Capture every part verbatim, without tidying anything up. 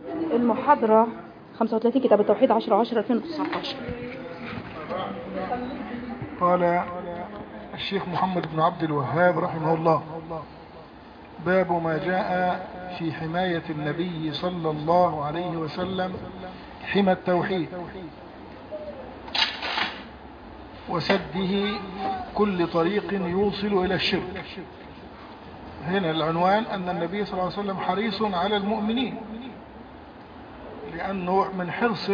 المحاضرة خمسة وثلاثين كتاب التوحيد عشرة عشرة ألفين وتسعتاشر. قال الشيخ محمد بن عبد الوهاب رحمه الله: باب ما جاء في حماية النبي صلى الله عليه وسلم حمى التوحيد وسده كل طريق يوصل إلى الشرك. هنا العنوان أن النبي صلى الله عليه وسلم حريص على المؤمنين، لأنه من حرصه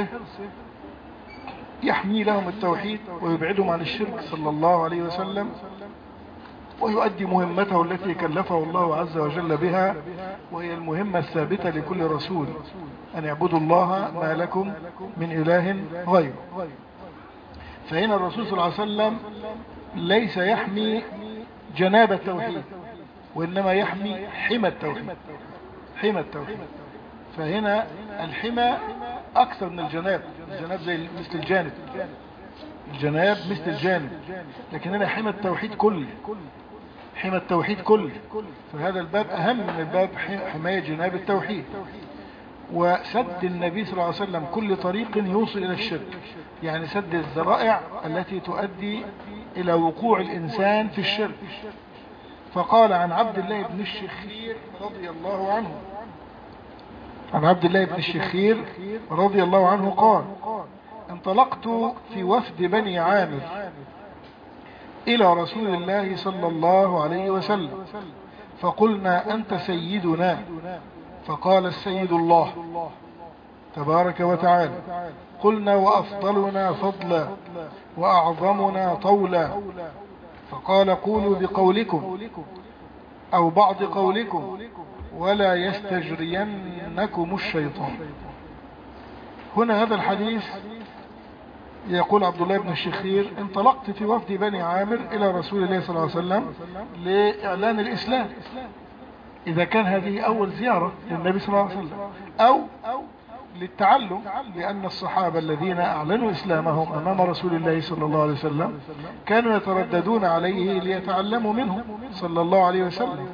يحمي لهم التوحيد ويبعدهم عن الشرك صلى الله عليه وسلم، ويؤدي مهمته التي كلفه الله عز وجل بها، وهي المهمة الثابتة لكل رسول: أن يعبدوا الله ما لكم من إله غيره. فهنا الرسول صلى الله عليه وسلم ليس يحمي جناب التوحيد، وإنما يحمي حمى التوحيد. حمى التوحيد، فهنا الحمى أكثر من الجناب. الجناب زي مثل الجانب، الجناب مثل الجانب، لكن هنا حمى التوحيد كله، حمى التوحيد كله. فهذا الباب أهم من الباب حماية جناب التوحيد. وسد النبي صلى الله عليه وسلم كل طريق يوصل إلى الشرك، يعني سد الذرائع التي تؤدي إلى وقوع الإنسان في الشرك. فقال عن عبد الله بن الشخير رضي الله عنه عن عبد الله بن الشخير رضي الله عنه قال: انطلقت في وفد بني عامر إلى رسول الله صلى الله عليه وسلم، فقلنا: أنت سيدنا. فقال: السيد الله تبارك وتعالى. قلنا: وأفضلنا فضلا وأعظمنا طولا. فقال: قولوا بقولكم أو بعض قولكم ولا يستجرينكم الشيطان. هنا هذا الحديث يقول عبد الله بن الشخير: انطلقت في وفد بني عامر إلى رسول الله صلى الله عليه وسلم لإعلان الإسلام، إذا كان هذه أول زيارة للنبي صلى الله عليه وسلم، أو للتعلم، لأن الصحابة الذين أعلنوا إسلامهم أمام رسول الله صلى الله عليه وسلم كانوا يترددون عليه ليتعلموا منه صلى الله عليه وسلم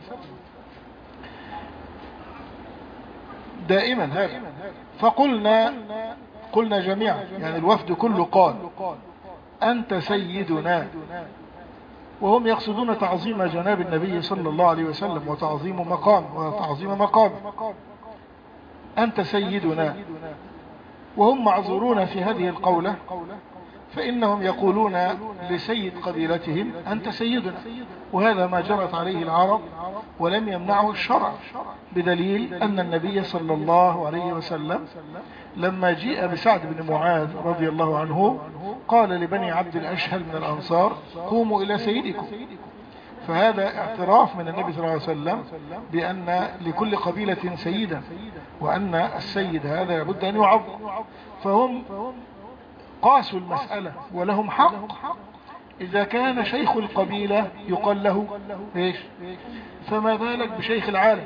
دائما هذا. فقلنا قلنا جميعا، يعني الوفد كله قال: أنت سيدنا، وهم يقصدون تعظيم جناب النبي صلى الله عليه وسلم وتعظيم مقام وتعظيم مقام. أنت سيدنا، وهم معذورون في هذه القولة، فإنهم يقولون لسيد قبيلتهم: أنت سيدنا، وهذا ما جرت عليه العرب ولم يمنعه الشرع، بدليل أن النبي صلى الله عليه وسلم لما جيء بسعد بن معاذ رضي الله عنه قال لبني عبد الأشهل من الأنصار: قوموا إلى سيدكم. فهذا اعتراف من النبي صلى الله عليه وسلم بأن لكل قبيلة سيدا، وأن السيد هذا لابد أن يعظم. فهم قاسوا المسألة ولهم حق. إذا كان شيخ القبيلة يقال له إيش، فما بالك بشيخ العالم،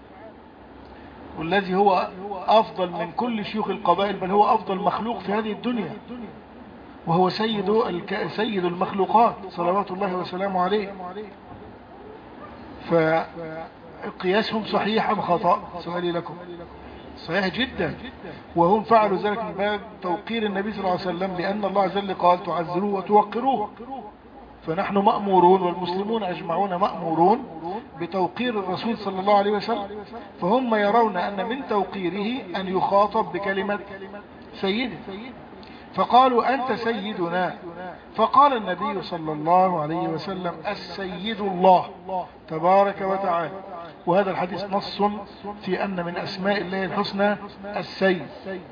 والذي هو أفضل من كل شيوخ القبائل، بل هو أفضل مخلوق في هذه الدنيا، وهو سيد سيد المخلوقات صلوات الله وسلامه عليه. فقياسهم صحيح أم خطأ؟ سؤالي لكم صحيح جدا، وهم فعلوا ذلك من باب توقير النبي صلى الله عليه وسلم، لأن الله عز وجل قال: تعزروه وتوقروه. فنحن مأمورون، والمسلمون أجمعون مأمورون بتوقير الرسول صلى الله عليه وسلم. فهم يرون أن من توقيره أن يخاطب بكلمة سيد، فقالوا: أنت سيدنا. فقال النبي صلى الله عليه وسلم: السيد الله تبارك وتعالى. وهذا الحديث نص في أن من أسماء الله الحسنى السيد،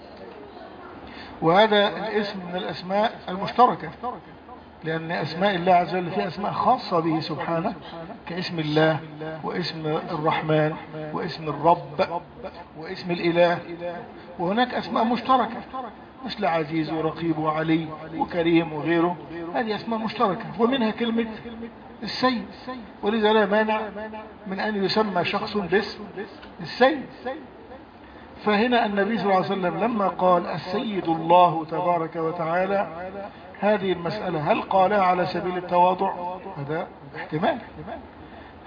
وهذا الاسم من الأسماء المشتركة، لأن أسماء الله عز وجل فيها أسماء خاصة به سبحانه، كاسم الله واسم الرحمن واسم الرب واسم الإله. وهناك أسماء مشتركة مثل عزيز ورقيب وعلي وكريم وغيره، هذه أسماء مشتركة، ومنها كلمة السيد. ولذا لا مانع من أن يسمى شخص باسم السيد. فهنا النبي صلى الله عليه وسلم لما قال: السيد الله تبارك وتعالى، هذه المسألة هل قالها على سبيل التواضع؟ هذا احتمال.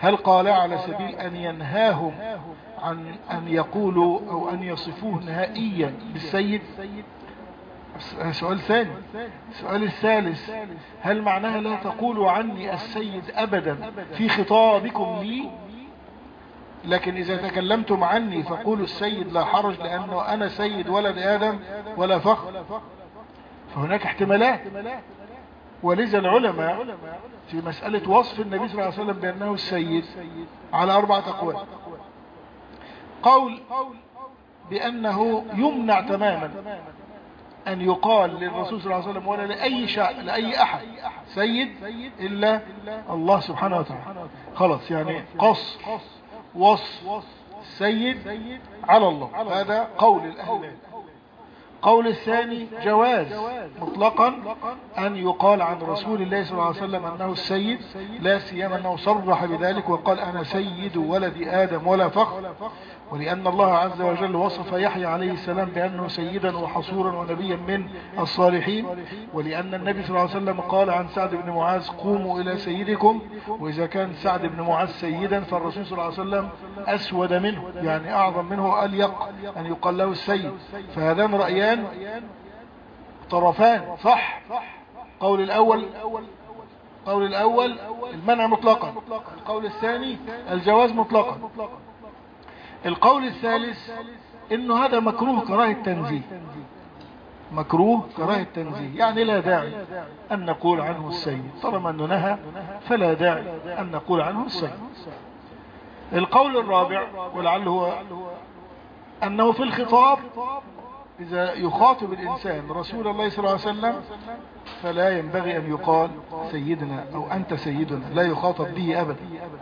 هل قال على سبيل أن ينهاهم عن أن يقولوا أو أن يصفوه نهائيا بالسيد؟ سؤال ثاني. السؤال الثالث، هل معناها لا تقولوا عني السيد أبدا في خطابكم لي، لكن إذا تكلمتم عني فقولوا السيد لا حرج لأنه أنا سيد ولد آدم ولا فخر؟ فهناك احتمالات. ولذا العلماء في مسألة وصف النبي صلى الله عليه وسلم بأنه السيد على أربعة أقوال. قول بأنه يمنع تماما أن يقال للرسول صلى الله عليه وسلم ولا لأي شعب لأي أحد سيد إلا الله سبحانه وتعالى. خلاص، يعني قص وصف السيد على الله، هذا قول الأهل. قول الثاني جواز مطلقا أن يقال عن رسول الله صلى الله عليه وسلم أنه السيد، لا سيما أنه صرح بذلك وقال أنا سيد ولد آدم ولا فخر، ولأن الله عز وجل وصف يحيى عليه السلام بأنه سيدا وحصورا ونبيا من الصالحين، ولأن النبي صلى الله عليه وسلم قال عن سعد بن معاذ قوموا إلى سيدكم، وإذا كان سعد بن معاذ سيدا فالرسول صلى الله عليه وسلم أسود منه، يعني أعظم منه أليق أن يقال له السيد. فهذان رأيان طرفان صح. قول الأول قول الأول المنع مطلقا، القول الثاني الجواز مطلقا. القول الثالث انه هذا مكروه كراهة تنزيه، مكروه كراهة تنزيه، يعني لا داعي ان نقول عنه السيد، طالما انه نهى فلا داعي ان نقول عنه السيد. القول الرابع ولعله هو انه في الخطاب اذا يخاطب الانسان رسول الله صلى الله عليه وسلم فلا ينبغي ان يقال سيدنا او انت سيدنا، لا يخاطب به ابدا.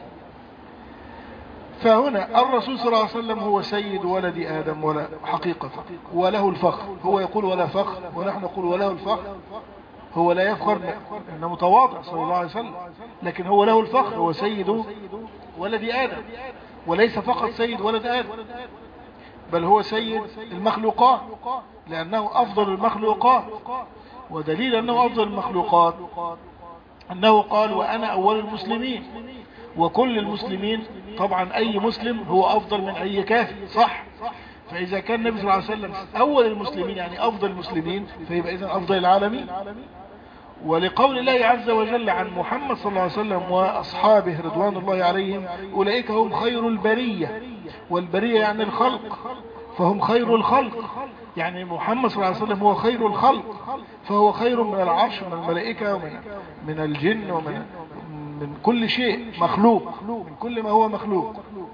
فهنا الرسول صلى الله عليه وسلم هو سيد ولد آدم ولا حقيقة، وله الفخر، هو يقول ولا فخر ونحن نقول وله الفخر. هو لا يفخر انه متواضع صلى الله عليه وسلم، لكن هو له الفخر، هو سيد ولد آدم، وليس فقط سيد ولد آدم بل هو سيد المخلوقات، لأنه أفضل المخلوقات. ودليل أنه أفضل المخلوقات أنه قال وأنا أول المسلمين، وكل المسلمين طبعا أي مسلم هو أفضل من أي كافر صح. فإذا كان النبي صلى الله عليه وسلم أول المسلمين يعني أفضل المسلمين، فيبقى إذن أفضل العالمين. ولقول الله عز وجل عن محمد صلى الله عليه وسلم وأصحابه رضوان الله عليهم أولئك هم خير البرية، والبرية يعني الخلق، فهم خير الخلق، يعني محمد صلى الله عليه وسلم هو خير الخلق، فهو خير من العرش ومن الملائكة ومن من الجن ومن من كل شيء مخلوق، من كل ما هو مخلوق.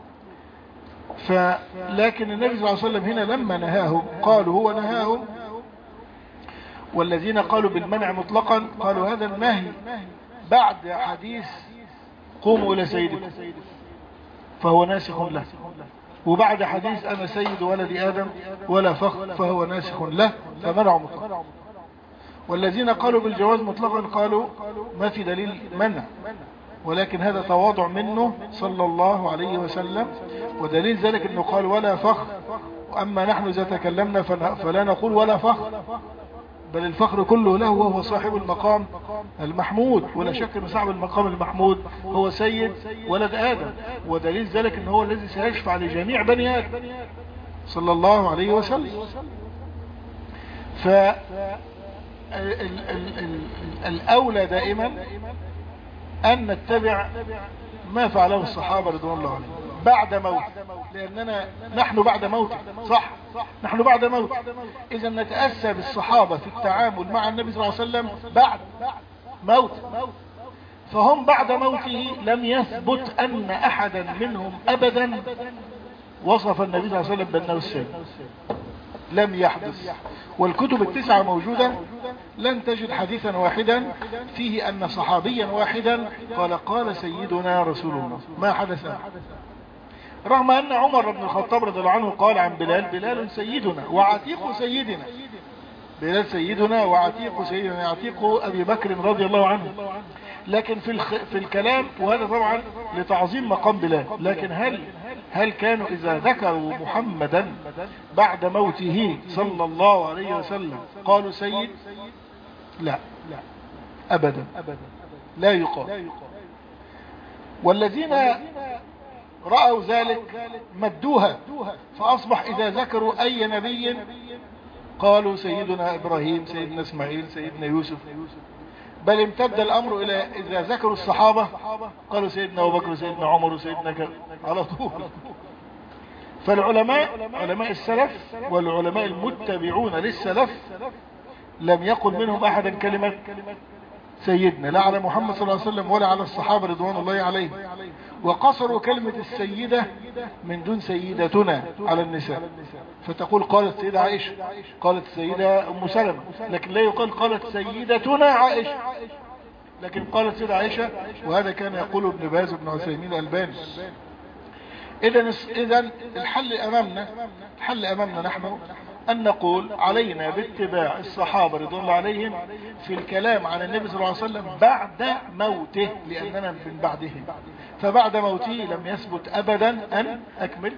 فلكن النبي صلى الله عليه وسلم هنا لما نهاهم قالوا هو نهاهم، والذين قالوا بالمنع مطلقا قالوا هذا النهي بعد حديث قوموا إلى سيدكم فهو ناسخ له، وبعد حديث أنا سيد ولد آدم ولا فخر فهو ناسخ له، فمنع مطلقا. والذين قالوا بالجواز مطلقا قالوا ما في دليل منع، ولكن هذا تواضع منه صلى الله عليه وسلم، ودليل ذلك انه قال ولا فخر، واما نحن اذا تكلمنا فلا نقول ولا فخر، بل الفخر كله له وهو صاحب المقام المحمود، ولا شك ان صاحب المقام المحمود هو سيد ولد آدم، ودليل ذلك انه هو الذي سيشفع لجميع بني آدم صلى الله عليه وسلم. ف الأولى دائما أن نتبع ما فعله الصحابة رضوان الله عليهم بعد موت، لأننا نحن بعد موت صح، نحن بعد موت، إذا نتأسى بالصحابة في التعامل مع النبي صلى الله عليه وسلم بعد موت. فهم بعد موته لم يثبت أن أحدا منهم أبدا وصف النبي صلى الله عليه وسلم بأنه السيد، لم يحدث. والكتب التسعة موجودة، لن تجد حديثا واحدا فيه أن صحابيا واحدا قال قال سيدنا رسول الله، ما حدث. رغم أن عمر بن الخطاب رضي الله عنه قال عن بلال بلال سيدنا وعتيق سيدنا، بلال سيدنا وعتيق سيدنا، عتيق أبي بكر رضي الله عنه. لكن في الخ... في الكلام، وهذا طبعا لتعظيم مقام بلال، لكن هل هل كانوا إذا ذكروا محمدا بعد موته صلى الله عليه وسلم قالوا سيد؟ لا أبدا، لا يقال. والذين رأوا ذلك مدوها، فأصبح إذا ذكروا أي نبي قالوا سيدنا إبراهيم، سيدنا إسماعيل، سيدنا يوسف. بل امتد الأمر إلى إذا ذكروا الصحابة قالوا سيدنا أبو بكر، سيدنا عمر، وسيدنا كذا على طول. فالعلماء، علماء السلف والعلماء المتبعون للسلف، لم يقل منهم أحدا كلمة سيدنا، لا على محمد صلى الله عليه وسلم ولا على الصحابة رضوان الله عليهم، وقصروا كلمة السيدة من دون سيدتنا على النساء. فتقول قالت سيدة عائشة، قالت سيدة أم سلمة، لكن لا يقال قالت سيدتنا عائشة، لكن قالت سيدة عائشة. وهذا كان يقوله ابن باز وابن عثيمين الألباني. إذن إذن الحل أمامنا، الحل أمامنا نحن أن نقول علينا باتباع الصحابة رضوان الله عليهم في الكلام عن النبي صلى الله عليه وسلم بعد موته، لأننا من بعدهم. فبعد موته لم يثبت أبدا أن أكمل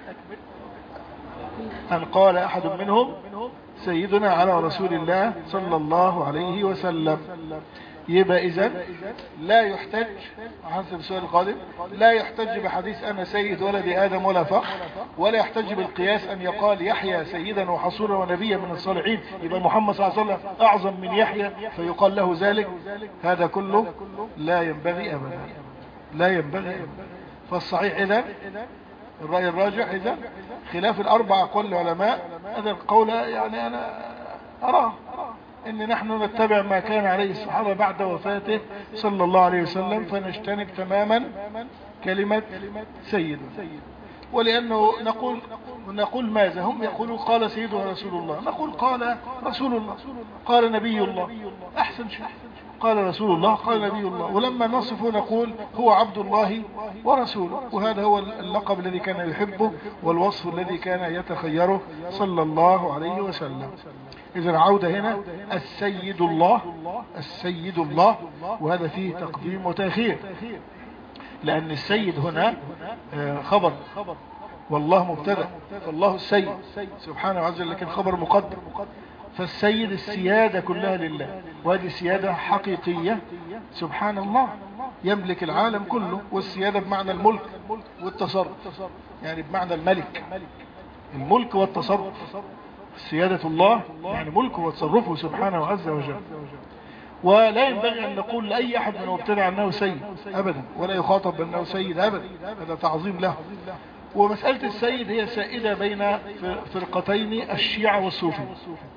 أن قال أحد منهم سيدنا على رسول الله صلى الله عليه وسلم. يبقى إذن لا يحتج حسب السؤال القادم، لا يحتج بحديث أنا سيد ولد آدم ولا فخر، ولا يحتج بالقياس أن يقال يحيى سيدا وحصورا ونبيا من الصالحين، يبقى محمد صلى الله عليه وسلم أعظم من يحيى فيقال له ذلك. هذا كله لا ينبغي أبدا، لا ينبغي أبدا. فالصحيح إذن الرأي الراجح إذن خلاف الأربع أقوال العلماء، هذا القول يعني أنا أراه ان نحن نتبع ما كان عليه الصحابة بعد وفاته صلى الله عليه وسلم، فنجتنب تماما كلمة سيد. ولأنه نقول نقول ماذا؟ هم يقولوا قال سيدنا رسول الله، نقول قال رسول الله، قال نبي الله، أحسن شيء قال رسول الله، قال نبي الله. ولما نصفه نقول هو عبد الله ورسوله، وهذا هو اللقب الذي كان يحبه والوصف الذي كان يتخيره صلى الله عليه وسلم. إذن عودة هنا السيد الله، السيد الله، وهذا فيه تقديم وتأخير، لأن السيد هنا خبر والله مبتدأ، فالله السيد سبحانه وتعالى، لكن خبر مقدم. فالسيد السيادة كلها لله، وهذه سيادة حقيقية سبحان الله، يملك العالم كله. والسيادة بمعنى الملك والتصرف، يعني بمعنى الملك، الملك والتصرف. سيادة الله يعني ملكه وتصرفه سبحانه عز وجل. ولا ينبغي أن نقول لأي أحد من المبتدع أنه سيد أبدا، ولا يخاطب بأنه سيد أبدا، هذا تعظيم له. ومسألة السيد هي سائدة بين فرقتين الشيعة والصوفية،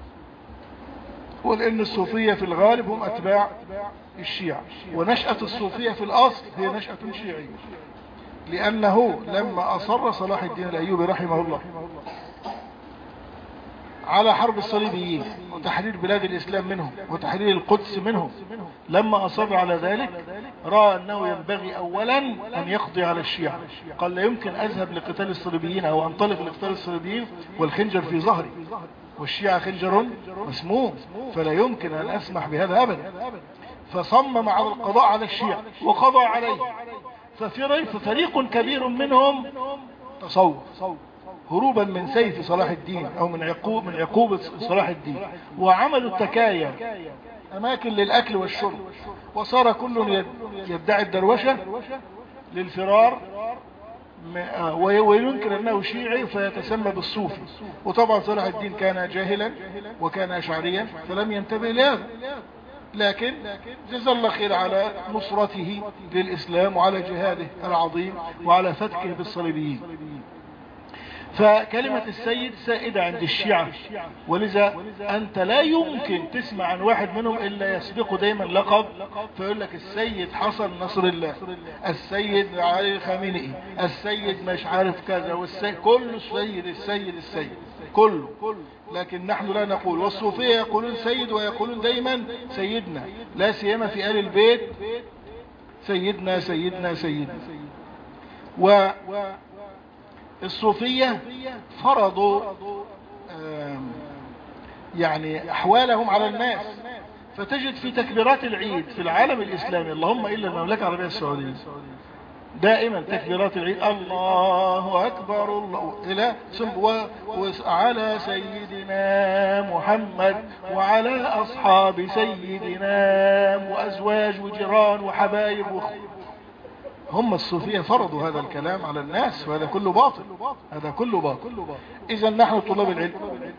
ولأن الصوفية في الغالب هم أتباع الشيعة، ونشأة الصوفية في الأصل هي نشأة شيعية، لأنه لما أصر صلاح الدين الأيوبي رحمه الله على حرب الصليبيين وتحرير بلاد الإسلام منهم وتحرير القدس منهم، لما أصر على ذلك رأى أنه ينبغي أولا أن يقضي على الشيعة. قال لا يمكن أذهب لقتال الصليبيين أو أنطلق لقتال الصليبيين والخنجر في ظهري، والشيعة خنجر مسموم، فلا يمكن أن أسمح بهذا أبدا. فصمم على القضاء على الشيعة وقضى عليه. ففريق كبير منهم تصوف هروبا من سيف صلاح الدين او من عقوب من عقوبة صلاح الدين، وعملوا التكايا اماكن للاكل والشرب، وصار كل يدعي الدروشة للفرار وينكر انه شيعي فيتسمى بالصوفي. وطبعا صلاح الدين كان جاهلا وكان اشعريا فلم ينتبه لهذا، لكن جزا الله خير على نصرته للإسلام وعلى جهاده العظيم وعلى فتكه بالصليبيين. فكلمة السيد سائدة عند الشيعة، ولذا أنت لا يمكن تسمع عن واحد منهم إلا يسبقه دايما لقب، فيقول لك السيد حسن نصر الله، السيد علي الخامنئي، السيد مش عارف كذا، والسيد كله السيد السيد السيد كله. لكن نحن لا نقول، والصوفية يقولون سيد ويقولون دايما سيدنا، لا سيما في آل البيت سيدنا سيدنا سيدنا. والصوفية فرضوا يعني أحوالهم على الناس، فتجد في تكبيرات العيد في العالم الإسلامي اللهم إلا المملكة العربية السعودية دائما تكبيرات العيد الله أكبر الله إلى وعلى سيدنا محمد وعلى أصحاب سيدنا وأزواج وجيران وحبايب هم الصوفية فرضوا هذا الكلام على الناس، وهذا كله باطل، هذا كله باطل. إذا نحن طلاب العلم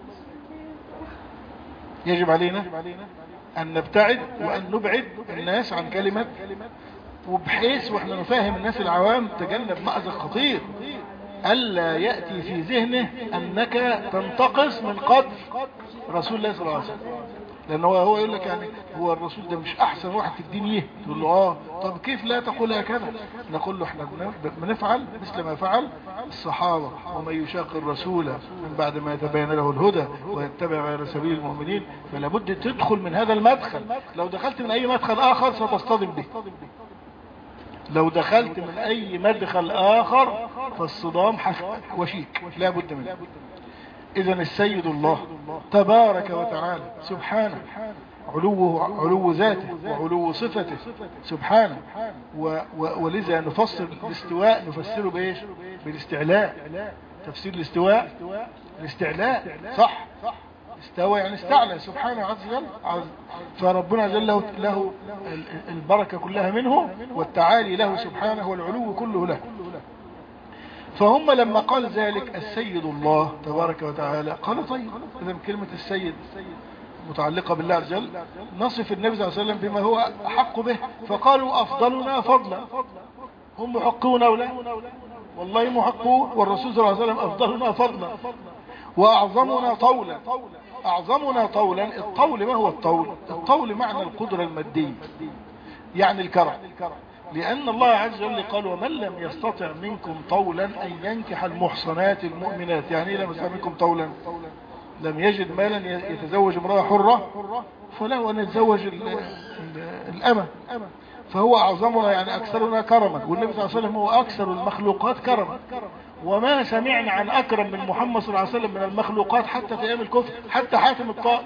يجب علينا أن نبتعد وأن نبعد الناس عن كلمة، وبحيث وإحنا نفهم الناس العوام تجنب مأزق خطير، ألا يأتي في ذهنه أنك تنتقص من قدر رسول الله صلى الله عليه وسلم. لأنه هو يقول لك يعني هو الرسول ده مش أحسن واحد في الدين ايه؟ تقول له آه، طب كيف لا تقول هكذا؟ نقول له احنا بنفعل مثل ما فعل الصحابة، ومن يشاق الرسول من بعد ما يتبين له الهدى ويتبع غير سبيل المؤمنين. فلا بد تدخل من هذا المدخل، لو دخلت من أي مدخل آخر ستصطدم به. لو دخلت من أي مدخل آخر فالصدام وشيك، لا بد منه. إذن السيد الله تبارك وتعالى سبحانه، علوه علو ذاته وعلو صفته سبحانه، و و ولذا نفسر الاستواء نفسره بايش؟ بالاستعلاء. تفسير الاستواء الاستعلاء، صح؟ استوى يعني استعلى سبحانه عز وجل. فربنا جل له, له البركة كلها منه، والتعالي له سبحانه، والعلو كله له. فهم لما قال ذلك السيد الله تبارك وتعالى قالوا طيب إذا كلمة السيد متعلقة بالله عز وجل، نصف النبي صلى الله عليه وسلم بما هو أحق به، فقالوا أفضلنا فضلا. هم محقون أو لا؟ والله محقون، والرسول صلى الله عليه وسلم أفضلنا فضلا وأعظمنا طولا. أعظمنا طولا، الطول ما هو الطول؟ الطول معنى القدرة المادية، يعني الكرم. لأن الله عز وجل قال ومن لم يستطع منكم طولا أن ينكح المحصنات المؤمنات. يعني لم يستطع منكم طولا، لم يجد مالا يتزوج امرأة حرة فله أن يتزوج الأمة. فهو أعظمنا يعني أكثرنا كرما، والنبي صلى الله عليه وسلم هو أكثر المخلوقات كرما. وما سمعنا عن أكرم من محمد صلى الله عليه وسلم من المخلوقات حتى في أيام الكفر. حتى حاتم الطائي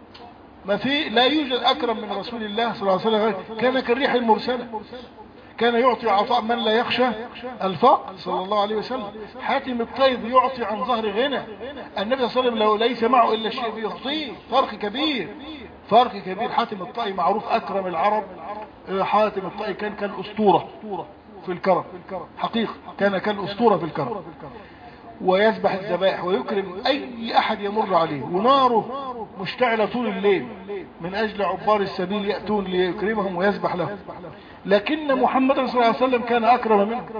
ما في، لا يوجد أكرم من رسول الله صلى الله عليه وسلم. كان كالريح المرسلة، كان يعطي عطاء من لا يخشى الفقر صلى الله عليه وسلم. حاتم الطيب يعطي عن ظهر غنى. النبي صلى الله عليه وسلم لو ليس معه إلا الشيء يعطيه. فرق كبير، فرق كبير. حاتم الطيب معروف أكرم العرب. حاتم الطيب كان كالأسطورة في الكرم، حقيقة كان كالأسطورة في الكرم، ويذبح الذبائح ويكرم أي أحد يمر عليه، وناره مشتعلة طول الليل من أجل عبار السبيل يأتون ليكرمهم ويذبح لهم. لكن محمد صلى الله عليه وسلم كان أكرم منه،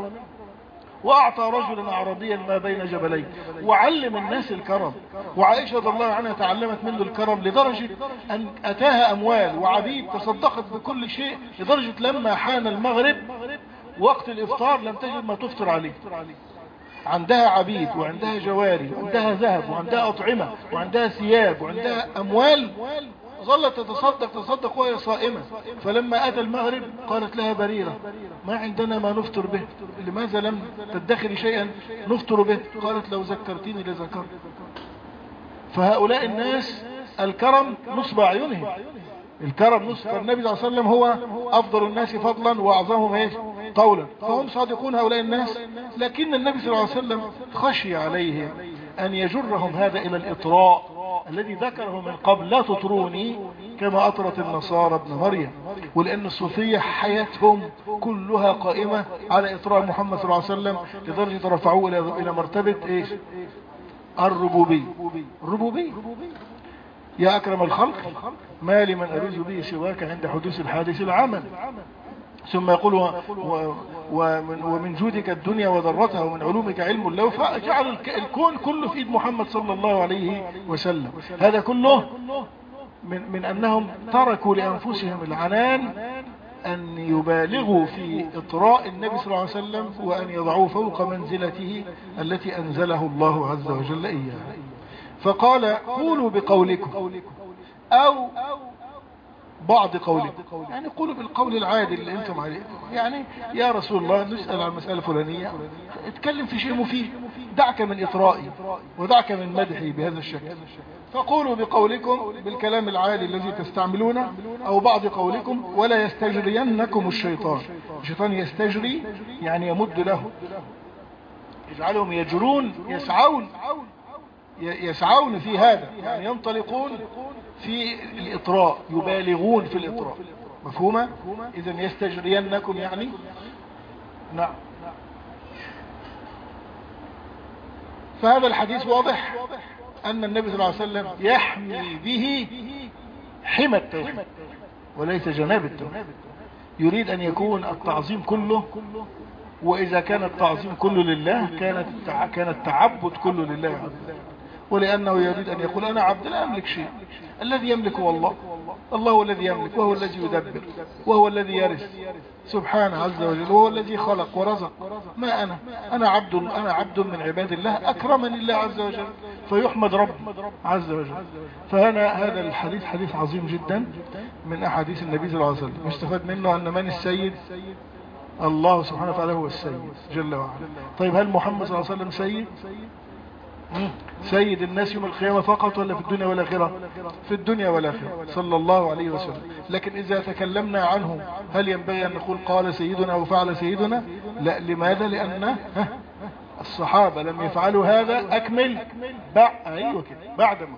وأعطى رجلا عربيا ما بين جبلين، وعلم الناس الكرم. وعائشة رضي الله عنها تعلمت منه الكرم لدرجة أن أتاها أموال وعبيد تصدقت بكل شيء، لدرجة لما حان المغرب وقت الإفطار لم تجد ما تفطر عليه. عندها عبيد وعندها جواري وعندها ذهب وعندها أطعمة وعندها ثياب وعندها أموال، ظلت تتصدق تصدق وهي صائمة. فلما أتى المغرب قالت لها بريرة ما عندنا ما نفطر به، لماذا لم تدخري شيئا نفطر به؟ قالت لو ذكرتيني لذكرت. فهؤلاء الناس الكرم نصب أعينهم، الكرم نصب. النبي صلى الله عليه وسلم هو أفضل الناس فضلا وأعظمهم ايش؟ طولا. فهم صادقون هؤلاء الناس، لكن النبي صلى الله عليه وسلم خشي عليهم أن يجرهم هذا إلى الإطراء الذي ذكره من قبل، لا تطروني كما أطرت النصارى ابن مريم. ولأن الصوفية حياتهم كلها قائمة على إطراء محمد صلى الله عليه وسلم، لدرجة رفعوه إلى مرتبة إيش؟ الربوبية. الربوبية يا أكرم الخلق ما لمن أريد به سواك عند حدوث الحادث العمل. ثم يقول و و ومن, ومن جودك الدنيا وذرتها ومن علومك علم الله. فجعل الكون كله في ايد محمد صلى الله عليه وسلم. هذا كله من, من أنهم تركوا لأنفسهم العنان أن يبالغوا في إطراء النبي صلى الله عليه وسلم، وأن يضعوه فوق منزلته التي أنزله الله عز وجل إياها. فقال قولوا بقولكم أو بعض قولكم، يعني قولوا بالقول العادي اللي انتم عليه. يعني يا رسول الله نسأل عن مسألة فلانية، اتكلم في شيء مفيد، دعك من إطرائي ودعك من مدحي بهذا الشكل. فقولوا بقولكم بالكلام العادي الذي تستعملونه، أو بعض قولكم ولا يستجرينكم الشيطان. الشيطان يستجري يعني يمد له، يجعلهم يجرون يسعون يسعون في هذا، يعني ينطلقون في الإطراء، يبالغون في الإطراء. مفهومة؟ إذن يستجرينكم يعني نعم. فهذا الحديث واضح أن النبي صلى الله عليه وسلم يحمي به حمى التوحيد وليس جناب التوحيد. يريد أن يكون التعظيم كله، وإذا كان التعظيم كله لله كانت كان التعبد كله لله عز وجل. ولأنه يريد أن يقول أنا عبد لا أملك شيء، الذي يملك هو الله، الله هو الذي يملك وهو الذي يدبر وهو الذي يرث سبحانه عز وجل، وهو الذي خلق ورزق. ما أنا أنا عبد أنا عبد من عباد الله أكرمني الله عز وجل فيحمد رب عز وجل. فهنا هذا الحديث حديث عظيم جدا من أحاديث النبي صلى الله عليه وسلم، يستفاد منه أن من السيد؟ الله سبحانه وتعالى هو السيد جل وعلا. طيب هل محمد صلى الله عليه وسلم سيد؟ سيد الناس يوم القيامة فقط ولا في الدنيا والآخرة؟ في الدنيا والآخرة صلى الله عليه وسلم. لكن إذا تكلمنا عنه هل ينبغي أن نقول قال سيدنا أو فعل سيدنا؟ لا. لماذا؟ لأن الصحابة لم يفعلوا هذا. أكمل بعد أيوة كده بعدما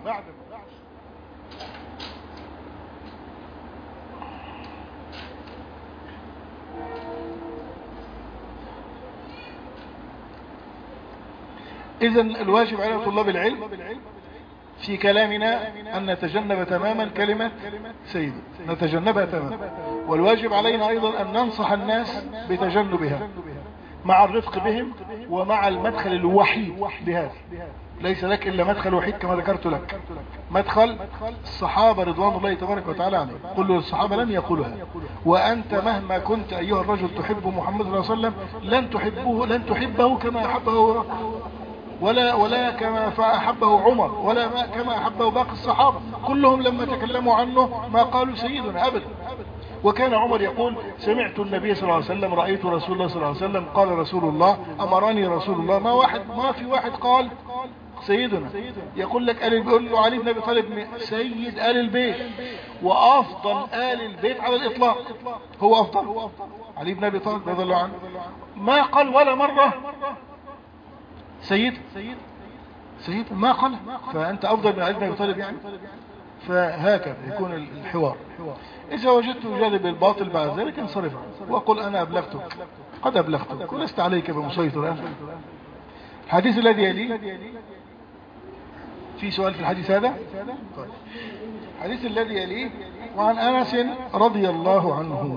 إذن الواجب على طلاب العلم في كلامنا أن نتجنب تماما كلمة سيد، نتجنبها تماما. والواجب علينا أيضا أن ننصح الناس بتجنبها مع الرفق بهم ومع المدخل الوحيد بهذا. ليس لك إلا مدخل وحيد كما ذكرت لك، مدخل الصحابة رضوان الله تبارك وتعالى عليهم. قل للصحابة لم يقولها. وأنت مهما كنت أيها الرجل تحب محمد صلى الله عليه وسلم لن تحبه لن تحبه كما أحبه ولا ولا كما أحبه عمر ولا ما كما أحبه باقي الصحابة كلهم. لما تكلموا عنه ما قالوا سيدنا أبدا. وكان عمر يقول سمعت النبي صلى الله عليه وسلم، رأيت رسول الله صلى الله عليه وسلم، قال رسول الله، أمرني رسول الله. ما واحد ما في واحد قال سيدنا. يقول لك آل بيقول له علي بن أبي طالب سيد آل البيت وأفضل آل البيت على الإطلاق، هو أفضل علي بن أبي طالب رضي الله عنه. ما قال ولا مرة سيد سيد ما قال. فأنت أفضل من علي بن أبي طالب يعني. فهكذا يكون الحوار. إذا وجدت جاذب الباطل بعد ذلك انصرف وقل أنا أبلغتك، قد أبلغتك ولست عليك بمسيطر أنت. الحديث الذي يلي في سؤال في الحديث هذا؟ طيب. الحديث الذي يلي وعن أنس رضي الله عنه.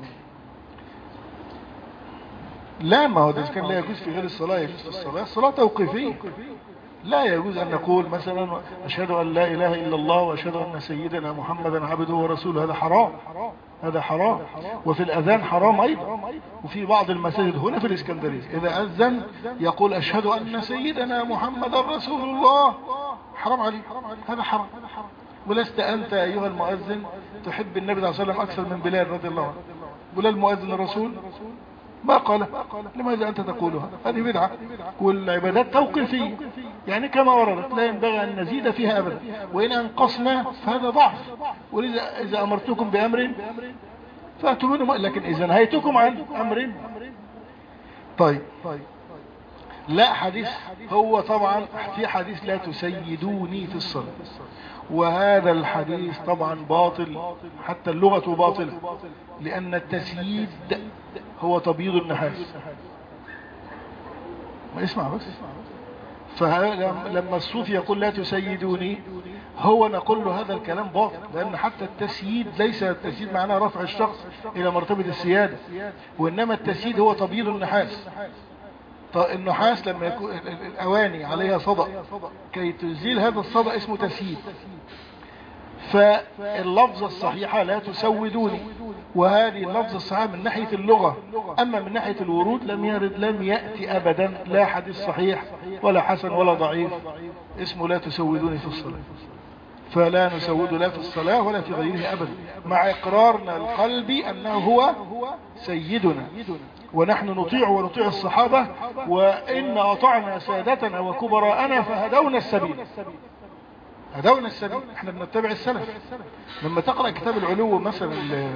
لا ما هو ده كان لا يجوز في غير الصلاة، يجوز في الصلاة. الصلاة توقيفية، لا يجوز أن نقول مثلا أشهد أن لا إله إلا الله وأشهد أن سيدنا محمدا عبده ورسوله. هذا حرام، هذا حرام. وفي الأذان حرام أيضا. وفي بعض المساجد هنا في الإسكندرية إذا أذن يقول أشهد أن سيدنا محمدا رسول الله. حرام عليه، هذا حرام. ولست أنت أيها المؤذن تحب النبي صلى الله عليه وسلم أكثر من بلال رضي الله عنه؟ بلال مؤذن الرسول ما قال. لماذا أنت تقولها؟ هذه بدعة. والعبادات توقيفية يعني كما وردت، لا ينبغي أن نزيد فيها أبدا، وإن أنقصنا فهذا ضعف. ولذا إذا أمرتكم بأمر فأتوا منه، لكن إذا نهيتكم عن أمر. طيب لا حديث هو طبعا في حديث لا تسيدوني في الصلاة، وهذا الحديث طبعا باطل، حتى اللغة باطلة، لأن التسييد هو تبييض النحاس. ما اسمع بس. فلما الصوفي يقول لا تسيدوني هو نقول له هذا الكلام باطل، لأن حتى التسييد ليس التسييد معناه رفع الشخص إلى مرتبة السيادة، وإنما التسييد هو تبييض النحاس. النحاس لما يكون الأواني عليها صدأ كي تزيل هذا الصدأ اسمه تسييد. فاللفظة الصحيحة لا تسودوني، وهذه اللفظة الصحيحة من ناحية اللغة. أما من ناحية الورود لم يرد لم يأتي أبدا لا حديث صحيح ولا حسن ولا ضعيف اسمه لا تسودوني في الصلاة. فلا نسود لا في الصلاة ولا في غيرها أبدا، مع إقرارنا القلبي أنه هو سيدنا، ونحن نطيع ونطيع الصحابة، وإن أطعنا سادتنا وكبراءنا فهدونا السبيل، هدونا السبيل. احنا بنتبع السلف. لما تقرأ كتاب العلو مثلا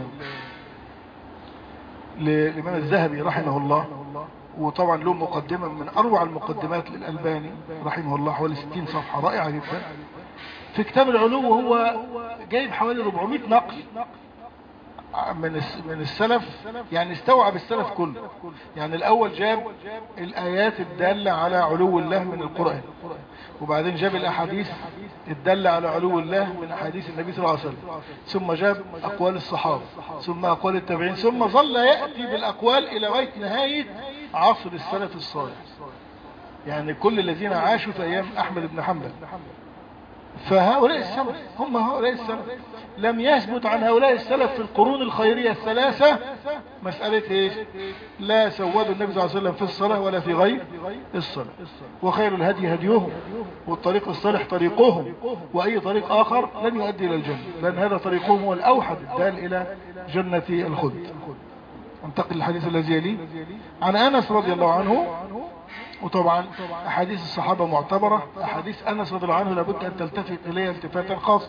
للإمام الذهبي رحمه الله، وطبعا له مقدمة من أروع المقدمات للألباني رحمه الله، حوالي ستين صفحة رائعة جدا في كتاب العلو، وهو جايب حوالي أربعمائة نقل من من السلف، يعني استوعب السلف كله. يعني الاول جاب الايات الدالة على علو الله من القرآن، وبعدين جاب الاحاديث الدالة على علو الله من احاديث النبي صلى الله عليه وسلم، ثم جاب اقوال الصحابة، ثم اقوال التابعين، ثم ظل يأتي بالاقوال الى غاية نهاية عصر السلف الصالح، يعني كل الذين عاشوا في ايام احمد بن حنبل. فهؤلاء السلف هم هؤلاء السلف. لم يثبت عن هؤلاء السلف في القرون الخيرية الثلاثة مسألة ايش؟ لا سودوا النبي صلى الله عليه وسلم في الصلاة ولا في غير الصلاة. وخير الهدي هديهم، والطريق الصالح طريقهم، واي طريق اخر لن يؤدي الى الجنة، لان هذا طريقهم هو الاوحد الدال الى جنة الخلد. انتقل الحديث الذي يليه عن انس رضي الله عنه. وطبعا احاديث الصحابة معتبرة، احاديث انس رضي الله عنه لابد ان تلتفت اليها التفاتا خاصة.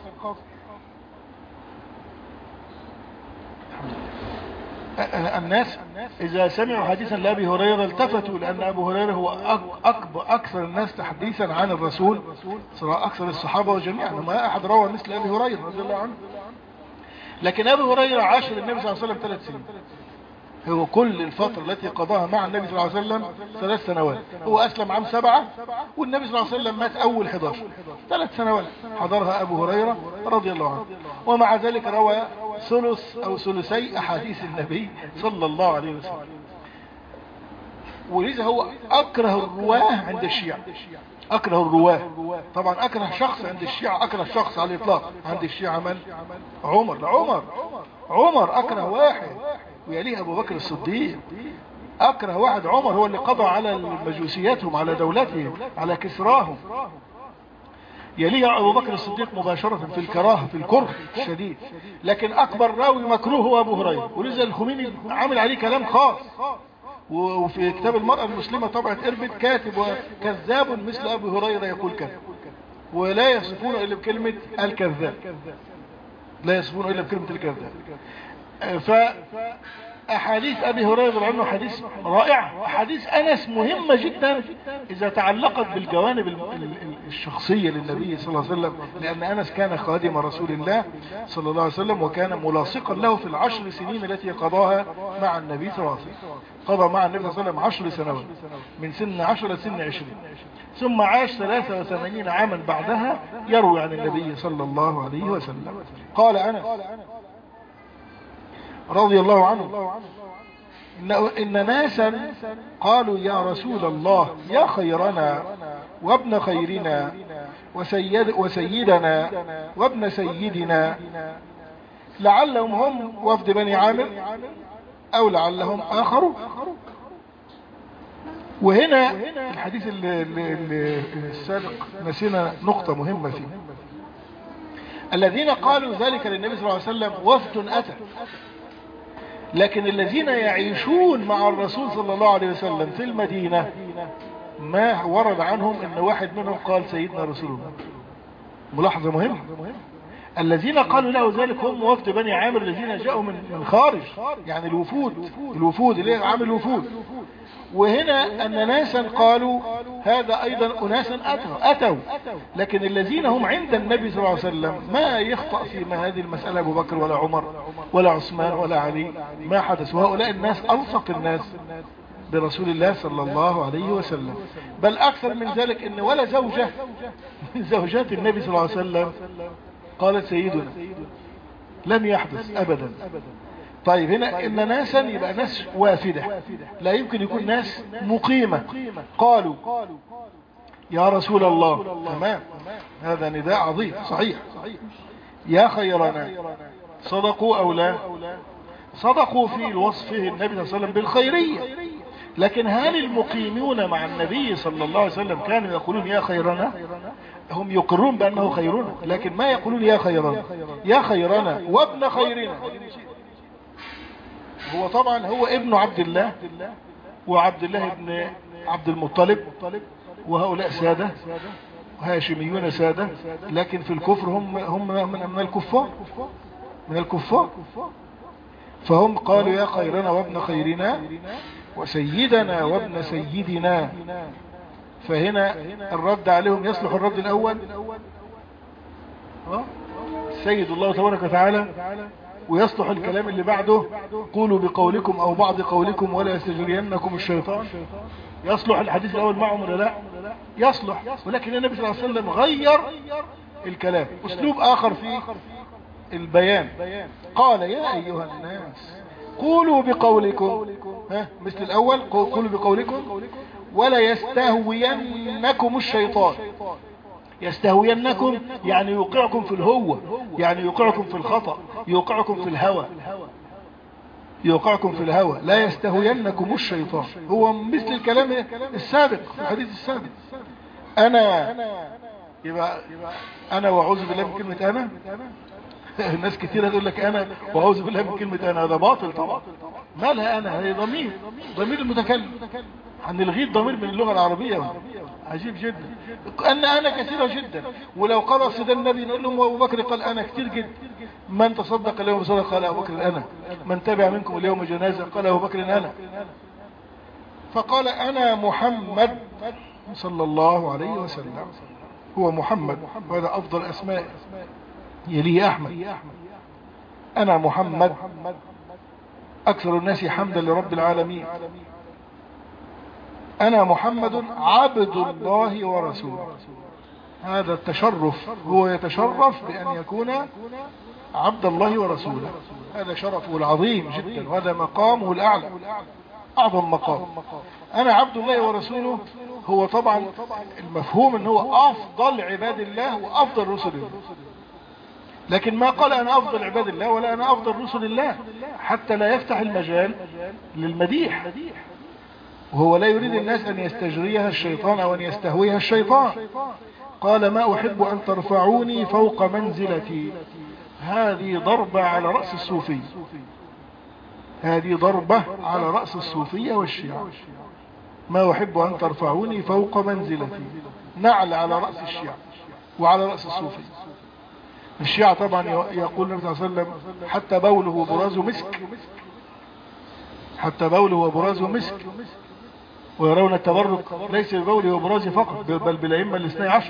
الناس اذا سمعوا حديثا لابي هريرة التفتوا، لان ابو هريرة هو اكبر اكثر الناس تحديثا عن الرسول، اكثر الصحابة وجميعا، ما احد روى مثل ابي هريرة رضي الله عنه. لكن ابي هريرة عاش النبي صلى الله عليه وسلم ثلاث سنين، هو كل الفترة التي قضاها مع النبي صلى الله عليه وسلم ثلاث سنوات. هو أسلم عام سبعة، والنبي صلى الله عليه وسلم مات أول حداشر، ثلاث سنوات حضرها أبو هريرة رضي الله عنه. ومع ذلك روى ثلث أو ثلثي أحاديث النبي صلى الله عليه وسلم. ولذا هو أكره الرواه عند الشيعة، أكره الرواه. طبعا أكره شخص عند الشيعة، أكره شخص على الإطلاق. عند الشيعة من؟ عمر. لعمر عمر أكره واحد، ويليه أبو بكر الصديق. أكره واحد عمر، هو اللي قضى على مجوسياتهم، على دولتهم، على كسراهم. يليه أبو بكر الصديق مباشرة في الكراهة، في الكره الشديد. لكن أكبر راوي مكروه هو أبو هريرة، ولذا الخميني عامل عليه كلام خاص. وفي كتاب المرأة المسلمة طبعة إربد كاتب وكذاب مثل أبو هريرة يقول كذا، ولا يصفون إلا بكلمة الكذاب، لا يصفون إلا بكلمة الكذاب. فأحاديث أبي هريرة عنه حديث رائع. أحاديث أنس مهمة جدا إذا تعلقت بالجوانب الشخصية للنبي صلى الله عليه وسلم، لأن أنس كان خادم رسول الله صلى الله عليه وسلم، وكان ملاصقا له في العشر سنين التي قضاها مع النبي صلى الله عليه وسلم. قضى مع النبي صلى الله عليه وسلم عشر سنوات، من سن عشر لسن عشرين، ثم عاش ثلاثة وثمانين عاما بعدها يروي عن النبي صلى الله عليه وسلم. قال أنس رضي الله عنه إن ناسا قالوا يا رسول الله يا خيرنا وابن خيرنا وسيد وسيدنا وابن سيدنا، لعلهم هم وفد بني عامر أو لعلهم آخرون. وهنا الحديث السابق نسينا نقطة مهمة فيه. الذين قالوا ذلك للنبي صلى الله عليه وسلم وفد أتى، لكن الذين يعيشون مع الرسول صلى الله عليه وسلم في المدينة ما ورد عنهم ان واحد منهم قال سيدنا رسول الله. ملاحظة مهمة. الذين قالوا له ذلك هم وفد بني عامر الذين جاءوا من خارج، يعني الوفود الوفود اللي عامل الوفود. وهنا أن ناسا قالوا هذا أيضا أناسا أتوا, أتوا لكن الذين هم عند النبي صلى الله عليه وسلم ما يخطأ في ما هذه المسألة أبو بكر ولا عمر ولا عثمان ولا علي، ما حدث. وهؤلاء الناس ألصق الناس برسول الله صلى الله عليه وسلم. بل أكثر من ذلك إن ولا زوجة من زوجات النبي صلى الله عليه وسلم قالت سيدنا، لم يحدث أبدا. طيب هنا إن ناسا يبقى ناس وافدة، لا يمكن يكون ناس مقيمة. قالوا يا رسول الله، تمام، هذا نداء عظيم صحيح. يا خيرنا، صدقوا أو لا؟ صدقوا في وصفه النبي صلى الله عليه وسلم بالخيرية. لكن هل المقيمون مع النبي صلى الله عليه وسلم كانوا يقولون يا خيرنا؟ هم يقرون بأنه خيرنا، لكن ما يقولون يا خيرنا. يا خيرنا وابن خيرنا، هو طبعا هو ابن عبد الله وعبد الله ابن عبد المطلب، وهؤلاء سادة وهاشميون سادة، لكن في الكفر هم هم من, من الكفار من الكفار فهم قالوا يا خيرنا وابن خيرنا وسيدنا وابن سيدنا. فهنا الرد عليهم يصلح الرد الأول، سيد الله تبارك وتعالى ويصلح الكلام اللي بعده قولوا بقولكم او بعض قولكم ولا يستجرينكم الشيطان؟ يصلح الحديث الاول معهم ولا لا؟ يصلح. ولكن النبي صلى الله عليه وسلم غير الكلام، اسلوب اخر في البيان. قال يا ايها الناس قولوا بقولكم، ها مثل الاول قولوا بقولكم ولا يستهوينكم الشيطان. يستهوينكم يعني يوقعكم في الهوة، يعني يوقعكم في الخطأ، يوقعكم في الهوى، يوقعكم في الهوى. لا يستهوينكم الشيطان هو مثل الكلام السابق في الحديث السابق. انا يبقى انا واعوذ بالله من كلمة انا. الناس كتير تقول لك انا واعوذ بالله من كلمة انا، هذا باطل طبعا. مالها انا؟ هي ضمير، ضمير المتكلم. هنلغي الضمير من اللغة العربية، عجيب جدا. ان انا كثيرة جدا، ولو قال صدى النبي نقول لهم ابو بكر قال انا كثير جدا. من تصدق اليوم بصدقة قال ابو بكر انا، من تبع منكم اليوم جنازة قال ابو بكر انا. فقال انا محمد صلى الله عليه وسلم، هو محمد وهذا افضل اسماء، يليه احمد. انا محمد اكثر الناس حمدا لرب العالمين. انا محمد عبد الله ورسوله. هذا التشرف، هو يتشرف بان يكون عبد الله ورسوله، هذا شرفه العظيم جدا، وهذا مقامه الاعلى، اعظم مقام. انا عبد الله ورسوله هو طبعا المفهوم ان هو افضل عباد الله وافضل رسل الله، لكن ما قال انا افضل عباد الله ولا انا افضل رسل الله، حتى لا يفتح المجال للمديح. وهو لا يريد الناس ان يستجريها الشيطان او ان يستهويها الشيطان. قال ما احب ان ترفعوني فوق منزلتي. هذه ضربة على رأس الصوفية، هذه ضربة على رأس الصوفية والشيعة. ما احب ان ترفعوني فوق منزلتي، نعل على رأس الشيعة وعلى رأس الصوفية. الشيعة طبعا يقول النبي صلى الله عليه وسلم حتى بوله وبرازه مسك، حتى بوله وبرازه مسك، ويرون التبرك ليس ببوله وبرازه فقط بل بالأئمة الاثني عشر.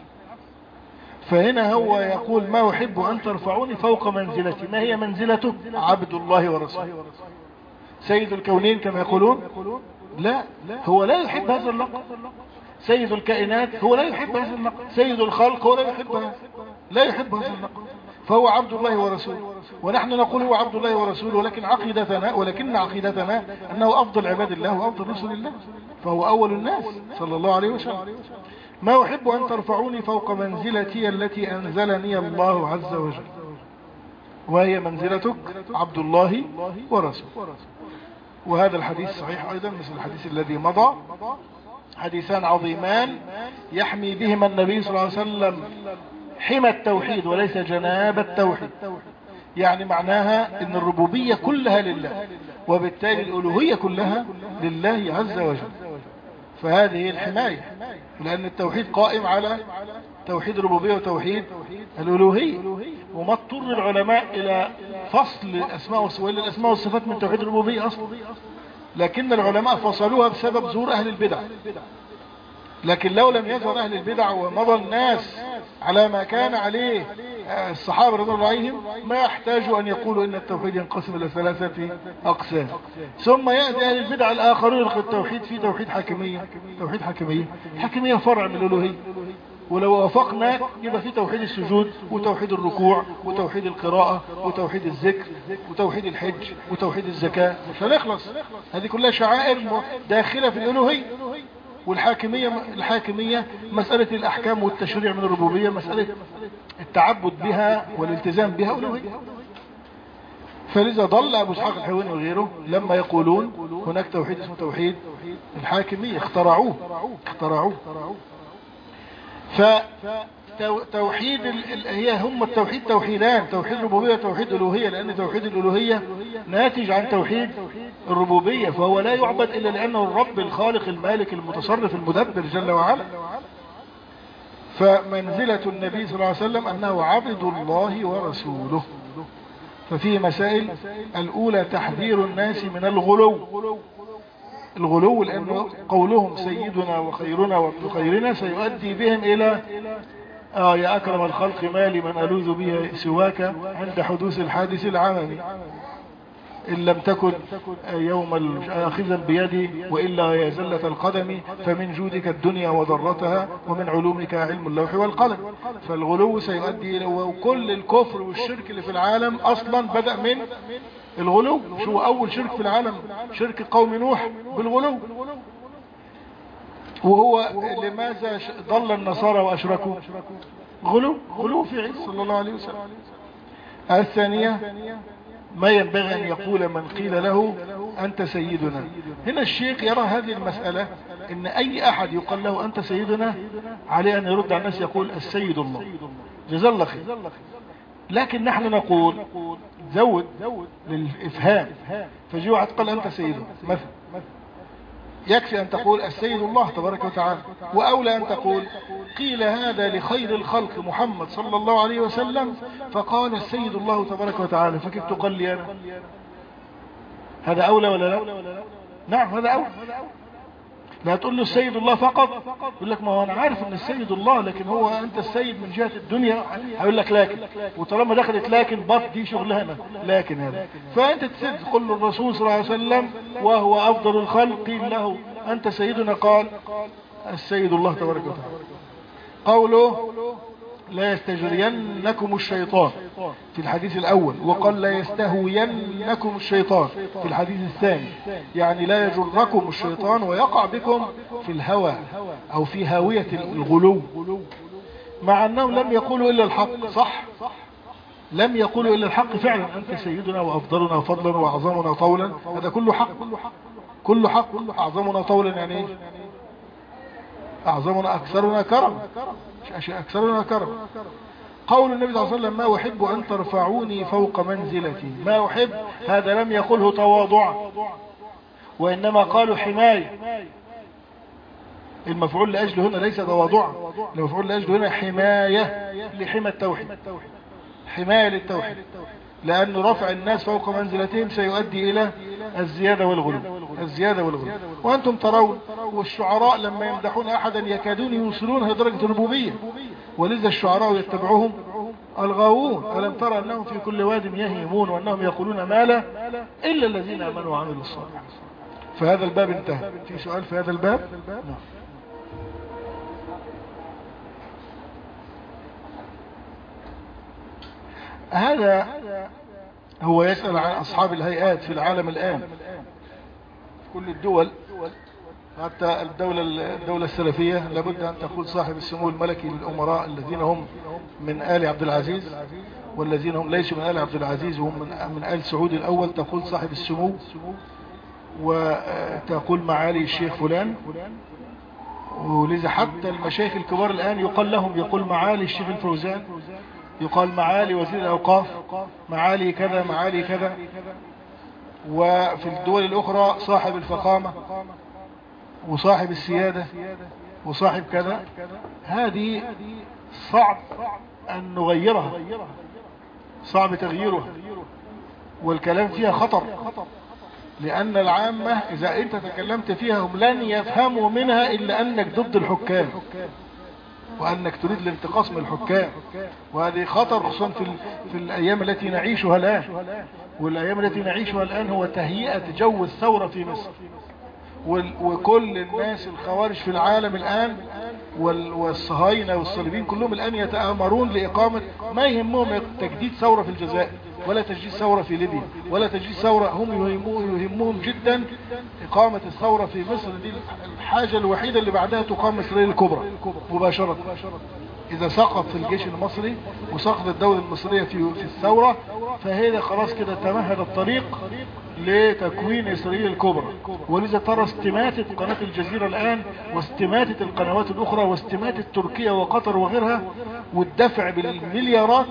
فهنا هو يقول ما أحب أن ترفعوني فوق منزلتي. ما هي منزلته؟ عبد الله ورسوله، سيد الكونين كما يقولون. لا، هو لا يحب هذا اللقب. سيد الكائنات هو لا يحب هذا اللقب، سيد الخلق هو لا يحب هذا، لا يحب هذا اللقب. فهو عبد الله ورسوله، ونحن نقول هو عبد الله ورسوله، ولكن عقيدتنا ولكن عقيدتنا أنه أفضل عباد الله وأفضل رسل الله، فهو أول الناس صلى الله عليه وسلم. ما أحب أن ترفعوني فوق منزلتي التي أنزلني الله عز وجل، وهي منزلتك عبد الله ورسوله. وهذا الحديث صحيح أيضا مثل الحديث الذي مضى، حديثان عظيمان يحمي بهما النبي صلى الله عليه وسلم حمى التوحيد وليس جناب التوحيد. يعني معناها ان الربوبية كلها لله، وبالتالي الالوهية كلها لله عز وجل. فهذه هي الحماية، لان التوحيد قائم على توحيد الربوبية وتوحيد الالوهية. وما اضطر العلماء الى فصل الاسماء والصفات، الاسماء والصفات من توحيد الربوبية اصلا، لكن العلماء فصلوها بسبب ظهور اهل البدع. لكن لو لم يظهر اهل البدع ومضى الناس على ما كان عليه الصحابة رضي الله عنهم، ما يحتاجوا ان يقولوا ان التوحيد ينقسم الى ثلاثة اقسام. ثم يأتي اهل البدع الاخرون يلقوا التوحيد في توحيد حاكمية. توحيد حاكمية، حاكمية فرع من الالوهية. ولو وافقنا يبقى في توحيد السجود وتوحيد الركوع وتوحيد القراءة وتوحيد الذكر وتوحيد الحج وتوحيد الزكاة، مش هنخلص. هذه كلها شعائر داخلة في الالوهية. والحاكمية الحاكمية مسألة الأحكام والتشريع من الربوبية، مسألة التعبد بها والالتزام بها أولوية. فلذا ضل أبو اسحاق الحويني وغيره لما يقولون هناك توحيد اسمه توحيد الحاكمية، اخترعوه اخترعوه فتوحيد هي هم التوحيد توحيدان، توحيد ربوبية وتوحيد ألوهية، لأن توحيد الألوهية ناتج عن توحيد الربوبية، فهو لا يعبد إلا لأنه الرب الخالق المالك المتصرف المدبر جل وعلا. فمنزلة النبي صلى الله عليه وسلم أنه عبد الله ورسوله. ففيه مسائل، الأولى تحذير الناس من الغلو. الغلو لأنه قولهم سيدنا وخيرنا وابن خيرنا سيؤدي بهم إلى آه يا أكرم الخلق مالي من ألوذ به سواك عند حدوث الحادث العممي، إن لم تكن يوم آخذا بيدي وإلا يا زلة القدم، فمن جودك الدنيا وضرتها ومن علومك علم اللوح والقلم. فالغلو سيؤدي إلى، وكل الكفر والشرك اللي في العالم أصلا بدأ من الغلو. شو أول شرك في العالم؟ شرك قوم نوح بالغلو. وهو لماذا ضل النصارى وأشركوا؟ غلو، غلو في عيسى صلى الله عليه وسلم. الثانية ما ينبغي أن يقول من قيل له أنت سيدنا. هنا الشيخ يرى هذه المسألة إن أي أحد يقال له أنت سيدنا عليه أن يرد على الناس يقول السيد الله، جزا الله خير. لكن نحن نقول زود للإفهام، فجي واحد قال أنت سيدنا مثلا، يكفي أن تقول السيد الله تبارك وتعالى، وأولى أن تقول قيل هذا لخير الخلق محمد صلى الله عليه وسلم فقال السيد الله تبارك وتعالى، فكيف تقول لي أنا؟ هذا أولى ولا لا؟ نعم هذا أولى. لا تقول له السيد الله فقط، يقول لك ما هو أنا عارف أن السيد الله، لكن هو أنت السيد من جهة الدنيا، هيقول لك لكن، وطالما دخلت لكن بط دي شغلانة لكن هذا. فأنت تسد تقول له الرسول صلى الله عليه وسلم وهو أفضل الخلق قيل له أنت سيدنا قال السيد الله تبارك وتعالى. قوله لا يستجرينكم الشيطان في الحديث الأول، وقال لا يستهوينكم الشيطان في الحديث الثاني، يعني لا يجركم الشيطان ويقع بكم في الهوى أو في هاوية الغلو، مع أنهم لم يقولوا إلا الحق. صح، لم يقولوا إلا الحق فعلا، أنت سيدنا وأفضلنا فضلا وأعظمنا طولا، هذا كله حق، كله حق. أعظمنا طولا يعني إيه؟ أعظمنا أكثرنا كرم، أكثرنا كرم. قول النبي صلى الله عليه وسلم ما أحب أن ترفعوني فوق منزلتي، ما أحب هذا لم يقله تواضعا، وإنما قالوا حماية. المفعول لأجله هنا ليس تواضعا، المفعول لأجله هنا حماية لحمى التوحيد، حماية للتوحيد، لأن رفع الناس فوق منزلتهم سيؤدي إلى الزيادة والغلو، الزيادة والغلو. وأنتم ترون والشعراء لما يمدحون أحدا يكادون يوصلونه لدرجة الربوبية، ولذا الشعراء يتبعوهم الغاوون. ألم ترى أنهم في كل واد يهيمون وأنهم يقولون ما لا إلا الذين آمنوا وعملوا الصالحات. فهذا الباب انتهى. في سؤال في هذا الباب؟ نعم. هذا هو يسأل عن أصحاب الهيئات في العالم الآن، كل الدول، حتى الدولة الدولة السلفية لابد أن تقول صاحب السمو الملكي للأمراء الذين هم من آل عبد العزيز والذين هم ليسوا من آل عبد العزيز وهم من, من آل سعود الأول، تقول صاحب السمو، وتقول معالي الشيخ فلان. ولذا حتى المشايخ الكبار الآن يقال لهم، يقول معالي الشيخ الفوزان، يقال معالي وزير الأوقاف، معالي كذا معالي كذا. وفي الدول الأخرى صاحب الفخامة وصاحب السيادة وصاحب كذا. هذه صعب أن نغيرها، صعب تغييرها، والكلام فيها خطر، لأن العامة إذا أنت تكلمت فيها هم لن يفهموا منها إلا أنك ضد الحكام وأنك تريد الانتقاص من الحكام. وهذه خطر خصوصا في, في الأيام التي نعيشها الآن. والأيام التي نعيشها الآن هو تهيئة جو الثورة في مصر، وكل الناس الخوارج في العالم الآن والصهاينة والصليبين كلهم الآن يتآمرون لإقامة، ما يهمهم تجديد ثورة في الجزائر ولا تجديد ثورة في ليبيا ولا تجديد ثورة، هم يهمهم جدا إقامة الثورة في مصر. دي الحاجة الوحيدة اللي بعدها تقام إسرائيل الكبرى مباشرة. إذا سقط في الجيش المصري وسقط الدولة المصرية في في الثورة، فهذا خلاص كده تمهد الطريق لتكوين إسرائيل الكبرى. ولذا ترى استماتة قناة الجزيرة الآن واستماتة القنوات الأخرى واستماتة تركيا وقطر وغيرها، والدفع بالمليارات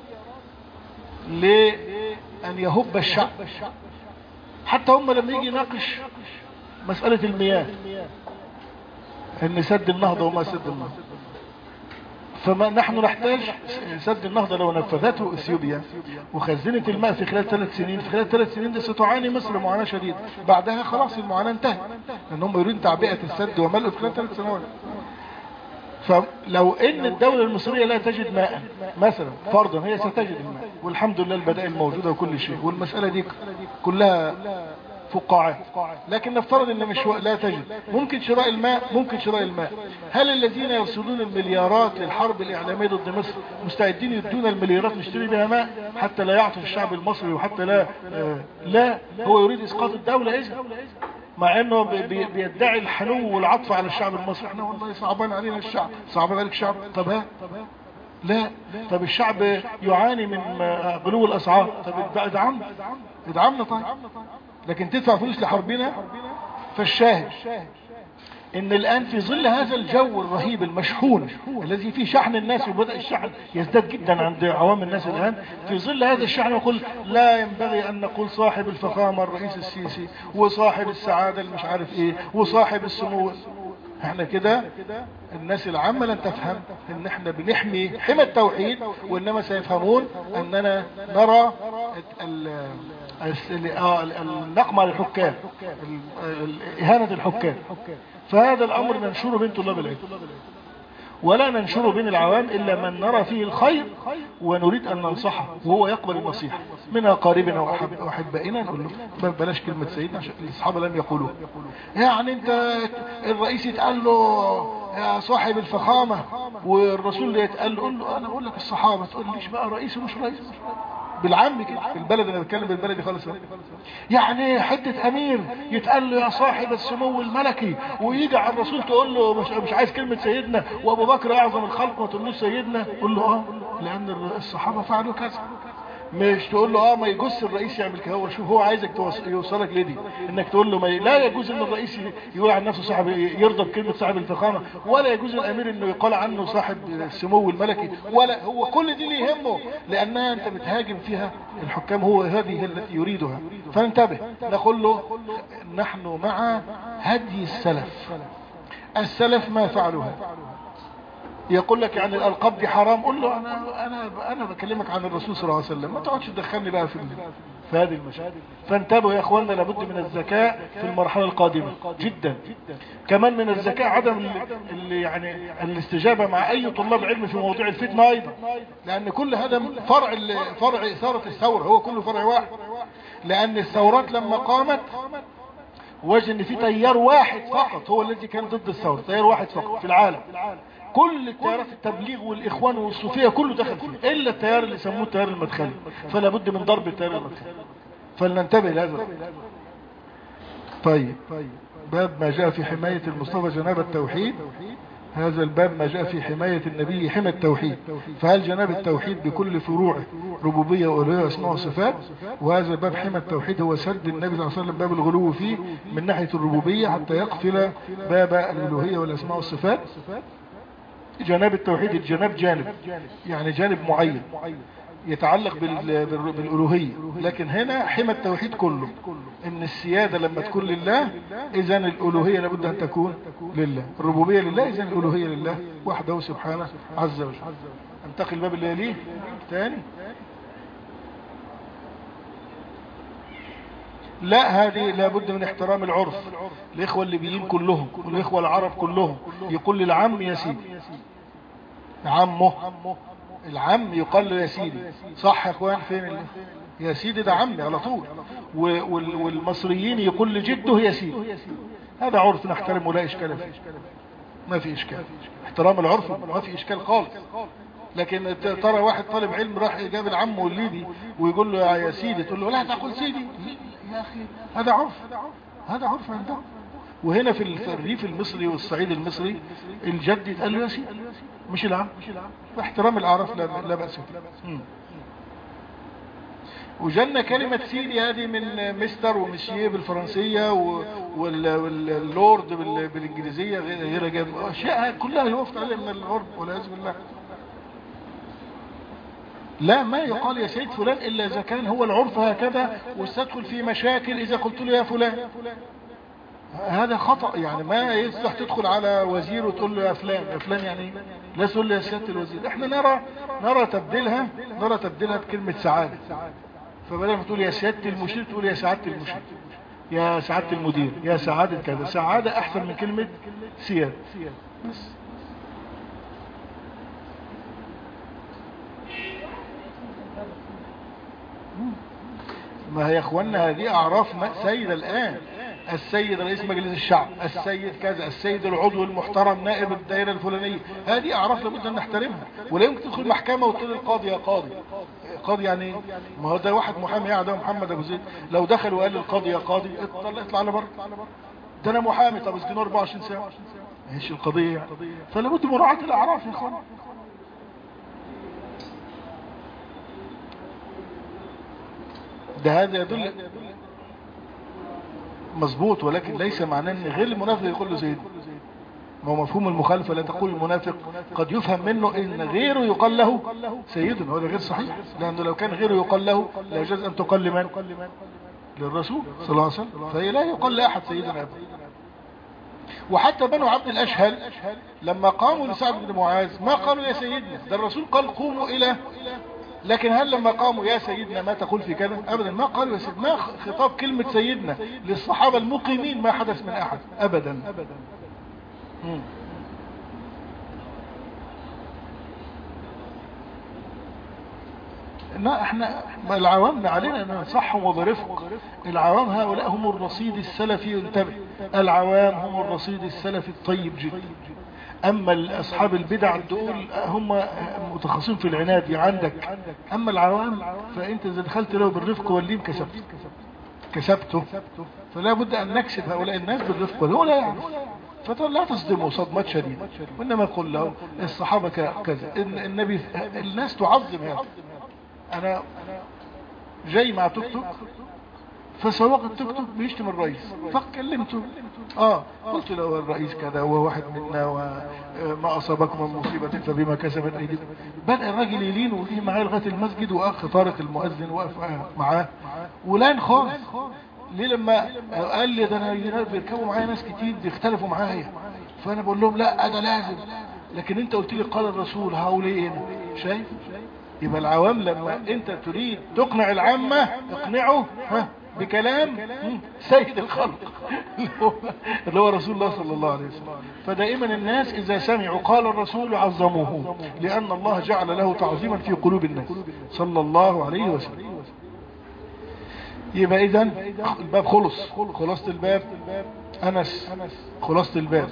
لأن يهب الشعب. حتى هم لما يجي يناقش مسألة المياه، ان سد النهضة وما سد النهضة، فما نحن نحتاج سد النهضة لو نفذته اثيوبيا وخزنت الماء في خلال ثلاث سنين، في خلال ثلاث سنين دي ستعاني مصر معاناة شديدة. بعدها خلاص المعاناة انتهت، لان هم يريدون تعبئة السد وملئه في خلال ثلاث سنوات. فلو ان الدولة المصرية لا تجد ماء مثلا فرضا، هي ستجد الماء والحمد لله البدائل موجودة وكل شيء، والمسألة دي كلها فقاعات، لكن نفترض ان مش لا تجد، ممكن شراء الماء، ممكن شراء الماء. هل الذين يرسلون المليارات للحرب الاعلامية ضد مصر مستعدين يدون المليارات نشتري بها ماء حتى لا يعطف الشعب المصري وحتى لا آه لا هو يريد اسقاط الدولة اذا، مع انه بي بيدعي الحنو والعطف على الشعب المصري. احنا والله صعبان علينا الشعب، صعبان عليك الشعب، طب ها لا، طب الشعب يعاني من غلو الاسعار، طب ادعمنا ادعمنا طيب، لكن تدفع فلوس لحربنا. فالشاهد ان الان في ظل هذا الجو الرهيب المشحون الذي فيه شحن الناس، وبدأ الشحن يزداد جدا عند عوام الناس الان، في ظل هذا الشحن يقول لا ينبغي ان نقول صاحب الفخامة الرئيس السيسي وصاحب السعادة المش عارف ايه وصاحب السمو. احنا كده الناس العامة لن تفهم ان احنا بنحمي حمى التوحيد، وانما سيفهمون اننا نرى النقمة للحكام، اهانة الحكام. فهذا الامر ننشره بين طلاب العلم، ولا ننشره بين العوام الا من نرى فيه الخير ونريد ان ننصحه وهو يقبل النصيحة من اقاربنا واحبائنا. نقول له بلاش كلمة سيدنا عشان الاصحاب لم يقولوها. يعني انت الرئيس يتقال له يا صاحب الفخامة والرسول يتقال له، قول له انا بقول لك الصحابة، تقول ليش بقى رئيس ومش رئيس بالعام كده في البلد، انا بتكلم بالبلدي خالص. يعني حته امير يتقال له يا صاحب السمو الملكي، ويجي على الرسول تقول له مش, مش عايز كلمه سيدنا، وابو بكر اعظم الخلق ما تقولوش سيدنا، قول له اه لان الصحابه فعلوا كذا. مش تقول له اه ما يجوز الرئيس يعمل كده، هو شوف هو عايزك يوصلك لدي انك تقول له ما ي... لا يجوز ان الرئيس يقول عن نفسه صاحب، يرضى بكلمه صاحب الفخامه، ولا يجوز الامير انه يقال عنه صاحب السمو الملكي، ولا هو كل دي اللي يهمه، لانها انت بتهاجم فيها الحكام، هو هذه التي يريدها. فانتبه، نقول له نحن مع هدي السلف. السلف ما فعلوها. يقول لك يعني الالقاب دي حرام، قول له انا انا انا بكلمك عن الرسول صلى الله عليه وسلم، ما تقعدش تدخلني بقى في في هذه المشاكل. فانتبهوا يا اخواننا، لابد من الذكاء في المرحله القادمه جدا. كمان من الذكاء عدم اللي يعني الاستجابه مع اي طلاب علم في مواضيع الفتنه ايضا، لان كل هذا فرع فرع اثاره الثوره، هو كله فرع واحد. لان الثورات لما قامت وجد ان في تيار واحد فقط هو الذي كان ضد الثوره، تيار واحد فقط في العالم. كل التيارات التبليغ والاخوان والصوفيه كله دخل فيه الا التيار اللي سموه التيار المدخلي، فلا بد من ضرب التيار المدخلي. فلننتبه لهذا. طيب باب ما جاء في حمايه المصطفى جناب التوحيد. هذا الباب ما جاء في حمايه النبي حمى التوحيد. فهل جناب التوحيد بكل فروعه ربوبيه والوهيه واسماء وصفات؟ وهذا باب حمى التوحيد هو سد النبي صلى الله عليه وسلم باب الغلو فيه من ناحيه الربوبيه حتى يقفل باب الالوهيه والاسماء والصفات. جناب التوحيد الجناب جانب، يعني جانب معين يتعلق بالألوهية، لكن هنا حمى التوحيد كله، ان السيادة لما تكون لله اذا الألوهية لابد ان تكون لله، الربوبية لله اذا الألوهية لله وحده سبحانه عز وجل. انتقل الباب اللي يليه تاني. لا هذه لابد من احترام العرف. الاخوة الليبيين كلهم والاخوة العرب كلهم يقول للعم يا سيدي، عمه العم يقال له يا سيدي، صح يا اخوان؟ فين ال... يا سيدي ده عمي على طول. وال... والمصريين يقول لجده يا سيدي. هذا عرف نحترمه لا اشكال فيه، ما في اشكال، احترام العرف ما في اشكال خالص. لكن ترى واحد طالب علم راح جاب العم والليبي ويقول له يا سيدي، تقول له لا تقول سيدي يا اخي، هذا عرف، هذا عرف عندهم. وهنا في الريف المصري والصعيد المصري الجد يتقال له يا سيدي مش العم، باحترام الاعراف لا, لا بأس فيه. وجلنا كلمة سيدي هذه من مستر ومسييه بالفرنسية واللورد بالانجليزية غير غير اشياء كلها يوفت عليها من العرب والعياذ بالله. لا ما يقال يا سيد فلان الا اذا كان هو العرف هكذا، وستدخل في مشاكل اذا قلت له يا فلان، هذا خطأ. يعني ما يصلح تدخل على وزير وتقول له يا فلان، يا فلان يعني لا تقول له يا سيادة الوزير. احنا نرى نرى تبديلها نرى تبديلها بكلمة سعادة، فبدل ما تقول يا سيادة المشير تقول يا سعادة المشير، يا سعادة المدير، يا سعادة كذا. سعادة احسن من كلمة سيادة. بس ما هي يا اخوانا هذه اعراف سيدة الان. السيد رئيس مجلس الشعب، السيد كذا، السيد العضو المحترم نائب الدائرة الفلانية، هذه اعراف لابد ان نحترمها. ولا يمكن تدخل محكمة وتقول القاضي يا قاضي. قاضي يعني ما هو ده واحد محامي قاعد محمد ابو زيد، لو دخل وقال للقاضي يا قاضي اطلع اطلع على بره، ده انا محامي. طب اسجنه أربعة وعشرين ساعة، ايش القضية يعني؟ فلا بد مراعاة الاعراف يا اخوان. ده هذا يدل مظبوط، ولكن ليس معناه ان غير المنافق يقول له سيدنا. ما هو مفهوم المخالفة لا تقول المنافق قد يفهم منه ان غيره يقال له سيدنا، وهذا غير صحيح، لانه لو كان غيره يقال له لا يجوز ان تقال لمن؟ للرسول صلى الله عليه وسلم. فهي لا يقال لاحد سيدنا ابدا. وحتى بنو عبد الاشهل لما قاموا لسعد بن معاذ ما قالوا يا سيدنا، ده الرسول قال قوموا الى، لكن هل لما قاموا يا سيدنا ما تقول في كذا؟ ابدا ما قالوا يا سيدنا. ما خطاب كلمة سيدنا للصحابة المقيمين ما حدث من احد ابدا. مم. لا احنا العوام علينا ان ننصحهم وبرفق. العوام هؤلاء هم الرصيد السلفي، انتبه، العوام هم الرصيد السلفي الطيب جدا. اما اصحاب البدع دول هم متخصصين في العناد عندك. اما العوام فانت اذا دخلت له بالرفق واللين كسبته كسبته فلا بد ان نكسب هؤلاء الناس بالرفق، وهو لا يعرف. فلا تصدموا صدمات شديدة، وانما قل له الصحابة كذا، النبي، الناس تعظم هذا. انا جاي مع توك توك، فسواق التوك توك بيشتم الرئيس، فكلمته اه قلت له الرئيس كذا وهو واحد منا وما اصابكم من مصيبة فبما كسبت ايديكم. بدأ الراجل يلين وجه معاه لغاية المسجد، واخ طارق المؤذن وقف معاه ولان خالص. ليه؟ لما قال لي ده انا بيركبوا معايا ناس كتير بيختلفوا معايا، فانا بقول لهم لا ده لازم، لكن انت قلت لي قال الرسول هقول ايه هنا؟ شايف؟ يبقى العوام لما انت تريد تقنع العامة اقنعه ها بكلام سيد الخلق اللي هو رسول الله صلى الله عليه وسلم. فدائما الناس اذا سمعوا قال الرسول عظموه، لان الله جعل له تعظيما في قلوب الناس صلى الله عليه وسلم. يبقى اذا الباب خلص. خلاصة الباب انس، خلاصة الباب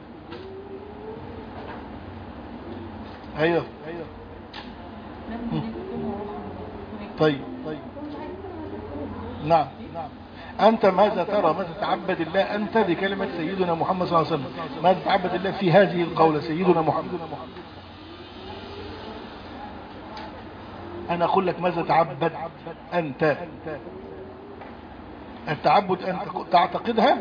ايوه طيب نعم. أنت ماذا ترى، ماذا تعبد الله أنت بكلمة سيدنا محمد صلى الله عليه وسلم؟ ماذا تعبد الله في هذه القولة سيدنا محمد؟ أنا أقول لك ماذا تعبد أنت. التعبد أنت تعتقدها؟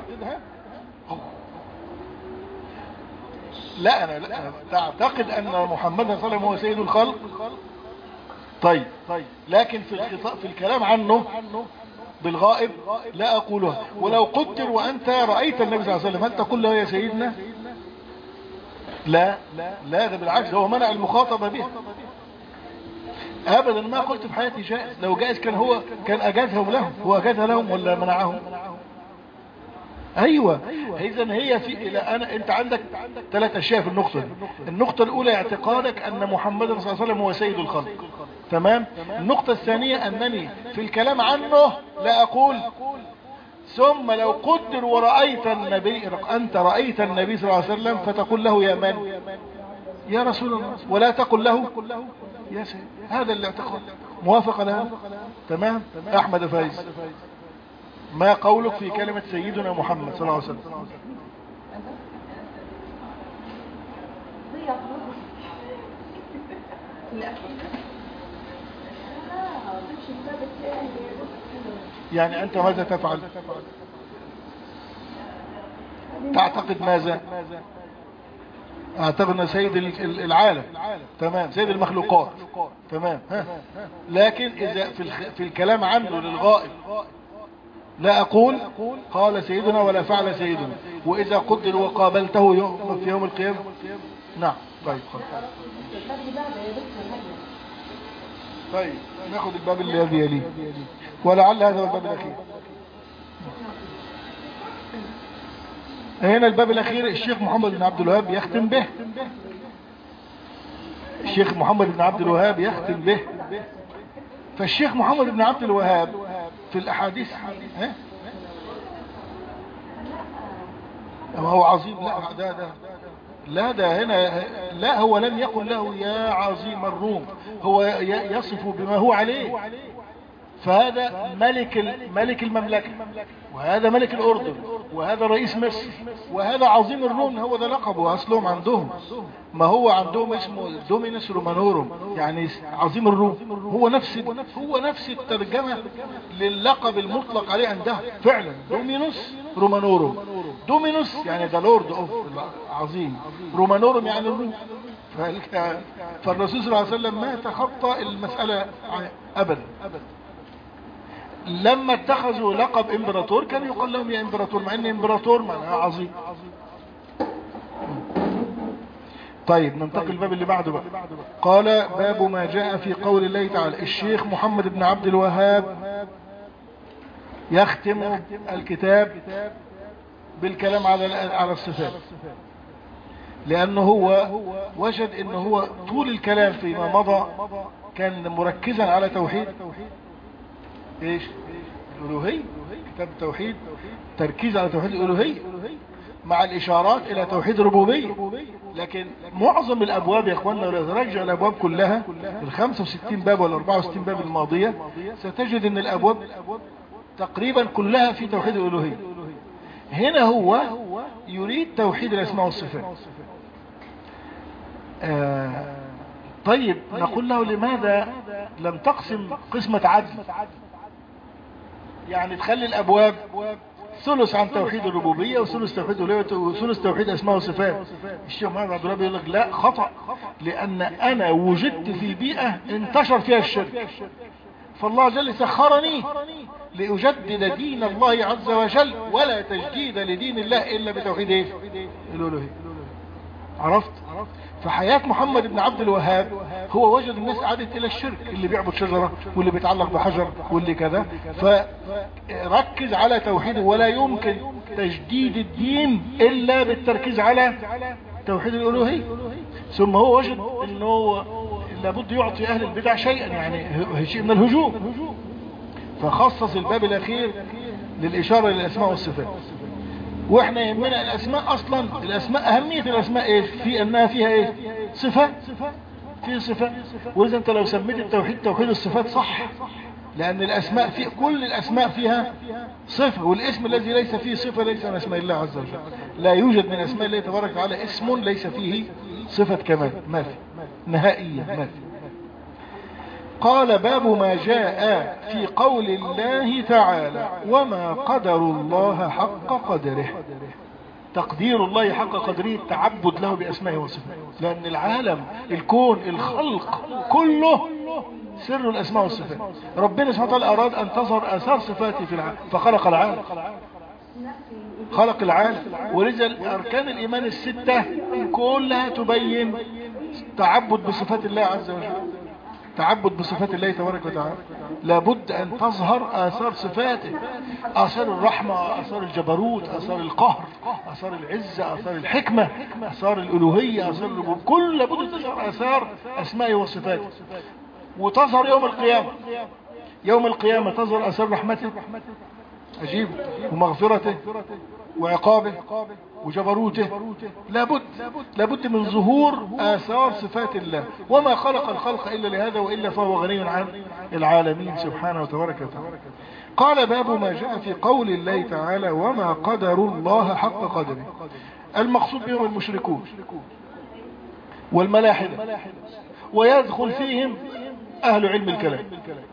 لا أنا لا تعتقد أن محمد صلى الله عليه وسلم هو سيد الخلق. طيب لكن في الخطاب في الكلام عنه بالغائب لا أقولها. ولو قدر وأنت رأيت النبي صلى الله عليه وسلم هل تقول له يا سيدنا؟ لا لا ده بالعكس، هو منع المخاطبة به أبدا. ما قلت في حياتي جائز، لو جائز كان هو كان أجازهم لهم. هو أجازها لهم ولا منعهم؟ ايوه. اذا هي في الى انا انت عندك ثلاث اشياء في النقطه دي. النقطه الاولى اعتقادك ان محمد صلى الله عليه وسلم هو سيد الخلق، تمام. النقطه الثانيه انني في الكلام عنه لا اقول ثم لو قدر ورأيت النبي، انت رأيت النبي صلى الله عليه وسلم فتقول له يا من؟ يا رسول الله، ولا تقل له يا سيد. هذا الاعتقاد موافق لهذا؟ تمام. احمد فايز، ما قولك في كلمة سيدنا محمد صلى الله عليه وسلم؟ يعني أنت ماذا تفعل؟ تعتقد ماذا؟ أعتقد أن سيد العالم، تمام، سيد المخلوقات، تمام. ها. لكن إذا في, في الكلام عنه للغائب لا أقول قال سيدنا ولا فعل سيدنا. وإذا قدر وقابلته يوم في يوم القيامة نعم. طيب خلاص. طيب ناخذ الباب الذي يليه، ولعل هذا هو الباب الأخير. هنا الباب الأخير الشيخ محمد بن عبد الوهاب يختم به. الشيخ محمد بن عبد الوهاب يختم به. فالشيخ محمد بن عبد الوهاب في الأحاديث ها؟ ما هو عظيم، لا ده ده لا ده هنا لا، هو لم يقل له يا عظيم الروم، هو يصف بما هو عليه. فهذا ملك ملك المملكة، وهذا ملك الأردن، وهذا رئيس مصر، وهذا عظيم الروم، هو ده لقبه أصلهم عندهم. ما هو عندهم اسمه دومينوس رومانوروم، يعني عظيم الروم. هو نفس هو نفس الترجمة للقب المطلق عليه عندها فعلا، دومينوس رومانوروم. دومينوس يعني ذا لورد اوف عظيم، رومانوروم يعني الروم. فالرسول صلى الله عليه وسلم ما تخطى المسألة أبدا. لما اتخذوا لقب امبراطور كان يقال لهم يا امبراطور، مع ان امبراطور معناها عظيم. طيب ننتقل الباب اللي بعده بقى. قال باب ما جاء في قول الله تعالى. الشيخ محمد بن عبد الوهاب يختم الكتاب بالكلام على على الصفات، لانه هو وجد انه هو طول الكلام فيما مضى كان مركزا على توحيد ايش الالوهيه، كتاب التوحيد تركيز على توحيد الالوهيه مع الاشارات الى توحيد الربوبيه. لكن معظم الابواب يا اخواننا لو ترجع الابواب كلها ال خمسة وستين باب ولا أربعة وستين باب الماضيه ستجد ان الابواب تقريبا كلها في توحيد الالوهيه. هنا هو يريد توحيد الاسماء والصفات. آه طيب نقول له لماذا لم تقسم قسمة عدل، يعني تخلي الابواب ثلث عن توحيد الربوبية وثلث توحيد الالوهية وثلث توحيد اسماء وصفات. الشيخ محمد عبد الوهاب يقول لك لا، خطأ، لان انا وجدت في بيئة انتشر فيها الشرك، فالله جل سخرني لأجدد دين الله عز وجل، ولا تجديد لدين الله إلا بتوحيد ايه الألوهية. عرفت؟ فحياة محمد بن عبد الوهاب هو وجد الناس عادت إلى الشرك، اللي بيعبد شجرة واللي بيتعلق بحجر واللي كذا، فركز على توحيده. ولا يمكن تجديد الدين إلا بالتركيز على توحيد الألوهية. ثم هو وجد أنه لابد يعطي أهل البدع شيئا، يعني شيء من الهجوم، فخصص الباب الأخير للإشارة للأسماء والصفات. وإحنا يهمنا الأسماء أصلا. الأسماء أهمية الأسماء إيه؟ في أنها فيها إيه؟ صفات، في صفات. وإذا أنت لو سميت التوحيد توحيد الصفات صح، لأن الأسماء في كل الأسماء فيها صفة، والاسم الذي ليس فيه صفة ليس من أسماء الله عز وجل. لا يوجد من أسماء الله تبارك وتعالى اسم ليس فيه صفة كمال، ما في نهائيا، ما في. قال باب ما جاء في قول الله تعالى وما قدر الله حق قدره. تقدير الله حق قدره التعبد له بأسمائه وصفاته، لأن العالم الكون الخلق كله سر الأسماء والصفات. ربنا سبحانه وتعالى أراد أن تظهر آثار صفاته في العالم فخلق العالم، خلق العالم. ولذا أركان الإيمان الستة كلها تبين تعبد بصفات الله عز وجل، تعبد بصفات الله تبارك وتعالى. لابد أن تظهر آثار صفاته، آثار الرحمة، آثار الجبروت، آثار القهر، آثار العزة، آثار الحكمة، آثار الألوهية، آثار الربوبية، كل لابد تظهر آثار أسمائه وصفاته. وتظهر يوم القيامة، يوم القيامة تظهر آثار رحمته عجيب، ومغفرته وعقابه وجبروته. لابد لابد من ظهور آثار صفات الله. وما خلق الخلق إلا لهذا، وإلا فهو غني عن العالمين سبحانه وتبارك وتعالى. قال باب ما جاء في قول الله تعالى وما قدر الله حق قدره. المقصود بهم المشركون والملاحدة، ويدخل فيهم أهل علم الكلام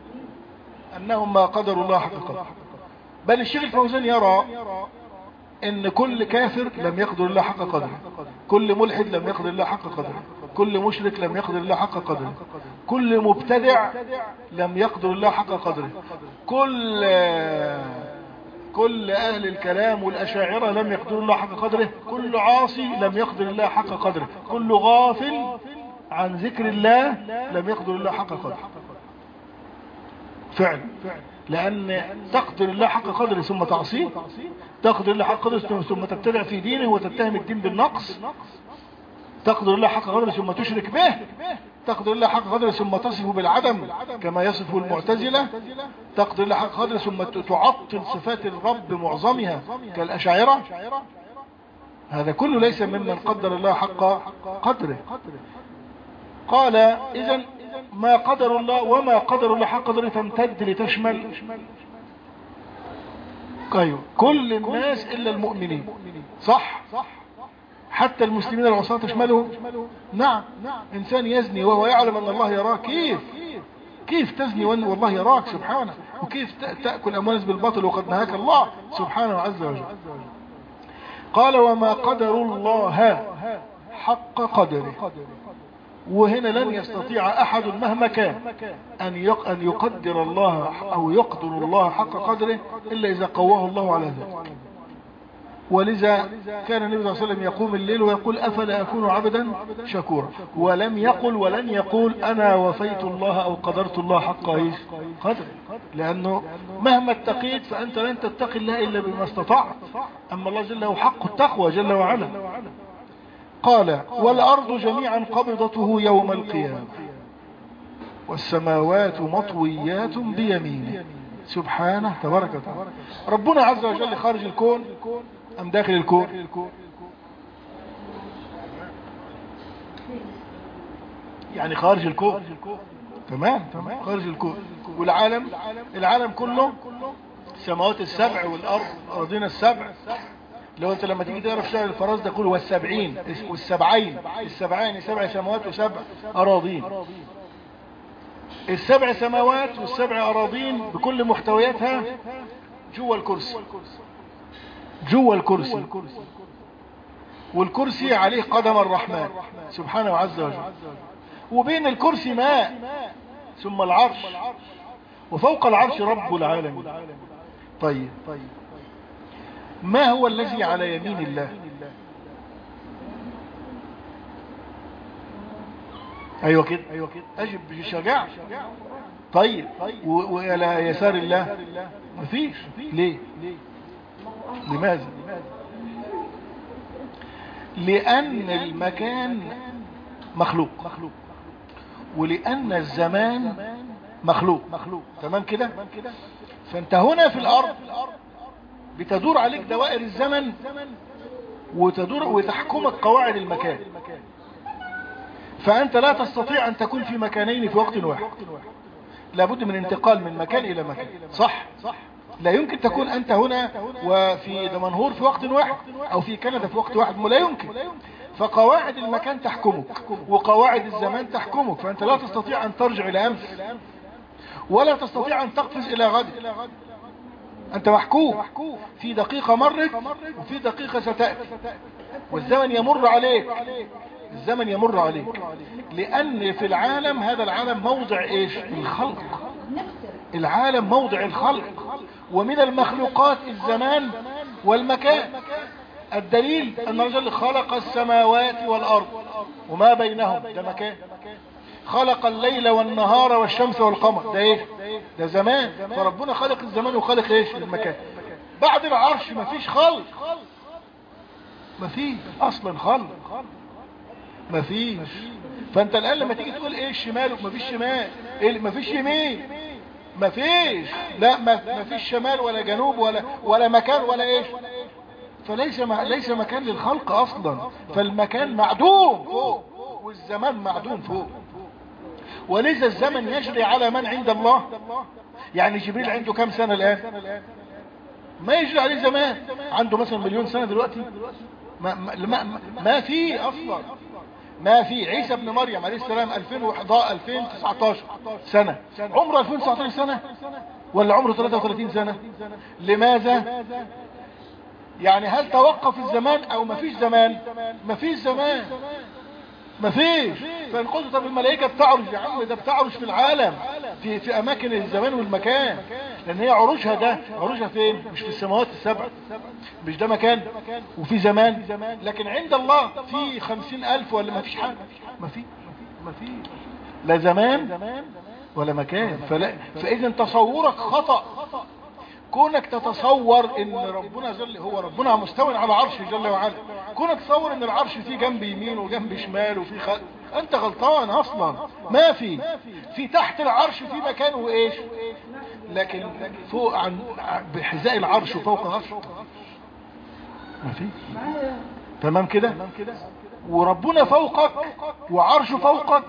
أنهم ما قدروا الله حق قدره. بل الشيخ الفوزان يرى ان كل كافر لم يقدر الله حق قدره، كل ملحد لم يقدر الله حق قدره، كل مشرك لم يقدر الله حق قدره، كل مبتدع لم يقدر الله حق قدره، كل كل اهل الكلام والاشاعرة لم يقدروا الله حق قدره، كل عاصي لم يقدر الله حق قدره، كل غافل عن ذكر الله لم يقدر الله حق قدره. فعلا، لأن تقدر الله حق قدره ثم تعصيه، تقدر الله حق قدره ثم تبتدع في دينه وتتهم الدين بالنقص، تقدر الله حق قدره ثم تشرك به، تقدر الله حق قدره ثم تصفه بالعدم كما يصفه المعتزلة، تقدر الله حق قدره ثم تعطل صفات الرب معظمها كالأشاعرة، هذا كله ليس ممن قدر الله حق قدره. قال إذن ما قدر الله وما قدر الله حق قدره تمتد لتشمل أيوه كل الناس إلا المؤمنين، صح؟ حتى المسلمين العصاة تشملهم. نعم، إنسان يزني وهو يعلم أن الله يراه، كيف كيف تزني والله يراك سبحانه، وكيف تأكل أموال بالباطل وقد نهاك الله سبحانه عز وجل. قال وما قدر الله حق قدره، وهنا لن يستطيع أحد مهما كان أن يقدر الله أو يقدر الله حق قدره إلا إذا قواه الله على ذلك. ولذا كان النبي صلى الله عليه وسلم يقوم الليل ويقول أفلا أكون عبدا شكورا، ولم يقل ولن يقول أنا وفيت الله أو قدرت الله حق قدره، لأنه مهما اتقيت فأنت لن تتقي الله إلا بما استطعت، أما الله جل له حق التقوى جل وعلا. قال والأرض جميعا قبضته يوم القيامة والسماوات مطويات بيمينه سبحانه تبارك وتعالى. ربنا عز وجل خارج الكون أم داخل الكون؟ يعني خارج الكون، تمام تمام خارج الكون. والعالم العالم كله السماوات السبع والأرض أرضنا السبع. لو انت لما تيجي تقرا في شعر الفراز ده كله والسبعين والسبعين السبعين سبع سماوات وسبع أراضين، السبع سماوات والسبع أراضين بكل محتوياتها جوا الكرسي، جوا الكرسي، والكرسي عليه قدم الرحمن سبحانه عز وجل، وبين الكرسي ماء ثم العرش، وفوق العرش رب العالمين. طيب ما هو الذي على يمين الله؟ ايوه كده اجب بشجاعة. طيب وعلى يسار الله مفيش. ليه؟ لماذا؟ لأن المكان مخلوق، ولأن الزمان مخلوق، تمام كده؟ فانت هنا في الأرض بتدور عليك دوائر الزمن وتدور وتحكمك قواعد المكان، فأنت لا تستطيع أن تكون في مكانين في وقت واحد، لابد من انتقال من مكان إلى مكان، صح؟ لا يمكن تكون أنت هنا وفي دمنهور في وقت واحد أو في كندا في وقت واحد، لا يمكن. فقواعد المكان تحكمك وقواعد الزمان تحكمك، فأنت لا تستطيع أن ترجع إلى أمس ولا تستطيع أن تقفز إلى غد، أنت محكوم في دقيقة مرت وفي دقيقة ستأتي، والزمن يمر عليك، الزمن يمر عليك، لأن في العالم هذا العالم موضع إيش؟ الخلق، العالم موضع الخلق، ومن المخلوقات الزمان والمكان. الدليل أن الرجل خلق السماوات والأرض وما بينهم، ده مكان. خلق الليل والنهار والشمس والقمر، ده ايه؟ ده زمان. فربنا خلق الزمان وخلق ايش؟ المكان. بعد العرش مفيش خلق، مفيش اصلا خلق، مفيش. فانت الان لما تيجي تقول ايه الشمال، مفيش شمال، إيه مفيش يمين، مفيش، لا مفيش شمال ولا جنوب ولا ولا مكان ولا ايش، فليس ما ليس مكان للخلق اصلا، فالمكان معدوم فوق والزمان معدوم فوق. ولذا الزمن يجري على من عند الله. يعني جبريل عنده كم سنة الآن؟ ما يجري عليه زمان، عنده مثلا مليون سنة دلوقتي، ما, ما, ما, ما في أصلا، ما في. عيسى ابن مريم عليه السلام ألفين وتسعتاشر سنة، عمره ألفين وتسعتاشر سنة ولا عمره ثلاثة وثلاثين سنة؟ لماذا؟ يعني هل توقف الزمان أو ما فيش زمان؟ ما فيش زمان، مفيش. فان قلت طب الملائكة بتعرج، يا عم ده بتعرج في العالم في في اماكن الزمان والمكان، لان هي عروجها ده عروجها فين؟ مش في السماوات السبع، مش ده مكان وفي زمان. لكن عند الله في خمسين الف ولا ما فيش حاجة، ما في ما في لا زمان ولا مكان. فلا فاذا تصورك خطأ، كونك تتصور ان ربنا جل هو ربنا مستوى على عرشه جل وعلا، كونك تصور ان العرش فيه جنب يمين وجنب شمال وفي انت غلطان اصلا. ما في في تحت العرش في مكان وايش، لكن فوق عن بحذاء العرش وفوق العرش ما في. تمام كده. وربنا فوقك وعرشه فوقك،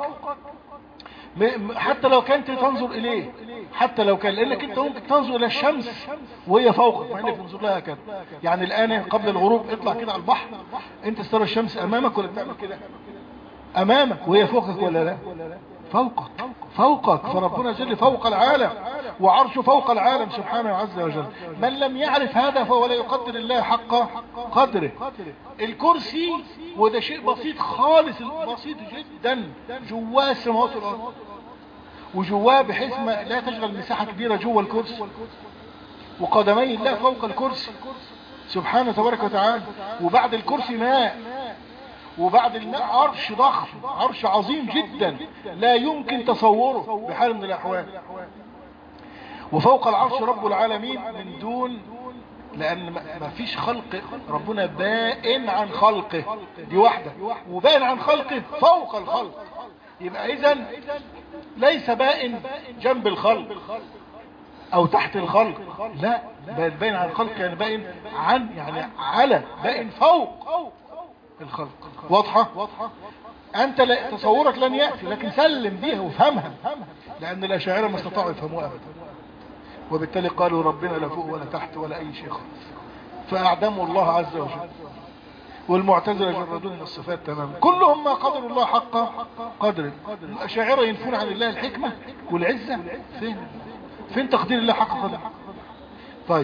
حتى لو كنت تنظر اليه، حتى لو كان، لانك انت ممكن تنظر الى الشمس وهي فوقك مع انك تنظر لها كده. يعني الان قبل الغروب اطلع كده على البحر، انت ترى الشمس امامك ولا بتعمل كده؟ امامك وهي فوقك ولا لا؟ فوقك فوقك. فربنا جل فوق العالم وعرشه فوق العالم سبحانه عز وجل. من لم يعرف هذا فهو لا يقدر الله حق قدره. الكرسي وده شيء بسيط خالص، بسيط جدا، جواه السماوات والارض، وجواه بحيث ما لا تشغل مساحة كبيرة جوه الكرسي، وقدمي الله فوق الكرسي سبحانه تبارك وتعالى. وبعد الكرسي ماء، وبعد الماء عرش ضخم، عرش عظيم جدا لا يمكن تصوره بحال من الأحوال. وفوق العرش رب العالمين من دون، لأن ما فيش خلق، ربنا بائن عن خلقه، دي واحدة، وبائن عن خلقه فوق الخلق. يبقى إذن ليس بائن جنب الخلق أو تحت الخلق، لا، بائن عن الخلق يعني بائن عن، يعني على، بائن فوق الخلق. واضحة؟ أنت تصورك لن يأتي، لكن سلم بيها وفهمها، لأن الأشاعرة ما استطاعوا يفهموها أبدا، وبالتالي قالوا ربنا لا فوق ولا تحت ولا أي شيء خالص، فأعدموا الله عز وجل. والمعتزلة جردون من الصفات تماما، كلهم ما قدروا الله حق قدره. الأشاعرة ينفون عن الله الحكمة والعزة، فين فين تقدير الله حق قدره؟ طيب،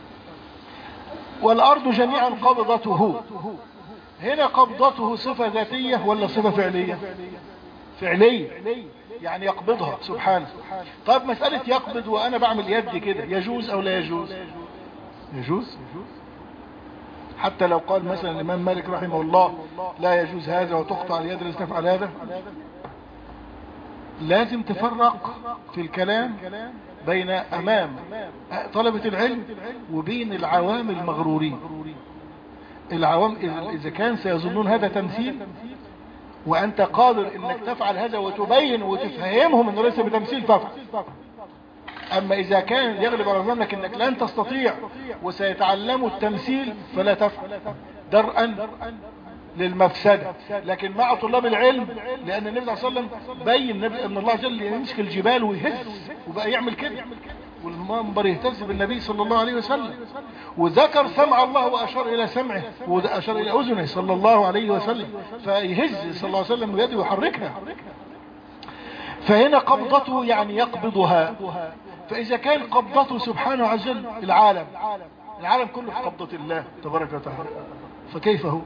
والأرض جميعا قبضته، هنا قبضته صفة ذاتية ولا صفة فعلية؟ فعلية، يعني يقبضها سبحانه. طيب مسألة يقبض وأنا بعمل يدي كده يجوز أو لا يجوز؟ يجوز، حتى لو قال مثلا الإمام مالك رحمه الله لا يجوز هذا وتقطع اليد التي تفعل هذا. لازم تفرق في الكلام بين أمام طلبة العلم وبين العوام المغرورين. العوام إذا كان سيظنون هذا تمثيل وأنت قادر إنك تفعل هذا وتبين وتفهمهم إنه ليس بتمثيل فقط. أما إذا كان يغلب على ظنك إنك لن تستطيع وسيتعلموا التمثيل فلا تفعل درءا للمفسدة. لكن مع طلاب العلم، لأن النبي صلى الله عليه وسلم بين أن الله جل يمسك الجبال ويهز وبقى يعمل كده، والمنبر يهتز بالنبي صلى الله عليه وسلم، وذكر سمع الله وأشار إلى سمعه وأشار إلى أذنه صلى الله عليه وسلم، فيهز صلى الله عليه وسلم بيده ويحركها. فهنا قبضته يعني يقبضها. فإذا كان قبضته سبحانه عز وجل العالم، العالم كله في قبضة الله تبارك وتعالى، فكيف هو؟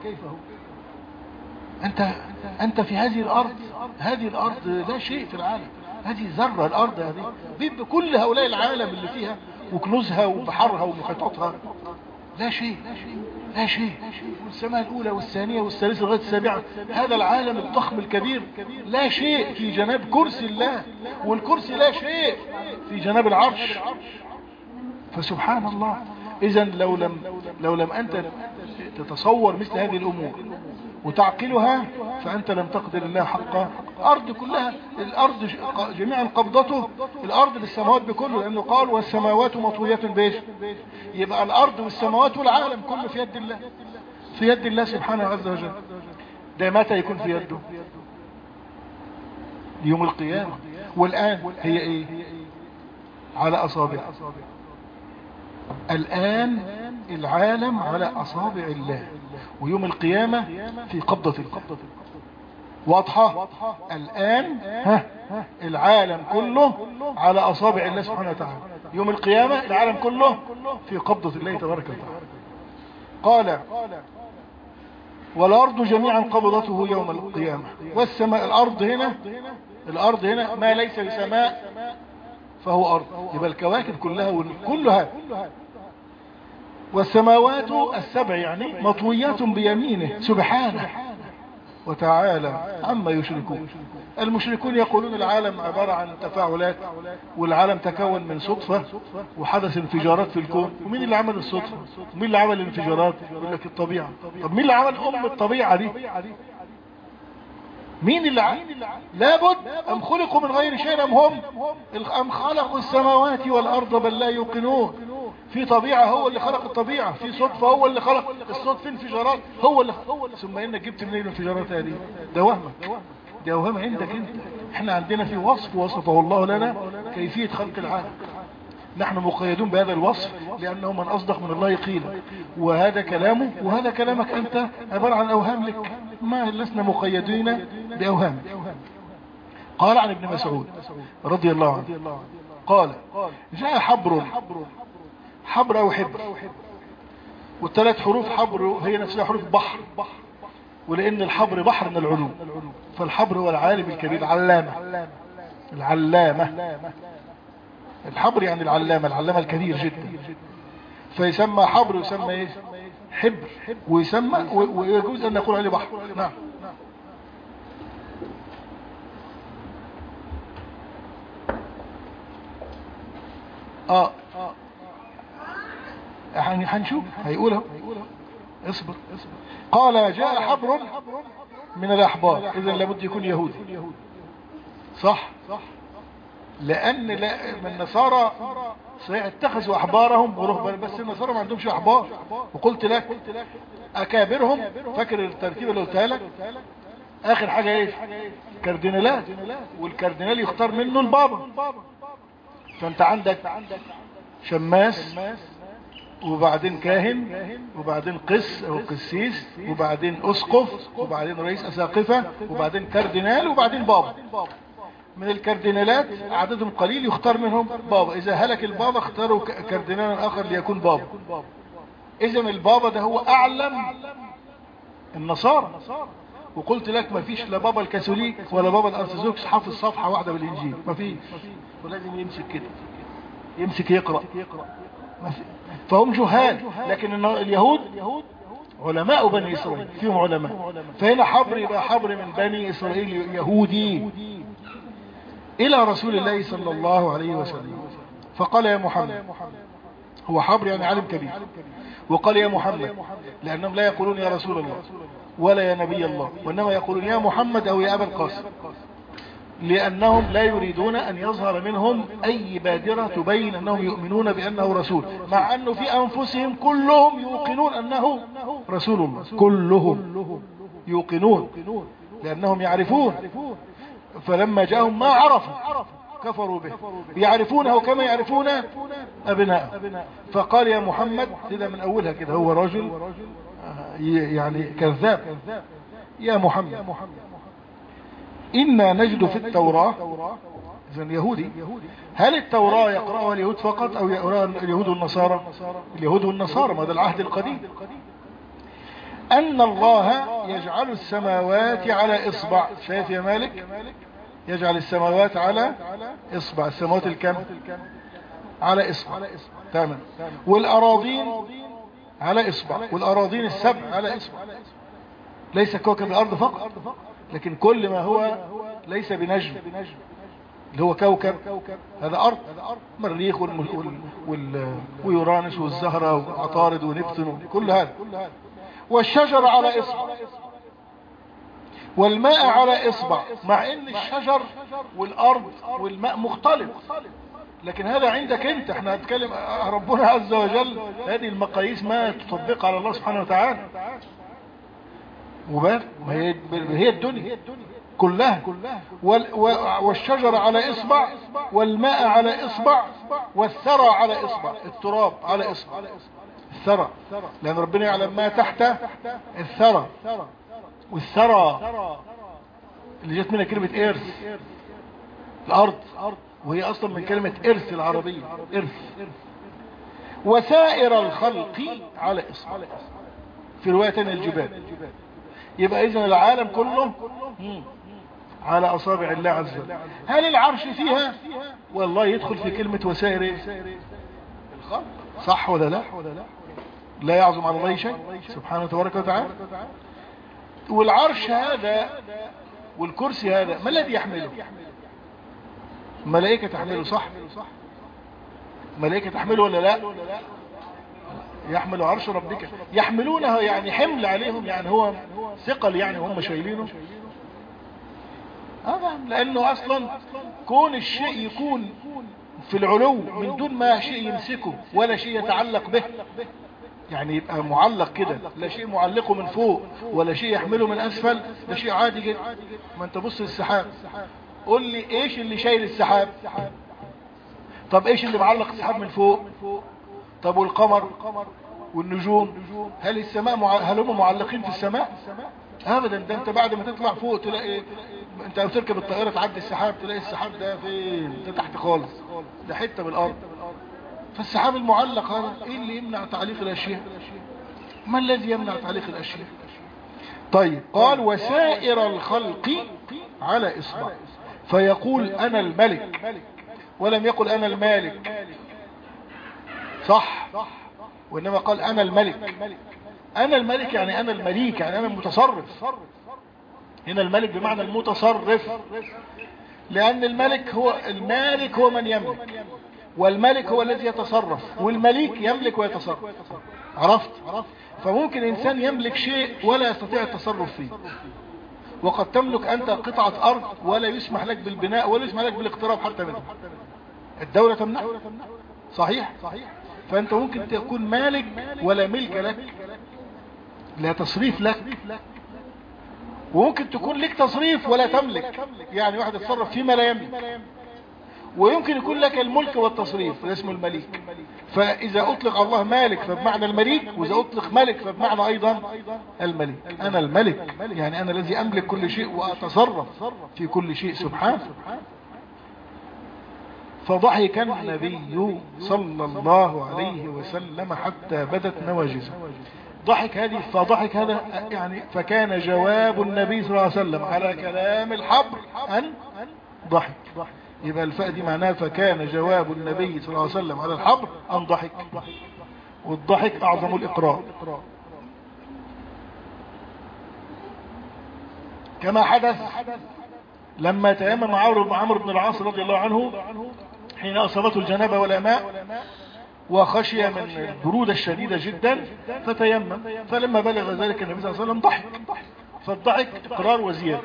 أنت أنت في هذه الأرض، هذه الأرض لا شيء في العالم، هذه ذرة الأرض هذه بكل هؤلاء العالم اللي فيها وكنوزها وبحرها ومحيطاتها لا شيء، لا شيء. والسماء الأولى والثانية والثالثة لغاية السابعة، هذا العالم الضخم الكبير لا شيء في جناب كرسي الله، والكرسي لا شيء في جناب العرش. فسبحان الله. إذن لو لم لو لم أنت تتصور مثل هذه الأمور وتعقلها فأنت لم تقدر الله حقا. الأرض كلها، الأرض جميعا قبضته، الأرض للسماوات بكله، لأنه قال والسماوات مطويات بإيش؟ يبقى الأرض والسماوات والعالم كله في يد الله، في يد الله سبحانه عز وجل. ده متى يكون في يده؟ يوم القيامة. والآن هي إيه؟ على أصابع. الآن العالم على أصابع الله، ويوم القيامة في قبضة الله. واضحة؟ الآن ها العالم كله على أصابع الله سبحانه وتعالى، يوم القيامة العالم كله في قبضة الله تبارك وتعالى. قال والأرض جميعا قبضته يوم القيامة والسماء. الأرض هنا، الأرض هنا ما ليس بسماء فهو أرض، يبقى الكواكب كلها كلها. والسماوات السبع يعني مطويات بيمينه سبحانه وتعالى عما يشركون. المشركون يقولون العالم عبارة عن تفاعلات، والعالم تكون من صدفة وحدث انفجارات في الكون. ومين اللي عمل الصدفة؟ ومين اللي عمل الانفجارات؟ يقول لك الطبيعة. طب مين اللي عمل أم الطبيعة دي؟ مين اللي ع... لابد أم خلقوا من غير شيء أم هم أم خلقوا السماوات والأرض بل لا يوقنون. في طبيعة هو اللي خلق الطبيعة، في صدفة هو اللي خلق الصدفة، في انفجارات هو اللي ثم إنك جبت منين الانفجارات هذه؟ ده وهمك، ده وهم عندك انت. احنا عندنا في وصف وصفه الله لنا كيفية خلق العالم، نحن مقيدون بهذا الوصف لأنه من أصدق من الله قيلا، وهذا كلامه وهذا كلامك أنت عبارة عن أوهام لك، ما لسنا مقيدين بأوهام. قال عن ابن مسعود رضي الله عنه قال جاء حبر، حبر أو حبر، والثلاث حروف حبر هي نفسها حروف بحر، ولأن الحبر بحر من العلوم، فالحبر هو العالم الكبير العلامة، العلامة الحبر يعني العلامة، العلامة الكبير جدا، فيسمى حبر ويسمى ايه حبر، ويسمى ويجوز ان نقول عليه بحر. نعم. اه يعني هنشوف هيقولها، اصبر. قال جاء حبر من الاحبار، اذا لابد يكون يهودي، صح؟ لان من النصارى سيتخذوا احبارهم ورهبان، بس النصارى ما عندهمش احبار. وقلت لك اكابرهم، فاكر الترتيب اللي قلتها لك؟ اخر حاجه ايه؟ كاردينالات، والكاردينال يختار منه البابا. فانت عندك شماس، وبعدين كاهن، وبعدين قس او قسيس، وبعدين اسقف، وبعدين رئيس اساقفه، وبعدين كاردينال، وبعدين بابا. من الكاردينالات عددهم قليل يختار منهم بابا، اذا هلك البابا اختاروا كاردينالا اخر ليكون بابا. اذا البابا ده هو اعلم النصارى. وقلت لك ما فيش لا بابا الكاثوليك ولا بابا الارثوذكس حافظ صفحة واحدة بالانجيل، ما فيش، ولازم يمسك كده، يمسك يقرأ، فهم جهال. لكن اليهود علماء بني اسرائيل، فيهم علماء. فهنا حبر يبقى حبر من بني اسرائيل يهودي الى رسول الله صلى الله عليه وسلم، فقال يا محمد، هو حبر يعني عالم كبير، وقال يا محمد، لانهم لا يقولون يا رسول الله ولا يا نبي الله، وانما يقولون يا محمد او يا ابا القاسم، لانهم لا يريدون ان يظهر منهم اي بادرة تبين انهم يؤمنون بانه رسول، مع انه في انفسهم كلهم يوقنون انه رسول الله، كلهم يوقنون لانهم يعرفون، فلما جاءهم ما عرفوا كفروا به، يعرفونه كما يعرفون ابناء. فقال يا محمد كده من اولها كده، هو رجل يعني كذاب، يا محمد إنا نجد في التوراة، إذن يهودي، هل التوراة يقرأها اليهود فقط أو يقرأها اليهود والنصارى؟ اليهود والنصارى، ما ده العهد القديم، أن الله يجعل السماوات على إصبع. شايف يا مالك؟ يجعل السماوات على إصبع، السماوات الكم على إصبع، تمام، والأراضين على إصبع، والأراضين السبع على إصبع، ليس كوكب الأرض فقط، لكن كل ما هو ليس بنجم اللي هو كوكب، هذا أرض، مريخ ويورانس والزهرة وعطارد ونبتون، كل هذا. والشجر على إصبع، والماء على إصبع، مع ان الشجر والأرض والماء مختلف، لكن هذا عندك انت، احنا هنتكلم ربنا عز وجل هذه المقاييس ما تطبق على الله سبحانه وتعالى، وبال هي الدنيا كلها. والشجر على إصبع، والماء على إصبع، والثرى على إصبع، التراب على إصبع، الثرى، لأن ربنا يعلم ما تحت الثرى. والثرى اللي جت منها كلمة إرث، الأرض، وهي أصلا من كلمة إرث العربية، إرث. وسائر الخلق على إصبع، في رواية الجبال. يبقى إذن العالم كله على أصابع الله عز وجل. هل العرش فيها؟ والله يدخل في كلمة وسائر إيه؟ الخلق، صح ولا لا؟ لا يعظم على الله شيء سبحانه تبارك وتعالى. والعرش هذا والكرسي هذا ما الذي يحمله؟ ملائكة تحمله، صح؟ ملائكة تحمله ولا لا؟ يحمل عرش ربك، يحملونه يعني حمل عليهم، يعني هو ثقل يعني هم شايلينه. اه لانه اصلا كون الشيء يكون في العلو من دون ما شيء يمسكه ولا شيء يتعلق به، يعني يبقى معلق كده، لا شيء معلقه من فوق ولا شيء يحمله من اسفل، ده شيء عادي جدا. ما انت بص للسحاب، قول لي ايش اللي شايل السحاب؟ طب ايش اللي معلق السحاب من فوق؟ طب والقمر والنجوم، هل السماء مع... هل هم معلقين في السماء؟ ابدا. ده انت بعد ما تطلع فوق تلاقي، انت بتركب الطائره تعدي السحاب تلاقي السحاب ده فين؟ ده تحت خالص، ده حته من الارض. فالسحاب المعلق هذا ايه اللي يمنع تعليق الاشياء؟ ما الذي يمنع تعليق الاشياء؟ طيب قال وسائر الخلق على اصبع، فيقول انا الملك، ولم يقل انا المالك، صح؟ وانما قال انا الملك. انا الملك يعني انا المليك، يعني انا المتصرف. هنا الملك بمعنى المتصرف، لان الملك هو المالك، هو من يملك، والملك هو الذي يتصرف، والمليك يملك ويتصرف. عرفت؟ فممكن انسان يملك شيء ولا يستطيع التصرف فيه، وقد تملك انت قطعة ارض ولا يسمح لك بالبناء ولا يسمح لك بالاقتراب حتى منها، الدولة تمنع، صحيح؟ فانت ممكن تكون مالك ولا ملك لك، لا تصريف لك، وممكن تكون لك تصريف ولا تملك، يعني واحد يتصرف فيما لا يملك، ويمكن يكون لك الملك والتصريف، ده اسمه المليك. فاذا اطلق الله مالك فبمعنى المليك، واذا اطلق ملك فبمعنى ايضا الملك. انا الملك يعني انا الذي املك كل شيء واتصرف في كل شيء سبحانه. فضحك النبي صلى الله عليه وسلم حتى بدت نواجذه. ضحك هذه، فضحك هذا يعني فكان جواب النبي صلى الله عليه وسلم على كلام الحبر أن ضحك. يبقى الفاء دي معناها فكان جواب النبي صلى الله عليه وسلم على الحبر أن ضحك، والضحك أعظم الإقرار، كما حدث لما تيمم عمرو بن العاص رضي الله عنه حين أصابته الجنابة ولا ماء، وخشي من البرودة الشديدة جدا فتيمم، فلما بلغ ذلك النبي صلى الله عليه وسلم ضحك، فالضحك إقرار وزيادة.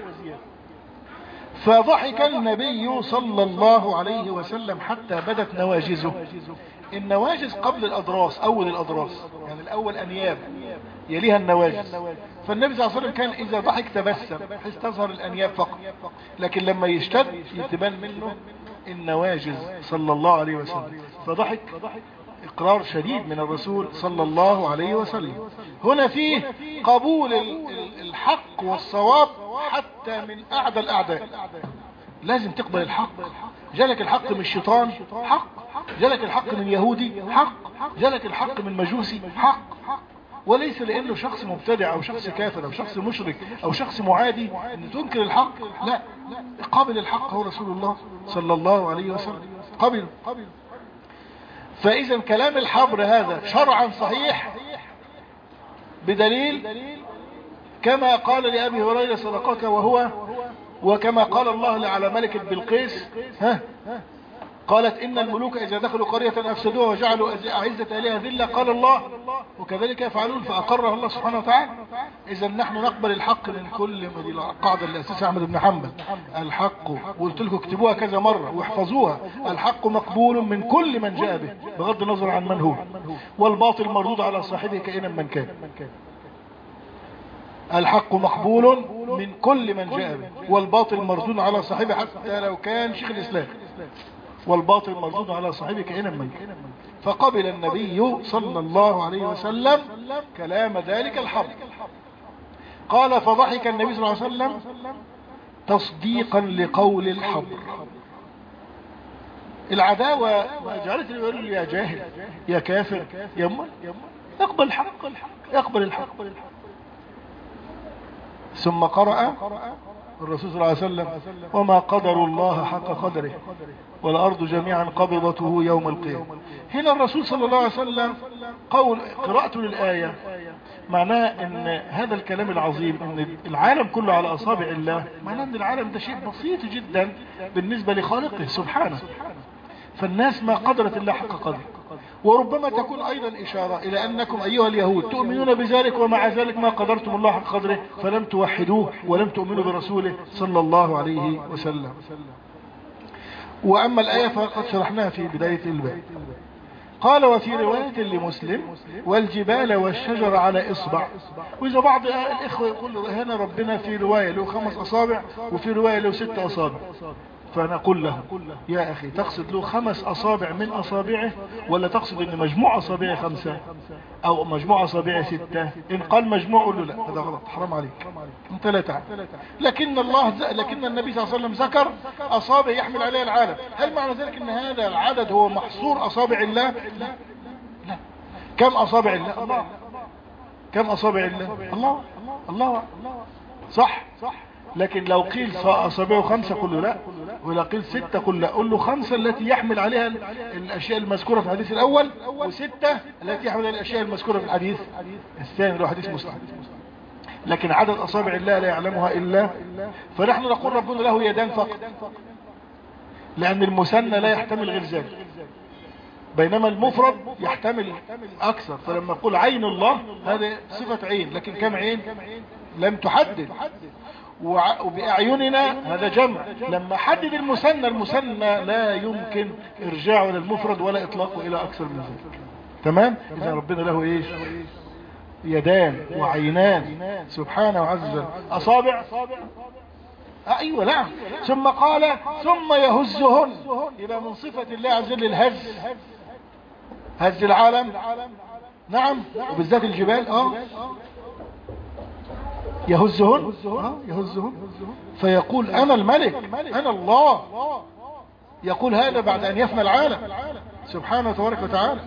فضحك النبي صلى الله عليه وسلم حتى بدت نواجذه. النواجذ قبل الأضراس، أول الأضراس، يعني الأول أنياب يليها النواجذ. فالنبي صلى الله عليه وسلم كان إذا ضحك تبسم حيث تظهر الأنياب فقط، لكن لما يشتد يتبان منه النواجذ صلى الله عليه وسلم. فضحك إقرار شديد من الرسول صلى الله عليه وسلم. هنا فيه قبول الحق والصواب حتى من أعدى الأعداء، لازم تقبل الحق. جالك الحق من الشيطان حق، جالك الحق من يهودي حق، جالك الحق من مجوسي حق، وليس لأنه شخص مبتدع أو شخص كافر أو شخص مشرك أو شخص معادي أن تنكر الحق، لا، قابل الحق هو رسول الله صلى الله عليه وسلم، قبل. فإذا كلام الحبر هذا شرعا صحيح بدليل كما قال لأبي هريرة صدقك وهو، وكما قال الله على ملكة بلقيس، ها قالت إن الملوك إذا دخلوا قرية أفسدوها وجعلوا أعزة أهلها ذلة، قال الله وكذلك يفعلون، فأقرها الله سبحانه وتعالى. إذا نحن نقبل الحق من كل، من القاعدة اللي أسسها أحمد بن حنبل، الحق، وقلت لكم اكتبوها كذا مرة واحفظوها، الحق مقبول من كل من جاء به بغض النظر عن من هو، والباطل مردود على صاحبه كائنا من كان. الحق مقبول من كل من جاء به، والباطل مردود على صاحبه حتى لو كان شيخ الإسلام، والباطل مردود على صاحبه كائنا من كان. فقبل النبي صلى الله عليه وسلم كلام ذلك الحبر. قال فضحك النبي صلى الله عليه وسلم تصديقا لقول الحبر. العداوة جعلت يقول لي يا جاهل يا كافر يا أمه، اقبل الحق، اقبل الحق. ثم قرأ الرسول صلى الله عليه وسلم وما قدر الله حق قدره والأرض جميعا قبضته يوم القيامة. هنا الرسول صلى الله عليه وسلم قول قراءته للآية معناه ان هذا الكلام العظيم ان العالم كله على أصابع الله، معناه ان العالم ده شيء بسيط جدا بالنسبة لخالقه سبحانه. فالناس ما قدرت الله حق قدر. وربما تكون أيضا إشارة إلى أنكم أيها اليهود تؤمنون بذلك ومع ذلك ما قدرتم الله حق قدره، فلم توحدوه ولم تؤمنوا برسوله صلى الله عليه وسلم. وأما الآية فقد شرحناها في بداية الباب. قال وفي رواية لمسلم والجبال والشجر على إصبع. وإذا بعض الإخوة يقول هنا ربنا في رواية له خمس أصابع وفي رواية له ست أصابع، فنقول له يا أخي تقصد له خمس أصابع من أصابعه ولا تقصد أن مجموع أصابعه خمسة أو مجموع أصابعه ستة؟ إن قال مجموع قل له لا، هذا غلط، حرام عليك، أنت لا تعلم. لكن الله ز... لكن النبي صلى الله عليه وسلم ذكر أصابع يحمل عليها العالم. هل معنى ذلك أن هذا العدد هو محصور أصابع الله؟ لا لا. كم أصابع الله؟ الله. كم أصابع الله؟ الله الله صح. لكن لو قيل أصابعه خمسة قل له لا، ولو قيل ستة قل لا. قل له خمسة التي يحمل عليها الأشياء المذكورة في الحديث الأول، وستة التي يحمل عليها الأشياء المذكورة في الحديث الثاني له حديث مسلم. لكن عدد أصابع الله لا يعلمها إلا، فنحن نقول ربنا له يدان فقط، لأن المثنى لا يحتمل غير ذلك، بينما المفرد يحتمل أكثر. فلما نقول عين الله هذا صفة عين، لكن كم عين لم تحدد. وبأعيننا هذا جمع. لما حدد المثنى، المثنى لا يمكن ارجاعه الى المفرد ولا اطلاقه الى اكثر من ذلك. تمام. اذا ربنا له ايش؟ يدان وعينان سبحانه وعز وجل. اصابع آه ايوه نعم. ثم قال ثم يهزهن، يبقى من صفة الله عز وجل الهز، هز العالم. نعم. وبالذات الجبال اه يهزهن يهزهن فيقول أنا الملك أنا الله. يقول هذا بعد أن يفنى العالم سبحانه تبارك وتعالى.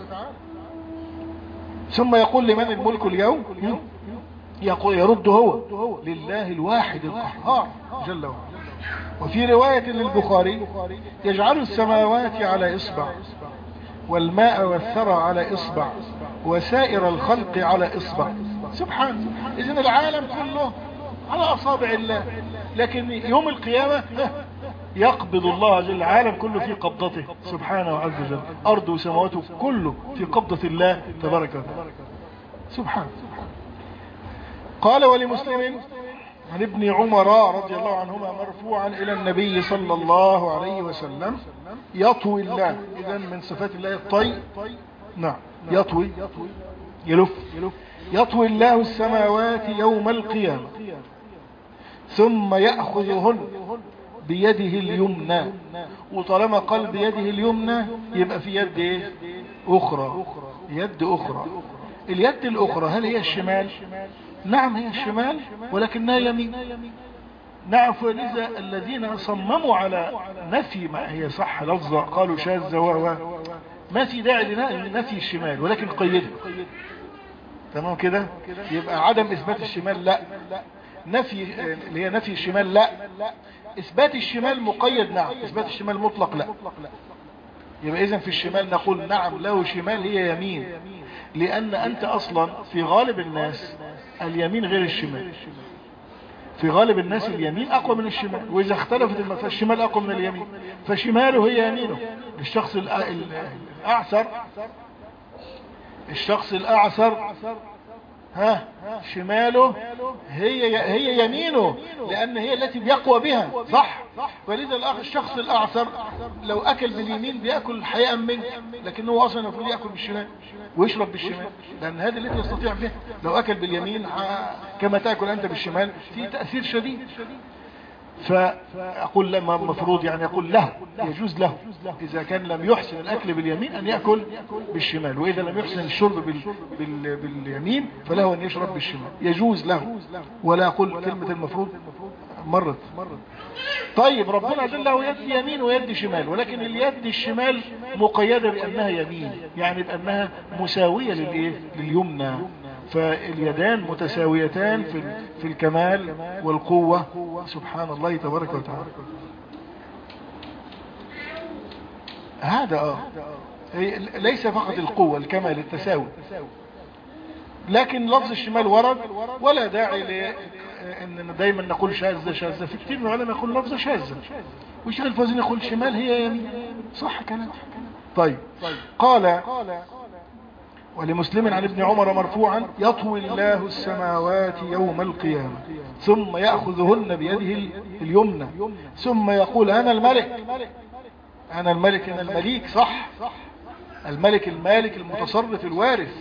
ثم يقول لمن الملك اليوم؟ يقول يرد هو لله الواحد القهار جل وعلا. وفي رواية للبخاري يجعل السماوات على إصبع والماء والثرى على إصبع وسائر الخلق على إصبع. سبحان. إذن العالم كله على أصابع الله، لكن يوم القيامة يقبض الله جل العالم كله في قبضته سبحانه وعز وجل. أرض وسماواته كله في قبضة الله تبارك وتعالى سبحانه. قال ولمسلم عن ابن عمر رضي الله عنهما مرفوعا إلى النبي صلى الله عليه وسلم يطوي الله. إذن من صفات الله الطي. نعم يطوي يلف. يطوي الله السماوات يوم القيامة ثم يأخذهن بيده اليمنى. وطالما قال بيده اليمنى يبقى في يد ايه اخرى، يد اخرى. اليد الاخرى هل هي الشمال؟ نعم هي الشمال ولكنها يمين. نعم. فلذا الذين صمموا على نفي ما هي صح لفظة قالوا شاذة و ما في داعي لنفي الشمال، ولكن قيدها. تمام كده. يبقى عدم اثبات الشمال لا، نفي اللي هي نفي الشمال لا، اثبات الشمال مقيد. نعم. اثبات الشمال مطلق لا. يبقى اذا في الشمال نقول نعم له شمال هي يمين، لان انت اصلا في غالب الناس اليمين غير الشمال. في غالب الناس اليمين اقوى من الشمال، واذا اختلفت فالشمال اقوى من اليمين، فشماله هي يمينه. الشخص الاعسر الشخص الاعسر ها شماله هي هي يمينه، لان هي التي بيقوى بها صح. فلذا الاخ الشخص الاعسر لو اكل باليمين بياكل حياء منك، لكنه اصلا المفروض ياكل بالشمال ويشرب بالشمال، لان هذه التي يستطيع بها. لو اكل باليمين كما تاكل انت بالشمال في تاثير شديد. فأقول لما مفروض يعني يقول له يجوز له إذا كان لم يحسن الأكل باليمين أن يأكل بالشمال، وإذا لم يحسن الشرب بال... بال... باليمين فله أن يشرب بالشمال، يجوز له. ولا أقول كلمة المفروض مرت. طيب ربنا جل له يد يمين ويد شمال، ولكن اليد الشمال مقيدة بأنها يمين، يعني بأنها مساوية للإيه؟ لليمنى. فاليدان متساويتان في في الكمال والقوة سبحان الله تبارك وتعالى. هذا اه ليس فقط القوة الكمال التساوي، لكن لفظ الشمال ورد، ولا داعي لأن دايما نقول شاذة شاذة. في كثير من العلماء يقول لفظ شاذة، والشيخ الفوزي يقول شمال هي يمين، صح كلام. طيب قال ولمسلم عن ابن عمر مرفوعا يطوي الله السماوات يوم القيامة ثم يأخذهن بيده اليمنى ثم يقول أنا الملك، أنا الملك، أنا المليك، صح، الملك المالك المتصرف الوارث.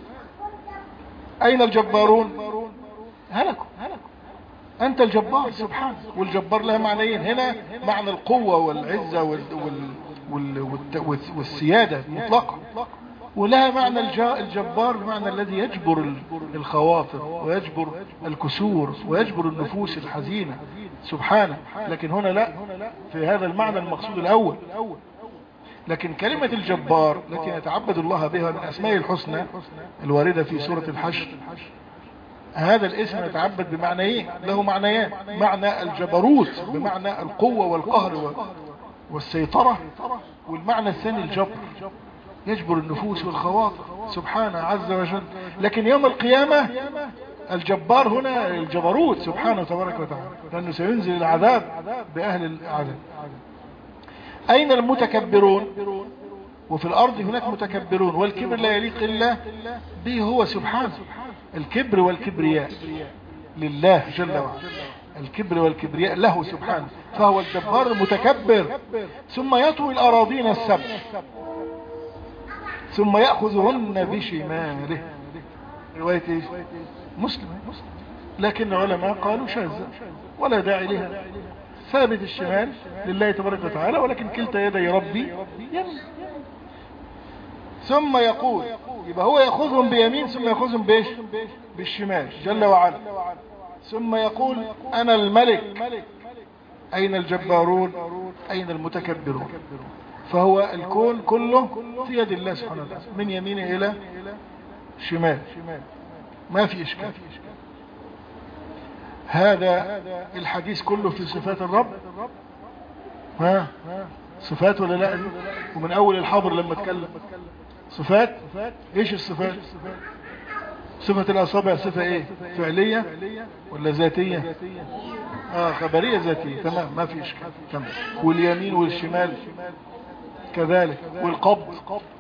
أين الجبارون؟ هلكوا. أنت الجبار سبحانه، والجبار لها معنيين هنا، معنى القوة والعزة وال... وال... وال... والسيادة مطلقة، ولها معنى الجبار بمعنى الذي يجبر الخواطر ويجبر الكسور ويجبر النفوس الحزينة سبحانه. لكن هنا لا، في هذا المعنى المقصود الأول. لكن كلمة الجبار التي يتعبد الله بها من أسماء الحسنى الواردة في سورة الحشر، هذا الاسم يتعبد بمعنى ايه؟ له معنيان، معنى الجبروت بمعنى القوة والقهر والسيطرة، والمعنى الثاني الجبر، يجبر النفوس والخواطر سبحانه عز وجل. لكن يوم القيامة الجبار هنا الجبروت سبحانه تبارك وتعالى، لأنه سينزل العذاب بأهل العذاب. أين المتكبرون؟ وفي الأرض هناك متكبرون، والكبر لا يليق إلا به هو سبحانه. الكبر والكبرياء لله جل وعلا، الكبر والكبرياء له سبحانه، فهو الجبار المتكبر. ثم يطوي الأراضين السبع ثم يأخذهن بشماله، رواية ايش؟ مسلم. لكن العلماء قالوا شاذة ولا داعي لها، ثابت الشمال لله تبارك وتعالى، ولكن كلتا يدي ربي يمين. ثم يقول، يبقى هو يأخذهم بيمين ثم يأخذهم بايش؟ بالشمال جل وعلا. ثم يقول أنا الملك، أين الجبارون؟ أين المتكبرون؟ فهو الكون كله في يد الله سبحانه وتعالى، من يمينه إلى شمال، ما في إشكال. هذا الحديث كله في صفات الرب، ها صفات ولا لا؟ ومن أول الحبر لما اتكلم صفات، ايش الصفات؟ صفة الأصابع صفة ايه؟ فعلية ولا ذاتية؟ اه خبرية ذاتية، تمام ما في إشكال، تمام. واليمين والشمال كذلك، والقبض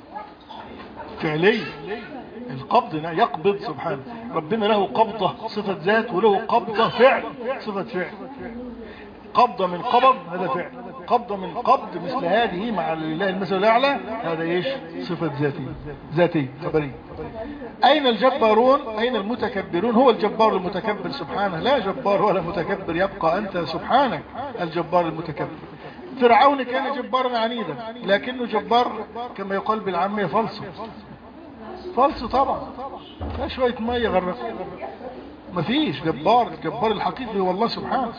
فعلي، القبض يقبض سبحانه، ربنا له قبضة صفة ذات، وله قبضة فعل صفة فعل. قبضة من قبض هذا فعل، قبضة من قبض مثل هذه مع الله المثل الأعلى، هذا ايش؟ صفة ذاتية ذاتية خبرية. أين الجبارون؟ أين المتكبرون؟ هو الجبار المتكبر سبحانه، لا جبار ولا متكبر، يبقى أنت سبحانك الجبار المتكبر. فرعون كان جبارا عنيدا، لكنه جبار كما يقال بالعامية فلسه، فلسه طبعا، لا شوية مية غرق، مفيش. جبار الجبار الحقيقي هو الله سبحانه.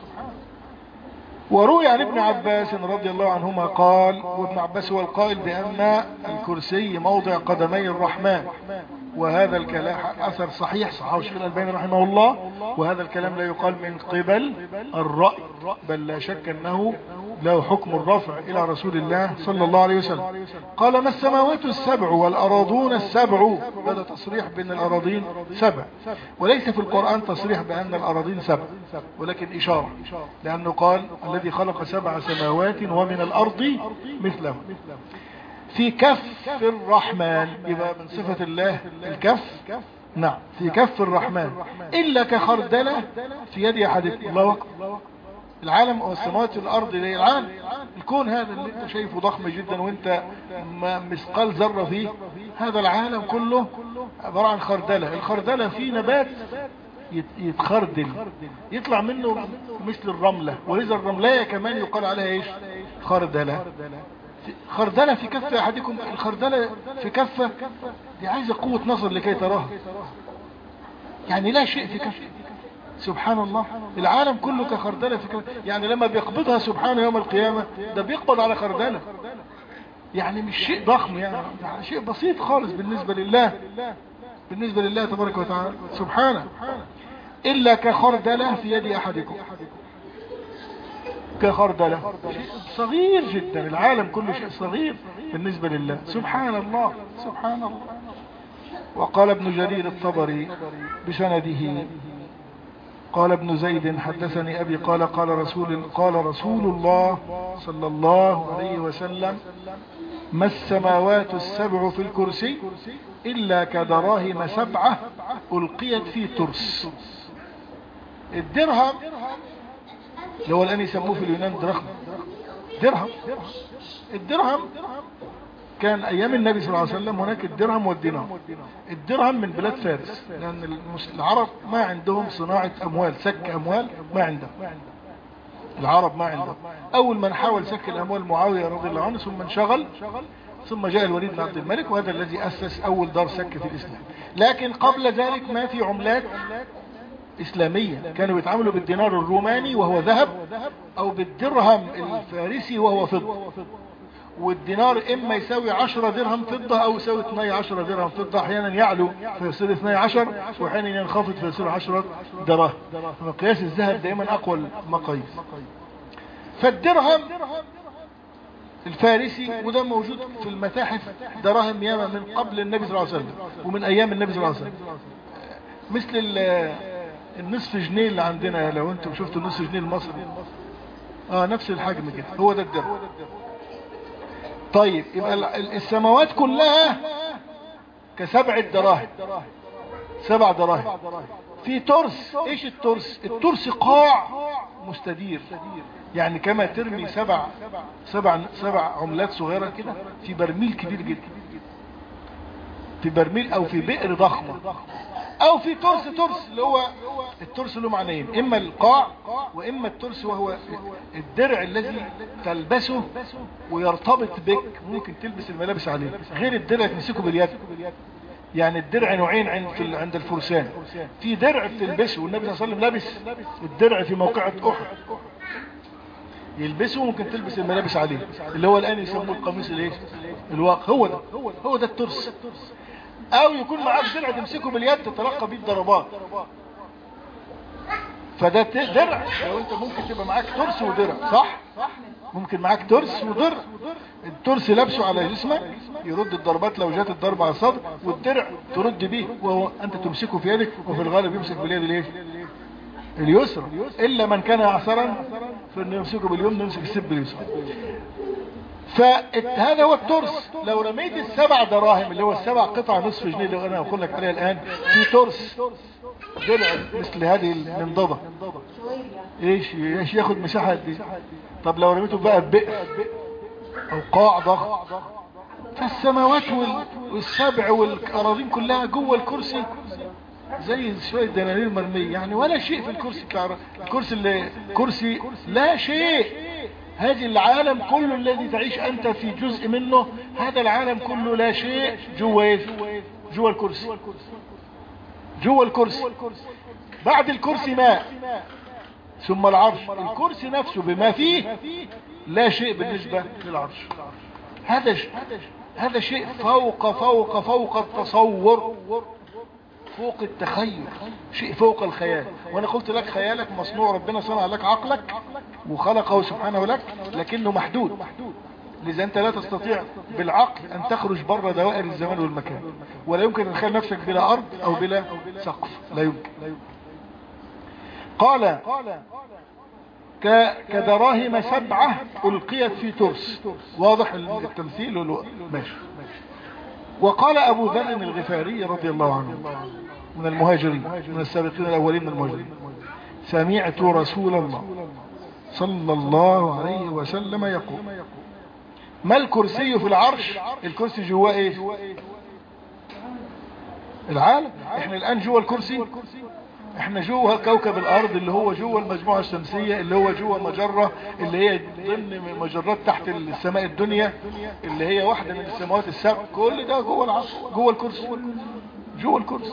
وروي عن ابن عباس رضي الله عنهما قال، وابن عباس هو القائل بأن الكرسي موضع قدمي الرحمن، وهذا الكلام أثر صحيح صححه الشيخ الألباني رحمه الله، وهذا الكلام لا يقال من قبل الرأي، بل لا شك أنه له حكم الرفع إلى رسول الله صلى الله عليه وسلم. قال ما السماوات السبع والأراضون السبع، هذا تصريح بأن الأراضين سبع، وليس في القرآن تصريح بأن الأراضين سبع، ولكن إشارة، لأنه قال الذي خلق سبع سماوات ومن الأرض مثله. في كف الرحمن، يبقى من صفة الله الكف، نعم في كف الرحمن، إلا كخردلة في يد أحدكم. الله أكبر. العالم والسماوات والأرض ليه؟ العالم الكون هذا اللي انت شايفه ضخم جدا وانت مثقال ذرة فيه، هذا العالم كله عبارة عن خردلة. الخردلة فيه نبات يتخردل يطلع منه مثل الرملة، ولذا الرملية كمان يقال عليها ايش؟ خردلة. خردلة في كف أحدكم، الخردلة في كفة دي عايزة قوة نظر لكي تراها، يعني لا شيء في كفة. سبحان الله، العالم كله كخردلة في كفة، يعني لما بيقبضها سبحانه يوم القيامة ده بيقبض على خردلة، يعني مش شيء ضخم، يعني, يعني شيء بسيط خالص بالنسبة لله، بالنسبة لله تبارك وتعالى سبحانه. إلا كخردلة في يد أحدكم، كخردلة شيء صغير جدا، العالم كله شيء صغير بالنسبة لله سبحان الله سبحان الله. وقال ابن جرير الطبري بسنده قال ابن زيد حدثني أبي قال قال رسول, قال رسول الله صلى الله عليه وسلم ما السماوات السبع في الكرسي إلا كدراهم سبعة ألقيت في ترس. الدرهم اللي هو الآن يسموه في اليونان درهم، درهم الدرهم كان أيام النبي صلى الله عليه وسلم هناك الدرهم والدينار. الدرهم من بلاد فارس، لأن العرب ما عندهم صناعة أموال، سك أموال ما عندهم، العرب ما عندهم. أول من حاول سك الأموال معاوية رضي الله عنه، ثم انشغل، ثم جاء الوليد بن عبد الملك، وهذا الذي أسس أول دار سك في الإسلام. لكن قبل ذلك ما في عملات إسلامية، كانوا يتعاملوا بالدينار الروماني وهو ذهب، أو بالدرهم الفارسي وهو فضة. والدينار إما يساوي عشرة درهم فضة أو يساوي اثني عشر درهم فضة، أحيانا يعلو فيصير اثني عشر، وأحيانا ينخفض فيصير عشرة دراهم. مقياس الذهب دائما أقوى المقاييس. فالدرهم الفارسي، وده موجود في المتاحف دراهم ياما من قبل النبي صلى الله عليه وسلم ومن أيام النبي صلى الله عليه وسلم، مثل النصف جنيه اللي عندنا، لو انتم شفتوا النصف جنيه المصري اه نفس الحجم كده، هو ده الدرهم. طيب يبقى السماوات كلها كسبع دراهم، سبع دراهم في ترس. ايش الترس؟ الترس قاع مستدير، يعني كما ترمي سبع سبع سبع عملات صغيرة كده في برميل كبير جدا، في برميل او في بئر ضخمة، او في ترس. ترس اللي هو الترس له معنيين، اما القاع واما الترس وهو الدرع الذي تلبسه ويرتبط بك، ممكن تلبس الملابس عليه، غير الدرع تمسكه باليد. يعني الدرع نوعين عند عند الفرسان، في درع بتلبسه، والنبي صلى الله عليه وسلم لبس الدرع في موقعة احد، يلبسه ممكن تلبس الملابس عليه، اللي هو الان يسموه القميص الايه الواقع. هو ده هو ده الترس. او يكون معاك درع تمسكه باليد تتلقى بيه الضربات، فده درع. لو انت ممكن تبقى معاك ترس ودرع، صح؟ ممكن معاك ترس ودرع، الترس لابسه على جسمك يرد الضربات لو جات الضربة على الصدر، والدرع ترد به وهو انت تمسكه في يدك، وفي الغالب يمسك باليد الايه اليسرى، الا من كان عسرا فانه يمسكه باليمنى، يمسك السب باليسرى. فهذا هو الترس. لو رميت السبع دراهم اللي هو السبع قطع نصف جنيه اللي انا اقول لك عليها الان في ترس درع مثل هذه المنضدة، ايش ايش ياخد مساحة دي؟ طب لو رميته بقى ببئر او قاع ضخم، فالسماوات والسبع والاراضين كلها جوه الكرسي زي شوية دنانير مرمية، يعني ولا شيء في الكرسي. الكرسي اللي كرسي لا شيء. هذه العالم كله الذي تعيش انت في جزء منه، هذا العالم كله لا شيء جوه ايه؟ جوه الكرسي، جوه الكرسي. بعد الكرسي ماء، ثم العرش. الكرسي نفسه بما فيه لا شيء بالنسبة للعرش. هذا هذا شيء فوق فوق فوق التصور، فوق التخيل، شيء فوق الخيال. وانا قلت لك خيالك مصنوع، ربنا صنع لك عقلك وخلقه سبحانه لك، لكنه محدود، لذا انت لا تستطيع بالعقل ان تخرج بره دوائر الزمان والمكان، ولا يمكن ان تخيل نفسك بلا ارض او بلا سقف، لا يمكن. قال كدراهم سبعة ألقيت في ترس. واضح التمثيل؟ ماشي. وقال أبو ذر الغفاري رضي الله عنه من المهاجرين، من السابقين الأولين من المهاجرين، سمعت رسول الله صلى الله عليه وسلم يقول ما الكرسي في العرش؟ الكرسي جواه ايه؟ العالم. احنا الآن جوه الكرسي، احنا جوه كوكب الارض اللي هو جوه المجموعة الشمسية، اللي هو جوه مجرة اللي هي ضمن مجرات تحت السماء الدنيا اللي هي واحدة من السماوات السبع. كل ده جوه العرش، جوه الكرسي، جوه الكرسي.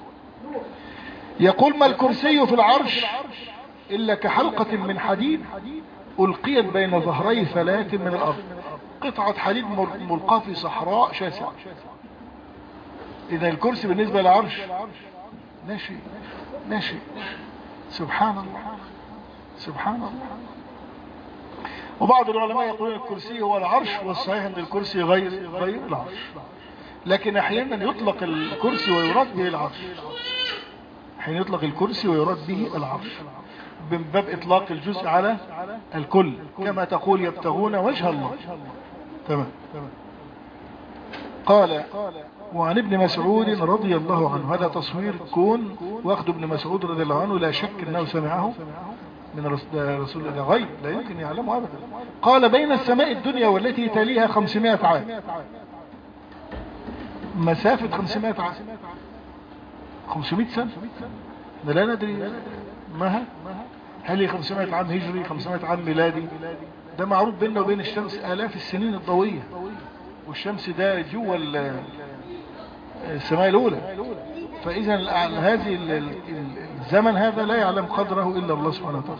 يقول ما الكرسي في العرش الا كحلقة من حديد القيت بين ظهري فلاة من الارض. قطعة حديد ملقاة في صحراء شاسعة. اذا الكرسي بالنسبة للعرش لا شيء، لا شيء. سبحان الله، سبحان الله. وبعض العلماء يقولون الكرسي هو العرش، والصحيح ان الكرسي غير غير العرش، لكن احيانا يطلق الكرسي ويراد به العرش، حين يطلق الكرسي ويراد به العرش من باب إطلاق الجزء على الكل، كما تقول يبتغون وجه الله. تمام. قال وعن ابن مسعود رضي الله عنه، هذا تصوير كون واخد ابن مسعود رضي الله عنه، لا شك أنه سمعه من رسول الله، غيب لا يمكن يعلمه أبدا. قال بين السماء الدنيا والتي تليها خمسمائة عام، مسافة خمسمائة عام، خمسمائة سنة، لا ندري ما هل هي خمسمائة عام هجري خمسمائة عام ميلادي. ده معروف بيننا وبين الشمس آلاف السنين الضوئية، والشمس ده جوه السماء الأولى. فإذا هذه الزمن هذا لا يعلم قدره إلا الله سبحانه وتعالى.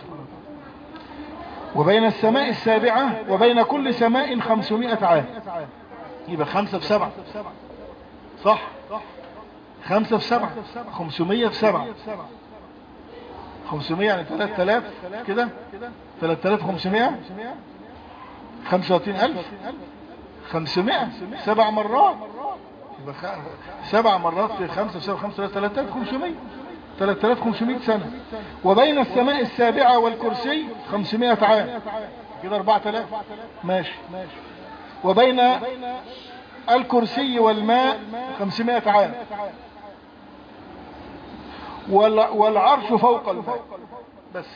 وبين السماء السابعة وبين كل سماء خمسمائة عام، يبقى خمسة في سبعة، صح؟ خمسة في سبعة خمسمية في سبعة، خمسمية يعني ثلاثة آلاف كده، ثلاثة آلاف وخمسمائة، خمسة وثلاثين ألف، خمسمائة سبع مرات، يبقى سبع مرات في خمسة في سبعة خمسة، ثلاثة آلاف وخمسمائة، ثلاثة آلاف وخمسمائة سنة. وبين السماء السابعة والكرسي خمسمائة عام، كده أربعة آلاف، ماشي. وبين الكرسي والماء خمسمائة عام، والعرش فوق الماء بس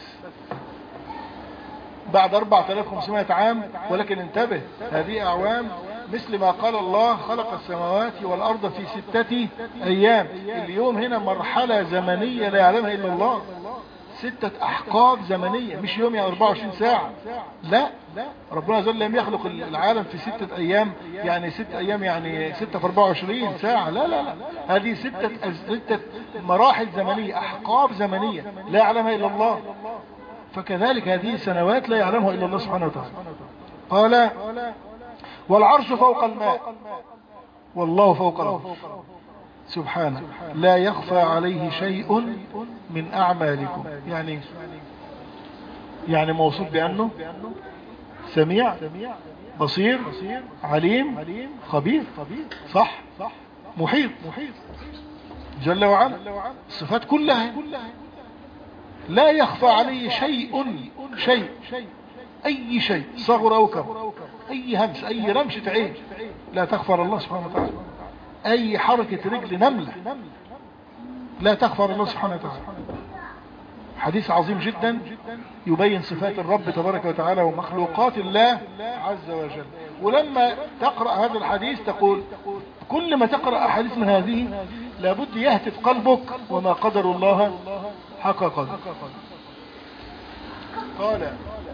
بعد أربعة آلاف وخمسمائة عام. ولكن انتبه، هذه أعوام مثل ما قال الله خلق السماوات والأرض في ستة أيام. اليوم هنا مرحلة زمنية لا يعلمها إلا الله، ستة أحقاب زمنية، مش يوم يعني أربعة وعشرين ساعة، لا، ربنا عز وجل لم يخلق العالم في ستة أيام، يعني ستة أيام يعني ستة في أربعة وعشرين ساعة، لا لا لا، هذه ستة, ستة مراحل زمنية، أحقاب زمنية لا يعلمها إلا الله. فكذلك هذه السنوات لا يعلمها إلا الله سبحانه وتعالى. قال والعرش فوق الماء والله فوق العرش سبحانه لا يخفى عليه شيء من أعمالكم. يعني يعني موصوف بأنه سميع بصير عليم خبير، صح، محيط جل وعلا، الصفات كلها لا يخفى عليه شيء، شيء أي شيء صغر أو كبر، أي همس أي رمشة عين لا تخفى على الله سبحانه وتعالى، أي حركة رجل نملة لا تخفى على الله سبحانه وتعالى. حديث عظيم جدا يبين صفات الرب تبارك وتعالى ومخلوقات الله عز وجل. ولما تقرأ هذا الحديث تقول كل ما تقرأ أحاديث من هذه لابد يهتف قلبك وما قدر الله حق قدر. قال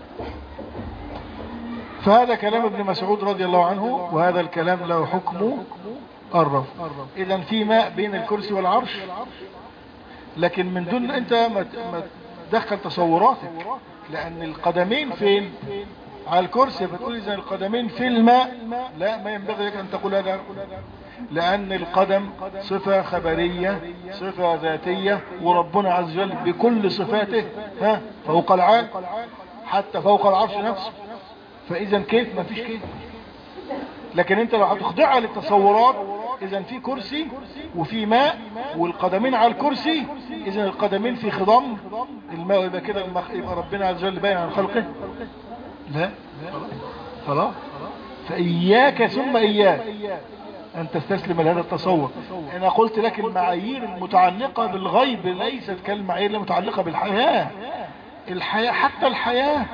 فهذا كلام ابن مسعود رضي الله عنه، وهذا الكلام له حكم الرفع. إذن في ماء بين الكرسي والعرش، لكن من دون أنت ما تدخل تصوراتك، لأن القدمين فين؟ على الكرسي، فتقول إذن القدمين في الماء، لا، ما ينبغي لك أن تقول هذا، لأن القدم صفة خبرية صفة ذاتية، وربنا عز وجل بكل صفاته ها فوق العال، حتى فوق العرش نفسه. فإذا كيف؟ ما فيش كيف. لكن انت لو هتخضعها للتصورات، اذا في كرسي وفي ماء والقدمين على الكرسي، اذا القدمين في خضم الماء، يبقى كده يبقى ربنا عز وجل باين عن خلقه؟ لا، خلاص. فإياك ثم إياك أن تستسلم لهذا التصور. أنا قلت لك المعايير المتعلقة بالغيب ليست كالمعايير المتعلقة بالحياة. الحياة حتى الحياة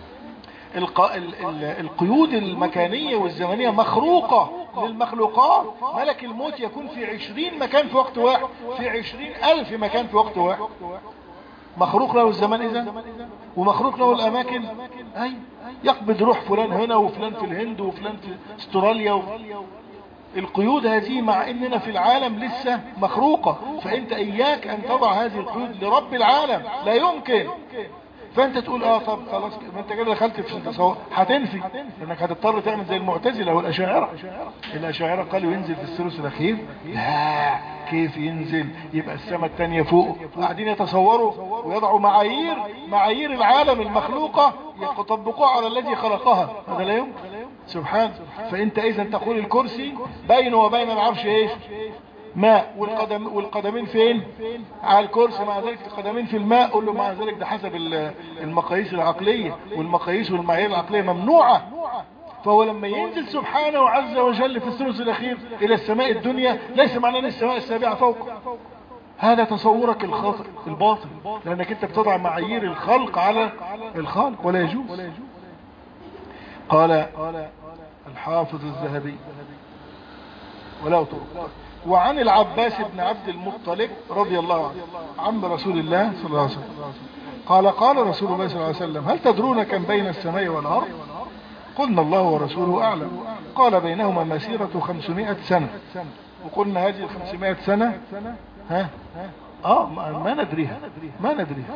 القيود المكانية والزمنية مخروقة للمخلوقات. ملك الموت يكون في عشرين مكان في وقت واحد، في عشرين ألف مكان في وقت واحد. مخروق له الزمان إذن، ومخروق له الأماكن. أي يقبض روح فلان هنا وفلان في الهند وفلان في استراليا و... القيود هذه مع اننا في العالم لسه مخروقة. فانت اياك ان تضع هذه القيود لرب العالم، لا يمكن. فانت تقول اه طب خلاص، ما انت كده دخلت في التصور، هتنفي انك هتضطر تعمل زي المعتزله والاشاعره. الاشاعره قالوا ينزل في الثلث الاخير، لا كيف ينزل؟ يبقى السماء الثانيه فوق. قاعدين يتصوروا ويضعوا معايير معايير العالم المخلوقه يطبقوها على الذي خلقها، هذا لا يمكن سبحانه. فانت اذا تقول الكرسي بينه وبين العرش ايش؟ ماء، والقدم والقدمين فين؟ على الكرسي، مع ذلك القدمين في الماء. قول له مع ذلك ده حسب المقاييس العقلية، والمقاييس والمعايير العقلية ممنوعة. فهو لما ينزل سبحانه عز وجل في الثلث الأخير إلى السماء الدنيا، ليس معناه أن السماء السابعة فوق. هذا تصورك الخاطئ الباطل، لأنك أنت بتضع معايير الخلق على الخالق، ولا يجوز. قال الحافظ الذهبي ولا طرق. وعن العباس بن عبد المطلب رضي الله عنه عم رسول الله صلى الله عليه وسلم قال قال رسول الله صلى الله عليه وسلم هل تدرون كم بين السماء والأرض؟ قلنا الله ورسوله أعلم. قال بينهما مسيرة خمسمائة سنة. وقلنا هذه الخمسمائة سنة ها اه ما ندريها ما ندريها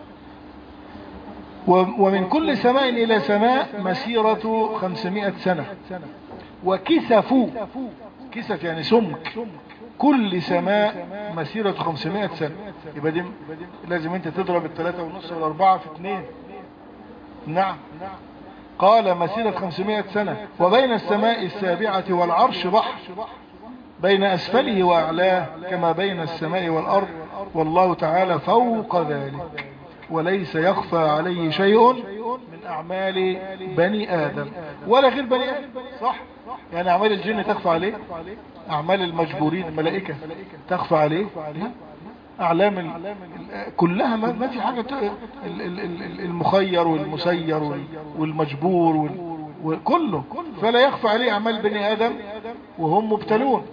ومن كل سماء إلى سماء مسيرة خمسمائة سنة. وكسفوا، كسف يعني سمك، كل سماء مسيرة خمسمائة سنة. يبقى دي لازم انت تضرب الثلاثة ونص والاربعة في اثنين. نعم. قال مسيرة خمسمائة سنة. وبين السماء السابعة والعرش بحر، بين أسفله وأعلاه كما بين السماء والأرض، والله تعالى فوق ذلك وليس يخفى عليه شيء من أعمال بني آدم ولا غير بني آدم. صح؟ يعني أعمال الجن تخفى عليه، أعمال المجبورين الملائكة تخفى عليه، أعلام ال... كلها ما... ما في حاجة. المخير والمسير والمجبور وال... وكله، فلا يخفى عليه أعمال بني آدم وهم مبتلون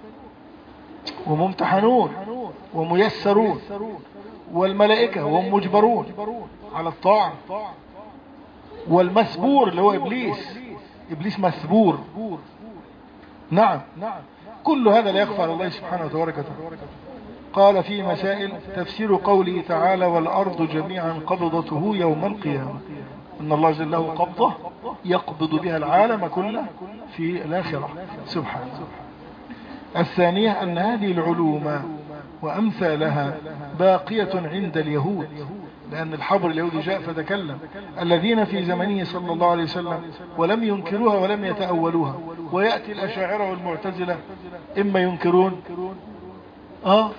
وممتحنون وميسرون، والملائكة وهم مجبرون على الطاعة، والمسبور اللي هو إبليس، إبليس مسبور. نعم، كل هذا لا يخفى على الله سبحانه وتعالى. قال في مسائل تفسير قوله تعالى والأرض جميعا قبضته يوم القيامة، إن الله جل له قبضة يقبض بها العالم كله في الآخرة سبحانه. الثانية أن هذه العلوم وأمثالها باقية عند اليهود، لأن الحبر اليهودي جاء فتكلم الذين في زمنه صلى الله عليه وسلم ولم ينكروها ولم يتأولوها. ويأتي الأشاعرة والمعتزلة إما ينكرون آه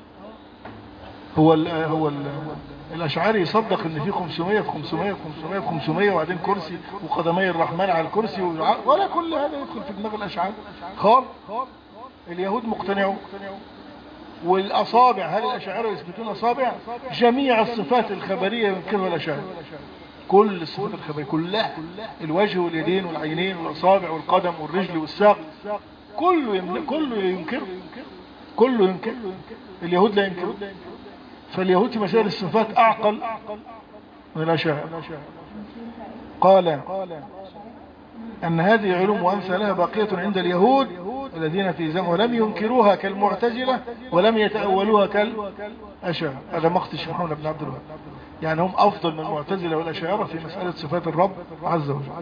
هو ال هو ال الأشعري يصدق ان في خمسمائة في خمسمائة في خمسمائة في خمسمائة وبعدين كرسي وقدمي الرحمن على الكرسي، ولا كل هذا يدخل في دماغ الأشعري خالص. اليهود مقتنعون. والأصابع، هل الأشاعرة يثبتون أصابع؟ جميع الصفات الخبرية ينكرها الأشاعرة، كل الصفات الخبرية كلها، الوجه واليدين والعينين والأصابع والقدم والرجل والساق، كله يمن... كله ينكر كله ينكر. اليهود لا ينكرون. فاليهود في مسائل الصفات أعقل من الأشاعرة. قال أن هذه علوم وأمثالها باقية عند اليهود الذين في زمن ولم ينكروها كالمعتزلة ولم يتأولوها كالأشاعرة. هذا مقت الشيخ محمد بن عبد الوهاب، يعني هم أفضل من المعتزلة والأشاعرة في مسألة صفات الرب عز وجل.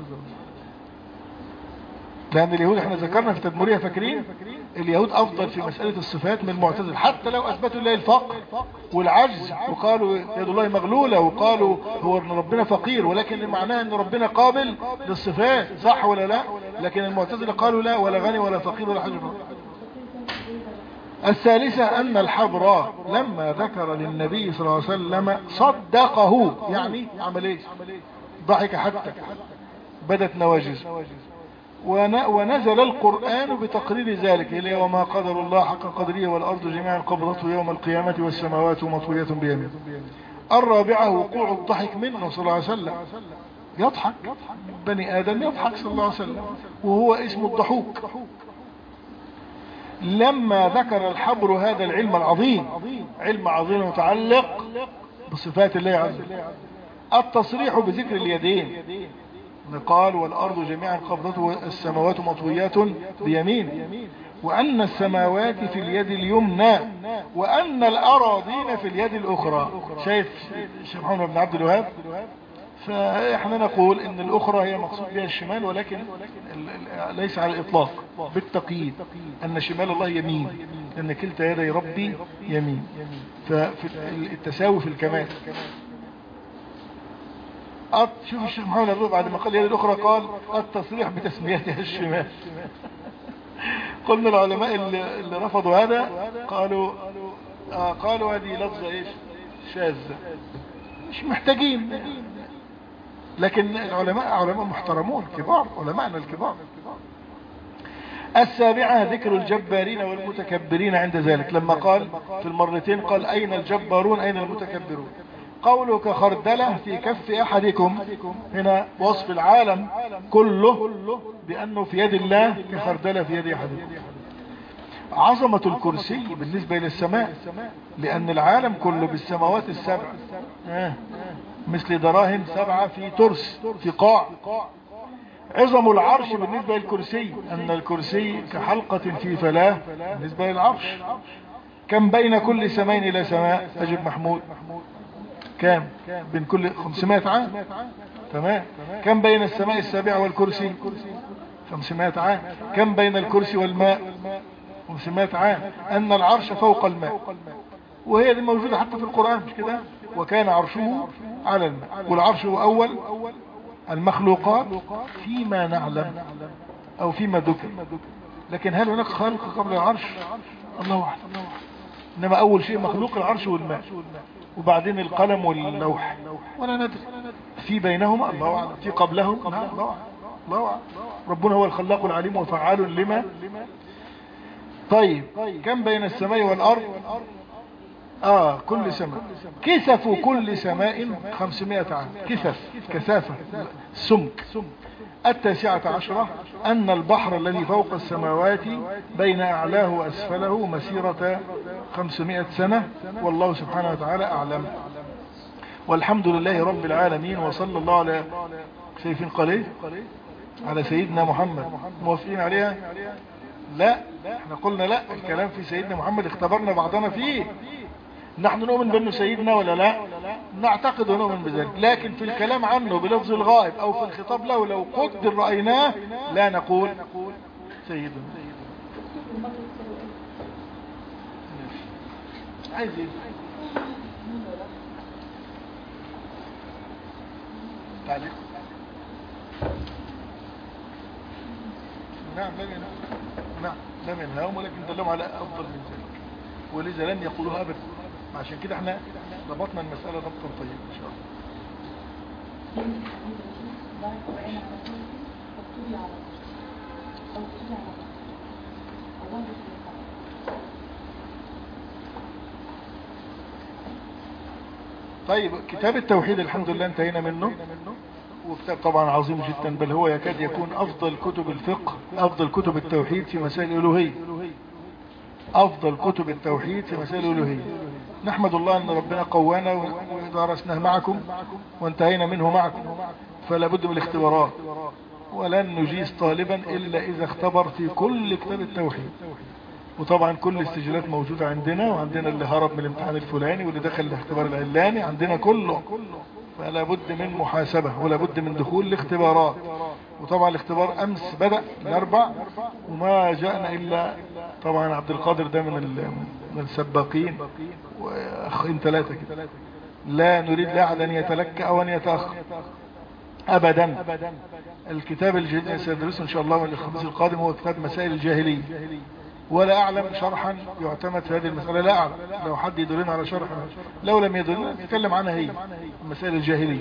لأن اليهود احنا ذكرنا في تدمرية، فاكرين اليهود أفضل في مسألة الصفات من المعتزلة، حتى لو أثبتوا الله الفقر والعجز وقالوا يد الله مغلولة وقالوا هو ان ربنا فقير، ولكن معناه ان ربنا قابل للصفات، صح ولا لا؟ لكن المعتزلة قالوا لا، ولا غني ولا فقير ولا حاجة. الثالثة أن الحبر لما ذكر للنبي صلى الله عليه وسلم صدقه، يعني عمل ايه؟ ضحك حتى بدت نواجز. ونزل القرآن بتقرير ذلك إليه وما قدر الله حق قدره والأرض جميعا قبضته يوم القيامة والسماوات مطوية بيمينه. الرابعة وقوع الضحك منه صلى الله عليه وسلم، يضحك بني آدم، يضحك صلى الله عليه وسلم وهو اسم الضحوك. لما ذكر الحبر هذا العلم العظيم، علم عظيم متعلق بصفات الله عز وجل، التصريح بذكر اليدين قال والأرض جميعا قبضته السماوات مطويات بيمين، وأن السماوات في اليد اليمنى وأن الأراضين في اليد الأخرى. شايف الشيخ محمد بن عبد الوهاب؟ فإحنا نقول إن الأخرى هي مقصود بها الشمال، ولكن ليس على الإطلاق، بالتقييد أن شمال الله يمين، لأن كلتا يدي ربي يمين، فالتساوي في الكمال. شوف الشيخ محمد بعد ما قال اليد الأخرى قال التصريح بتسميتها الشمال. قلنا العلماء اللي, اللي رفضوا هذا قالوا آه قالوا هذه لفظة ايش شاذة، مش محتاجين. لكن العلماء علماء محترمون كبار، علماءنا الكبار. السابعة ذكر الجبارين والمتكبرين عند ذلك، لما قال في المرتين قال أين الجبارون أين المتكبرون. قوله كخردلة في كف أحدكم، هنا وصف العالم كله بأنه في يد الله كخردلة في يد أحدكم. عظمة الكرسي بالنسبة إلى السماء، لأن العالم كله بالسماوات السبع آه. مثل دراهم سبعة في ترس في قاع. عظم العرش بالنسبة للكرسي، أن الكرسي كحلقة في فلاة بالنسبة للعرش. كم بين كل سماء إلى سماء أجب محمود؟ كم بين كل خمسمائة عام. تمام. كم بين السماء السابعة والكرسي؟ خمسمائة عام. كم بين الكرسي والماء؟ خمسمائة عام. أن العرش فوق الماء، وهي دي موجودة حتى في القرآن مش كده؟ وكان عرشه على الماء. والعرش هو أول المخلوقات فيما نعلم أو فيما ذكر. لكن هل هناك خلق قبل العرش؟ الله أعلم. إنما أول شيء مخلوق العرش والماء، وبعدين القلم واللوح، ولا ندري في بينهما الله أعلم، في قبلهم الله أعلم. الله أعلم. ربنا هو الخلاق العليم وفعال لما. طيب كم بين السماء والأرض؟ آه كل سماء. كثف كل سماء خمسمائة عام. كثف كثافة سمك. التاسعة عشرة أن البحر الذي فوق السماوات بين أعلاه وأسفله مسيرة خمسمائة سنة، والله سبحانه وتعالى أعلم. والحمد لله رب العالمين، وصلى الله على شايفين قليل على سيدنا محمد. موافقين عليها؟ لا، احنا قلنا لا، الكلام في سيدنا محمد اختبرنا بعضنا فيه. نحن نؤمن بأنه سيدنا ولا لا؟ نعتقد ونؤمن بذلك، لكن في الكلام عنه بلفظ الغائب أو في الخطاب له لو قدر رأيناه لا نقول سيدنا. عايز ايه؟ تعليق؟ نعم لم ينهاهم. نعم لم ينهاهم، ولكن دلهم على أفضل من ذلك، ولذا لم يقولوها أبدا. عشان كده احنا ضبطنا المسألة ضبطا طيب ان شاء الله. طيب كتاب التوحيد الحمد لله انتهينا منه، وكتاب طبعا عظيم جدا، بل هو يكاد يكون افضل كتب الفقه، افضل كتب التوحيد في مسائل الالوهية، افضل كتب التوحيد في مسائل الالوهية. نحمد الله ان ربنا قوانا ودرسناه معكم وانتهينا منه معكم، فلا بد من الاختبارات، ولن نجيز طالبا الا اذا اختبر في كل كتاب التوحيد. وطبعا كل الاستجلات موجودة عندنا، وعندنا اللي هرب من الامتحان الفلاني واللي دخل الاختبار العلاني، عندنا كله، فلا بد من محاسبة ولا بد من دخول الاختبارات. وطبعا الاختبار امس بدأ الاربع، وما جاءنا الا طبعا عبد القادر ده من من السباقين، واخين ثلاثة كده. لا نريد لا احد ان يتلكأ او ان يتأخر ابدا. الكتاب الجديد سندرسه ان شاء الله من الخميس القادم هو كتاب مسائل الجاهلية، ولا اعلم شرحا يعتمد في هذه المسألة، لا اعلم. لو حد يدلنا على شرح، لو لم يدلنا نتكلم عنها هي مسائل الجاهلية.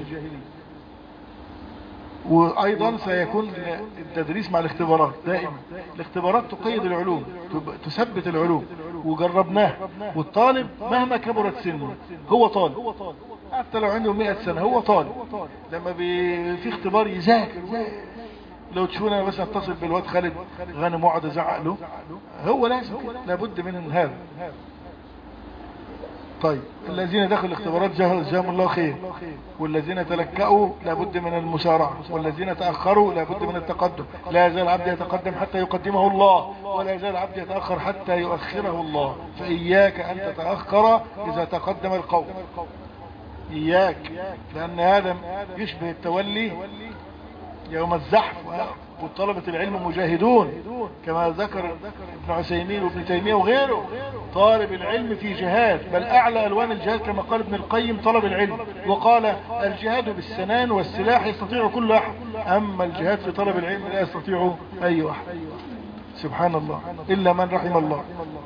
وايضا سيكون التدريس مع الاختبارات دائما. الاختبارات تقيد العلوم، تثبت العلوم، وجربناه. والطالب مهما كبرت سنه هو طالب، حتى لو عنده مئة سنة هو طالب. لما في اختبار يذاكر، لو تشوفنا بس اتصل بالواد خالد غانم وقعد ازعق له، هو لازم لابد من هذا. طيب الذين دخلوا الاختبارات جزاهم الله خير، والذين تلكأوا لابد من المسارعة، والذين تأخروا لابد من التقدم. لا يزال العبد يتقدم حتى يقدمه الله، ولا يزال العبد يتأخر حتى يؤخره الله. فإياك أن تتأخر إذا تقدم القوم، إياك، لأن هذا يشبه التولي يوم الزحف، وطلبة العلم مجاهدون كما ذكر ابن عثيمين وابن تيمية وغيره. طالب العلم في جهاد، بل أعلى ألوان الجهاد كما قال ابن القيم طلب العلم، وقال الجهاد بالسنان والسلاح يستطيع كل أحد، أما الجهاد في طلب العلم لا يستطيع أي أحد. سبحان الله، إلا من رحم الله.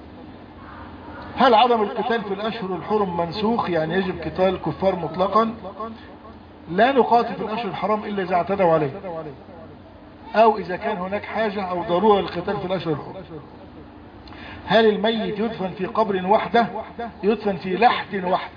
هل عدم القتال في الأشهر الحرم منسوخ، يعني يجب قتال الكفار مطلقا؟ لا نقاتل في الأشهر الحرام إلا إذا اعتدوا عليه، أو إذا كان هناك حاجة أو ضرورة للقتال في الأشهر الحرم. هل الميت يدفن في قبر وحده؟ يدفن في لحد واحد،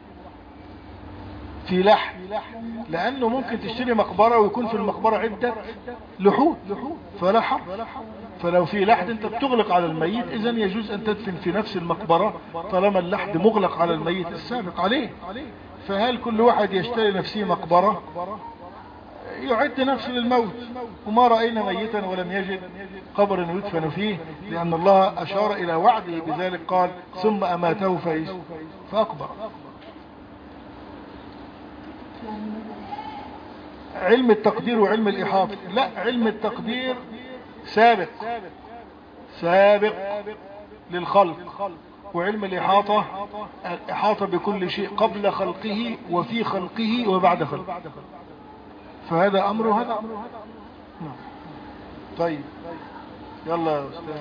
في لحد، لأنه ممكن تشتري مقبرة ويكون في المقبرة عدة لحود فلا حرج. فلو في لحد انت بتغلق على الميت، اذن يجوز ان تدفن في نفس المقبرة طالما اللحد مغلق على الميت السابق عليه. فهل كل واحد يشتري نفسه مقبرة؟ يعد نفسه للموت. وما رأينا ميتا ولم يجد قبر يدفن فيه، لأن الله أشار إلى وعده بذلك، قال ثم أماته فإيش فأقبر. علم التقدير وعلم الإحاطة، لا، علم التقدير سابق سابق للخلق، وعلم الإحاطة الإحاطة بكل شيء قبل خلقه وفي خلقه وبعد خلقه، فهذا أمر هذا أمر. طيب يلا يا أستاذ.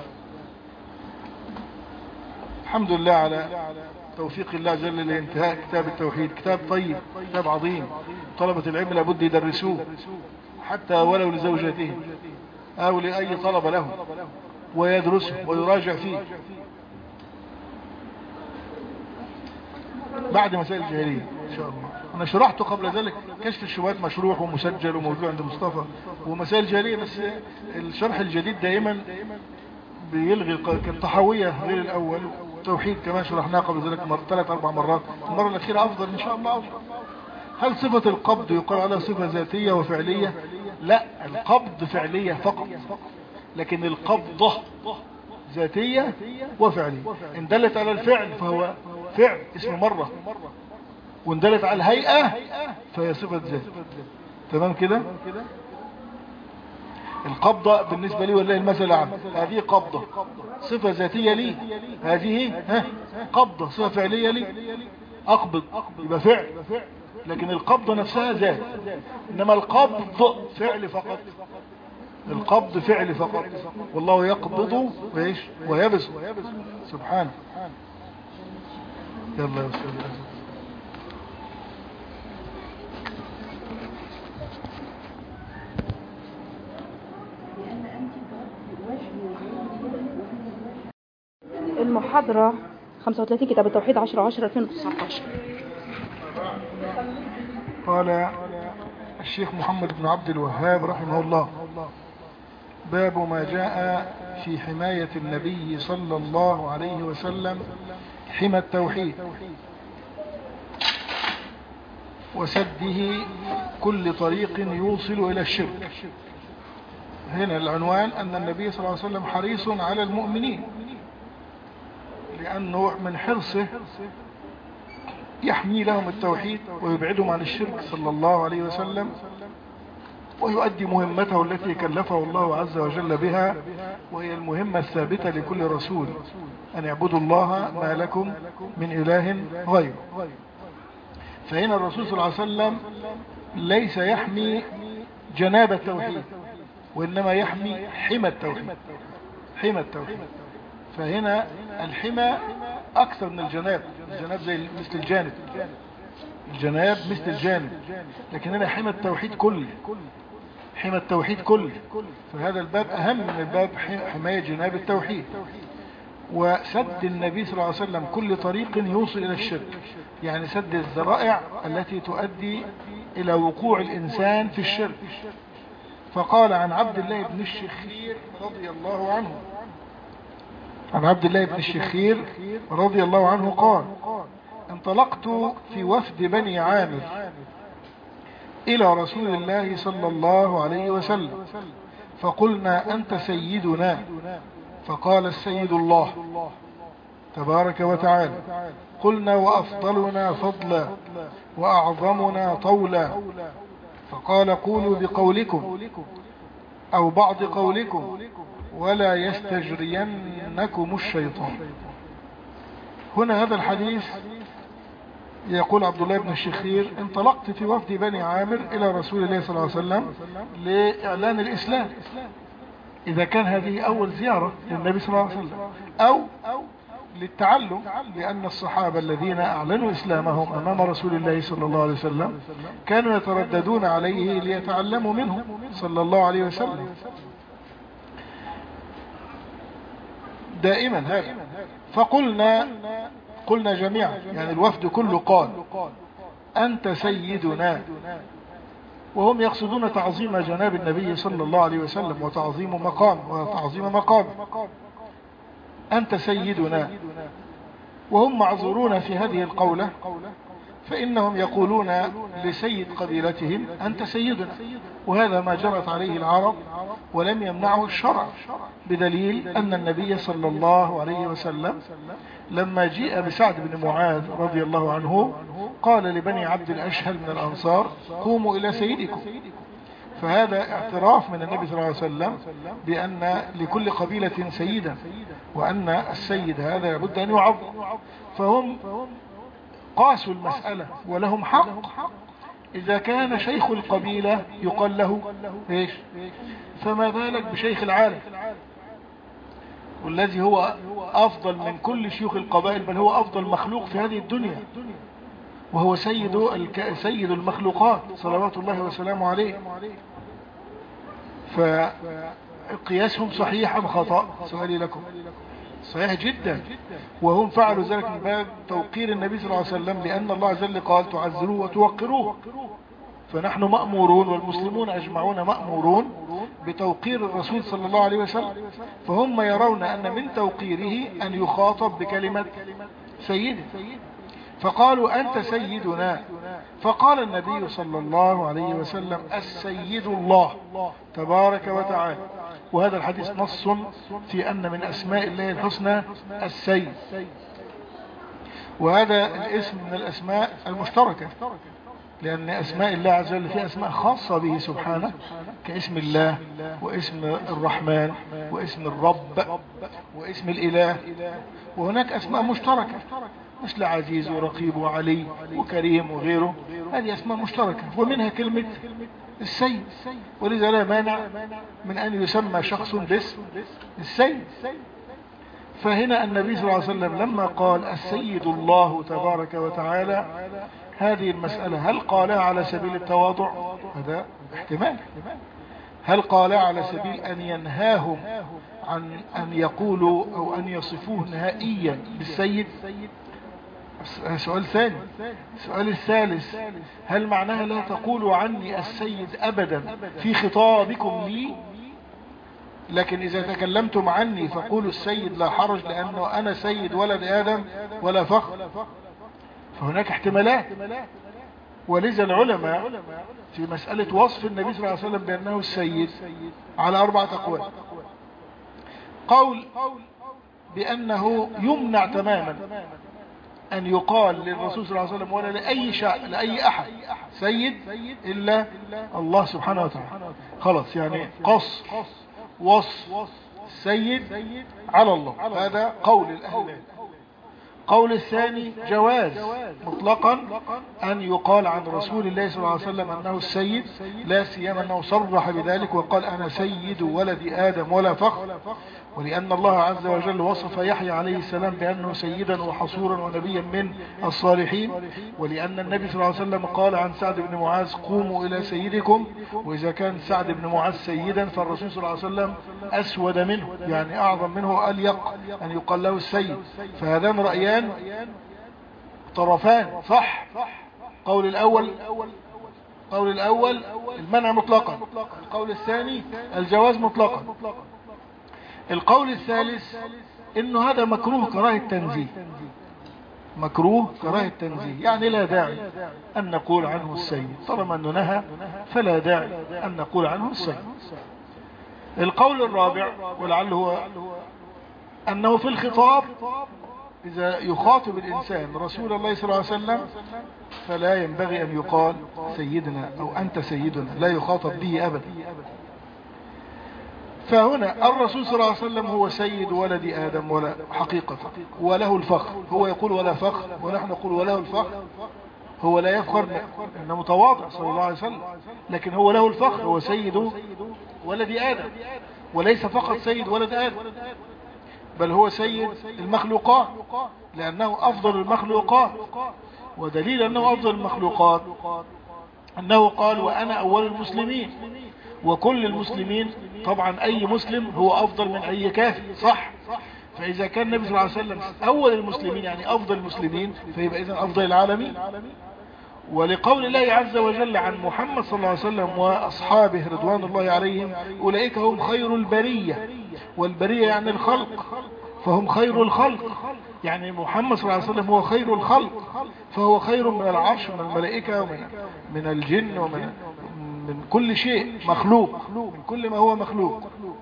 الحمد لله على توفيق الله جل لانتهاء كتاب التوحيد. كتاب طيب، كتاب عظيم، طلبة العلم لابد يدرسوه حتى ولو لزوجاتهم أو لأي طلب لهم، ويدرسه ويراجع فيه بعد مسائل الجاهلية إن شاء الله. أنا شرحته قبل ذلك، كشف الشبهات مشروح ومسجل وموجود عند مصطفى، ومسائل الجاهلية، بس الشرح الجديد دائما بيلغي كالطحاوية غير الأول. توحيد كمان شرحناه قبل ذلك مر... ثلاث أربع مرات، المرة الأخيرة أفضل إن شاء الله. أفضل. هل صفة القبض يقال عليها صفة ذاتية وفعلية؟ لا، القبض فعلية فقط، لكن القبضة ذاتية وفعلية. إن دلت على الفعل فهو فعل اسم مرة، وإن دلت على الهيئة فهي صفة ذات. تمام كده؟ القبضة بالنسبة لي والله المثل عام، هذه قبضة صفة ذاتية لي، هذه ها قبضة صفة فعلية لي، أقبض يبقى فعل، لكن القبضة نفسها ذات. إنما القبض فعل فقط، القبض فعل فقط، والله يقبض ويش ويبسط سبحانه. يلا يا أستاذ. المحاضرة خمسة وثلاثين كتاب التوحيد عشرة عشرة ألفين وتسعة عشر. قال الشيخ محمد بن عبد الوهاب رحمه الله: باب ما جاء في حماية النبي صلى الله عليه وسلم حمى التوحيد وسده كل طريق يوصل إلى الشرك. هنا العنوان أن النبي صلى الله عليه وسلم حريص على المؤمنين، لأنه من حرصه يحمي لهم التوحيد ويبعدهم عن الشرك صلى الله عليه وسلم، ويؤدي مهمته التي كلفه الله عز وجل بها، وهي المهمة الثابتة لكل رسول، أن يعبدوا الله ما لكم من إله غيره. فهنا الرسول صلى الله عليه وسلم ليس يحمي جناب التوحيد، وإنما يحمي حمى التوحيد، حمى التوحيد. فهنا الحمى أكثر من الجناب، الجناب زي مثل الجانب، الجناب مثل الجانب، لكن هنا حمى التوحيد كله، حمى التوحيد كله. فهذا الباب أهم من الباب حماية جناب التوحيد. وسد النبي صلى الله عليه وسلم كل طريق يوصل إلى الشرك، يعني سد الذرائع التي تؤدي إلى وقوع الإنسان في الشرك. فقال عن عبد الله بن الشخير رضي الله عنه، عن عبد الله بن الشخير رضي الله عنه قال: انطلقت في وفد بني عامر إلى رسول الله صلى الله عليه وسلم، فقلنا: أنت سيدنا. فقال: السيد الله تبارك وتعالى. قلنا: وأفضلنا فضلا وأعظمنا طولا. فقال: قولوا بقولكم أو بعض قولكم ولا يستجرينكم الشيطان. هنا هذا الحديث يقول عبد الله بن الشخير: انطلقت في وفد بني عامر إلى رسول الله صلى الله عليه وسلم لإعلان الإسلام، إذا كان هذه أول زيارة للنبي صلى الله عليه وسلم، أو للتعلم، لأن الصحابة الذين أعلنوا إسلامهم أمام رسول الله صلى الله عليه وسلم كانوا يترددون عليه ليتعلموا منه صلى الله عليه وسلم دائما هذا. فقلنا قلنا جميعا، يعني الوفد كله قال أنت سيدنا، وهم يقصدون تعظيم جناب النبي صلى الله عليه وسلم وتعظيم مقام وتعظيم مقام. أنت سيدنا، وهم معذورون في هذه القولة، فإنهم يقولون لسيد قبيلتهم أنت سيدنا، وهذا ما جرت عليه العرب ولم يمنعه الشرع، بدليل أن النبي صلى الله عليه وسلم لما جيء بسعد بن معاذ رضي الله عنه قال لبني عبد الأشهل من الأنصار قوموا إلى سيدكم. فهذا اعتراف من النبي صلى الله عليه وسلم بأن لكل قبيلة سيدا، وأن السيد هذا لابد أن يعظم. فهم قاسوا المسألة ولهم حق. إذا كان شيخ القبيلة يقال له إيش، فما بالك بشيخ العالم، والذي هو أفضل من كل شيوخ القبائل، بل هو أفضل مخلوق في هذه الدنيا، وهو سيد الك... سيد المخلوقات صلوات الله وسلامه عليه. فقياسهم صحيح أم خطأ؟ سؤالي لكم. صحيح جدا، وهم فعلوا ذلك من باب توقير النبي صلى الله عليه وسلم، لأن الله عز وجل قال تعزروه وتوقروه. فنحن مأمورون والمسلمون أجمعون مأمورون بتوقير الرسول صلى الله عليه وسلم، فهم يرون أن من توقيره أن يخاطب بكلمة سيد، فقالوا أنت سيدنا. فقال النبي صلى الله عليه وسلم السيد الله تبارك وتعالى، وهذا الحديث نص في أن من أسماء الله الحسنى السيد، وهذا الاسم من الأسماء المشتركة، لأن أسماء الله عز وجل فيها أسماء خاصة به سبحانه، كاسم الله واسم الرحمن واسم الرب واسم الإله، وهناك أسماء مشتركة مثل عزيز ورقيب وعلي وكريم وغيره، هذه أسماء مشتركة، ومنها كلمة السيد، ولذا لا مانع من أن يسمى شخص باسم السيد. فهنا النبي صلى الله عليه وسلم لما قال السيد الله تبارك وتعالى، هذه المسألة هل قالها على سبيل التواضع؟ هذا احتمال. هل قالها على سبيل أن ينهاهم عن أن يقولوا أو أن يصفوه نهائيا بالسيد؟ سؤال ثاني. السؤال الثالث، هل معناها لا تقولوا عني السيد أبدا في خطابكم لي، لكن إذا تكلمتم عني فقولوا السيد لا حرج، لأنه أنا سيد ولد آدم ولا فخر؟ فهناك احتمالات. ولذا العلماء في مسألة وصف النبي صلى الله عليه وسلم بأنه السيد على أربعة أقوال. قول بأنه يمنع تماما أن يقال للرسول صلى الله عليه وسلم ولا لأي شيء لأي أحد سيد إلا الله سبحانه وتعالى، خلاص، يعني قص وصف السيد على الله، هذا قول الأهل. قول الثاني جواز مطلقا أن يقال عن رسول الله صلى الله عليه وسلم أنه السيد، لا سيما أنه صرح بذلك وقال أنا سيد ولد آدم ولا فخر، ولأن الله عز وجل وصف يحيى عليه السلام بأنه سيدا وحصورا ونبيا من الصالحين، ولأن النبي صلى الله عليه وسلم قال عن سعد بن معاذ قوموا إلى سيدكم، وإذا كان سعد بن معاذ سيدا فالرسول صلى الله عليه وسلم أسود منه، يعني أعظم منه أليق أن يقال له السيد. فهذان رأيان طرفان صح. قول الأول قول الأول المنع مطلقا، القول الثاني الجواز مطلقا. القول الثالث انه هذا مكروه كراهة تنزيه، مكروه كراهة تنزيه، يعني لا داعي ان نقول عنه السيد، طالما انه نهى فلا داعي ان نقول عنه السيد. القول الرابع ولعله هو انه في الخطاب اذا يخاطب الانسان رسول الله صلى الله عليه وسلم فلا ينبغي ان يقال سيدنا او انت سيدنا، لا يخاطب به ابدا. فهنا الرسول صلى الله عليه وسلم هو سيد ولد آدم ولا حقيقة، وله الفخر، هو يقول ولا فخر ونحن نقول وله الفخر، هو لا يفخر انه متواضع صلى الله عليه وسلم، لكن هو له الفخر، هو سيد ولد آدم. وليس فقط سيد ولد آدم، بل هو سيد المخلوقات، لأنه أفضل المخلوقات. ودليل أنه أفضل المخلوقات أنه قال وأنا أول المسلمين، وكل المسلمين طبعا أي مسلم هو أفضل من أي كافر، صح؟ فإذا كان النبي صلى الله عليه وسلم أول المسلمين يعني أفضل المسلمين، فيبقى إذن أفضل العالمين. ولقول الله عز وجل عن محمد صلى الله عليه وسلم وأصحابه رضوان الله عليهم أولئك هم خير البرية، والبرية يعني الخلق، فهم خير الخلق، يعني محمد صلى الله عليه وسلم هو خير الخلق، فهو خير من العرش ومن الملائكة ومن من الجن ومن من كل شيء مخلوق، من كل ما هو مخلوق.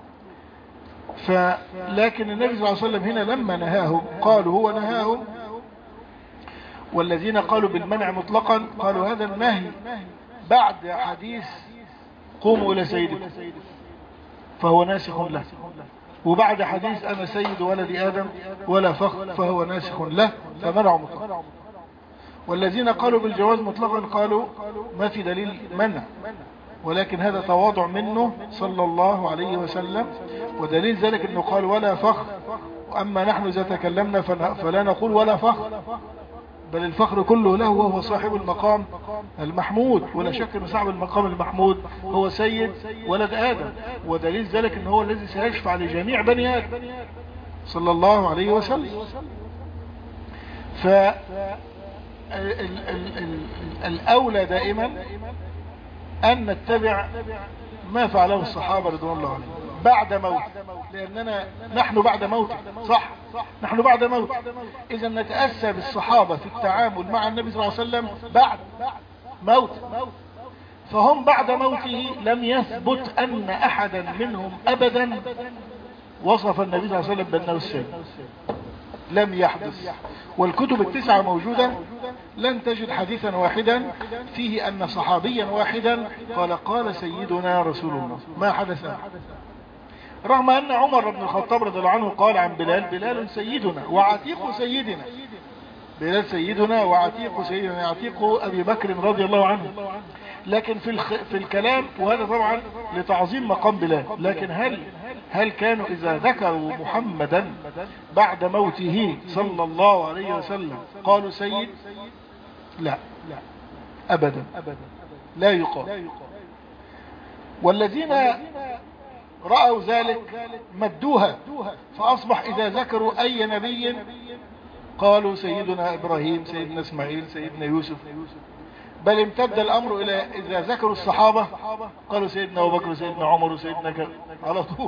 فلكن النبي صلى الله عليه وسلم هنا لما نهاهم قالوا هو نهاهم، والذين قالوا بالمنع مطلقا قالوا هذا النهي بعد حديث قوموا إلى سيدكم فهو ناسخ له، وبعد حديث أنا سيد ولد آدم ولا فخر فهو ناسخ له، فمنع مطلقا. والذين قالوا بالجواز مطلقا قالوا ما في دليل منع، ولكن هذا تواضع منه صلى الله عليه وسلم، ودليل ذلك أنه قال ولا فخر، وأما نحن إذا تكلمنا فلا نقول ولا فخر، بل الفخر كله له وهو صاحب المقام المحمود، ولا شك أن صاحب المقام المحمود هو سيد ولد آدم، ودليل ذلك أنه هو الذي سيشفع لجميع بني آدم صلى الله عليه وسلم. فالأولى دائما أن نتبع ما فعله الصحابة رضوان الله عليهم بعد موت، لأننا نحن بعد موت، صح؟ نحن بعد موت، إذا نتأسى بالصحابة في التعامل مع النبي صلى الله عليه وسلم بعد موت، فهم بعد موته لم يثبت أن أحدا منهم أبدا وصف النبي صلى الله عليه وسلم بأنه السيد، لم يحدث. والكتب التسعة موجودة، لن تجد حديثا واحدا فيه أن صحابيا واحدا قال قال سيدنا رسول الله، ما حدث. رغم أن عمر بن الخطاب رضي الله عنه قال عن بلال بلال سيدنا وعتيق سيدنا، بلال سيدنا وعتيق سيدنا، عتيق أبي بكر رضي الله عنه. لكن في الخ... في الكلام، وهذا طبعا لتعظيم مقام بلال، لكن هل هل كانوا إذا ذكروا محمدا بعد موته صلى الله عليه وسلم قالوا سيد؟ لا أبدا، لا يقال. والذين رأوا ذلك مدوها، فأصبح إذا ذكروا أي نبي قالوا سيدنا إبراهيم، سيدنا إسماعيل، سيدنا يوسف، بل امتد الأمر إلى إذا ذكروا الصحابة قالوا سيدنا أبو بكر وسيدنا عمر وسيدنا كذا على طول.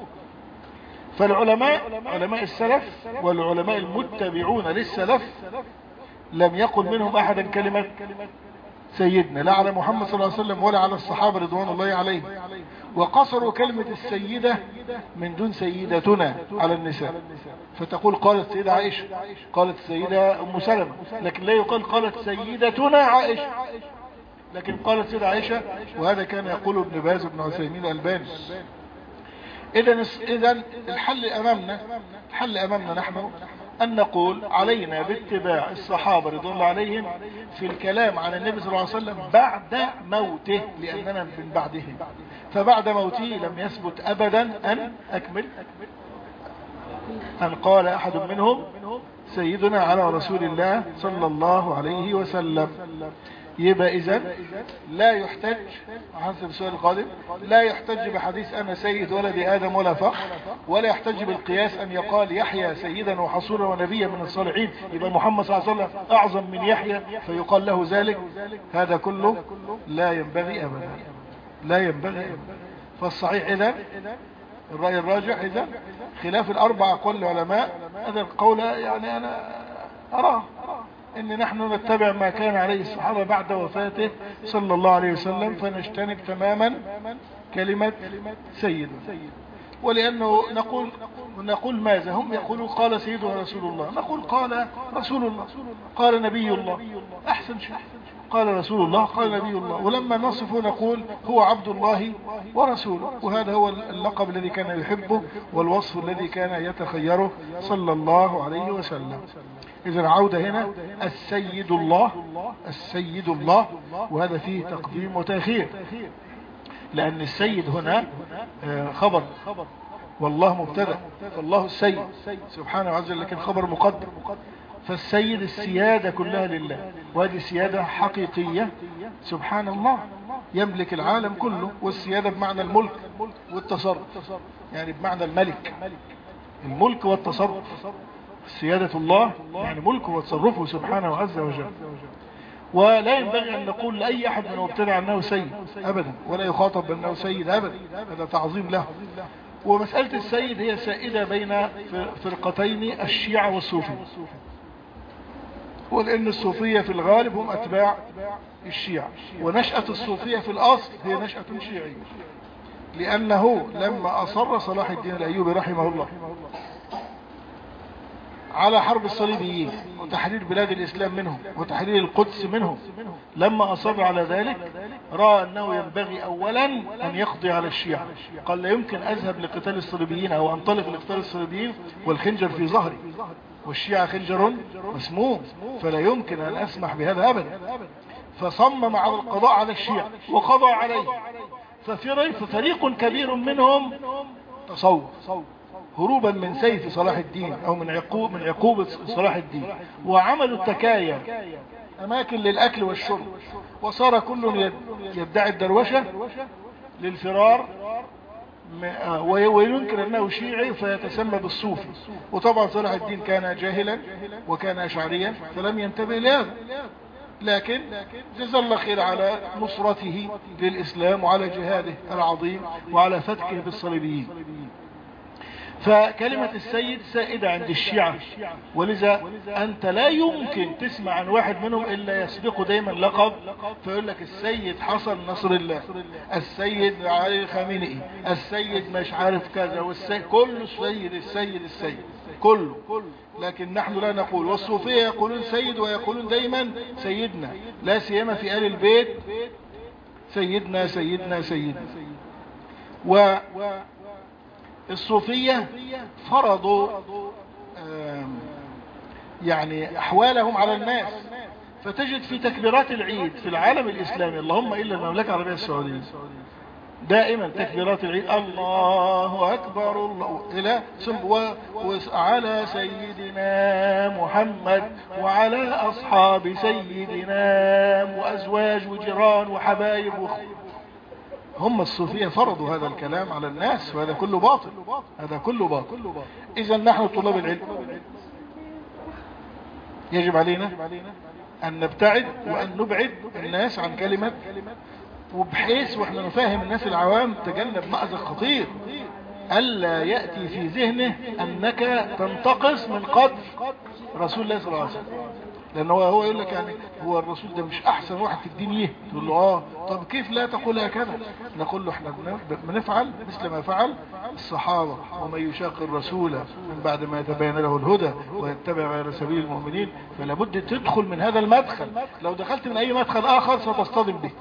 فالعلماء علماء السلف والعلماء المتبعون للسلف لم يقل منهم أحدا كلمة سيدنا، لا على محمد صلى الله عليه وسلم ولا على الصحابة رضوان الله عليهم، وقصروا كلمة السيدة من دون سيدتنا على النساء، فتقول قالت سيدة عائشة، قالت سيدة أم سلمة، لكن لا يقال قالت سيدتنا عائشة، لكن قالت سيدة عائشة. وهذا كان يقول ابن باز وابن عثيمين الألباني. إذن إذن الحل أمامنا، الحل أمامنا نحن أن نقول علينا باتباع الصحابة رضي الله عليهم في الكلام عن النبي صلى الله عليه وسلم بعد موته، لأننا من بعده، فبعد موته لم يثبت أبدا أن أكمل أن قال أحد منهم سيدنا على رسول الله صلى الله عليه وسلم. يبقى إذن لا يحتج حسب السؤال القادم، لا يحتج بحديث أنا سيد ولد آدم ولا فخر، ولا يحتج بالقياس أن يقال يحيى سيدا وحصورا ونبيا من الصالحين، يبقى محمد صلى الله عليه وسلم أعظم من يحيى فيقال له ذلك، هذا كله لا ينبغي أبدا، لا ينبغي أبدا. فالصحيح إذن الرأي الراجح إذن خلاف الأربع أقوال العلماء، هذا القول يعني أنا أراه إن نحن نتبع ما كان عليه الصحابة بعد وفاته صلى الله عليه وسلم، فنجتنب تماما كلمة سيد. ولأنه نقول نقول ماذا؟ هم يقولون قال سيدنا رسول الله، نقول قال رسول الله، قال نبي الله، أحسن شيء قال رسول الله، قال نبي الله. ولما نصفه نقول هو عبد الله ورسوله، وهذا هو اللقب الذي كان يحبه والوصف الذي كان يتخيره صلى الله عليه وسلم. إذا عودة هنا السيد الله، السيد الله، وهذا فيه تقديم وتأخير. لأن السيد هنا خبر والله مبتدأ، فالله السيد سبحانه عز وجل، لكن خبر مقدر. فالسيد السيادة كلها لله، وهذه سيادة حقيقية سبحان الله، يملك العالم كله. والسيادة بمعنى الملك والتصرف، يعني بمعنى الملك، الملك والتصرف. سيادة الله يعني ملكه وتصرفه سبحانه عز وجل. ولا ينبغي أن نقول لأي أحد من مبتدع أنه سيد أبدا، ولا يخاطب بأنه سيد أبدا، هذا تعظيم له. ومسألة السيد هي سائدة بين فرقتين، الشيعة والصوفية، ولأن الصوفية في الغالب هم أتباع الشيعة، ونشأة الصوفية في الأصل هي نشأة شيعية، لأنه لما أصر صلاح الدين الأيوبي رحمه الله على حرب الصليبيين وتحرير بلاد الإسلام منهم وتحرير القدس منهم، لما أصر على ذلك رأى أنه ينبغي أولا أن يقضي على الشيعة. قال لا يمكن أذهب لقتال الصليبيين أو أنطلق لقتال الصليبيين والخنجر في ظهري، والشيعة خنجر مسموم، فلا يمكن أن أسمح بهذا أبدا. فصمم على القضاء على الشيعة وقضى عليه. ففريق كبير منهم تصوف هروبا من سيف صلاح الدين او من عقوب من عقوبة صلاح الدين، وعملوا التكايا اماكن للاكل والشرب، وصار كل يدعي الدروشة للفرار، وينكر انه شيعي فيتسمى بالصوفي. وطبعا صلاح الدين كان جاهلا وكان اشعريا فلم ينتبه لهذا، لكن جزا الله خير على نصرته للإسلام وعلى جهاده العظيم وعلى فتكه بالصليبيين. فكلمة السيد سائدة عند الشيعة، ولذا أنت لا يمكن تسمع عن واحد منهم إلا يسبقه دايما لقب، فيقول لك السيد حسن نصر الله، السيد علي الخامنئي، السيد مش عارف كذا، والسيد كله السيد السيد السيد كله. لكن نحن لا نقول، والصوفية يقولون سيد ويقولون دايما سيدنا، لا سيما في آل البيت سيدنا سيدنا سيدنا. والصوفية فرضوا يعني أحوالهم على الناس، فتجد في تكبيرات العيد في العالم الإسلامي اللهم إلا المملكة العربية السعودية دائما تكبيرات العيد الله أكبر الله إلى وعلى سيدنا محمد وعلى أصحاب سيدنا وأزواج وجيران وحبايب وخ... هم الصوفية فرضوا هذا الكلام على الناس، وهذا كله باطل، هذا كله باطل. إذا نحن طلاب العلم يجب علينا أن نبتعد وأن نبعد الناس عن كلمة، وبحيث واحنا نفهم الناس العوام تجنب مأزق خطير، ألا يأتي في ذهنه أنك تنتقص من قدر رسول الله صلى الله عليه وسلم، لأنه هو يقول لك يعني هو الرسول ده مش أحسن واحد في الدين، يه تقول له آه طب كيف لا تقول هكذا؟ نقول له احنا بنفعل مثل ما فعل الصحابة، ومن يشاق الرسول من بعد ما يتبين له الهدى ويتبع غير سبيل المؤمنين، فلا بد تدخل من هذا المدخل. لو دخلت من أي مدخل آخر ستصطدم به،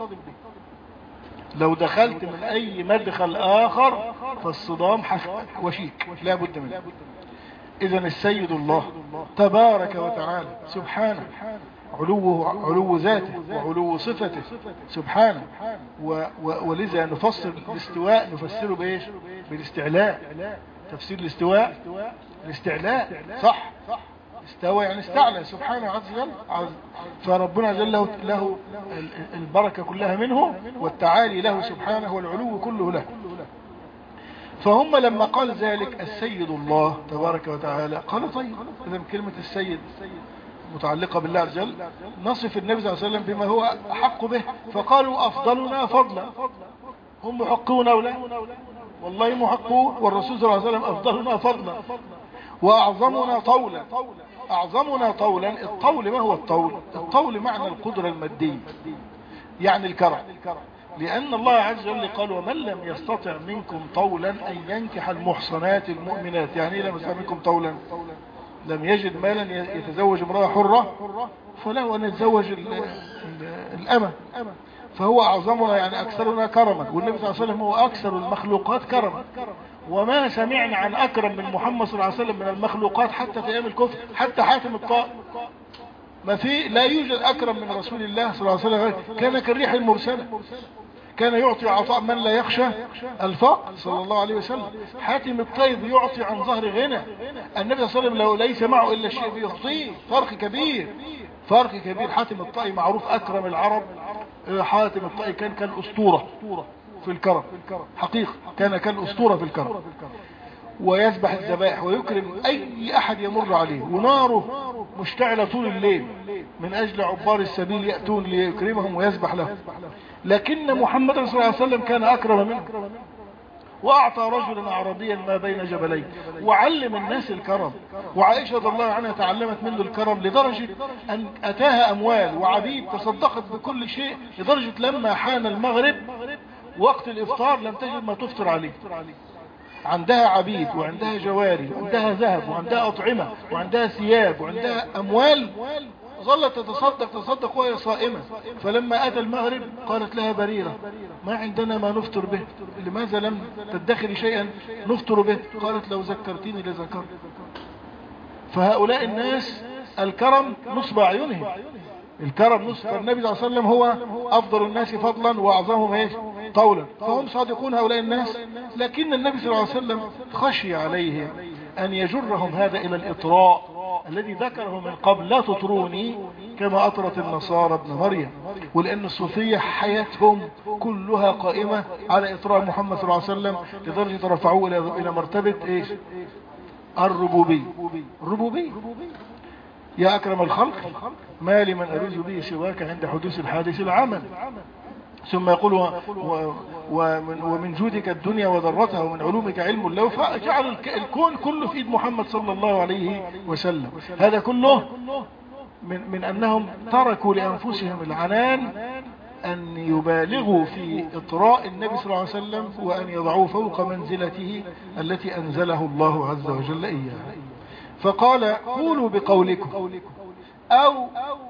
لو دخلت من أي مدخل آخر فالصدام وشيك لا بد منه. إذن السيد الله تبارك وتعالى سبحانه، علو علو ذاته وعلو صفته سبحانه، و و ولذا نفسر الاستواء نفسره بايش؟ بالاستعلاء. تفسير الاستواء الاستعلاء، صح؟ استوى يعني استعلى سبحانه عز وجل، فربنا جل له, له البركة كلها منه، والتعالي له سبحانه، والعلو كله له. فهم لما قال ذلك السيد الله تبارك وتعالى قالوا طيب إذا كلمة السيد متعلقة بالله عز وجل نصف النبي صلى الله عليه وسلم بما هو أحق به، فقالوا أفضلنا فضلا. هم محقون أو لا؟ والله محقون، والرسول صلى الله عليه وسلم أفضلنا فضلا وأعظمنا طولا. أعظمنا طولا، الطول ما هو الطول؟ الطول معنى القدرة المادية، يعني الكرم، لأن الله عز وجل قال ومن لم يستطع منكم طولا أن ينكح المحصنات المؤمنات. يعني لم يستطع منكم طولا، لم يجد مالا يتزوج امرأة حرة فله أن يتزوج الأمة، فهو أعظمنا يعني أكثرنا كرما، والنبي صلى الله عليه وسلم هو أكثر المخلوقات كرما. وما سمعنا عن أكرم من محمد صلى الله عليه وسلم من المخلوقات حتى في أيام الكفر، حتى حاتم الطائي ما في، لا يوجد أكرم من رسول الله صلى الله عليه وسلم، كان كالريح المرسلة، كان يعطي عطاء من لا يخشى الفقر صلى الله عليه وسلم. حاتم الطيب يعطي عن ظهر غنى. النبي صلى الله عليه وسلم لو ليس معه إلا الشيء بيعطيه. فرق كبير، فرق كبير. حاتم الطائي معروف أكرم العرب. حاتم الطائي كان كالأسطورة في الكرم، حقيقة كان كالأسطورة في الكرم، ويذبح الذبائح ويكرم أي أحد يمر عليه، وناره مشتعلة طول الليل من أجل عبار السبيل يأتون ليكرمهم ويذبح لهم. لكن محمد صلى الله عليه وسلم كان أكرم منه، وأعطى رجلا عربيا ما بين جبلين، وعلم الناس الكرم. وعائشة رضي الله عنها تعلمت منه الكرم لدرجة أن أتاها أموال وعبيد تصدقت بكل شيء، لدرجة لما حان المغرب وقت الإفطار لم تجد ما تفطر عليه. عندها عبيد وعندها جواري وعندها ذهب وعندها أطعمة وعندها ثياب وعندها أموال، ظلت تتصدق تصدق وهي صائمة. فلما أتى المغرب قالت لها بريرة: ما عندنا ما نفطر به، لماذا لم تدخري شيئا نفطر به؟ قالت: لو ذكرتيني لذكرت. فهؤلاء الناس الكرم نصب أعينهم، الكرم نصب. النبي صلى الله عليه وسلم هو أفضل الناس فضلا وأعظمهم ايش طولا، فهم صادقون هؤلاء الناس. لكن النبي صلى الله عليه وسلم خشي عليهم أن يجرهم هذا إلى الإطراء الذي ذكره من قبل: لا تطروني كما أطرت النصارى ابن مريم. ولأن الصوفية حياتهم كلها قائمة على إطراء محمد صلى الله عليه وسلم، لدرجة رفعوه إلى مرتبة إيش؟ الربوبية. الربوبية: يا أكرم الخلق ما لمن أريد به سواك عند حدوث الحادث العمل. ثم يقول: و و ومن جودك الدنيا وذرتها ومن علومك علم اللوح. فجعل الكون كله في ايد محمد صلى الله عليه وسلم. هذا كله من, من أنهم تركوا لأنفسهم العنان أن يبالغوا في إطراء النبي صلى الله عليه وسلم، وأن يضعوه فوق منزلته التي أنزله الله عز وجل إياها. فقال: قولوا بقولكم أو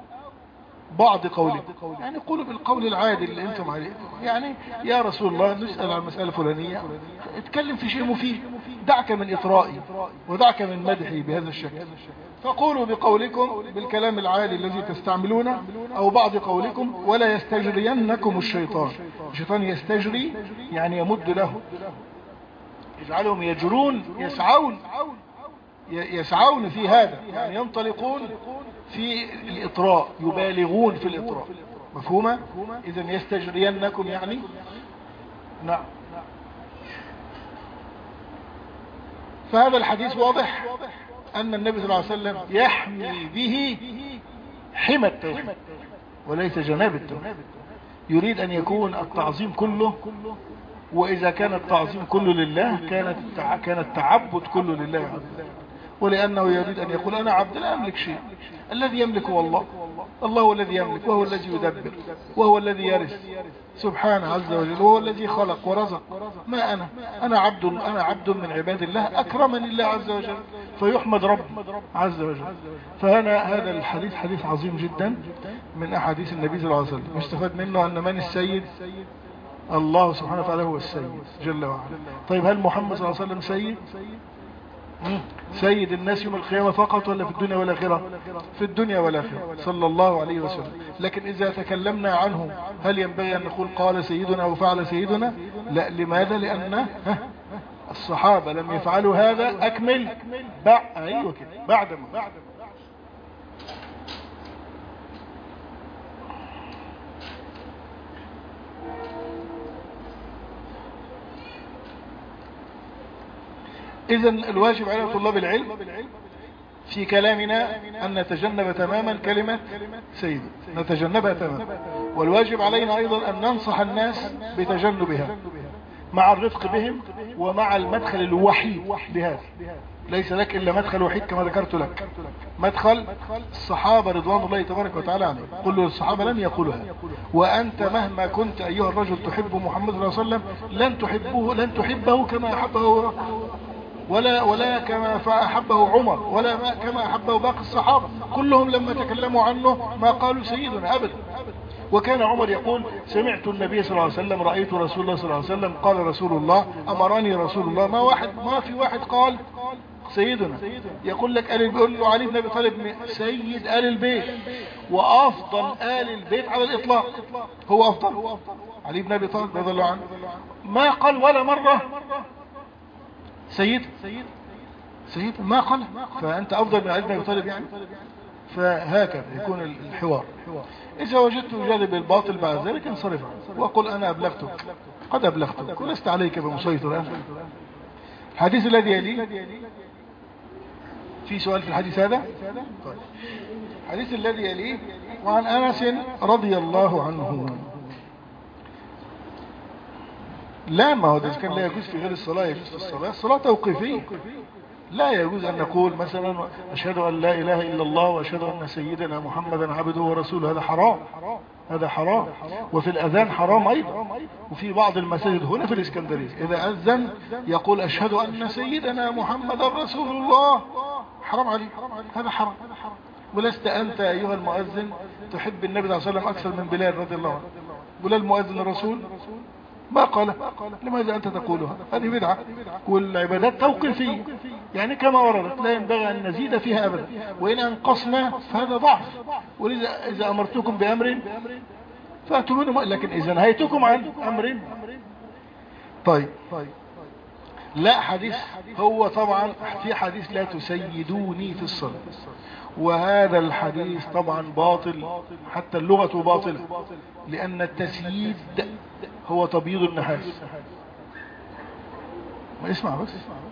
بعض قولكم، يعني قولوا بالقول العادي اللي انتم عليه. يعني يا رسول الله نسأل عن مسألة فلانية، اتكلم في شيء مفيد، دعك من إطرائي ودعك من مدحي بهذا الشكل. فقولوا بقولكم بالكلام العالي الذي تستعملونه، أو بعض قولكم، ولا يستجرينكم الشيطان. الشيطان يستجري يعني يمد له، يجعلهم يجرون، يسعون يسعون في هذا، يعني ينطلقون في الإطراء، يبالغون في الإطراء. مفهومة؟ إذن يستجرينكم يعني نعم. فهذا الحديث واضح أن النبي صلى الله عليه وسلم يحمي به حمى التوحيد وليس جناب التوحيد. يريد أن يكون التعظيم كله، وإذا كان التعظيم كله لله كانت كان التعبد كله لله عز وجل. ولأنه يريد أن يقول: أنا عبد لا أملك شيء، الذي يملك هو الله، الله هو الذي يملك، وهو الذي يدبر، وهو الذي يرث سبحانه عز وجل، وهو الذي خلق ورزق. ما أنا أنا عبد أنا عبد من عباد الله، أكرمني الله عز وجل فيحمد رب عز وجل. فهنا هذا الحديث حديث عظيم جدا من أحاديث النبي صلى الله عليه وسلم، يستفاد منه أن من السيد؟ الله سبحانه وتعالى هو السيد جل وعلا. طيب هل محمد صلى الله عليه وسلم سيد؟ سيد الناس يوم القيامة فقط ولا في الدنيا والآخرة؟ في الدنيا والآخرة صلى الله عليه وسلم. لكن إذا تكلمنا عنه هل ينبغي أن نقول قال سيدنا أو فعل سيدنا؟ لا. لماذا؟ لأن الصحابة لم يفعلوا هذا. أكمل بعد أيوة كده بعد ما إذن الواجب على طلاب العلم في كلامنا أن نتجنب تماما كلمة سيد، نتجنبها تماما. والواجب علينا أيضا أن ننصح الناس بتجنبها مع الرفق بهم ومع المدخل الوحيد بهذا. ليس لك إلا مدخل وحيد كما ذكرت لك، مدخل الصحابة رضوان الله تبارك وتعالى عليهم. كل الصحابة لم يقولها. وأنت مهما كنت أيها الرجل تحب محمد صلى الله عليه وسلم لن تحبه لن تحبه كما أحبه ولا ولا كما أحبه عمر، ولا ما كما أحبه باقي الصحابة. كلهم لما تكلموا عنه ما قالوا سيدنا أبدا. وكان عمر يقول: سمعت النبي صلى الله عليه وسلم، رأيت رسول الله صلى الله عليه وسلم، قال رسول الله، أمرني رسول الله. ما واحد ما في واحد قال سيدنا. يقول لك آل بيقول له علي بن أبي طالب سيد آل البيت وأفضل آل البيت على الإطلاق، هو أفضل علي بن أبي طالب رضي الله عنه، ما قال ولا مرة سيد سيد ما قال، فأنت أفضل من علي بن أبي طالب يعني. فهكذا يكون الحوار. إذا وجدت جانب الباطل بعد ذلك انصرف وقل أنا أبلغتك، قد أبلغتك ولست عليك بمسيطر أنت. الحديث الذي يلي، في سؤال في الحديث هذا؟ طيب. الحديث الذي يلي وعن أنس رضي الله عنه. لا، ما هو ده كان لا يجوز في غير الصلاة، يجوز في الصلاة. الصلاة توقيفية، لا يجوز أن نقول مثلا أشهد أن لا إله إلا الله وأشهد أن سيدنا محمدا عبده ورسوله، هذا حرام، هذا حرام. وفي الأذان حرام أيضا. وفي بعض المساجد هنا في الإسكندرية إذا أذن يقول أشهد أن سيدنا محمدا رسول الله، حرام عليه، هذا حرام. ولست أنت أيها المؤذن تحب النبي صلى الله عليه وسلم أكثر من بلال رضي الله عنه؟ بلال مؤذن الرسول ما قال، لماذا أنت تقولها؟ هذه بدعة. والعبادات توقيفية يعني كما وردت، لا ينبغي أن نزيد فيها أبدا، وإن أنقصنا فهذا ضعف. ولذا إذا أمرتكم بأمر فأتوا منه، لكن إذا نهيتكم عن أمر. طيب لا حديث، هو طبعا في حديث لا تسيدوني في الصلاة، وهذا الحديث طبعا باطل، حتى اللغة باطلة، لأن التسييد هو تبييض النحاس. ما اسمع بس.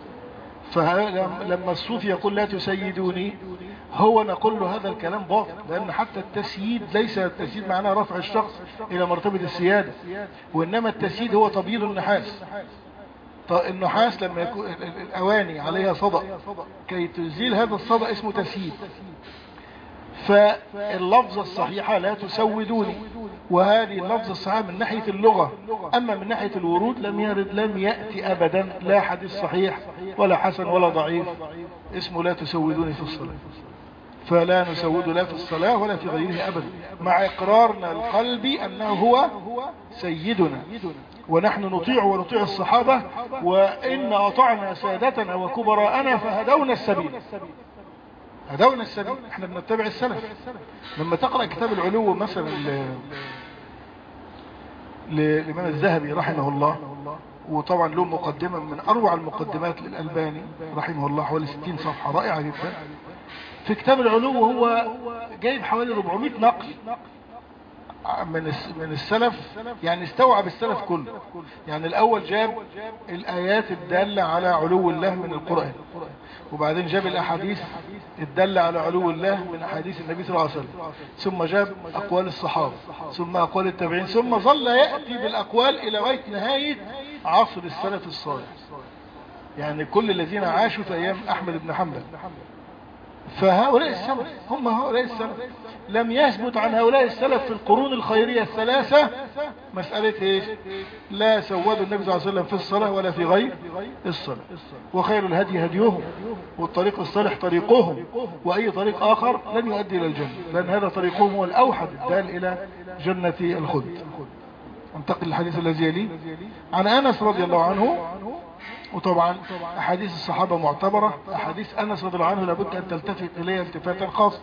فلما الصوفي يقول لا تسيدوني، هو نقول له هذا الكلام باطل، لأن حتى التسييد ليس التسييد معناه رفع الشخص إلى مرتبة السيادة، وإنما التسييد هو تبييض النحاس. النحاس لما يكون الأواني عليها صدأ، كي تزيل هذا الصدأ اسمه تسييد. فاللفظة الصحيحة لا تسودوني، وهذه اللفظة الصحيحة من ناحية اللغة. أما من ناحية الورود لم يرد، لم يأتي أبدا لا حديث صحيح ولا حسن ولا ضعيف اسمه لا تسودوني في الصلاة. فلا نسود لا في الصلاة ولا في غيرها أبدا، مع إقرارنا القلبي أنه هو سيدنا، ونحن نطيع ونطيع الصحابة، وإن أطعنا سادتنا وكبراءنا فهدونا السبيل، هدونا السبيل. احنا بنتبع السلف. لما تقرأ كتاب العلو مثلا للإمام الذهبي رحمه الله، وطبعا له مقدمة من أروع المقدمات للألباني رحمه الله، حوالي ستين صفحة رائعة جدا في كتاب العلو، وهو جايب حوالي أربعمائة نقل من من السلف، يعني استوعب السلف كله. يعني الأول جاب الآيات الدالة على علو الله من القرآن، وبعدين جاب الأحاديث الدالة على علو الله من أحاديث النبي صلى الله عليه وسلم، ثم جاب أقوال الصحابة، ثم أقوال التابعين، ثم ظل يأتي بالأقوال إلى غاية نهاية عصر السلف الصالح، يعني كل الذين عاشوا في أيام أحمد بن حنبل. فهؤلاء السلف هم هؤلاء السلف. لم يثبت عن هؤلاء السلف في القرون الخيرية الثلاثة مسألة ايش؟ لا سودوا النبي صلى الله عليه وسلم في الصلاة ولا في غير الصلاة. وخير الهدي هديهم، والطريق الصالح طريقهم، وأي طريق آخر لن يؤدي إلى الجنة، لأن هذا طريقهم هو الأوحد الدال إلى جنة الخلد. انتقل الحديث الذي يليه عن أنس رضي الله عنه. وطبعا أحاديث الصحابة معتبرة، أحاديث أنس رضي الله عنه لابد أن تلتفت إليها التفاتا خاصة.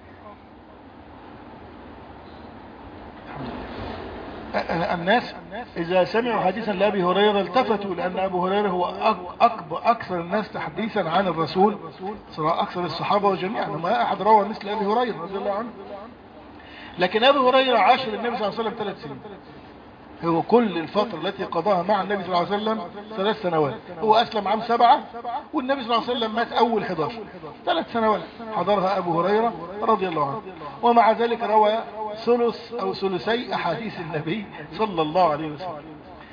الناس إذا سمعوا حديثا لأبي هريرة التفتوا، لأن أبو هريرة هو أكبر أكثر الناس تحديثا عن الرسول، أكثر الصحابة وجميعا، ما أحد روى مثل أبي هريرة رضي الله عنه. لكن أبي هريرة عاش للنبي صلى الله عليه وسلم ثلاث سنين، هو كل الفترة التي قضاها مع النبي صلى الله عليه وسلم ثلاث سنوات. هو أسلم عام سبعة، والنبي صلى الله عليه وسلم مات أول إحدى عشر، ثلاث سنوات حضرها أبو هريرة رضي الله عنه. ومع ذلك روى ثلث أو ثلثي أحاديث النبي صلى الله عليه وسلم.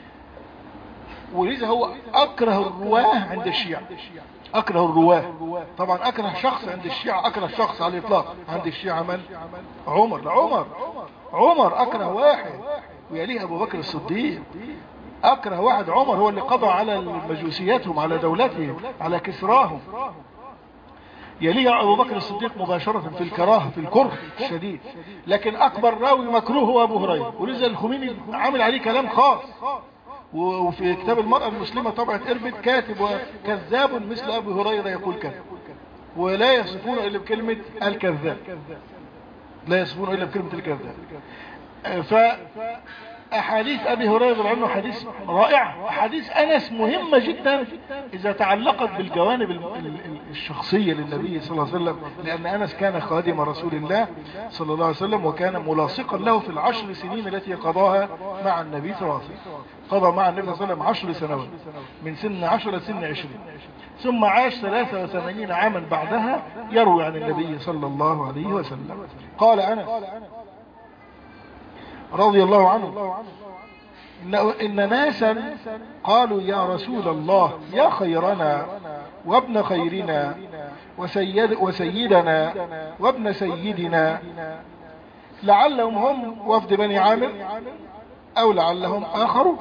ولذا هو أكره الرواه عند الشيعة، أكره الرواه. طبعا أكره شخص عند الشيعة، أكره شخص على الإطلاق. عند الشيعة من؟ عمر. لعمر عمر أكره واحد، ويليه أبو بكر الصديق. أكره واحد عمر، هو اللي قضى على مجوسياتهم، على دولتهم، على كسراهم. يليه أبو بكر الصديق مباشرة في الكراهة، في الكره الشديد. لكن أكبر راوي مكروه هو أبو هريرة، ولذا الخميني عامل عليه كلام خاص، وفي كتاب المرأة المسلمة طبعة إربد كاتب كذاب مثل أبي هريرة يقول كذا، ولا يصفون إلا بكلمة الكذاب، لا يصفون إلا بكلمة الكذاب. فأحاديث أبي هريرة عنه حديث رائع. أحاديث أنس مهمة جدا إذا تعلقت بالجوانب الشخصية للنبي صلى الله عليه وسلم، لأن أنس كان خادم رسول الله صلى الله عليه وسلم، وكان ملاصقا له في العشر سنين التي قضاها مع النبي صلى الله عليه وسلم. قضى مع النبي صلى الله عليه وسلم عشر سنوات، من سن عشر لسن عشرين، ثم عاش ثلاثة وثمانين عاما بعدها يروي عن النبي صلى الله عليه وسلم. قال أنس رضي الله عنه إن ناسا قالوا يا رسول الله يا خيرنا وابن خيرنا وسيد وسيدنا وابن سيدنا، لعلهم هم وفد بني عامر أو لعلهم آخرون.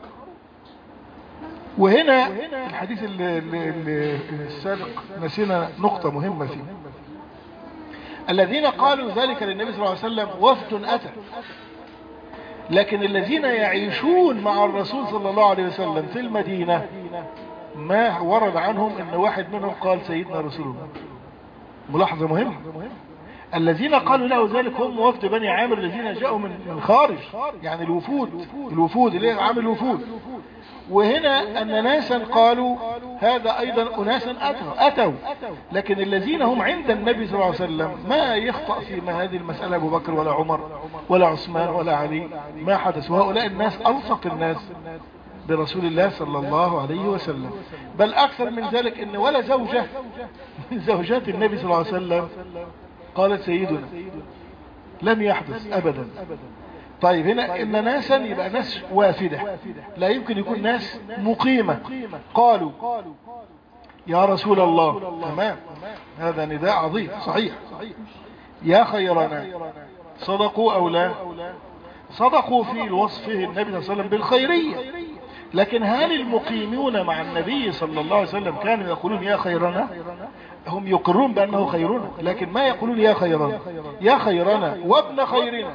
وهنا الحديث السابق نسينا نقطة مهمة فيه. الذين قالوا ذلك للنبي صلى الله عليه وسلم وفد أتى، لكن الذين يعيشون مع الرسول صلى الله عليه وسلم في المدينة ما ورد عنهم ان واحد منهم قال سيدنا رسول الله. ملاحظة مهمة. الذين قالوا له ذلك هم وفد بني عامر الذين جاءوا من خارج، يعني الوفود الوفود اللي عامل الوفود. وهنا أن ناسا قالوا هذا أيضا أناسا أتوا, أتوا لكن الذين هم عند النبي صلى الله عليه وسلم ما يخطأ في ما هذه المسألة أبو بكر ولا عمر ولا عثمان ولا علي، ما حدث. وهؤلاء الناس ألصق الناس برسول الله صلى الله عليه وسلم. بل أكثر من ذلك أن ولا زوجة من زوجات النبي صلى الله عليه وسلم قالت سيدنا، لم يحدث أبدا. طيب هنا إن ناسا يبقى ناس وافدة، لا يمكن يكون ناس مقيمة. قالوا يا رسول الله، تمام، هذا نداء عظيم صحيح. يا خيرنا، صدقوا أو لا؟ صدقوا في وصفه النبي صلى الله عليه وسلم بالخيرية، لكن هل المقيمون مع النبي صلى الله عليه وسلم كانوا يقولون يا خيرنا؟ هم يقرون بأنه خيرنا، لكن ما يقولون يا خيرنا. يا خيرنا وابن خيرنا،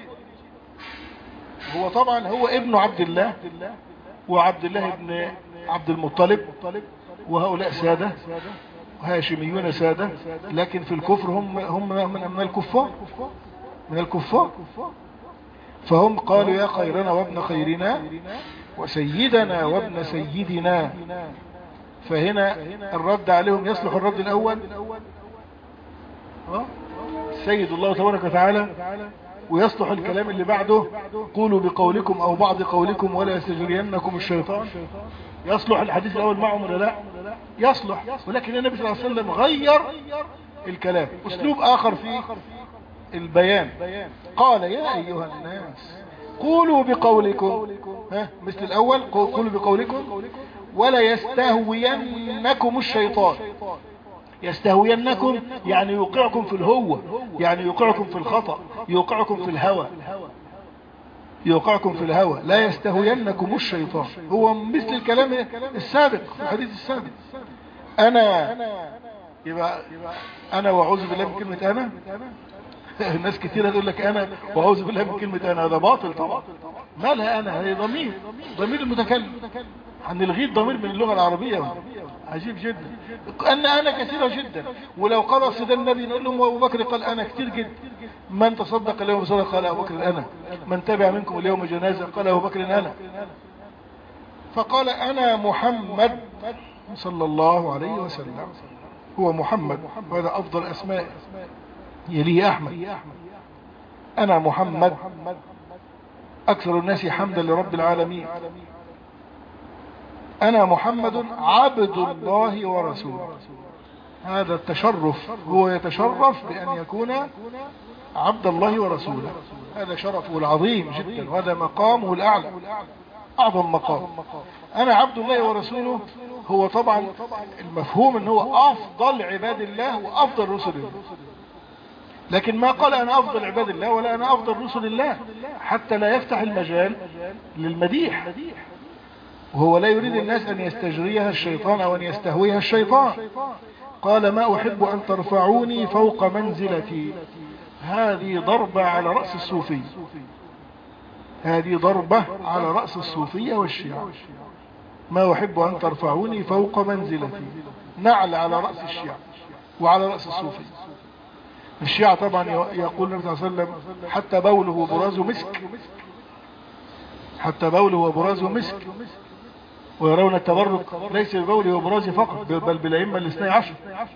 هو طبعا هو ابن عبد الله وعبد الله ابن عبد المطلب، وهؤلاء سادة هاشميون سادة، لكن في الكفر هم هم من الكفار من الكفار فهم قالوا يا خيرنا وابن خيرنا وسيدنا وابن سيدنا. فهنا الرد عليهم يصلح الرد الأول سيد الله تبارك وتعالى، ويصلح الكلام اللي بعده قولوا بقولكم أو بعض قولكم ولا يستجرينكم الشيطان. يصلح الحديث الأول معهم ولا لا؟ يصلح. ولكن النبي صلى الله عليه وسلم غير الكلام، أسلوب آخر في البيان. قال يا أيها الناس قولوا بقولكم، ها مثل الأول قولوا بقولكم ولا يستهوينكم الشيطان. يستهوينكم يعني يوقعكم في الهوة، يعني يوقعكم في الخطأ، يوقعكم في الهوى، يوقعكم في الهوى. لا يستهوينكم الشيطان، هو مثل الكلام السابق في الحديث السابق. أنا يبقى أنا وأعوذ بالله من كلمة أنا. الناس كتير هتقول لك أنا وأعوذ بالله من كلمة أنا، هذا باطل طبعا. مالها أنا؟ هي ضمير، ضمير المتكلم. هنلغي الضمير من اللغة العربية، عجيب جدا. أن أنا كثيرة جدا، ولو قال أصد النبي نقول لهم أبو بكر قال أنا كثير جدا. من تصدق اليوم بصدقة قال أبو بكر أنا، من تبع منكم اليوم جنازة قال أبو بكر أنا. فقال أنا محمد صلى الله عليه وسلم، هو محمد، وهذا أفضل أسماء، يليه أحمد. أنا محمد أكثر الناس حمدا لرب العالمين. أنا محمد عبد الله ورسوله. هذا التشرف، هو يتشرف بأن يكون عبد الله ورسوله، هذا شرفه العظيم جدا، وهذا مقامه الأعلى، أعظم مقام. أنا عبد الله ورسوله، هو طبعا المفهوم أنه أفضل عباد الله وأفضل رسل الله، لكن ما قال أنا أفضل عباد الله ولا أنا أفضل رسل الله، حتى لا يفتح المجال للمديح. وهو لا يريد الناس أن يستجريها الشيطان أو أن يستهويها الشيطان. قال ما أحب أن ترفعوني فوق منزلتي. هذه ضربة على رأس الصوفي، هذه ضربة على رأس الصوفية والشيعة. ما أحب أن ترفعوني فوق منزلتي، نعل على رأس الشيعة وعلى رأس الصوفية. الشيعة طبعا يقول النبي صلى الله عليه وسلم حتى بوله وبرازه مسك، حتى بوله وبرازه مسك، ويرون التبرك ليس ببوله وبرازه فقط بل بالأئمة الاثني عشر.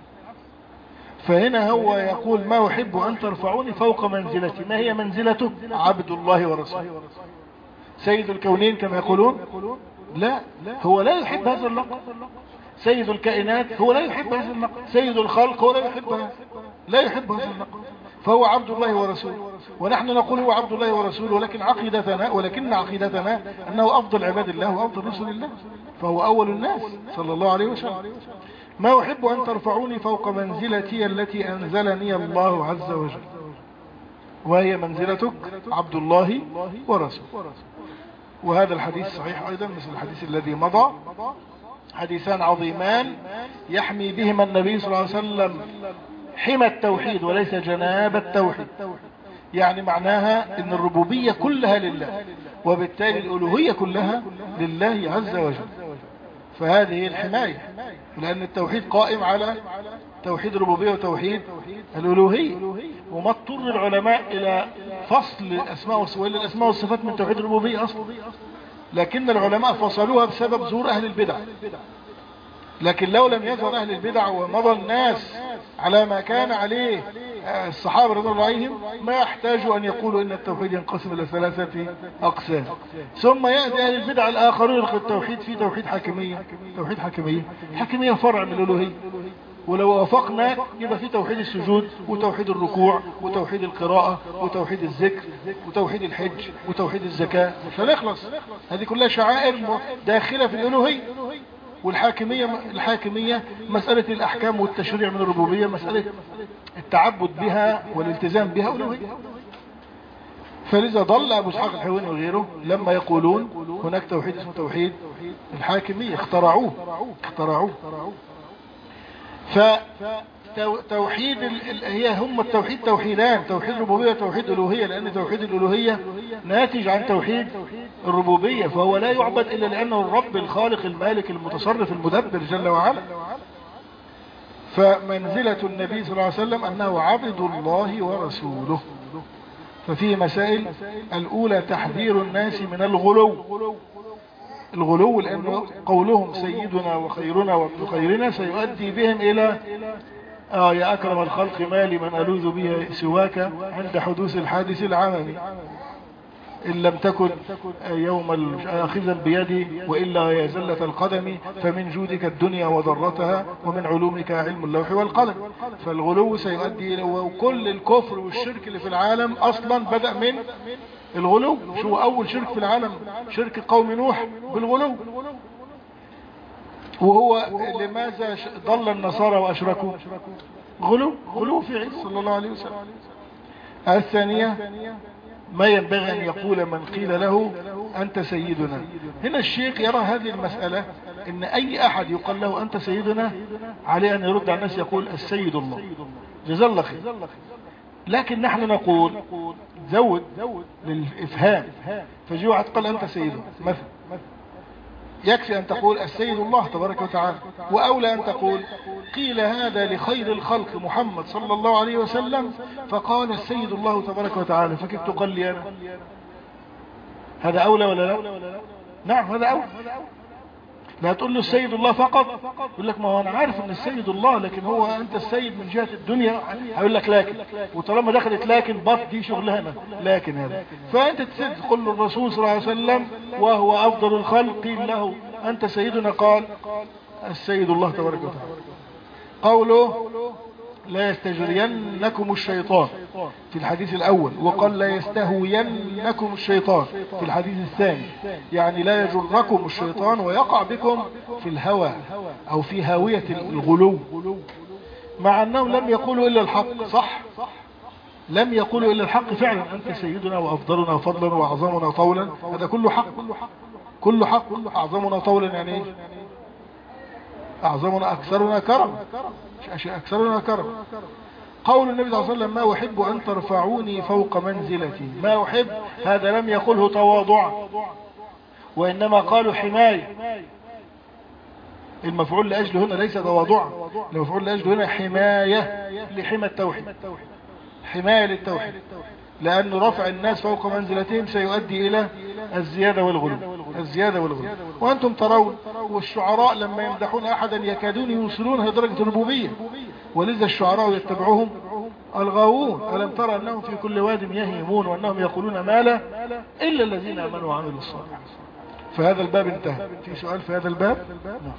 فهنا هو يقول ما أحب أن ترفعوني فوق منزلتي. ما هي منزلته؟ عبد الله ورسوله، سيد الكونين كما يقولون. لا، هو لا يحب هذا اللقب. سيد الكائنات هو لا يحب هذا اللقب. سيد الخلق هو لا يحب هذا، لا يحب هذا اللقب. فهو عبد الله ورسوله، ونحن نقول هو عبد الله ورسوله، ولكن عقيدتنا ولكن عقيدتنا أنه أفضل عباد الله وأفضل رسل الله، فهو أول الناس صلى الله عليه وسلم. ما أحب أن ترفعوني فوق منزلتي التي أنزلني الله عز وجل، وهي منزلتك عبد الله ورسوله. وهذا الحديث صحيح أيضا مثل الحديث الذي مضى، حديثان عظيمان يحمي بهما النبي صلى الله عليه وسلم حمى التوحيد وليس جناب التوحيد. يعني معناها ان الربوبية كلها لله، وبالتالي الألوهية كلها لله عز وجل. فهذه الحماية، لأن التوحيد قائم على توحيد الربوبية وتوحيد الألوهية. وما اضطر العلماء إلى فصل الأسماء والصفات، الأسماء والصفات من توحيد الربوبية أصلا، لكن العلماء فصلوها بسبب ظهور أهل البدع. لكن لو لم يظهر أهل البدع ومضى الناس على ما كان عليه الصحابة رضي الله عنهم، ما يحتاجوا أن يقولوا إن التوحيد ينقسم إلى ثلاثة أقسام. ثم يأتي أهل البدع الآخرون يلقوا التوحيد في توحيد حاكمية. توحيد حاكمية، حاكمية فرع من الألوهية. ولو وافقنا يبقى في توحيد السجود وتوحيد الركوع وتوحيد القراءة وتوحيد الذكر وتوحيد الحج وتوحيد الزكاة، مش هنخلص. هذه كلها شعائر داخلة في الألوهية. والحاكمية الحاكمية مسألة الأحكام والتشريع من الربوبية، مسألة التعبد بها والالتزام بها ألوهية. فلذا ضل أبو اسحاق الحويني وغيره لما يقولون هناك توحيد اسمه توحيد الحاكمية، اخترعوه اخترعوه فتوحيد هي هم التوحيد توحيدان، توحيد ربوبية وتوحيد ألوهية، لأن توحيد الألوهية ناتج عن توحيد الربوبية، فهو لا يعبد إلا لأنه الرب الخالق المالك المتصرف المدبر جل وعلا. فمنزلة النبي صلى الله عليه وسلم أنه عبد الله ورسوله. ففيه مسائل، الأولى تحذير الناس من الغلو. الغلو لأنه قولهم سيدنا وخيرنا وابن خيرنا سيؤدي بهم إلى آه يا أكرم الخلق ما لمن ألوذ به سواك عند حدوث الحادث العممي، إن لم تكن يوم آخذا بيدي وإلا يا زلة القدم، فمن جودك الدنيا وضرتها ومن علومك علم اللوح والقلم. فالغلو سيؤدي إلى، وكل الكفر والشرك اللي في العالم أصلا بدأ من الغلو. شو أول شرك في العالم؟ شرك قوم نوح بالغلو. وهو لماذا ضل النصارى وأشركوا؟ غلو، غلو في عيسى صلى الله عليه وسلم. الثانية ما ينبغي أن يقول من قيل له أنت سيدنا. هنا الشيخ يرى هذه المسألة إن أي أحد يقال له أنت سيدنا عليه أن يرد على الناس يقول السيد الله، جزا الله خير. لكن نحن نقول زود للإفهام، فجي واحد قال أنت سيدنا مثلا، يكفي أن تقول السيد الله تبارك وتعالى، وأولى أن تقول قيل هذا لخير الخلق محمد صلى الله عليه وسلم فقال السيد الله تبارك وتعالى، فكيف تقول لي أنا؟ هذا أولى ولا لا؟ نعم هذا أولى. لا تقول له السيد الله فقط، يقول لك ما هو أنا عارف أن السيد الله، لكن هو أنت السيد من جهة الدنيا، هيقول لك لكن، وطالما دخلت لكن بط دي شغلها لكن هذا. فأنت تسد تقول له الرسول صلى الله عليه وسلم وهو أفضل الخلق له أنت سيدنا، قال السيد الله تبارك وتعالى. قوله لا يستجرينكم الشيطان في الحديث الأول، وقال لا يستهوينكم الشيطان في الحديث الثاني، يعني لا يجركم الشيطان ويقع بكم في الهوى أو في هاوية الغلو، مع أنهم لم يقولوا إلا الحق. صح، لم يقولوا إلا الحق فعلا، أنت سيدنا وأفضلنا فضلا وأعظمنا طولا، هذا كله حق، كله حق. أعظمنا طولا يعني إيه؟ أعظمنا أكثرنا كرم، أكثرنا كرم. قول النبي صلى الله عليه وسلم ما أحب أن ترفعوني فوق منزلتي، ما أحب هذا لم يقله تواضعا، وإنما قالوا حماية. المفعول لأجله هنا ليس تواضعا، المفعول لأجله هنا حماية لحمى التوحيد، حماية للتوحيد، لأن رفع الناس فوق منزلتهم سيؤدي إلى الزيادة والغلو، الزيادة والغلو. وأنتم ترون والشعراء لما يمدحون أحدا يكادون يوصلون إلى درجة الربوبية، ولذا الشعراء يتبعهم الغاوون. ألم ترى أنهم في كل واد يهيمون وأنهم يقولون ما لا إلا الذين آمنوا وعملوا الصالحات. فهذا الباب انتهى. في سؤال في هذا الباب؟ نعم.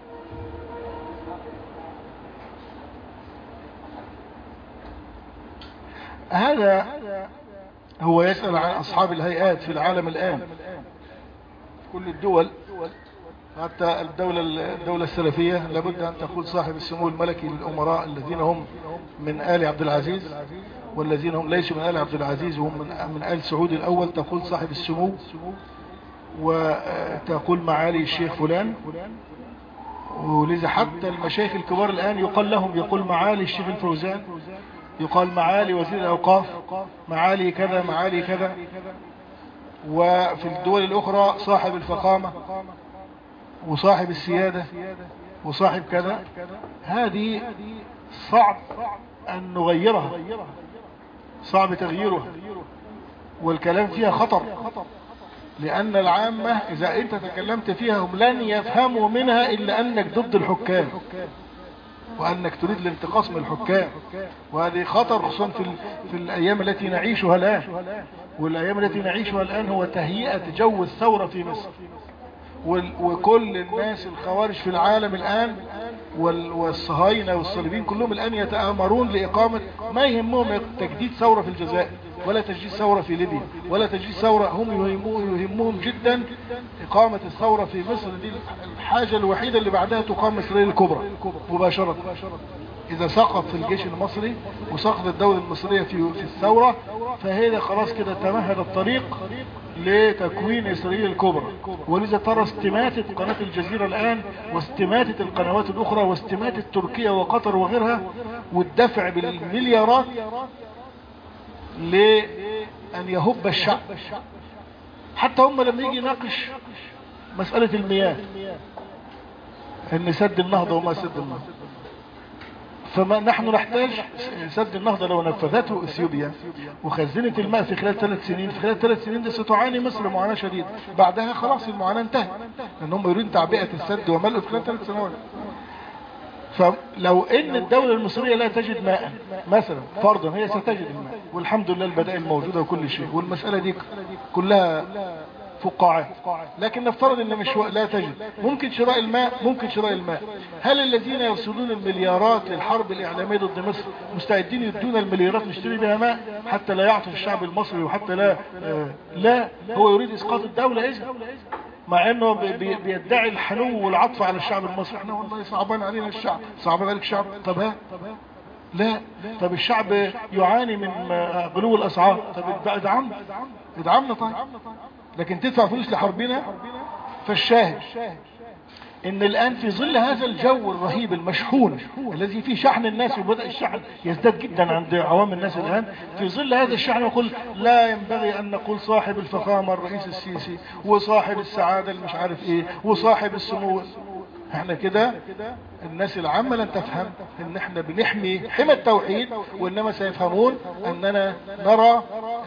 هذا هو يسأل عن أصحاب الهيئات في العالم الآن، كل الدول، حتى الدولة الدولة السلفية لابد أن تقول صاحب السمو الملكي للأمراء الذين هم من آل عبد العزيز، والذين هم ليسوا من آل عبد العزيز وهم من, من آل سعود الأول تقول صاحب السمو، وتقول معالي الشيخ فلان. ولذا حتى المشايخ الكبار الآن يقال لهم، يقول معالي الشيخ الفوزان، يقال معالي وزير الأوقاف، معالي كذا معالي كذا. وفي الدول الأخرى صاحب الفخامة وصاحب السيادة وصاحب كذا. هذه صعب أن نغيرها، صعب تغييرها، والكلام فيها خطر، لأن العامة إذا أنت تكلمت فيها هم لن يفهموا منها إلا أنك ضد الحكام وأنك تريد الانتقاص من الحكام. وهذه خطر خصوصا في, في الأيام التي نعيشها الآن. والأيام التي نعيشها الآن هو تهيئة جو الثورة في مصر، وكل الناس الخوارج في العالم الآن والصهاينة والصليبين كلهم الآن يتآمرون لإقامة، ما يهمهم تجديد ثورة في الجزائر ولا تجديد ثورة في ليبيا ولا تجديد ثورة، هم يهمهم جدا إقامة الثورة في مصر. دي الحاجة الوحيدة اللي بعدها تقام إسرائيل الكبرى مباشرة. إذا سقط في الجيش المصري وسقط الدولة المصرية في في الثورة، فهذا خلاص كده تمهد الطريق لتكوين إسرائيل الكبرى. ولذا ترى استماتة قناة الجزيرة الآن واستماتة القنوات الأخرى واستماتة تركيا وقطر وغيرها، والدفع بالمليارات لأن يهب الشعب. حتى هم لما يجي يناقش مسألة المياه، ان سد النهضة وما سد النهضة، فما نحن نحتاج سد النهضة لو نفذته اثيوبيا وخزنت الماء في خلال ثلاث سنين، في خلال ثلاث سنين دي ستعاني مصر معاناة شديدة. بعدها خلاص المعاناة انتهت، لان هم يريدون تعبئة السد وملئه في خلال ثلاث سنوات. فلو ان الدولة المصرية لا تجد ماء مثلا فرضا، هي ستجد الماء والحمد لله البدائل موجودة وكل شيء، والمسألة دي كلها فقاعات. لكن نفترض ان مش لا تجد، ممكن شراء الماء، ممكن شراء الماء. هل الذين يرسلون المليارات للحرب الإعلامية ضد مصر مستعدين يدون المليارات نشتري بها ماء حتى لا يعطف الشعب المصري وحتى لا آه لا هو يريد إسقاط الدولة إذا، مع انه بي بيدعي الحنو والعطف على الشعب المصري. احنا والله صعبان علينا الشعب، صعبان عليك الشعب. طب ها لا، طب الشعب يعاني من غلو الاسعار، طب ادعمنا ادعمنا طيب، لكن تدفع فلوس لحربنا. فالشاهد ان الان في ظل هذا الجو الرهيب المشحون الذي فيه شحن الناس، وبدأ الشحن يزداد جدا عند عوام الناس الان، في ظل هذا الشحن يقول لا ينبغي ان نقول صاحب الفخامة الرئيس السيسي وصاحب السعادة المش عارف ايه وصاحب السمو. احنا كده الناس العامة لن تفهم ان احنا بنحمي حمى التوحيد، وانما سيفهمون اننا نرى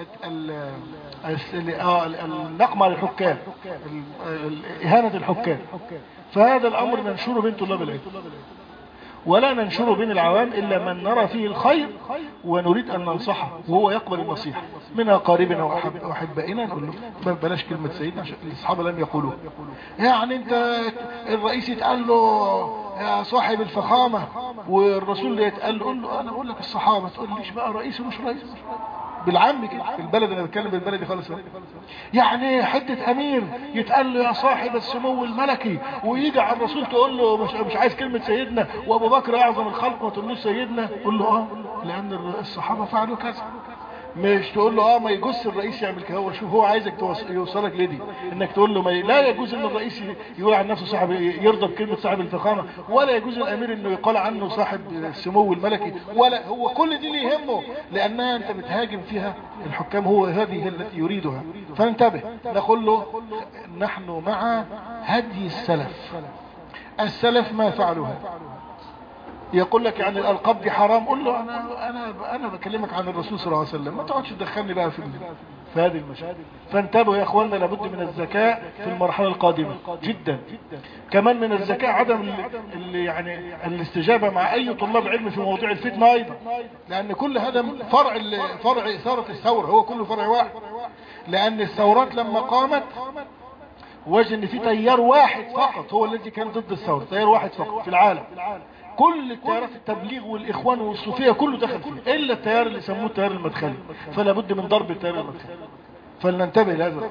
النقمة للحكام، إهانة الحكام. فهذا الأمر ننشره بين طلاب العلم، ولا ننشره بين العوام إلا من نرى فيه الخير ونريد أن ننصحه وهو يقبل النصيحة من أقاربنا وأحبائنا. نقول له بلاش كلمة سيدنا عشان الأصحاب لم يقولوا. يعني أنت الرئيس يتقال له يا صاحب الفخامة، والرسول اللي يتقال له، قول له أنا أقول لك الصحابة، تقول ليش بقى رئيس ومش رئيس بالعام كده في البلد. انا بتكلم بالبلدي خالص. يعني حته امير يتقال له يا صاحب السمو الملكي، ويجي على الرسول تقول له مش, مش عايز كلمه سيدنا، وابو بكر اعظم الخلق ما تقولوش سيدنا. قول له اه لان الصحابه فعلوا كذا. مش تقول له اه ما يجوز الرئيس يعمل كده، هو شوف هو عايزك يوصلك لدي انك تقول له ما ي... لا يجوز ان الرئيس يقول عن نفسه صاحب، يرضى بكلمه صاحب الفخامه، ولا يجوز الامير انه يقال عنه صاحب السمو الملكي، ولا هو كل دي اللي يهمه، لانها انت بتهاجم فيها الحكام، هو هذه التي يريدها. فانتبه، نقول له نحن مع هدي السلف. السلف ما فعلوا هذا. يقول لك يعني الالقاب دي حرام، قول له انا انا انا بكلمك عن الرسول صلى الله عليه وسلم، ما تقعدش تدخلني بقى في في هذه المشاكل. فانتبهوا يا اخواننا، لابد من الذكاء في المرحله القادمه جدا. كمان من الذكاء عدم اللي يعني الاستجابه مع اي طلاب علم في مواضيع الفتنه ايضا، لان كل هذا فرع فرع اثاره الثوره، هو كله فرع واحد. لان الثورات لما قامت وجد ان في تيار واحد فقط هو الذي كان ضد الثوره، تيار واحد فقط في العالم. كل التيارات التبليغ والاخوان والصوفيه كله دخل فيه، الا التيار اللي سموه التيار المدخلي، فلا بد من ضرب التيار المدخلي. فلننتبه لهذا.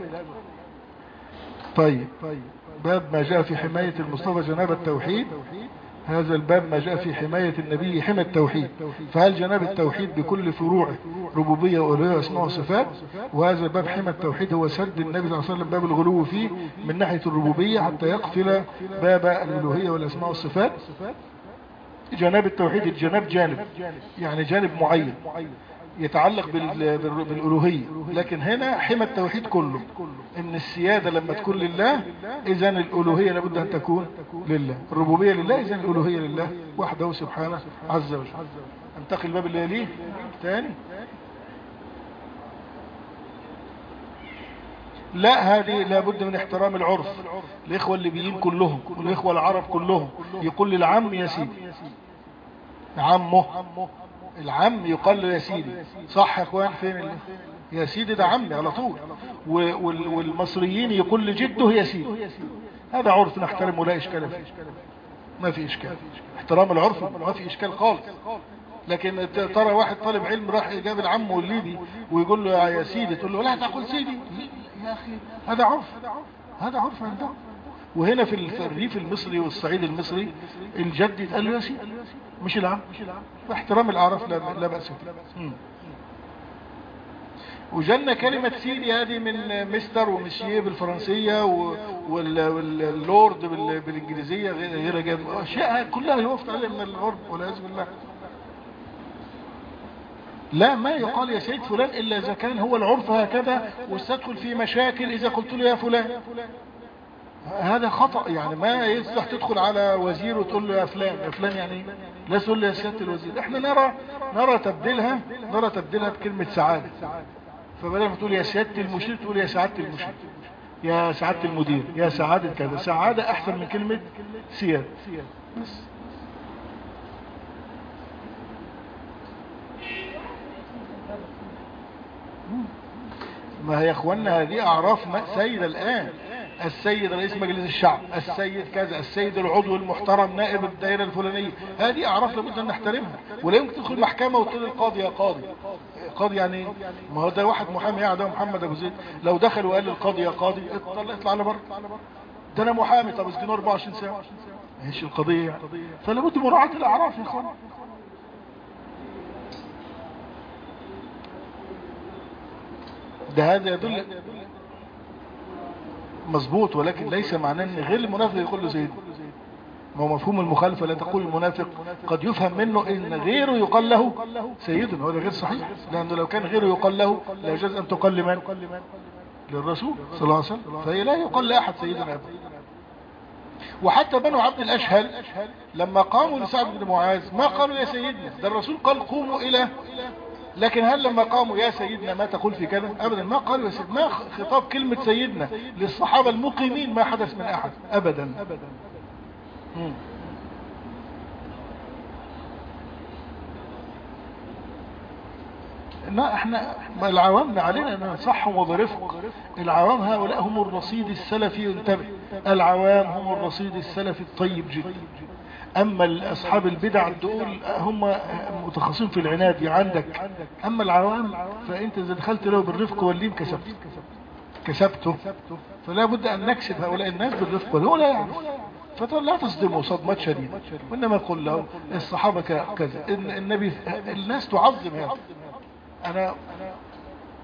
طيب، باب ما جاء في حمايه المصطفى جناب التوحيد. هذا الباب ما جاء في حمايه النبي حمى التوحيد. فهل جناب التوحيد بكل فروعه ربوبيه والوهيه واسماء وصفات؟ وهذا الباب حمى التوحيد هو سد النبي صلى الله عليه وسلم باب الغلو فيه من ناحيه الربوبيه حتى يقفل باب الالوهيه والاسماء والصفات. جناب التوحيد الجناب جانب، يعني جانب معين يتعلق بالألوهية، لكن هنا حمى التوحيد كله، ان السيادة لما تكون لله اذن الألوهية لابد ان تكون لله، الربوبية لله اذن الألوهية لله وحده سبحانه عز وجل. انتقل الباب اللي يليه تاني. لا، هذه لابد من احترام العرف. الاخوة الليبيين كلهم والاخوة العرب كلهم يقول للعم يا سيدي، عمه العم يقال له يا سيدي، صح يا اخوان؟ فين اللي يا سيدي؟ ده عمي على طول. والمصريين يقول لجده يا سيدي. هذا عرف نحترمه، لا اشكال فيه، ما في اشكال، احترام العرف ما في اشكال خالص. لكن ترى واحد طالب علم راح جاب العم والليبي ويقول له يا سيدي، تقول له لا تقول سيدي يا اخي، هذا عرف، هذا عرف عندهم. وهنا في الريف المصري والصعيد المصري الجد يتقال له يا سيدي مش العم. فاحترام الاعراف لا, لا بأس به. وجلنا كلمة سيدي هذه من مستر ومسييه بالفرنسية واللورد بالانجليزية غير غير اشياء كلها يوفق عليها من الغرب والعياذ بالله. لا، ما يقال يا سيد فلان الا اذا كان هو العرف هكذا، وستدخل في مشاكل اذا قلت له يا فلان، هذا خطأ. يعني ما يصلح تدخل على وزير وتقول له يا فلان، يا فلان يعني لا تقول له يا سيادة الوزير. احنا نرى نرى تبديلها نرى تبديلها بكلمة سعادة. فبدل ما تقول يا سيادة المشير تقول يا سعادة المشير، يا سعادة المدير، يا سعادة كذا. سعادة احسن من كلمة سيادة. بس ما هي يا اخوانا هذه اعراف سيدة الان. السيد رئيس مجلس الشعب، السيد كذا، السيد العضو المحترم نائب الدائرة الفلانية، هذه اعراف لابد ان نحترمها. ولا يمكن تدخل محكمة وتقول القاضي يا قاضي. قاضي يعني ما هو ده واحد محامي قاعد ده محمد ابو زيد، لو دخل وقال للقاضي يا قاضي اطلع اطلع على بره، ده انا محامي. طب اسجنه أربعة وعشرين ساعة، ايش القضية يعني؟ فلا بد مراعاة الاعراف يا اخوان. ده هذا يدل مظبوط، ولكن ليس معناه ان غير المنافق يقول له سيد. ما هو مفهوم المخالفة لا تقول المنافق قد يفهم منه ان غيره يقال له سيد، وهذا غير صحيح. لانه لو كان غيره يقال له لا يجوز ان تقال لمن؟ للرسول صلى الله عليه وسلم. فهي لا يقال لاحد سيدنا ابدا. وحتى بنو عبد الاشهل لما قاموا لسعد بن معاذ ما قالوا يا سيدنا، ده الرسول قال قوموا الى، لكن هل لما قاموا يا سيدنا ما تقول في كذا؟ ابدا ما قالوا يا سيدنا. ما خطاب كلمة سيدنا للصحابة المقيمين ما حدث من احد ابدا. مم. لا احنا العوام علينا ان ننصحهم وبرفق. العوام هؤلاء هم الرصيد السلفي، انتبه، العوام هم الرصيد السلفي الطيب جدا. اما اصحاب البدع دول هم متخصصين في العناد عندك. اما العوام فانت اذا دخلت له بالرفق واللين كسبت كسبته. فلا بد ان نكسب هؤلاء الناس بالرفق، وهو لا يعرف. فلا تصدموا صدمات شديدة، وانما قل له الصحابة كذا، النبي، الناس تعظم هذا. انا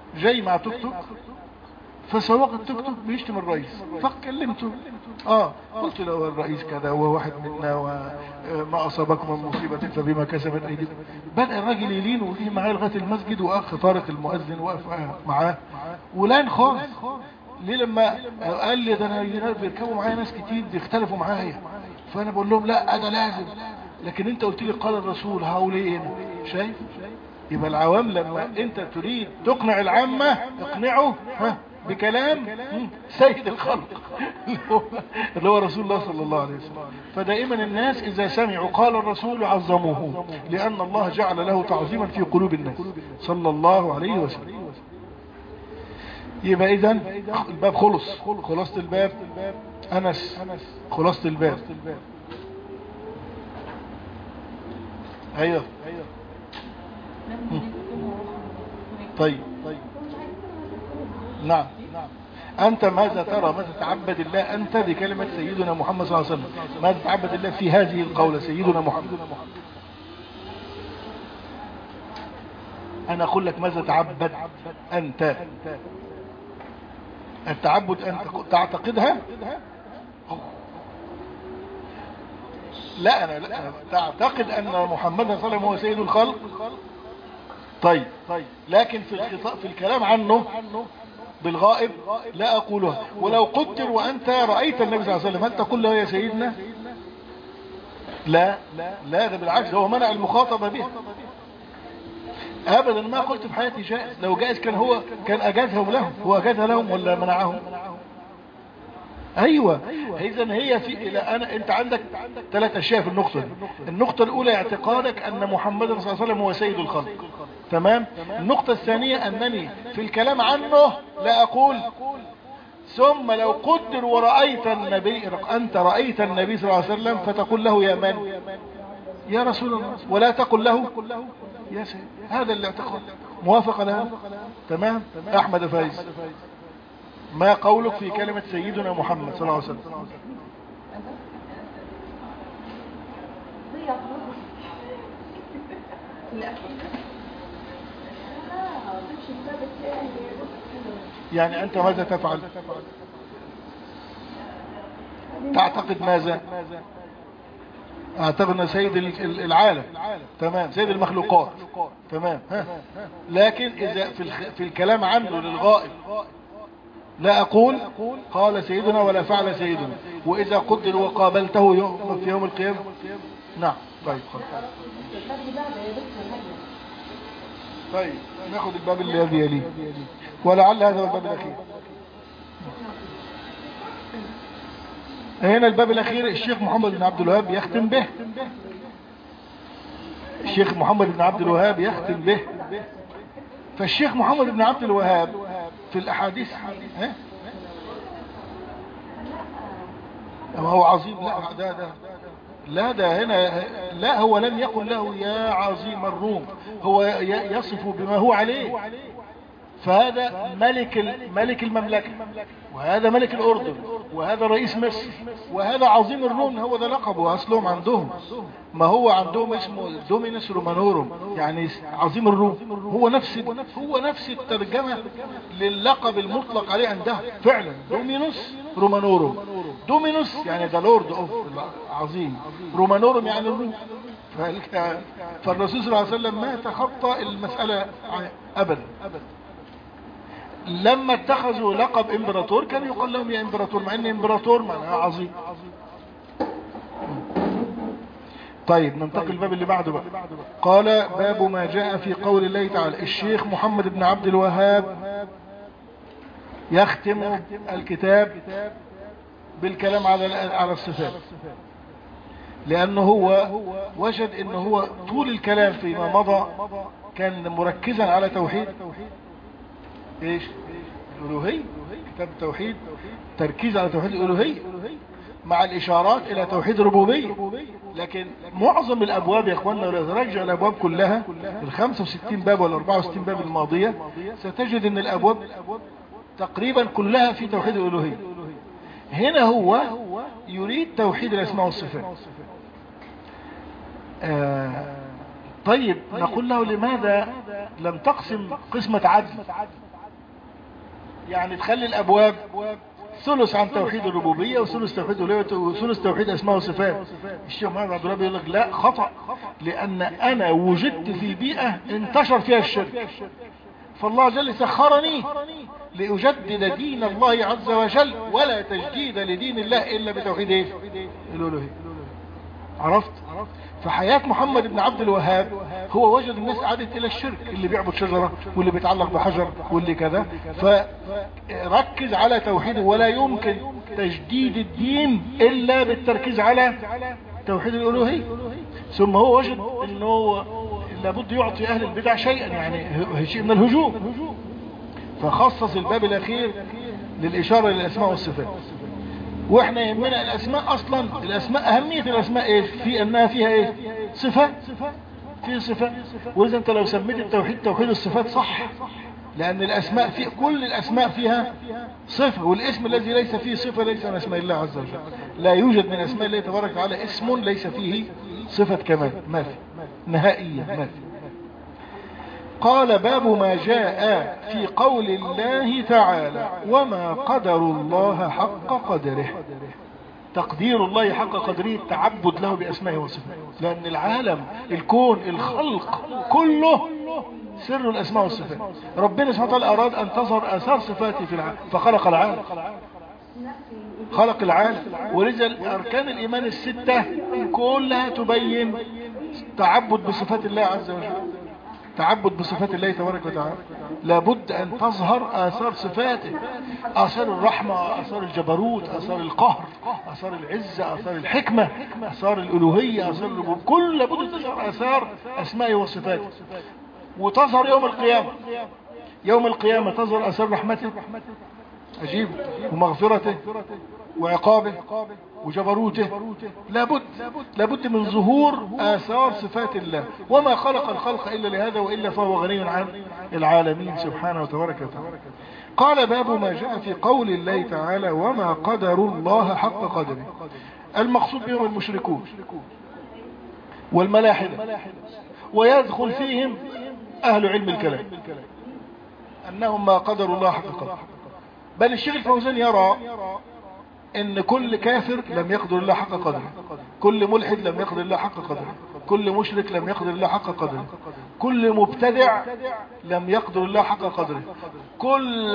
جاي مع توك توك، فسواق التوك توك بيشتم الرئيس، فكلمته اه قلت له الرئيس كذا وهو واحد منا وما اصابكم من مصيبه فبما كسبت ايديكم. بدا الراجل يلين ويجي معاه لغايه المسجد، واخ طارق المؤذن واقف معاه ولان خالص. ليه؟ لما قال لي ده انا بيركبوا معايا ناس كتير بيختلفوا معايا، فانا بقول لهم لا ده لازم، لكن انت قلت لي قال الرسول هقول ايه هنا؟ شايف؟ يبقى العوام لما انت تريد تقنع العامه اقنعه ها بكلام سيد الخلق اللي هو رسول الله صلى الله عليه وسلم. فدائما الناس اذا سمعوا قال الرسول عظموه، لان الله جعل له تعظيما في قلوب الناس صلى الله عليه وسلم. يبقى اذا الباب خلص، خلاصة الباب انس، خلاصة الباب ايوه طيب نعم. أنت ماذا ترى، ماذا تعبد الله أنت بكلمة سيدنا محمد صلى الله عليه وسلم؟ ماذا تعبد الله في هذه القولة سيدنا محمد؟ أنا أقول لك ماذا تعبد أنت؟ التعبد أنت تعتقدها؟ لا أنا لا تعتقد أن محمد صلى الله عليه وسلم هو سيد الخلق. طيب لكن في الخطاب في الكلام عنه بالغائب لا أقولها. ولو قدر وأنت رأيت النبي صلى الله عليه وسلم هل تقول له يا سيدنا؟ لا لا ده بالعكس، هو منع المخاطبة به أبدا. ما قلت في حياتي جائز، لو جائز كان هو كان أجازهم لهم، هو أجازها لهم ولا منعهم؟ ايوه. اذا هي في الى انا انت عندك ثلاث اشياء في النقطه دي. النقطه الاولى اعتقادك ان محمد صلى الله عليه وسلم هو سيد الخلق، تمام. النقطه الثانيه انني في الكلام عنه لا اقول ثم لو قدر ورأيت النبي، انت رأيت النبي صلى الله عليه وسلم فتقول له يا من؟ يا رسول الله، ولا تقل له يا سيد. هذا الاعتقاد موافق لها؟ تمام. احمد فايز، ما قولك في كلمة سيدنا محمد صلى الله عليه وسلم؟ يعني أنت ماذا تفعل؟ تعتقد ماذا؟ أعتقد أن سيد العالم، تمام، سيد المخلوقات، تمام. ها. لكن إذا في, في الكلام عنه للغائب لا أقول قال سيدنا ولا فعل سيدنا، وإذا قدر وقابلته يوم في يوم القيامة نعم. طيب خلاص. طيب ناخد الباب الذي يليه، ولعل هذا هو الباب الأخير. هنا الباب الأخير الشيخ محمد بن عبد الوهاب يختم به، الشيخ محمد بن عبد الوهاب يختم به. فالشيخ محمد بن عبد الوهاب في الأحاديث ها؟ هو عظيم، لا ده ده لا ده هنا لا، هو لم يقل له يا عظيم الروم، هو يصف بما هو عليه. فهذا ملك ملك المملكة، وهذا ملك الأردن، وهذا رئيس مصر، وهذا عظيم الروم، هو ده لقبه أصلهم عندهم. ما هو عندهم اسمه دومينوس رومانوروم، يعني عظيم الروم. هو نفس هو نفس الترجمة للقب المطلق عليه عندها فعلا، دومينوس رومانوروم. دومينوس يعني ده لورد اوف عظيم، رومانوروم يعني الروم. فالرسول صلى الله عليه وسلم ما تخطى المسألة أبدا. لما اتخذوا لقب امبراطور كان يقال لهم يا امبراطور، مع ان امبراطور معناها عظيم. طيب ننتقل الباب اللي بعده بقى. قال باب ما جاء في قول الله تعالى. الشيخ محمد بن عبد الوهاب يختم الكتاب بالكلام على على الصفات، لانه هو وجد انه هو طول الكلام فيما مضى كان مركزا على توحيد ايش؟ الالوهيه. كتاب التوحيد تركيز على توحيد الالوهيه مع الاشارات الى توحيد الربوبيه. لكن معظم الابواب يا اخواننا لو ترجع الابواب كلها ال خمسة وستين باب ولا أربعة وستين باب الماضيه ستجد ان الابواب تقريبا كلها في توحيد الالوهيه. هنا هو يريد توحيد الاسماء والصفات. آه طيب نقول له لماذا لم تقسم قسمة عدل؟ يعني تخلي الابواب ثلث عن توحيد الربوبية وثلث توحيد الالوهية وثلث توحيد اسماء وصفات. الشيخ محمد عبد الوهاب يقول لك لا، خطأ، لان انا وجدت في بيئة انتشر فيها الشرك، فالله جل سخرني لأجدد دين الله عز وجل، ولا تجديد لدين الله إلا بتوحيد ايه؟ الألوهية. عرفت؟ فحياة محمد بن عبد الوهاب هو وجد الناس عادت إلى الشرك، اللي بيعبد شجرة واللي بيتعلق بحجر واللي كذا، فركز على توحيده، ولا يمكن تجديد الدين إلا بالتركيز على توحيد الألوهية. ثم هو وجد أنه لابد يعطي أهل البدع شيئا، يعني شيء من الهجوم، فخصص الباب الأخير للإشارة للأسماء والصفات. واحنا يهمنا الأسماء أصلا، الأسماء أهمية الأسماء إيه؟ في أنها فيها إيه؟ صفات، في صفات. وإذا أنت لو سميت التوحيد توحيد الصفات صح، لأن الأسماء في كل الأسماء فيها صفة، والاسم الذي ليس فيه صفة ليس من أسماء الله عز وجل. لا يوجد من أسماء الله تبارك وتعالى اسم ليس فيه صفة كمال، ما في نهائية، ما في. قال باب ما جاء في قول الله تعالى وما قدر الله حق قدره. تقدير الله حق قدره التعبد له بأسمائه وصفاته، لأن العالم الكون الخلق كله سر الأسماء والصفات. ربنا سبحانه وتعالى أراد أن تظهر آثار صفاته في العالم فخلق العالم، خلق العالم. ولذا أركان الإيمان الستة كلها تبين تعبد بصفات الله عز وجل، تعبد بصفات الله تبارك وتعالى. لابد أن تظهر آثار صفاته، آثار الرحمة، آثار الجبروت، آثار القهر، آثار العزة، آثار الحكمة، آثار الألوهية، آثار الربوبية، كل لابد تظهر آثار أسمائه وصفاته. وتظهر يوم القيامة، يوم القيامة تظهر آثار رحمته عجيب، ومغفرته وعقابه وجبروته. لابد لابد من ظهور آثار صفات الله. وما خلق الخلق إلا لهذا، وإلا فهو غني عن العالمين سبحانه وتبارك وتعالى. قال باب ما جاء في قول الله تعالى وما قدر الله حق قدره. المقصود بهم المشركون والملاحدة، ويدخل فيهم أهل علم الكلام أنهم ما قدروا الله حق قدره. بل الشيخ الفوزان يرى ان كل كافر لم يقدر الله حق قدره، كل ملحد لم يقدر الله حق قدره، كل مشرك لم يقدر الله حق قدره، كل مبتدع لم يقدر الله حق قدره، كل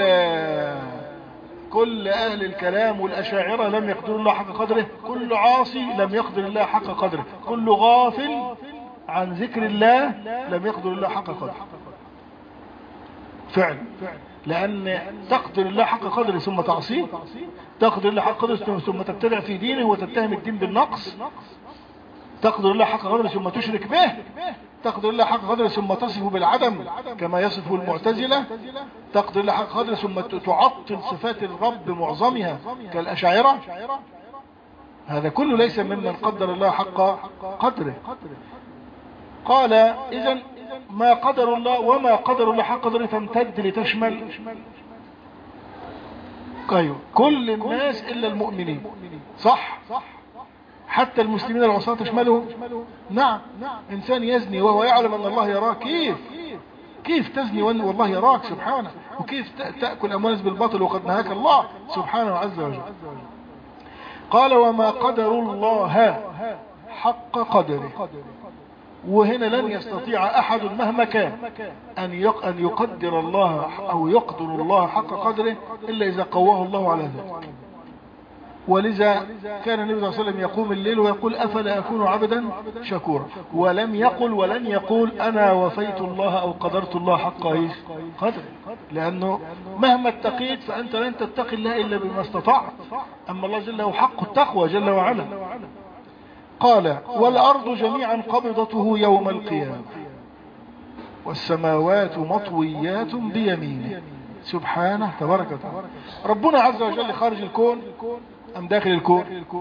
كل اهل الكلام والاشاعرة لم يقدروا الله حق قدره، كل عاصي لم يقدر الله حق قدره، كل غافل عن ذكر الله لم يقدر الله حق قدره. فعلا، لأن تقدر الله حق قدره ثم تعصيه، تقدر الله حق قدره ثم تبتدع في دينه وتتهم الدين بالنقص، تقدر الله حق قدره ثم تشرك به، تقدر الله حق قدره ثم تصفه بالعدم كما يصفه المعتزلة، تقدر الله حق قدره ثم تعطل صفات الرب معظمها كالأشاعرة. هذا كله ليس ممن قدر الله حق قدره. قال إذن ما قدر الله وما قدر الله حق قدره تمتد لتشمل أيوه كل الناس إلا المؤمنين، صح؟ حتى المسلمين العصاة تشملهم. نعم، إنسان يزني وهو يعلم أن الله يراه، كيف كيف تزني والله يراك سبحانه؟ وكيف تأكل أموال بالباطل وقد نهاك الله سبحانه عز وجل؟ قال وما قدر الله حق قدره. وهنا لن يستطيع أحد مهما كان أن يقدر الله أو يقدر الله حق قدره إلا إذا قواه الله على ذلك. ولذا كان النبي صلى الله عليه وسلم يقوم الليل ويقول أفلا أكون عبدا شكورا، ولم يقل ولن يقول أنا وفيت الله أو قدرت الله حق قدره، لأنه مهما اتقيت فأنت لن تتقي الله إلا بما استطعت. أما الله جل له حق التقوى جل وعلا. قال والأرض جميعا قبضته يوم القيامة والسماوات مطويات بيمينه سبحانه تبارك وتعالى. ربنا عز وجل خارج الكون أم داخل الكون؟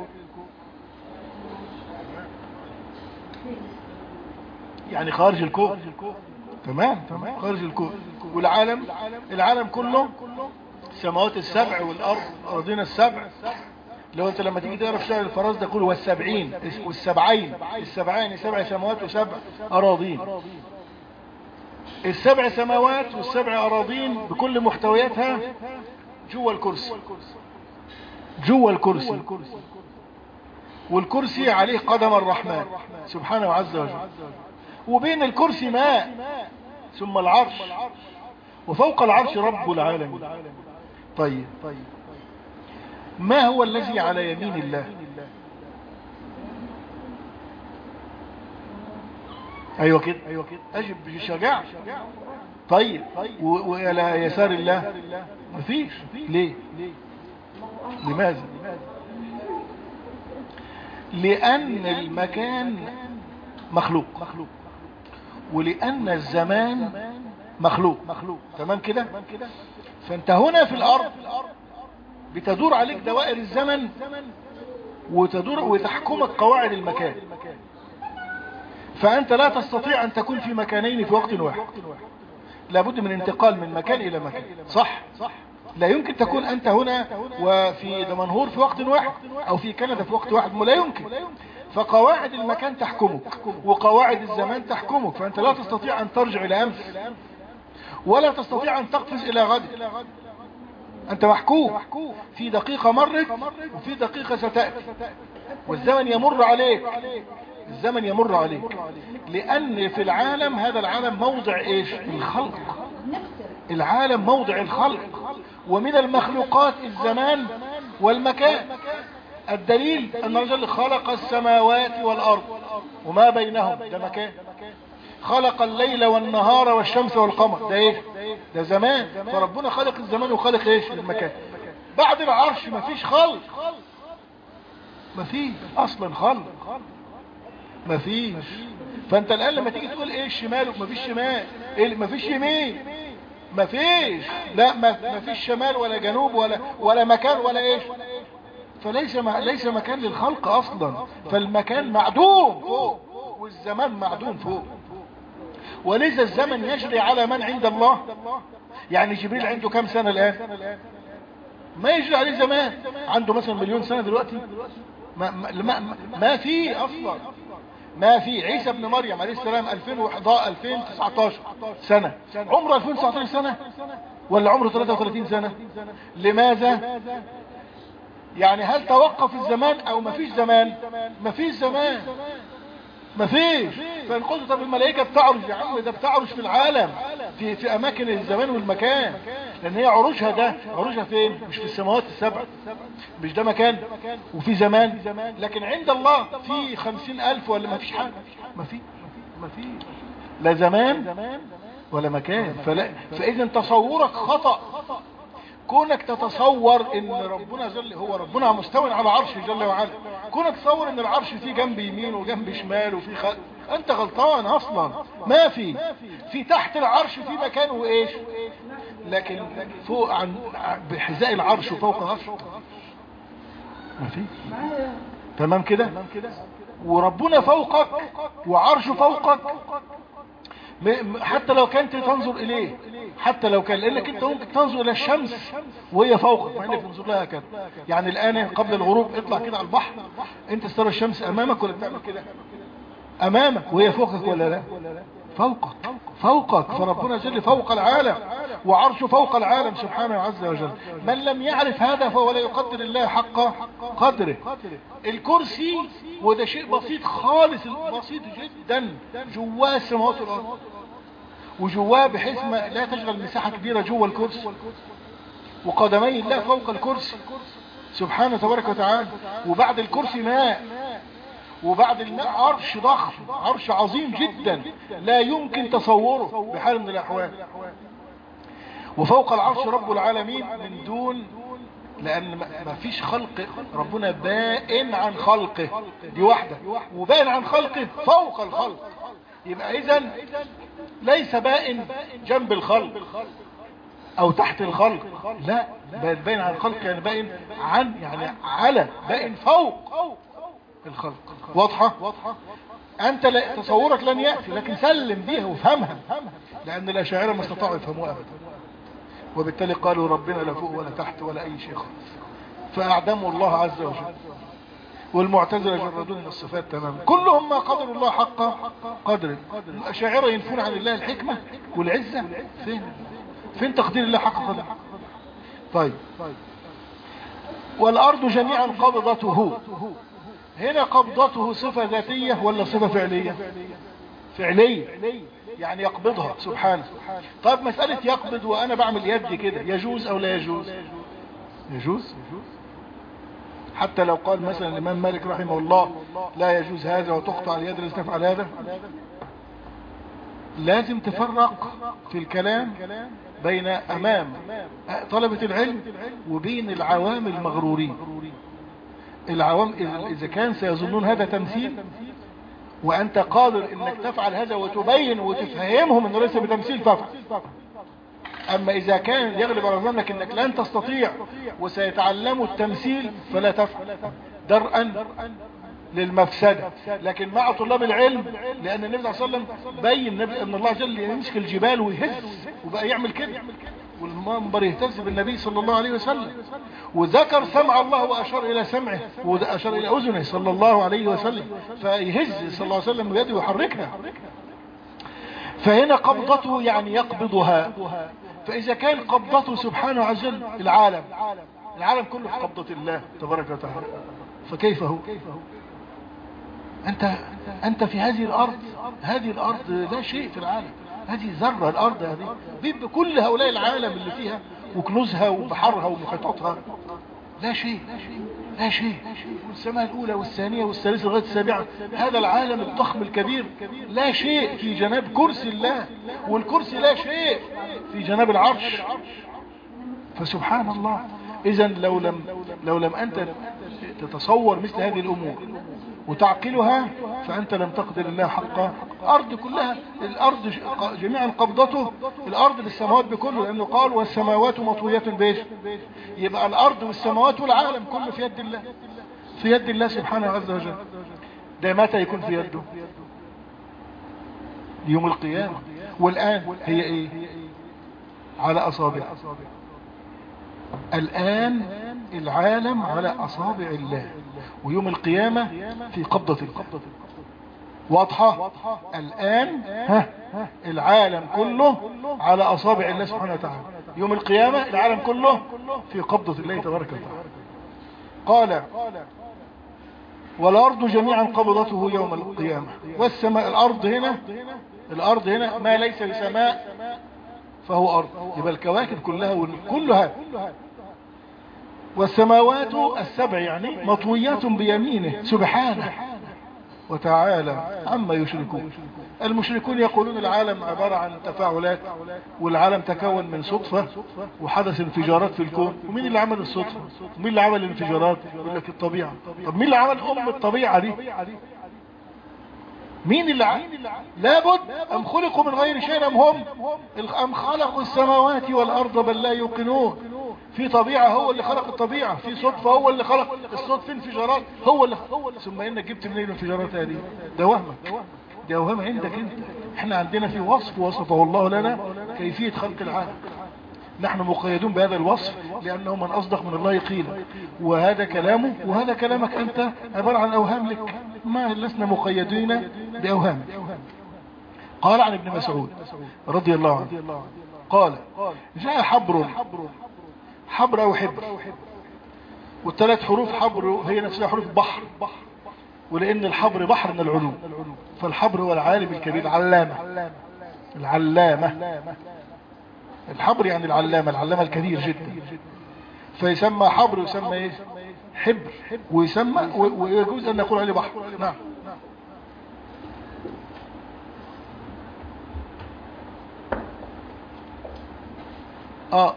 يعني خارج الكون، تمام تمام خارج الكون. والعالم العالم كله السماوات السبع والأرض أرضنا السبع. لو انت لما تيجي تقرا في شعر الفراز ده كله والسبعين والسبعين السبعين سبع سماوات وسبع أراضين. السبع سماوات والسبع أراضين بكل محتوياتها جوه الكرسي، جوه الكرسي، والكرسي عليه قدم الرحمن سبحانه عز وجل، وبين الكرسي ماء، ثم العرش، وفوق العرش رب العالمين. طيب ما هو الذي على يمين الله؟ ايوه كده، ايوه كده، اجب بشجاعة. طيب وعلى يسار الله مفيش. ليه؟ لماذا؟ لأن المكان مخلوق، ولأن الزمان مخلوق. تمام كده؟ فانت هنا في الأرض بتدور عليك دوائر الزمن، وتدور وتحكمك قواعد المكان، فأنت لا تستطيع أن تكون في مكانين في وقت واحد، لابد من انتقال من مكان إلى مكان. صح؟ لا يمكن تكون أنت هنا وفي دمنهور في وقت واحد، أو في كندا في وقت واحد، لا يمكن. فقواعد المكان تحكمك، وقواعد الزمان تحكمك، فأنت لا تستطيع أن ترجع إلى أمس، ولا تستطيع أن تقفز إلى غد. أنت محكوم في دقيقة مرت، وفي دقيقة ستأتي، والزمن يمر عليك، الزمن يمر عليك، لأن في العالم، هذا العالم موضع إيش؟ الخلق. العالم موضع الخلق، ومن المخلوقات الزمان والمكان. الدليل أن الرجل خلق السماوات والأرض وما بينهم، ده مكان. خلق الليل والنهار والشمس والقمر، ده ايه؟ ده زمان. فربنا خلق الزمان وخلق ايش؟ المكان. بعد العرش مفيش خلق، مفيش اصلا خلق، مفيش. فانت الان لما تيجي تقول ايه الشمال، مفيش شمال، إيه مفيش يمين، مفيش، لا مفيش شمال ولا جنوب ولا ولا مكان ولا ايش. فليس ما ليس مكان للخلق اصلا، فالمكان معدوم فوق، والزمان معدوم فوق. ولذا الزمن يجري على من عند الله. يعني جبريل عنده كم سنة الآن؟ ما يجري عليه زمان. عنده مثلا مليون سنة دلوقتي؟ ما, ما, ما, ما في أصلا، ما في. عيسى ابن مريم عليه السلام ألفين وتسعتاشر سنة، عمره ألفين وتسعتاشر سنة ولا عمره ثلاثة وثلاثين سنة؟ لماذا؟ يعني هل توقف الزمان او ما فيش زمان؟ ما فيش زمان، ما فيش. فان قلت طب الملائكة بتعرج، يا عم ده بتعرج في العالم، في, في اماكن الزمان والمكان، لان هي عروجها، ده عروجها فين؟ مش في السماوات السبع، مش ده مكان وفي زمان. لكن عند الله في خمسين الف ولا ما فيش حاجة، ما في ما في لا زمان ولا مكان. فاذا تصورك خطأ. كونك تتصور ان ربنا جل، هو ربنا مستوى على عرشه جل وعلا، كونك تصور ان العرش فيه جنب يمين وجنب شمال وفي خلق، انت غلطان اصلا. ما في في تحت العرش في مكان وايش، لكن فوق عن بحذاء العرش وفوق العرش ما في. تمام كده؟ وربنا فوقك وعرشه فوقك، حتى لو كنت تنظر اليه، حتى لو كان، لانك انت ممكن تنظر الى الشمس وهي فوقك، مع انك تنظر لها كده. يعني الان قبل الغروب اطلع كده على البحر، انت ترى الشمس امامك ولا بتعمل كده؟ امامك، وهي فوقك ولا لا؟ فوقك، فوقك. فربنا جل فوق العالم، وعرشه فوق العالم سبحانه عز وجل. من لم يعرف هذا فهو لا يقدر الله حق قدره. الكرسي وده شيء بسيط خالص، بسيط جدا، جواه السماوات والارض، وجواه بحيث ما لا تشغل مساحة كبيرة جوه الكرسي، وقدمي الله فوق الكرسي سبحانه تبارك وتعالى. وبعد الكرسي ماء، وبعد الماء عرش ضخم، عرش عظيم جدا لا يمكن تصوره بحال من الأحوال. وفوق العرش رب العالمين من دون، لأن ما فيش خلق، ربنا بائن عن خلقه، دي واحدة، وبائن عن خلقه فوق الخلق. يبقى إذن ليس بائن جنب الخلق أو تحت الخلق، لا، بائن عن الخلق يعني بائن عن، يعني على، بائن فوق الخلق. واضحة؟ أنت تصورك لن يأتي، لكن سلم بيها وفهمها، لأن الأشاعرة ما استطاعوا يفهموها أبدا، وبالتالي قالوا ربنا لا فوق ولا تحت ولا أي شيء خالص، فأعدموا الله عز وجل. والمعتزلة جردون من الصفات تماما، كلهم ما قدر الله حق قدره. الأشاعرة ينفون عن الله الحكمة والعزة، فين فين تقدير الله حق قدره؟ طيب والأرض جميعا قبضته، هنا قبضته صفة ذاتية ولا صفة فعلية؟ فعلية، يعني يقبضها سبحانه. طيب مسألة يقبض وأنا بعمل يدي كده يجوز أو لا يجوز؟ يجوز، حتى لو قال مثلا الإمام مالك رحمه الله لا يجوز هذا وتقطع اليد التي تفعل هذا. لازم تفرق في الكلام بين أمام طلبة العلم وبين العوام المغرورين. العوام إذا كان سيظنون هذا تمثيل وأنت قادر إنك تفعل هذا وتبين وتفهمهم إنه ليس بتمثيل فقط. أما إذا كان يغلب على ظنك إنك لن تستطيع وسيتعلموا التمثيل فلا تفعل درءا للمفسدة. لكن مع طلاب العلم، لأن النبي صلى الله عليه وسلم بين أن الله جل يمسك الجبال ويهز وبقى يعمل كده، والمنبر يهتز بالنبي صلى الله عليه وسلم، وذكر سمع الله وأشار إلى سمعه وأشار إلى أذنه صلى الله عليه وسلم، فيهز صلى الله عليه وسلم بيده ويحركها. فهنا قبضته يعني يقبضها. فإذا كان قبضته سبحانه عز وجل العالم العالم كله في قبضة الله تبارك وتعالى، فكيف هو؟ أنت أنت في هذه الأرض، هذه الأرض لا شيء في العالم، هذه ذرة الأرض هذه بكل هؤلاء العالم اللي فيها وكنوزها وبحرها ومحيطاتها لا شيء لا شيء. والسماء الأولى والثانية والثالثة لغاية السابعة، هذا العالم الضخم الكبير لا شيء في جناب كرسي الله، والكرسي لا شيء في جناب العرش. فسبحان الله. إذن لو لم لو لم أنت تتصور مثل هذه الأمور وتعقلها فأنت لم تقدر الله حقا. الأرض كلها، الأرض جميعا قبضته، الأرض بالسماوات بكله، لأنه قال والسماوات مطويات بيش. يبقى الأرض والسماوات والعالم كله في يد الله، في يد الله سبحانه عز وجل. ده متى يكون في يده؟ يوم القيامة. والآن هي إيه؟ على أصابع. الآن العالم على أصابع الله، ويوم القيامة في قبضة القبضة. واضحة؟ الآن ها العالم كله على أصابع الله سبحانه وتعالى، يوم القيامة العالم كله في قبضة الله تبارك وتعالى. قال والأرض جميعا قبضته يوم القيامة والسماء. الأرض هنا الأرض هنا ما ليس بسماء فهو أرض، يبقى الكواكب كلها كلها. والسماوات السبع يعني مطويات بيمينه سبحانه وتعالى عما يشركون. المشركون يقولون العالم عبارة عن تفاعلات، والعالم تكون من صدفة وحدث انفجارات في الكون. ومين اللي عمل الصدفة؟ ومين اللي عمل الانفجارات؟ يقول لك الطبيعة. طب مين اللي عمل أم الطبيعة دي؟ مين اللي عمل؟ لابد أم خلقوا من غير شيء أم هم أم خلقوا السماوات والأرض بل لا يوقنون. في طبيعة هو اللي خلق الطبيعة، في صدفة هو اللي خلق الصدفة، انفجارات هو اللي خلق. ثم انك جبت منين الانفجارات هذه؟ ده وهمك، ده وهم عندك انت. احنا عندنا في وصف وصفه الله لنا كيفية خلق العالم، نحن مقيدون بهذا الوصف لأنه من أصدق من الله قيلا، وهذا كلامه وهذا كلامك أنت عبارة عن أوهام لك، ما لسنا مقيدين بأوهام. قال عن ابن مسعود رضي الله عنه قال جاء حبر، حبر أو حبر، والثلاث حروف حبر هي نفسها حروف بحر، ولأن الحبر بحر من العلوم، فالحبر هو العالم الكبير العلامة، العلامة. الحبر يعني العلامة، العلامة الكبير جدا. فيسمى حبر ويسمى ايه؟ حبر، ويسمى ويجوز أن نقول عليه بحر. نعم. اه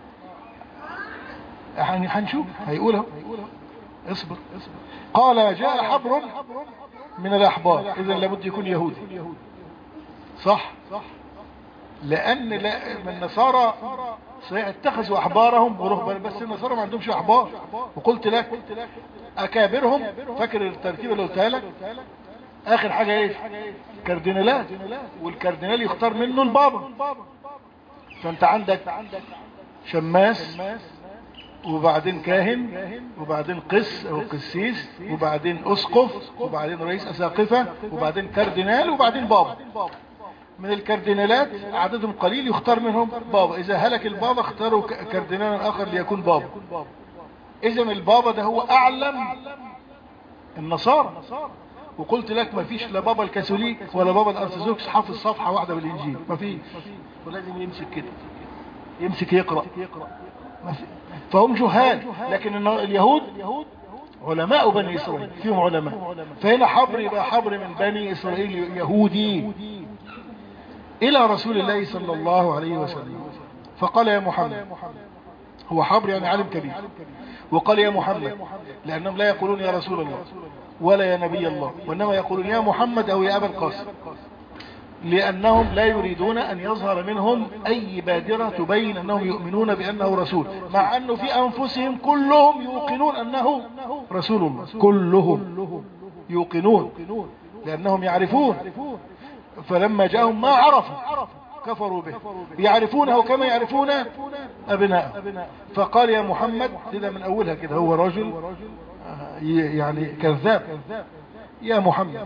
يعني هنشوف هيقولها، اصبر. قال جاء حبر من الأحبار، إذن لابد يكون يهودي، صح؟ لأن لا من النصارى سيتخذوا أحبارهم ورهبان، بس النصارى ما عندهمش أحبار. وقلت لك أكابرهم، فاكر الترتيب اللي قلتها لك؟ آخر حاجة إيه؟ كاردينالات، والكاردينال يختار منه البابا. فأنت عندك شماس، وبعدين كاهن، وبعدين قس او قسيس، وبعدين اسقف، وبعدين رئيس اساقفة، وبعدين كاردينال، وبعدين بابا. من الكاردينالات عددهم قليل يختار منهم بابا. إذا هلك البابا اختاروا كاردينالا آخر ليكون بابا. إذا البابا ده هو أعلم النصارى. وقلت لك ما فيش لا بابا الكاثوليك ولا بابا الأرثوذكس حافظ صفحة واحدة بالإنجيل، ما فيش. ولازم يمسك كده، يمسك يقرأ. فهم جهال. لكن اليهود علماء بني إسرائيل، فيهم علماء. فهنا حبر يبقى حبر من بني إسرائيل يهودي إلى رسول الله صلى الله عليه وسلم. فقال يا محمد، هو حبر يعني عالم كبير. وقال يا محمد لأنهم لا يقولون يا رسول الله ولا يا نبي الله، وإنما يقولون يا محمد أو يا أبا القاسم، لأنهم لا يريدون أن يظهر منهم أي بادرة تبين أنهم يؤمنون بأنه رسول، مع أنه في أنفسهم كلهم يوقنون أنه رسول الله. كلهم يوقنون لأنهم يعرفون. فلما جاءهم ما عرفوا كفروا به، يعرفونه كما يعرفون أبناء. فقال يا محمد كده من أولها كده، هو رجل يعني كذاب. يا محمد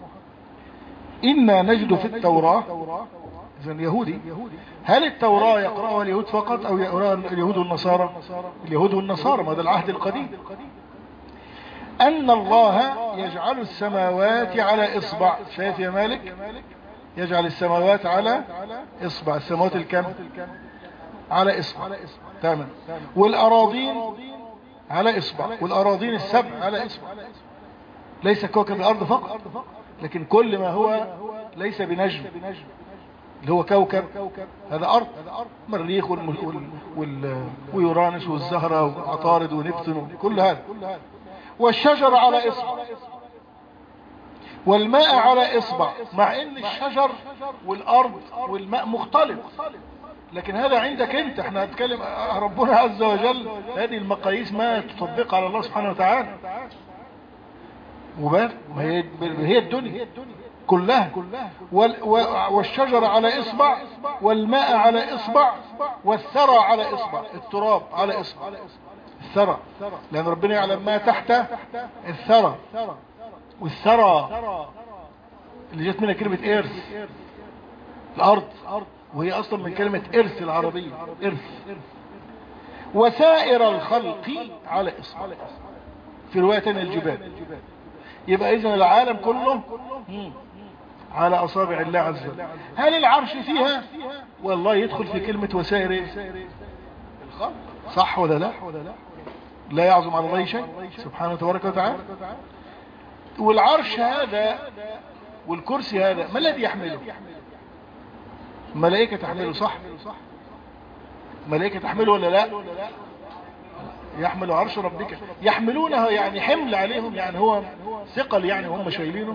إنا نجد في التوراة، إذن يهودي، هل التوراة يقرأها اليهود فقط أو يقرأها اليهود والنصارى؟ اليهود والنصارى، ما ده العهد القديم. أن الله يجعل السماوات على إصبع. شايف يا مالك؟ يجعل السماوات على إصبع. السماوات الكم؟ على إصبع. تمام. والأراضين على إصبع. والأراضين السبع على إصبع. ليس كوكب الأرض فقط، لكن كل ما هو ليس بنجم اللي هو كوكب، هذا أرض. مريخ ويورانس والزهرة وعطارد ونبتون كل هذا. والشجر على إصبع، والماء على إصبع، مع ان الشجر والأرض والماء مختلط، لكن هذا عندك انت. احنا هنتكلم ربنا عز وجل هذه المقاييس ما تطبق على الله سبحانه وتعالى. وبال هي الدنيا كلها. والشجر على إصبع، والماء على إصبع، والثرى على إصبع. التراب على إصبع، الثرى، لأن ربنا يعلم ما تحت الثرى. والثرى اللي جت منها كلمة إرث، الأرض، وهي أصلا من كلمة إرث العربية، إرث. وسائر الخلق على إصبع، في رواية الجبال. يبقى إذن العالم كله على أصابع الله عز وجل. هل العرش فيها؟ والله يدخل في كلمة وسائر الخلق، صح ولا لا؟ لا يعظم على الله شيء سبحانه وتبارك وتعالى. والعرش هذا والكرسي هذا ما الذي يحمله؟ ملائكة تحمله، صح؟ ملائكة تحمله ولا لا؟ يحمل عرش ربك، يحملونه يعني حمل عليهم، يعني هو ثقل يعني هم شايلينه.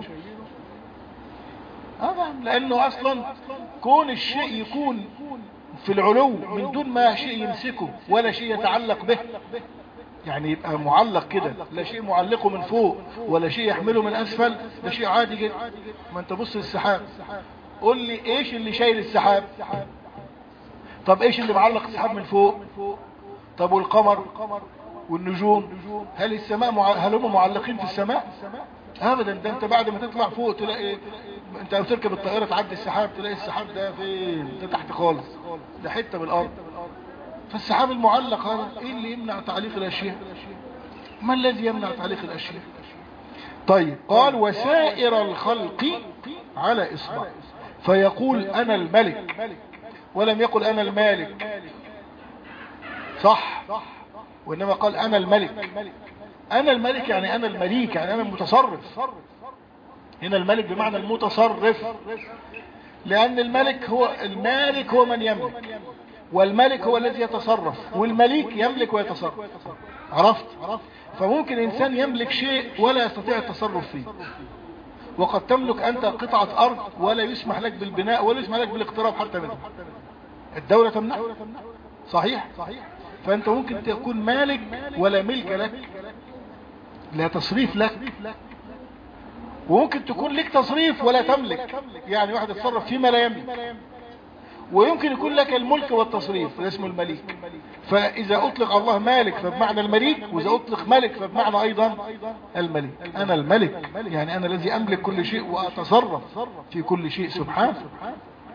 هذا لأنه أصلا كون الشيء يكون في العلو من دون ما شيء يمسكه ولا شيء يتعلق به، يعني يبقى معلق كده، لا شيء معلقه من فوق ولا شيء يحمله من أسفل، ده شيء عادي جدا. ما انت بص للسحاب، قول لي ايش اللي شايل السحاب؟ طب ايش اللي معلق السحاب من فوق؟ طب والقمر والنجوم، هل السماء مع... هل هم معلقين في السماء؟ ابدا. ده انت بعد ما تطلع فوق تلاقي، انت لو تركب الطائرة تعدي السحاب تلاقي السحاب ده فين؟ ده تحت خالص، ده حتة بالارض. فالسحاب المعلق هذا ايه اللي يمنع تعليق الاشياء؟ ما الذي يمنع تعليق الاشياء؟ طيب، قال وسائر الخلق على اصبع، فيقول انا الملك، ولم يقل انا المالك، صح؟ وانما قال انا الملك. انا الملك يعني انا المليك، يعني انا المتصرف. هنا الملك بمعنى المتصرف، لان الملك هو المالك، هو من يملك، والملك هو الذي يتصرف، والمليك يملك ويتصرف. عرفت؟ فممكن انسان يملك شيء ولا يستطيع التصرف فيه، وقد تملك انت قطعة ارض ولا يسمح لك بالبناء ولا يسمح لك بالاقتراب حتى منها، الدولة تمنع، صحيح؟ فانت ممكن تكون مالك ولا ملك لك، لا تصريف لك. وممكن تكون لك تصريف ولا تملك، يعني واحد يتصرف فيما لا يملك. ويمكن يكون لك الملك والتصريف، ده اسمه المليك. فإذا أطلق الله مالك فبمعنى المليك، وإذا أطلق ملك فبمعنى أيضا الملك. أنا الملك يعني أنا الذي أملك كل شيء وأتصرف في كل شيء سبحانه.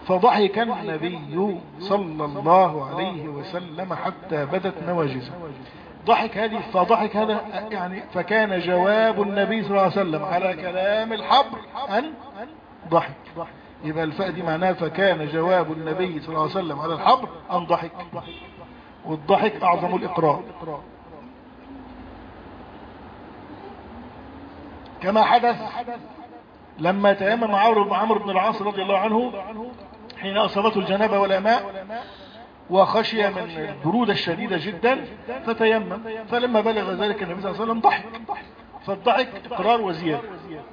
فضحك النبي صلى الله عليه وسلم حتى بدت نواجزه. ضحك هذه فضحك هذا يعني فكان جواب النبي صلى الله عليه وسلم على كلام الحبر أن ضحك. يبقى الفاء دي معناها فكان جواب النبي صلى الله عليه وسلم على الحبر أن ضحك، والضحك أعظم الإقرار. كما حدث لما تيمم عمرو بن العاص رضي الله عنه حين أصابته الجنابة ولا ماء وخشي من البرودة الشديدة جدا فتيمم، فلما بلغ ذلك النبي صلى الله عليه وسلم ضحك، فالضحك إقرار وزيادة.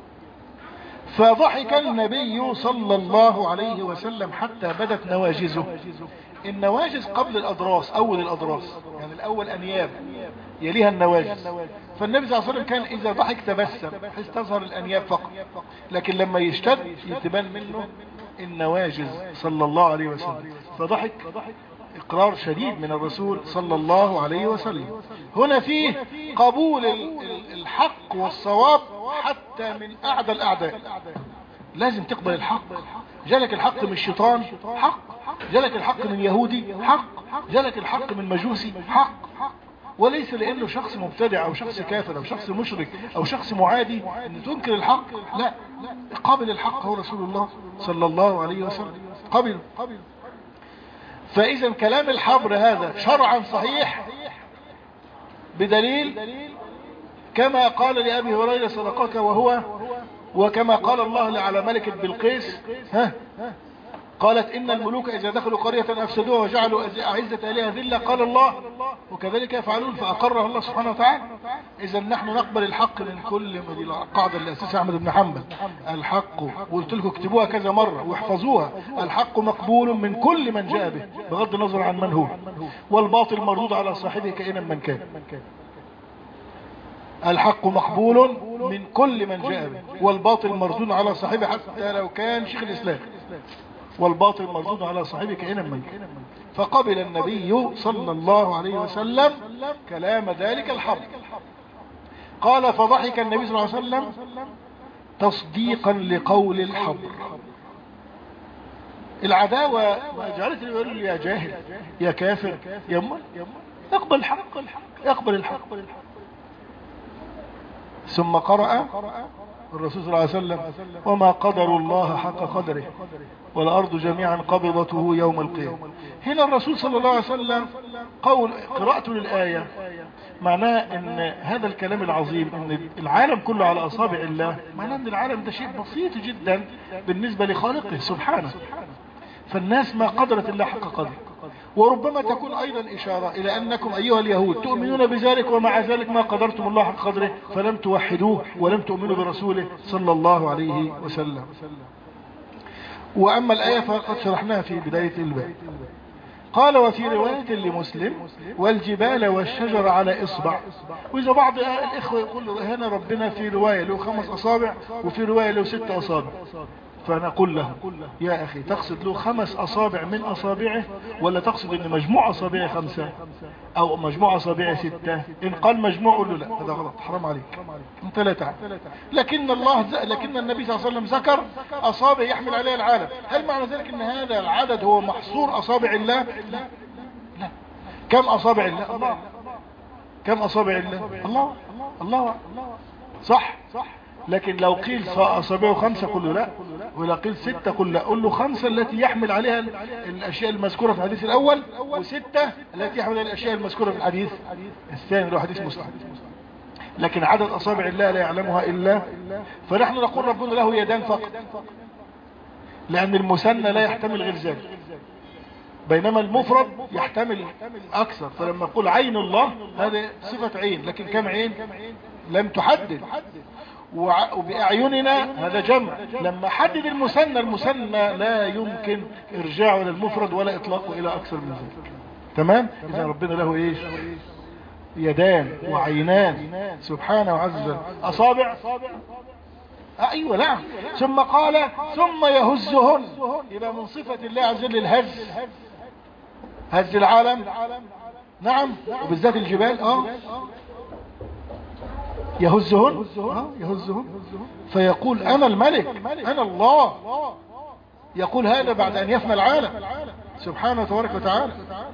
فضحك النبي صلى الله عليه وسلم حتى بدت نواجزه. النواجز قبل الأضراس، أول الأضراس يعني الأول أنياب يليها النواجز. فالنبي صلى الله عليه وسلم كان إذا ضحك تبسم حيث تظهر الأنياب فقط، لكن لما يشتد يتبان منه النواجز صلى الله عليه وسلم. فضحك إقرار شديد من الرسول صلى الله عليه وسلم. هنا فيه قبول الحق والصواب حتى من أعدى الأعداء. لازم تقبل الحق. جالك الحق من الشيطان حق، جالك الحق من يهودي حق، جالك الحق من مجوسي حق، وليس لأنه شخص مبتدع أو شخص كافر أو شخص مشرك أو شخص معادي أن تنكر الحق. لا، قابل الحق هو رسول الله صلى الله عليه وسلم، قبل. فإذا كلام الحبر هذا شرعا صحيح بدليل كما قال لأبي هريرة صدقك وهو، وكما قال الله على ملكة بلقيس ها قالت إن الملوك إذا دخلوا قرية أفسدوها وجعلوا أعزة أهلها ذلة، قال الله وكذلك يفعلون، فأقرها الله سبحانه وتعالى. إذا نحن نقبل الحق من كل من القاعدة اللي أسسها أحمد بن حنبل، الحق وقلت لكم اكتبوها كذا مرة واحفظوها، الحق مقبول من كل من جاء به بغض النظر عن من هو، والباطل مردود على صاحبه كائنا من كان. الحق مقبول من كل من جاء به والباطل مردود على صاحبه حتى لو كان شيخ الإسلام، والباطل مردود على صاحبه كائنا من كان. فقبل النبي صلى الله عليه وسلم كلام ذلك الحبر. قال فضحك النبي صلى الله عليه وسلم تصديقا لقول الحبر. العداوة ما جعلت يقول لي يا جاهل يا كافر يا أمال، اقبل الحق، اقبل الحق. ثم قرأ الرسول صلى الله عليه وسلم وما قدر الله حق قدره والأرض جميعا قبضته يوم القيامة. هنا الرسول صلى الله عليه وسلم قول قراءته للآية معناه ان هذا الكلام العظيم ان العالم كله على أصابع الله، معناه ان العالم ده شيء بسيط جدا بالنسبة لخالقه سبحانه، فالناس ما قدرت الله حق قدره. وربما تكون أيضا إشارة إلى أنكم أيها اليهود تؤمنون بذلك ومع ذلك ما قدرتم الله حق قدره فلم توحدوه ولم تؤمنوا برسوله صلى الله عليه وسلم. وأما الآية فقد شرحناها في بداية الباب. قال وفي رواية لمسلم والجبال والشجر على إصبع. وإذا بعض الإخوة يقول هنا ربنا في رواية له خمس أصابع وفي رواية له ست أصابع، فنقول له يا أخي تقصد له خمس أصابع من أصابعه ولا تقصد أن مجموع أصابعه خمسة أو مجموع أصابعه ستة؟ إن قال مجموع قل له لا، هذا غلط، حرام عليك، أنت لا تعلم. لكن الله ز... لكن النبي صلى الله عليه وسلم ذكر أصابع يحمل عليها العالم. هل معنى ذلك أن هذا العدد هو محصور أصابع الله؟ لا لا. كم أصابع الله؟ الله. كم أصابع الله؟ الله الله صح. لكن لو قيل أصابعه خمسة قل له لا، ولا قيل ستة قل لا، قل له خمسة التي يحمل عليها الأشياء المذكورة في الحديث الأول، وستة التي يحمل عليها الأشياء المذكورة في الحديث الثاني له حديث مسلم. لكن عدد أصابع الله لا يعلمها إلا، فنحن نقول ربنا له يدان فقط لأن المثنى لا يحتمل غير ذلك، بينما المفرد يحتمل أكثر. فلما نقول عين الله هذا صفة عين، لكن كم عين لم تحدد، وبأعيننا هذا جمع. لما حدد المثنى، المثنى لا يمكن ارجاعه الى المفرد ولا اطلاقه الى اكثر من ذلك. تمام؟ اذا ربنا له ايش؟ يدان وعينان سبحانه وعز وجل. اصابع آه ايوه نعم. ثم قال ثم يهزهن، يبقى من صفة الله عز وجل الهز، هز العالم نعم، وبالذات الجبال اه يهزهن آه يهزهن فيقول انا الملك انا الله، يقول هذا بعد أن يفنى العالم سبحانه تبارك وتعالى.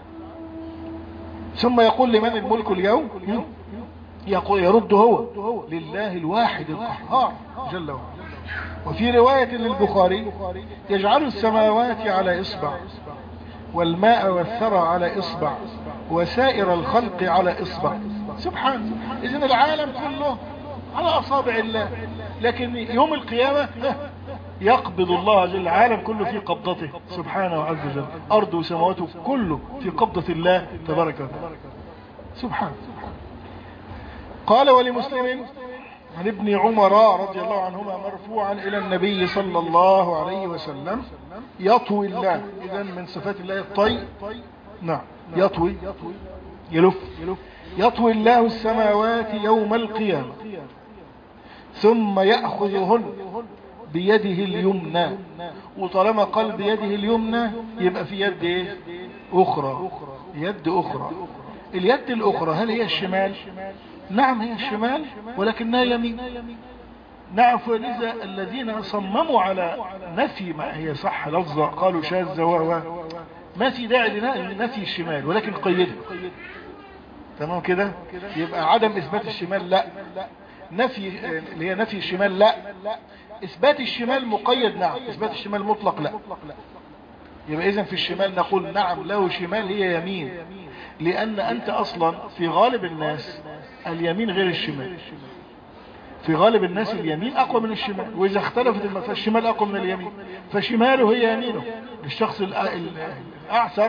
ثم يقول لمن الملك اليوم؟ يقول يرد هو لله الواحد القهار جل وعلا. وفي رواية للبخاري يجعل السماوات على إصبع والماء والثرى على إصبع وسائر الخلق على إصبع سبحانه. إذن العالم كله على أصابع الله، لكن يوم القيامة يقبض الله جل العالم كله في قبضته سبحانه عز وجل، أرض وسماواته كله في قبضة الله تبارك وتعالى سبحانه. قال ولمسلم عن ابن عمر رضي الله عنهما مرفوعا إلى النبي صلى الله عليه وسلم يطوي الله. إذن من صفات الله الطي، نعم يطوي يلف. يطوي الله السماوات يوم القيامة ثم يأخذهن بيده اليمنى. وطالما قال بيده اليمنى يبقى في يد ايه اخرى، يد اخرى. اليد الاخرى هل هي الشمال؟ نعم هي الشمال ولكنها يمين. نعم. فلذا الذين صمموا على نفي ما هي صح لفظة قالوا شاذة و ما في داعي لنفي الشمال، ولكن قيده تمام كده. يبقى عدم اثبات الشمال لا، نفي اللي هي نفي الشمال لا، اثبات الشمال مقيد نعم، اثبات الشمال مطلق لا. يبقى اذن في الشمال نقول نعم له شمال هي يمين، لان انت اصلا في غالب الناس اليمين غير الشمال. في غالب الناس اليمين اقوى من الشمال، واذا اختلفت المسألة الشمال اقوى من اليمين فشماله هي يمينه. الشخص الاعسر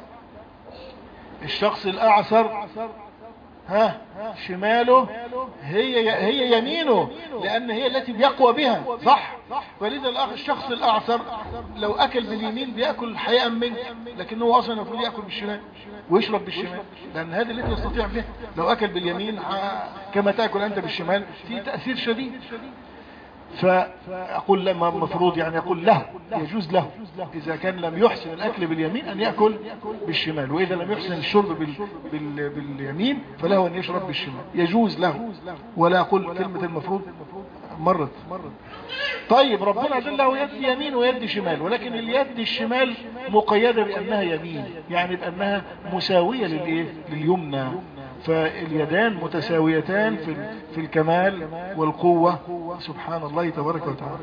الشخص الاعسر ها شماله هي هي يمينه، لان هي التي بيقوى بها صح. ولذا الاخ الشخص الاعسر لو اكل باليمين بياكل حياء منك، لكنه اصلا المفروض ياكل بالشمال ويشرب بالشمال، لان هذه التي يستطيع بها. لو اكل باليمين كما تاكل انت بالشمال في تاثير شديد. فاقول لما مفروض يعني يقول له يجوز له اذا كان لم يحسن الاكل باليمين ان ياكل بالشمال، واذا لم يحسن الشرب بال... بال... باليمين فله ان يشرب بالشمال، يجوز له. ولا اقول كلمة المفروض مرت. طيب ربنا جل له يد يمين ويد شمال، ولكن اليد الشمال مقيدة بانها يمين، يعني بانها مساوية للايه لليمنى. فاليدان متساويتان في في الكمال والقوة سبحان الله تبارك وتعالى.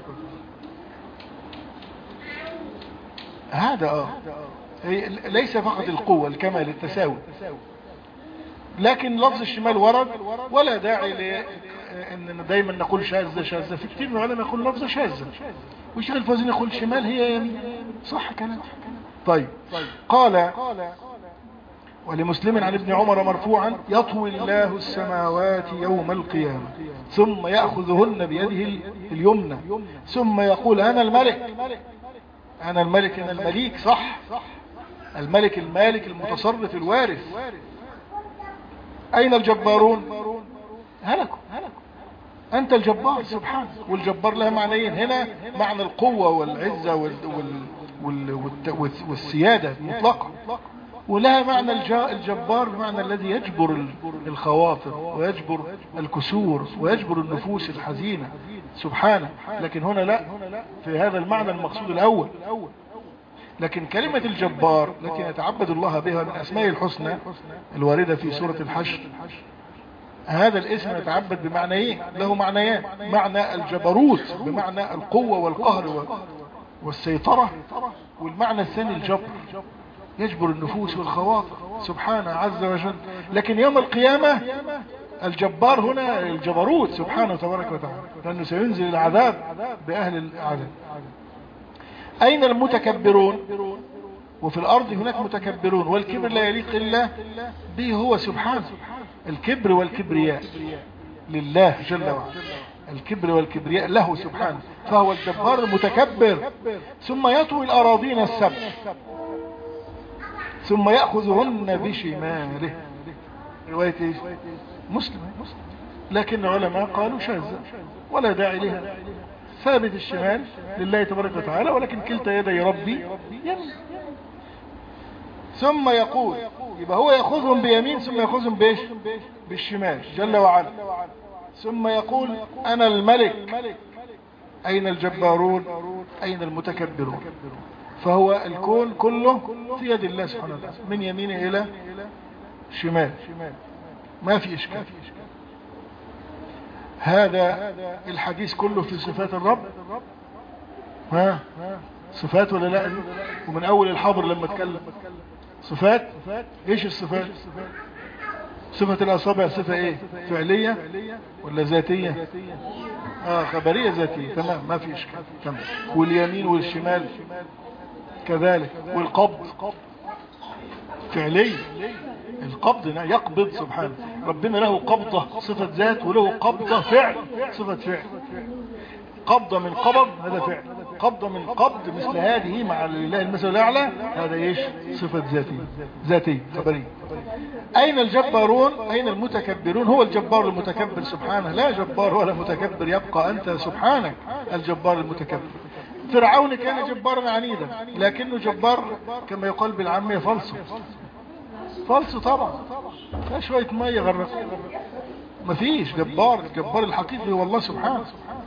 هذا اه ليس فقط القوة الكمال التساوي، لكن لفظ الشمال ورد، ولا داعي لان دايما نقول شاذة شاذة. في كتير من العلماء يقول لفظ شاذة، والشيخ الفوزي يقول شمال هي يمين، صح كلام. طيب قال ولمسلم عن ابن عمر مرفوعا يطوي الله السماوات يوم القيامة ثم يأخذهن بيده اليمنى ثم يقول أنا الملك أنا الملك أنا المليك صح، الملك المالك المتصرف الوارث. أين الجبارون؟ هلكوا. أنت الجبار سبحانه. والجبار لها معنيين هنا، معنى القوة والعزة وال... وال... وال... والسيادة المطلقة، ولها معنى الجبار بمعنى الذي يجبر الخواطر ويجبر الكسور ويجبر النفوس الحزينة سبحانه. لكن هنا لا، في هذا المعنى المقصود الأول. لكن كلمة الجبار التي نتعبد الله بها من أسماء الحسنى الواردة في سورة الحشر، هذا الاسم نتعبد بمعنى ايه؟ له معنيان، معنى الجبروت بمعنى القوة والقهر والسيطرة، والمعنى الثاني الجبر، يجبر النفوس والخواطر سبحانه عز وجل. لكن يوم القيامة الجبار هنا الجبروت سبحانه تبارك وتعالى، لأنه سينزل العذاب بأهل العذاب. أين المتكبرون؟ وفي الأرض هناك متكبرون، والكبر لا يليق إلا به هو سبحانه. الكبر والكبرياء لله جل وعلا، الكبر والكبرياء له سبحانه، فهو الجبار المتكبر. ثم يطوي الأراضين السبع ثم يأخذهن بشماله. رواية ايش؟ مسلم. لكن العلماء قالوا شاذة ولا داعي لها، ثابت الشمال لله تبارك وتعالى، ولكن كلتا يدي ربي يمين. ثم يقول، يبقى هو يأخذهم بيمين ثم يأخذهم بايش؟ بالشمال جل وعلا. ثم يقول أنا الملك أين الجبارون؟ أين المتكبرون؟ فهو الكون كله في يد الله سبحانه وتعالى من يمينه إلى شمال، ما في إشكال. هذا الحديث كله في صفات الرب. ها صفات ولا لا؟ ومن أول الحبر لما اتكلم صفات. إيش الصفات؟ صفة الأصابع صفة إيه؟ فعلية ولا ذاتية؟ آه خبرية ذاتية. تمام ما في إشكال. تمام. واليمين والشمال كذلك. والقبض فعلي، القبض يقبض سبحانه. ربنا له قبضة صفة ذات، وله قبضة فعل صفة فعل. قبضة من قبض هذا فعل، قبضة من قبض مثل هذه مع الله المثل الأعلى هذا ايش؟ صفة ذاتية ذاتية خبرية. أين الجبارون؟ أين المتكبرون؟ هو الجبار المتكبر سبحانه، لا جبار ولا متكبر، يبقى أنت سبحانك الجبار المتكبر. فرعون كان جبارا عنيدا، لكنه جبار كما يقال بالعامية فلسه فلسه طبعا، فيها شوية مية غرق، مفيش. جبار الجبار الحقيقي هو الله سبحانه.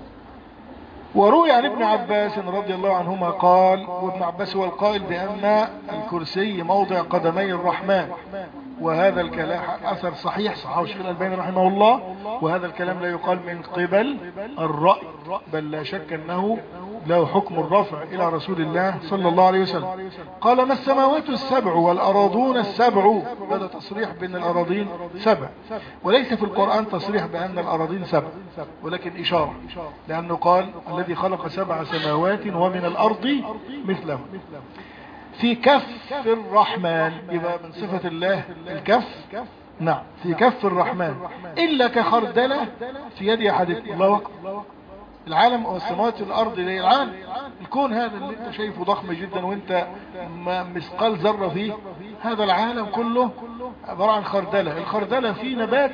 وروي عن ابن عباس رضي الله عنهما قال، وابن عباس هو القائل بأن الكرسي موضع قدمي الرحمن، وهذا الكلام أثر صحيح صححه الشيخ الألباني رحمه الله، وهذا الكلام لا يقال من قبل الرأي، بل لا شك أنه له حكم الرفع إلى رسول الله صلى الله عليه وسلم. قال ما السماوات السبع والأراضون السبع، هذا تصريح بأن الأراضين سبع، وليس في القرآن تصريح بأن الأراضين سبع، ولكن إشارة، لأنه قال الذي خلق سبع سماوات ومن الأرض مثله. في كف الرحمن، يبقى من صفة الله الكف. نعم في كف الرحمن، إلا كخردلة في يد أحدكم. الله أكبر. العالم والسماوات والأرض اللي العالم الكون هذا اللي انت شايفه ضخم جدا وانت مثقال ذرة فيه، هذا العالم كله عبارة عن خردلة. الخردلة فيه نبات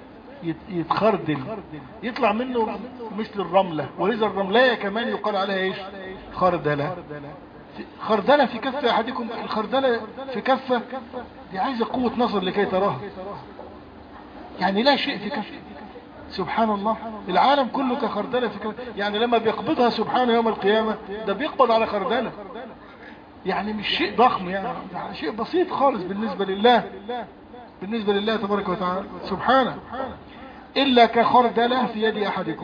يتخردل يطلع منه مثل الرملة، ولذا الرملية كمان يقال عليها ايش؟ خردلة. خردلة في كفة أحدكم. الخردلة في كفة دي عايزة قوة نظر لكي تراها، يعني لا شيء في كفة. سبحان الله. العالم كله كخردلة في كفة، يعني لما بيقبضها سبحانه يوم القيامة ده بيقبض على خردلة، يعني مش شيء ضخم، يعني, يعني شيء بسيط خالص بالنسبة لله، بالنسبة لله تبارك وتعالى سبحانه. إلا كخردلة في يد أحدكم،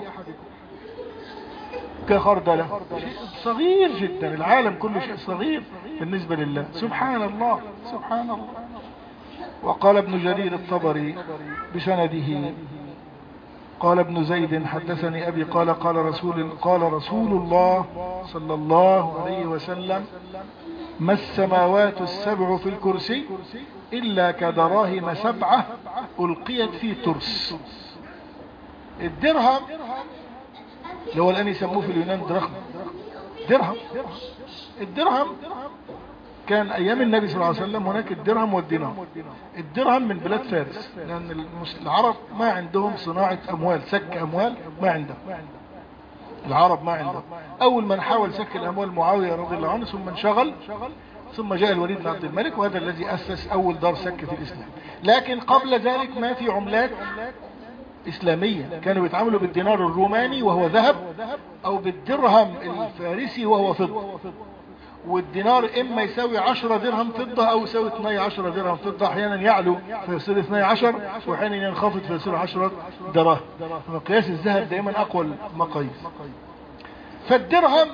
كخردلة شيء صغير جدا. العالم كله شيء صغير بالنسبة لله سبحان الله سبحان الله. وقال ابن جرير الطبري بسنده قال ابن زيد حدثني أبي قال قال رسول قال رسول الله صلى الله عليه وسلم ما السماوات السبع في الكرسي إلا كدراهم سبعة ألقيت في ترس. الدرهم اللي هو الآن يسموه في اليونان درهم، درهم الدرهم كان أيام النبي صلى الله عليه وسلم هناك الدرهم والدينار. الدرهم من بلاد فارس، لأن العرب ما عندهم صناعة أموال، سك أموال ما عندهم، العرب ما عندهم. أول من حاول سك الأموال معاوية رضي الله عنه، ثم انشغل، ثم جاء الوليد بن عبد الملك، وهذا الذي أسس أول دار سك في الإسلام. لكن قبل ذلك ما في عملات إسلامية، كانوا بيتعاملوا بالدينار الروماني وهو ذهب، أو بالدرهم الفارسي وهو فضة. والدينار إما يساوي عشرة درهم فضة أو يساوي اثني عشر درهم فضة، أحيانا يعلو فيصير اثني عشر، وأحيانا ينخفض فيصير عشرة دراهم. مقياس الذهب دائما أقوى المقاييس. فالدرهم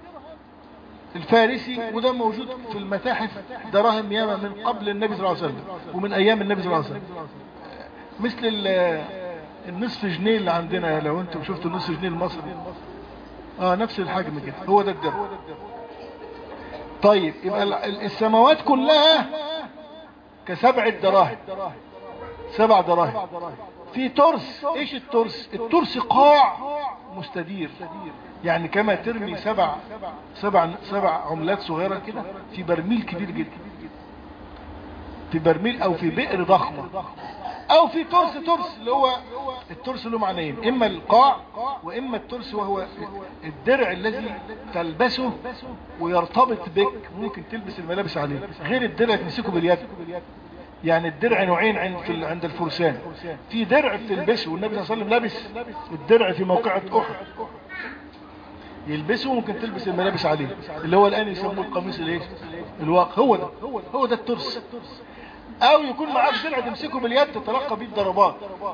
الفارسي، وده موجود في المتاحف دراهم ياما من قبل النبي صلى الله عليه وسلم ومن أيام النبي صلى الله عليه وسلم، مثل النصف جنيه اللي عندنا، لو انتم شفتوا النصف جنيه المصري اه نفس الحجم كده، هو ده الدرهم. طيب يبقى السماوات كلها كسبع دراهم، سبع دراهم في ترس. ايش الترس؟ الترس قاع مستدير، يعني كما ترمي سبع سبع سبع عملات صغيرة كده في برميل كبير جدا، في برميل او في بئر ضخمة، او في ترس. ترس اللي هو الترس له معنيين، اما القاع واما الترس وهو الدرع الذي تلبسه ويرتبط بك، ممكن تلبس الملابس عليه، غير الدرع تمسكه باليد. يعني الدرع نوعين عند عند الفرسان، في درع تلبسه، والنبي صلى الله عليه وسلم لبس الدرع في موقعة احد، يلبسه ممكن تلبس الملابس عليه، اللي هو الآن يسموه القميص الايه الواقي. هو ده هو ده الترس. او يكون معاك درع تمسكه باليد تتلقى بيه الضربات،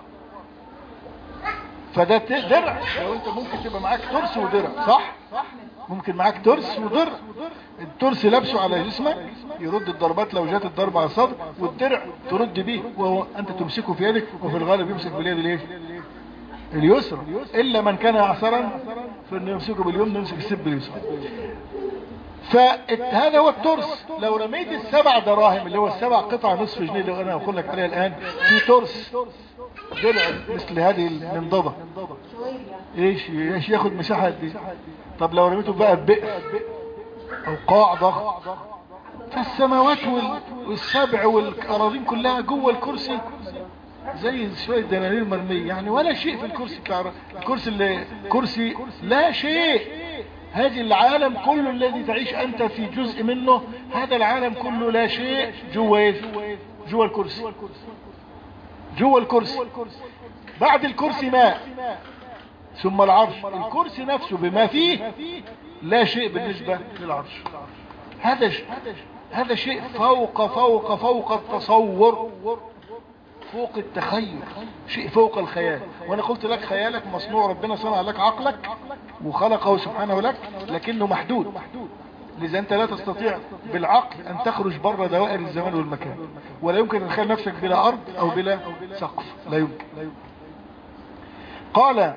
فده درع. لو انت ممكن تبقى معاك ترس ودرع، صح؟ ممكن معاك ترس ودرع. الترس لابسه على جسمك يرد الضربات لو جات الضربة على الصدر، والدرع ترد بيه وهو انت تمسكه في يدك، وفي الغالب يمسك باليد الايه اليسرى، الا من كان اعسرا فانه يمسكه باليمنى، يمسك السب باليسرى. فهذا هو الترس. لو رميت السبع دراهم اللي هو السبع قطع نصف جنيه اللي انا اقول لك عليها الان في ترس درع مثل هذه المنضدة، ايش ايش ياخد مساحة دي؟ طب لو رميته بقى ببئر او قاع ضخم، فالسماوات والسبع والاراضين كلها جوه الكرسي زي شوية دنانير مرمية، يعني ولا شيء في الكرسي بتاع الكرسي اللي كرسي لا شيء. هذه العالم كله الذي تعيش انت في جزء منه، هذا العالم كله لا شيء جوه ايه؟ جوه الكرسي. جوه الكرسي. بعد الكرسي ماء، ثم العرش. الكرسي نفسه بما فيه لا شيء بالنسبة للعرش. هذا هذا شيء فوق فوق فوق التصور، فوق التخيل، شيء فوق الخيال. وانا قلت لك خيالك مصنوع، ربنا صنع لك عقلك وخلقه سبحانه لك، لكنه محدود، لذا انت لا تستطيع بالعقل ان تخرج بره دوائر الزمان والمكان، ولا يمكن ان تخيل نفسك بلا ارض او بلا سقف، لا يمكن. قال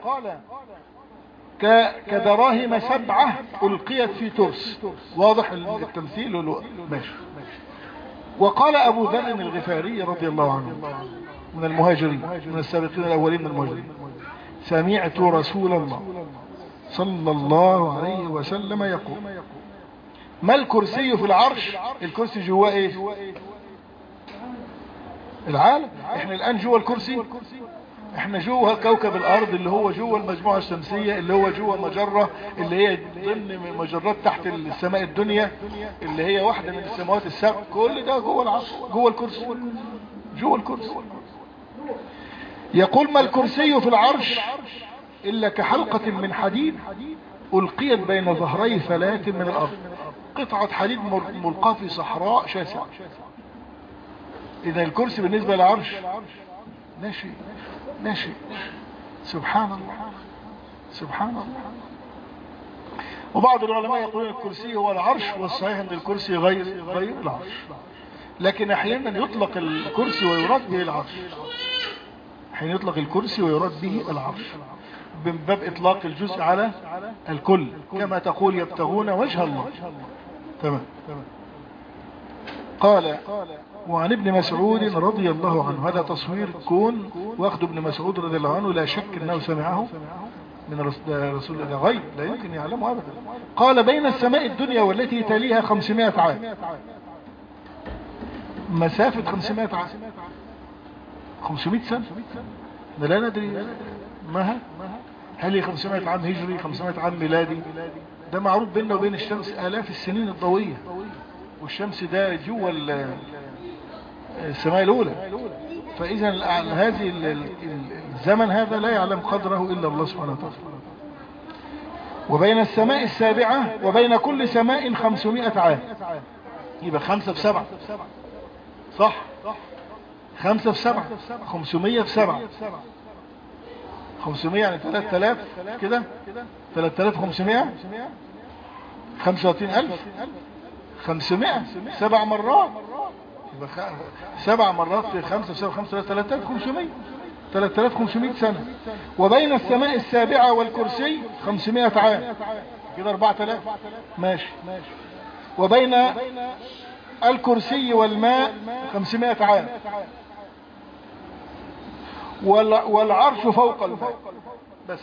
كدراهم سبعة ألقيت في ترس. واضح التمثيل ماشي. وقال أبو ذر الغفاري رضي الله عنه من المهاجرين، من السابقين الأولين من المهاجرين: سمعت رسول الله صلى الله عليه وسلم يقول: ما الكرسي في العرش؟ الكرسي جواه ايه؟ العالم. احنا الآن جوه الكرسي، احنا جوه كوكب الارض اللي هو جوه المجموعة الشمسية، اللي هو جوه مجرة اللي هي ضمن مجرات تحت السماء الدنيا اللي هي واحدة من السماوات السبع. كل ده جوه العرش، جوه الكرسي، جوه الكرسي. يقول: ما الكرسي في العرش الا كحلقة من حديد ألقيت بين ظهري فلاة من الارض. قطعة حديد ملقاة في صحراء شاسعة. اذا الكرسي بالنسبة للعرش لا شيء، لا شيء. سبحان الله، سبحان الله. وبعض العلماء يقولون الكرسي هو العرش، والصحيح ان الكرسي غير غير العرش، لكن احيانا يطلق الكرسي ويراد به العرش. حين يطلق الكرسي ويراد به العرش من باب اطلاق الجزء على الكل، كما تقول يبتغون وجه الله. تمام. قال: وعن ابن مسعود رضي الله عنه. هذا تصوير كون واخد ابن مسعود رضي الله عنه، لا شك انه سمعه من رسول الله، غيب لا يمكن يعلمه ابدا. قال: بين السماء الدنيا والتي تليها خمسمائة عام. مسافة خمسمائة عام، خمسمائة سنة، لا ندري ما هل هي خمسمائة عام هجري، خمسمائة عام ميلادي. ده معروف بيننا وبين الشمس آلاف السنين الضوئية، والشمس ده جوه السماء الأولى. فإذا هذه الزمن هذا لا يعلم قدره إلا الله سبحانه وتعالى. وبين السماء السابعة وبين كل سماء خمسمائة عام. يبقى خمسة في سبعة، صح؟ خمسة في سبعة، خمسمائة في سبعة، خمسمائة يعني ثلاثة آلاف كده، ثلاثة آلاف وخمسمائة، خمسة وثلاثين ألف، خمسمائة، سبع مرات. يبقى سبع مرات في خمسة في سبعة، خمسة، ثلاثة آلاف وخمسمائة، ثلاثة آلاف وخمسمائة سنة. وبين السماء السابعة والكرسي خمسمائة عام، كده أربعة آلاف. ماشي. وبين الكرسي والماء خمسمائة عام. والعرش فوق الماء بس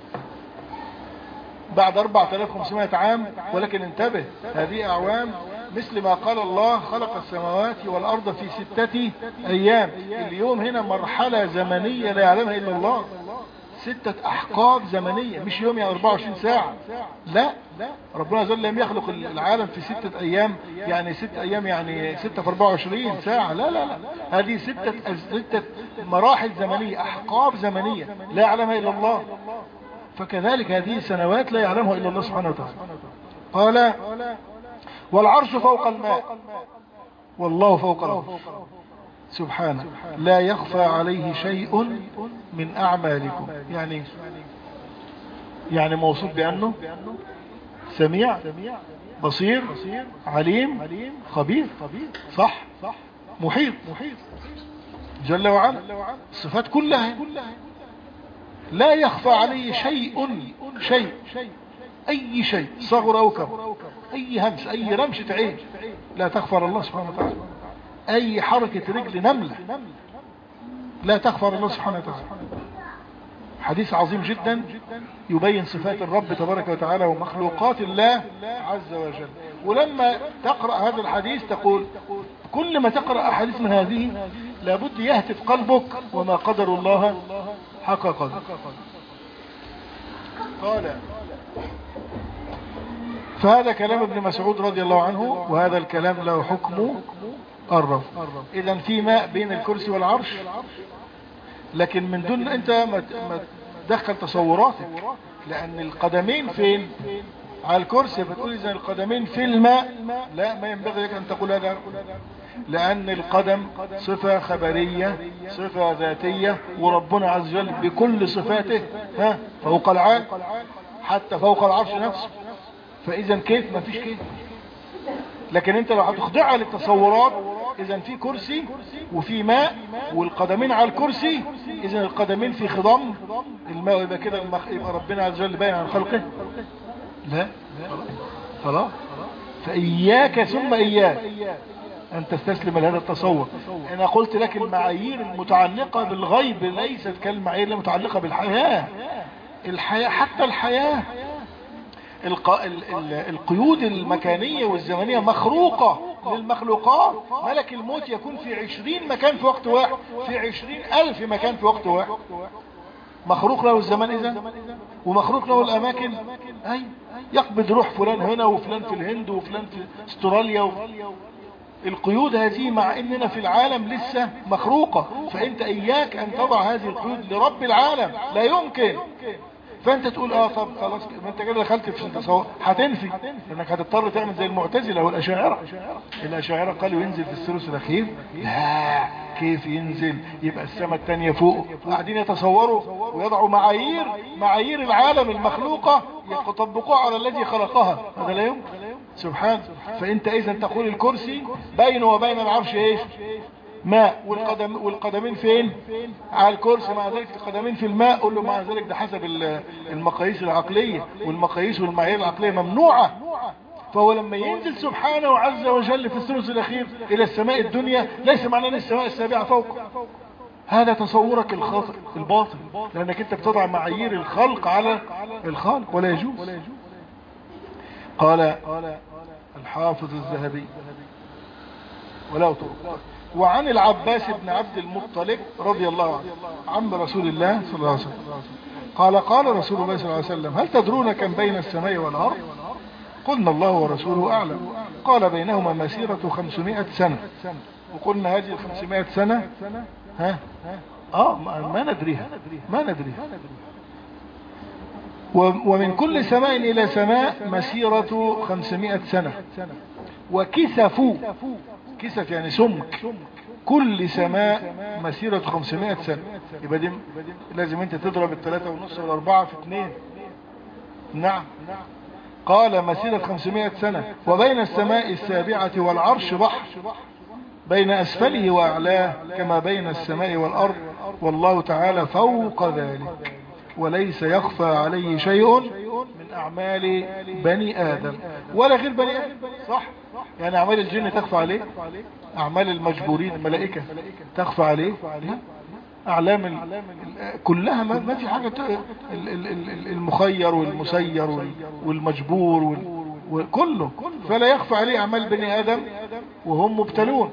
بعد أربعة آلاف وخمسمائة عام. ولكن انتبه، هذه أعوام مثل ما قال الله: خلق السماوات والأرض في ستة أيام. اليوم هنا مرحلة زمنية لا يعلمها إلا الله، ستة أحقاب زمنية، مش يوم يعني أربعة وعشرين ساعة، لا. ربنا عز وجل لم يخلق العالم في ستة أيام، يعني ستة أيام يعني ستة في أربعة وعشرين ساعة، لا لا لا. هذه ستة ستة مراحل زمنية، أحقاب زمنية لا يعلمها إلا الله. فكذلك هذه السنوات لا يعلمها إلا الله سبحانه وتعالى. قال والعرش فوق الماء والله فوق العرش سبحانه لا يخفى عليه شيء من أعمالكم. يعني يعني موصوف بأنه سميع بصير عليم خبير، صح، محيط جل وعلا. الصفات كلها لا يخفى عليه شيء شيء أي شيء صغر أو كبر، أي همس أي رمشة عين لا تخفى على الله سبحانه وتعالى، أي حركة رجل نملة لا تخفى على الله سبحانه وتعالى. حديث عظيم جدا يبين صفات الرب تبارك وتعالى ومخلوقات الله عز وجل. ولما تقرأ هذا الحديث تقول كل ما تقرأ أحاديث من هذه لابد يهتف قلبك وما قدر الله حق قدر. قال فهذا كلام ابن مسعود رضي الله عنه، وهذا الكلام له حكم الرب. إذا في ماء بين الكرسي والعرش، لكن من دون انت ما تدخل تصوراتك، لأن القدمين فين؟ على الكرسي، فتقول إذا القدمين في الماء، لا، ما ينبغي لك أن تقول هذا، لأن القدم صفة خبرية صفة ذاتية، وربنا عز وجل بكل صفاته ها فوق العال حتى فوق العرش نفسه. فإذا كيف؟ ما فيش كيف. لكن انت لو هتخضعها للتصورات، اذا في كرسي وفي ماء والقدمين على الكرسي، اذا القدمين في خضم الماء، يبقى كده يبقى ربنا عز وجل باين عن خلقه؟ لا، خلاص. فإياك ثم إياك أن تستسلم لهذا التصور. أنا قلت لك المعايير المتعلقة بالغيب ليست كالمعايير المتعلقة بالحياة. الحياة حتى الحياة الق... القيود المكانية والزمنية مخروقة للمخلوقات. ملك الموت يكون في عشرين مكان في وقت واحد، في عشرين ألف مكان في وقت واحد. مخروق له الزمان إذا، ومخروق له الأماكن. أي يقبض روح فلان هنا وفلان في الهند وفلان في استراليا و... القيود هذه مع اننا في العالم لسه مخروقة. فانت اياك ان تضع هذه القيود لرب العالم، لا يمكن. فانت تقول اه طب خلاص، ما انت كده دخلت في التصور، هتنفي انك هتضطر تعمل زي المعتزله والاشاعره. الاشاعره قالوا ينزل في الثلث الاخير، لا كيف ينزل؟ يبقى السماء الثانيه فوق. قاعدين يتصوروا ويضعوا معايير معايير العالم المخلوقه يطبقوها على الذي خلقها. هذا لا يمكن سبحان. فانت اذا تقول الكرسي بينه وبين العرش ايش؟ ماء، والقدم والقدمين فين؟ على الكرسي، مع ذلك القدمين في الماء. قول له مع ذلك ده حسب المقاييس العقلية، والمقاييس والمعايير العقلية ممنوعة. فهو لما ينزل سبحانه عز وجل في الثلث الأخير إلى السماء الدنيا، ليس معناه أن السماء السابعة فوق. هذا تصورك الخاطئ الباطل، لأنك أنت بتضع معايير الخلق على الخالق، ولا يجوز. قال الحافظ الذهبي ولا طرق. وعن العباس بن عبد المطلب رضي الله عنه عم رسول الله صلى الله عليه وسلم قال قال رسول الله صلى الله عليه وسلم هل تدرون كم بين السماء والأرض؟ قلنا الله ورسوله أعلم. قال بينهما مسيرة خمسمائة سنة. وقلنا هذه الخمسمائة سنة ها آه ما ندريها ما ندريها ومن كل سماء إلى سماء مسيرة خمسمائة سنة. وكسفوا، كسف يعني سمك، كل سماء مسيرة خمسمائة سنة. يبقى دي لازم انت تضرب الثلاثة ونص والاربعة في اثنين. نعم. قال مسيرة خمسمائة سنة. وبين السماء السابعة والعرش بحر، بين اسفله واعلاه كما بين السماء والارض، والله تعالى فوق ذلك وليس يخفى عليه شيء من اعمال بني ادم ولا غير بني ادم. صح؟ يعني اعمال الجن تخفى عليه، اعمال المجبورين الملائكة تخفى عليه، اعلام ال... كلها ما, ما في حاجة. المخير والمسير والمجبور وال... وكله، فلا يخفى عليه اعمال بني ادم، وهم مبتلون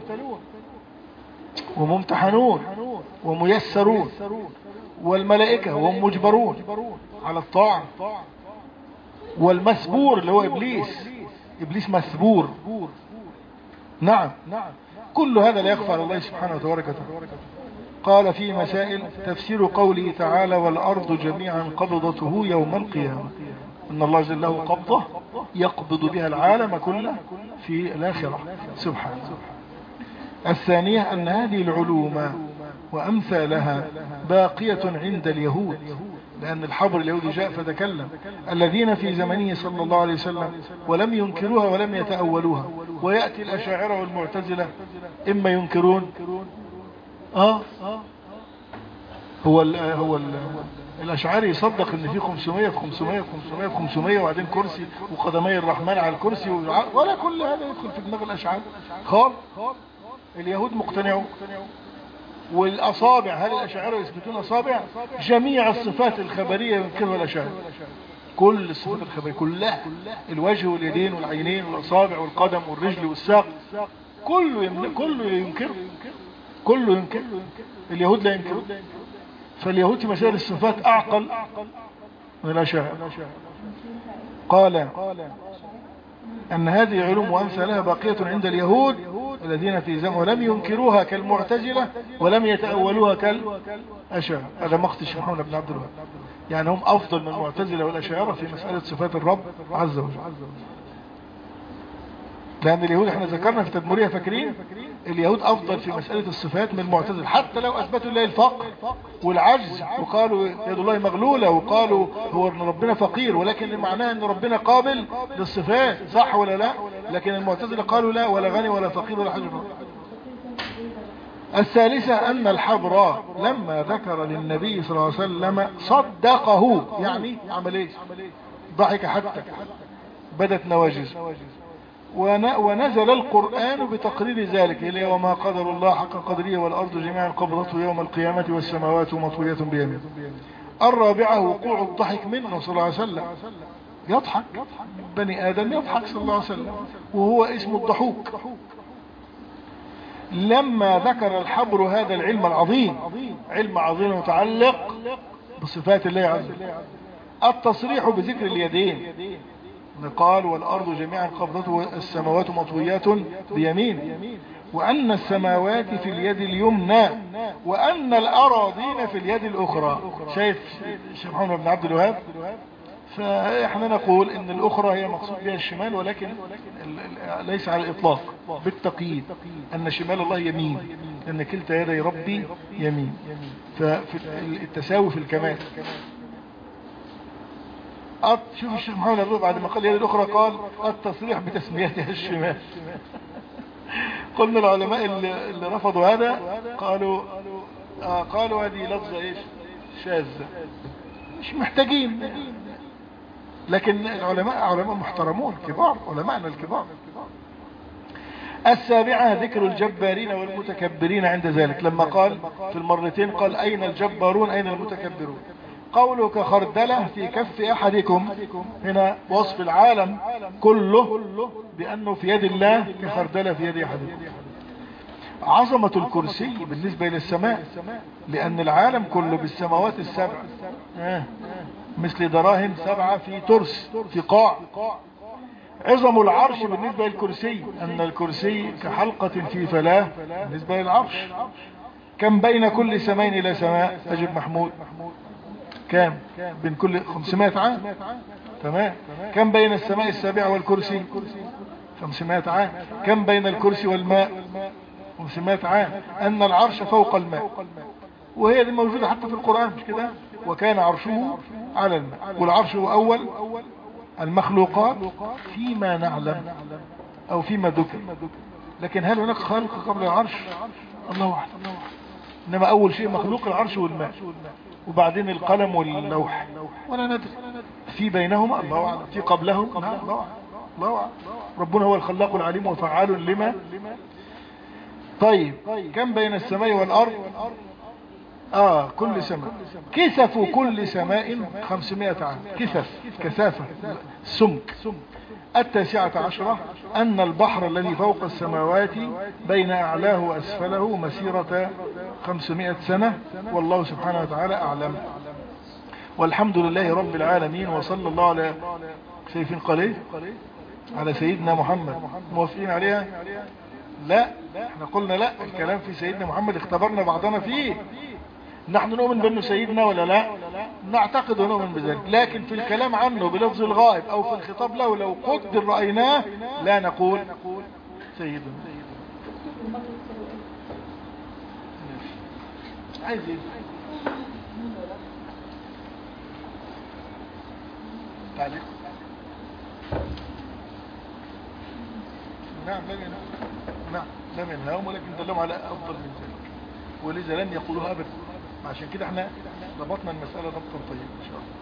وممتحنون وميسرون، والملائكة وهم مجبرون على الطاعة، والمسبور اللي هو ابليس، ابليس مسبور. نعم، كل هذا لا يخفى على الله سبحانه وتعالى. قال في مسائل تفسير قوله تعالى والأرض جميعا قبضته يوم القيامة، إن الله جل له قبضة يقبض بها العالم كله في الآخرة سبحانه. الثانية أن هذه العلوم وأمثالها باقية عند اليهود، لأن الحبر اليهودي جاء فتكلم الذين في زمنه صلى الله عليه وسلم ولم ينكروها ولم يتأولوها. ويأتي الأشاعرة والمعتزلة إما ينكرون آه هو ال هو ال الأشعري يصدق ان في خمسمائة في خمسمائة في خمسمائة في خمسمائة وبعدين كرسي وقدمي الرحمن على الكرسي، ولا كل هذا يدخل في دماغ الأشعري خالص. اليهود مقتنعون. والأصابع، هل الأشاعرة يثبتون أصابع؟ جميع الصفات الخبرية ينكرها الأشاعرة، كل الصفات الخبرية كلها، الوجه واليدين والعينين والأصابع والقدم والرجل والساق، كله يمكر، كله ينكر كله ينكر اليهود لا ينكر. فاليهود في مسائل الصفات أعقل من الأشاعرة. قال أن هذه علوم وأمثالها باقية عند اليهود الذين في زمن ولم ينكروها كالمعتزلة ولم يتأولوها كالأشاعرة. هذا مقت الشيخ محمد بن عبد الوهاب، يعني هم أفضل من المعتزلة والأشاعرة في مسألة صفات الرب عز وجل. لأن اليهود احنا ذكرنا في تدمرية فاكرين اليهود أفضل في مسألة الصفات من المعتزلة، حتى لو أثبتوا الله الفقر والعجز وقالوا يد الله مغلولة وقالوا هو ان ربنا فقير، ولكن معناه ان ربنا قابل للصفات، صح ولا لا؟ لكن المعتزلة قالوا لا، ولا غني ولا فقير ولا حاجة. الثالثة أن الحبر لما ذكر للنبي صلى الله عليه وسلم صدقه، يعني عمل ايه؟ ضحك حتى بدت نواجزه. ونزل القرآن بتقرير ذلك، إليه وما قدر الله حق قدره والأرض جميعا قبضته يوم القيامة والسماوات مطوية بيمينه. الرابعة وقوع الضحك منه صلى الله عليه وسلم، يضحك بني آدم يضحك صلى الله عليه وسلم، وهو اسم الضحوك. لما ذكر الحبر هذا العلم العظيم، علم عظيم متعلق بصفات الله عز وجل، التصريح بذكر اليدين قال والأرض جميعا قبضته السماوات مطويات بيمين، وأن السماوات في اليد اليمنى وأن الأراضين في اليد الأخرى. شايف الشيخ محمد بن عبد الوهاب؟ فإحنا نقول إن الأخرى هي مقصود بها الشمال، ولكن ليس على الإطلاق، بالتقييد أن شمال الله يمين، أن كلتا يدي ربي يمين، فالتساوي في الكمال. شوف الشيخ محمد الرب بعد ما قال اليد الأخرى قال التصريح بتسميتها الشمال. قلنا العلماء اللي, اللي رفضوا هذا قالوا آه قالوا هذه لفظة ايش شاذة، مش محتاجين. لكن العلماء علماء محترمون كبار، علماءنا الكبار. السابعة ذكر الجبارين والمتكبرين عند ذلك، لما قال في المرتين قال أين الجبارون أين المتكبرون. قوله كخردلة في كف أحدكم، هنا وصف العالم كله بأنه في يد الله كخردلة في يد أحدكم. عظمة الكرسي بالنسبة للسماء، لأن العالم كله بالسماوات السبع مثل دراهم سبعة في ترس في قاع. عظم العرش بالنسبة للكرسي، أن الكرسي كحلقة في فلاة بالنسبة للعرش. كم بين كل سماء إلى سماء أجب محمود؟ كم بين كل خمسمائة عام، تمام. كم بين السماء السابعة والكرسي؟ خمسمائة عام. كم بين الكرسي والماء؟ خمسمائة عام. أن العرش فوق الماء، وهي دي موجودة حتى في القرآن مش كده؟ وكان عرشه على الماء، والعرش هو أول المخلوقات فيما نعلم أو فيما ذكر. لكن هل هناك خلق قبل العرش؟ الله أعلم. إنما أول شيء مخلوق العرش والماء، وبعدين القلم واللوح، ولا ندري في بينهما الله أعلم، في قبلهم الله أعلم. الله أعلم. ربنا هو الخلاق العليم وفعال لما. طيب كم بين السماء والأرض؟ آه كل سماء. كثف كل سماء خمسمائة عام، كثف كثافة سمك. التاسعة عشرة أن البحر الذي فوق السماوات بين أعلاه وأسفله مسيرة خمسمائة سنة، والله سبحانه وتعالى أعلم. والحمد لله رب العالمين، وصلى الله على شايفين قليل على سيدنا محمد. موافقين عليها؟ لا، احنا قلنا لا، الكلام في سيدنا محمد اختبرنا بعضنا فيه. نحن نؤمن بأنه سيدنا ولا لا؟ نعتقد ونؤمن بذلك، لكن في الكلام عنه بلفظ الغائب أو في الخطاب له لو قدر رأيناه لا نقول سيدنا. عايز ايه؟ تعليق؟ نعم لم ينهاهم، نعم لم ينهاهم، ولكن دلهم على أفضل من ذلك، ولذا لن يقولوها أبدا. عشان كده احنا ضبطنا المسألة ضبطا طيب إن شاء الله.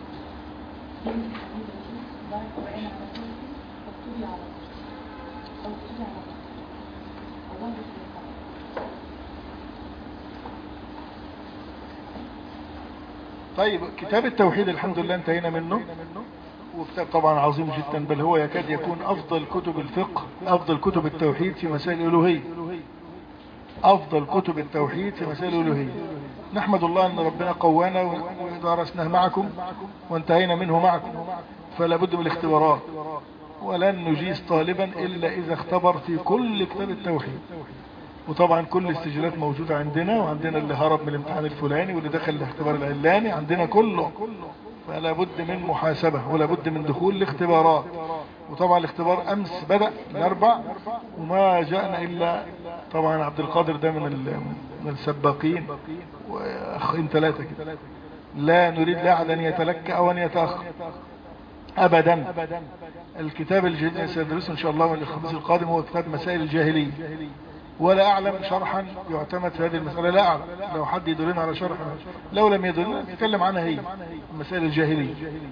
طيب كتاب التوحيد الحمد لله انتهينا منه، وكتاب طبعا عظيم جدا، بل هو يكاد يكون أفضل كتب الفقه، أفضل كتب التوحيد في مسائل الألوهية، أفضل كتب التوحيد في مسائل الألوهية. نحمد الله أن ربنا قوانا ودرسناه معكم وانتهينا منه معكم، فلا بد من الاختبارات، ولن نجيز طالبا إلا إذا اختبر في كل كتاب التوحيد. وطبعا كل السجلات موجودة عندنا، وعندنا اللي هرب من الامتحان الفلاني واللي دخل الاختبار العلاني، عندنا كله، فلا بد من محاسبة ولا بد من دخول الاختبارات. وطبعا الاختبار أمس بدأ الأربع، وما جاءنا إلا طبعا عبد القادر ده من من السباقين، وأخين ثلاثة كده. لا نريد لا أحد أن يتلكأ أو أن يتأخر أبدا. الكتاب الجديد سندرسه إن شاء الله من الخميس القادم هو كتاب مسائل الجاهلية، ولا أعلم شرحا يعتمد في هذه المسألة، لا أعلم. لو حد يدلنا على شرح، لو لم يدلنا نتكلم عنها هي مسائل الجاهلية.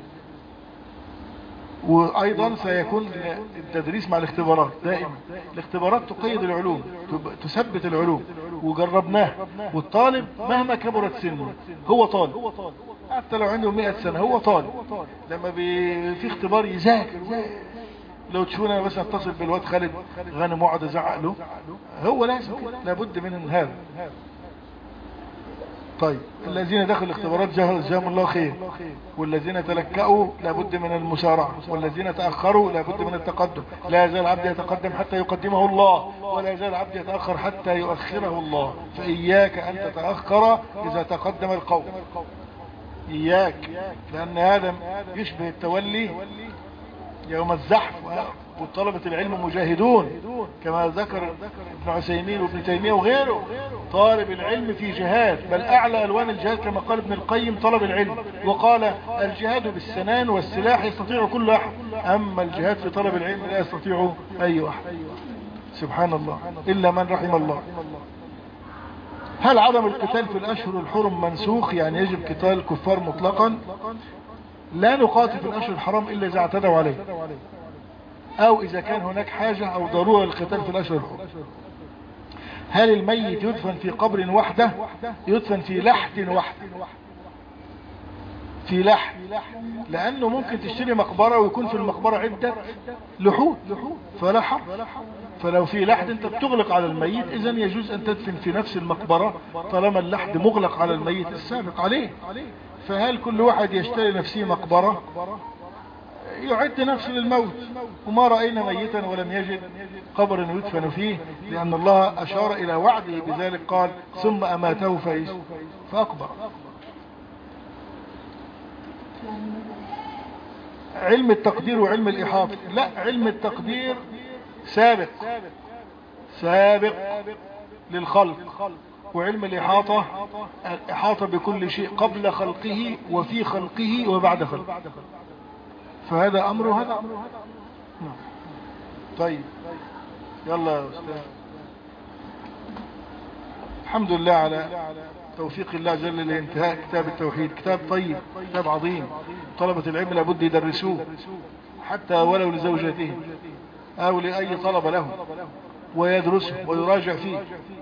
وأيضا سيكون التدريس مع الاختبارات دائما. الاختبارات تقيد العلوم، تثبت العلوم، وجربناه. والطالب مهما كبرت سنه هو طالب، حتى لو عنده مئة سنة هو طالب. لما في اختبار يذاكر. لو تشوفنا بس اتصل بالواد خالد غانم وقعد ازعق له، هو لازم لابد من هذا. طيب الذين دخلوا الاختبارات جزاهم الله خير، والذين تلكأوا لابد من المسارعة، والذين تأخروا لابد من التقدم. لا يزال العبد يتقدم حتى يقدمه الله، ولا يزال العبد يتأخر حتى يؤخره الله. فإياك أن تتأخر إذا تقدم القوم، إياك، لأن هذا يشبه التولي يوم الزحف، وطلبة العلم مجاهدون كما ذكر ابن عثيمين وابن تيمية وغيره. طالب العلم في جهاد، بل أعلى ألوان الجهاد كما قال ابن القيم طلب العلم، وقال الجهاد بالسنان والسلاح يستطيع كل أحد، أما الجهاد في طلب العلم لا يستطيع أي أحد، سبحان الله، إلا من رحم الله. هل عدم القتال في الأشهر الحرم منسوخ، يعني يجب قتال الكفار مطلقا؟ لا نقاتل في الأشهر الحرام إلا إذا اعتدوا عليه، أو إذا كان هناك حاجة أو ضرورة للقتال في الأشهر الحرام. هل الميت يدفن في قبر وحده؟ يدفن في لحد وحده، في لحد، لأنه ممكن تشتري مقبرة ويكون في المقبرة عدة لحود فلا حرج. فلو في لحد انت بتغلق على الميت، إذا يجوز أن تدفن في نفس المقبرة طالما اللحد مغلق على الميت السابق عليه. فهل كل واحد يشتري نفسه مقبرة؟ يعد نفسه للموت. وما رأينا ميتا ولم يجد قبر يدفن فيه، لأن الله أشار إلى وعده بذلك، قال ثم أماته فأقبر. علم التقدير وعلم الإحاطة، لا، علم التقدير سابق سابق للخلق، وعلم الإحاطة الإحاطة بكل شيء قبل خلقه وفي خلقه وبعد خلقه، فهذا أمر وهذا أمر. طيب يلا يا أستاذ، الحمد لله على توفيق الله جل لانتهاء كتاب التوحيد. كتاب طيب، كتاب عظيم، طلبة العلم لابد يدرسوه حتى ولو لزوجته أو لأي طلب له، ويدرسه ويراجع فيه.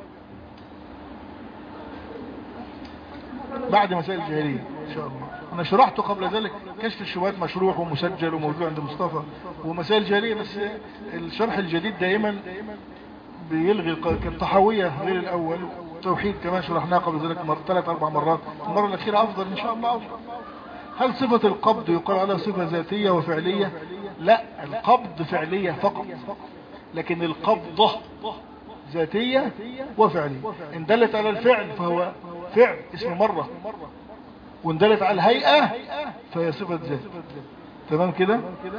بعد مسائل الجاهلية إن شاء الله. أنا شرحته قبل ذلك، كشف الشبهات مشروح ومسجل وموجود عند مصطفى، ومسائل الجاهلية، بس الشرح الجديد دائما بيلغي كالطحاوية غير الأول. التوحيد كمان شرحناه قبل ذلك مرة ثلاث أربع مرات، المرة الأخيرة أفضل إن شاء الله. هل صفة القبض يقال عليها صفة ذاتية وفعلية؟ لا، القبض فعلية فقط، لكن القبضة ذاتية وفعلية. إن دلت على الفعل فهو فعل اسم مرة، وإن دلت على الهيئة فهي صفة ذات. تمام كده؟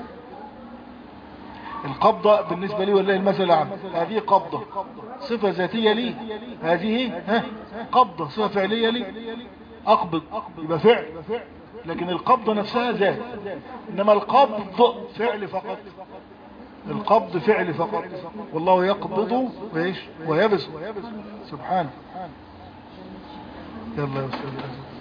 القبضة بالنسبة لي والله المثل الأعلى، هذه قبضة صفة ذاتية لي، هذه ها قبضة صفة فعلية لي، أقبض يبقى فعل، لكن القبضة نفسها ذات. إنما القبض فعل فقط، القبض فعل فقط، والله يقبض ويش ويبسط سبحانه. يلا يا أستاذ.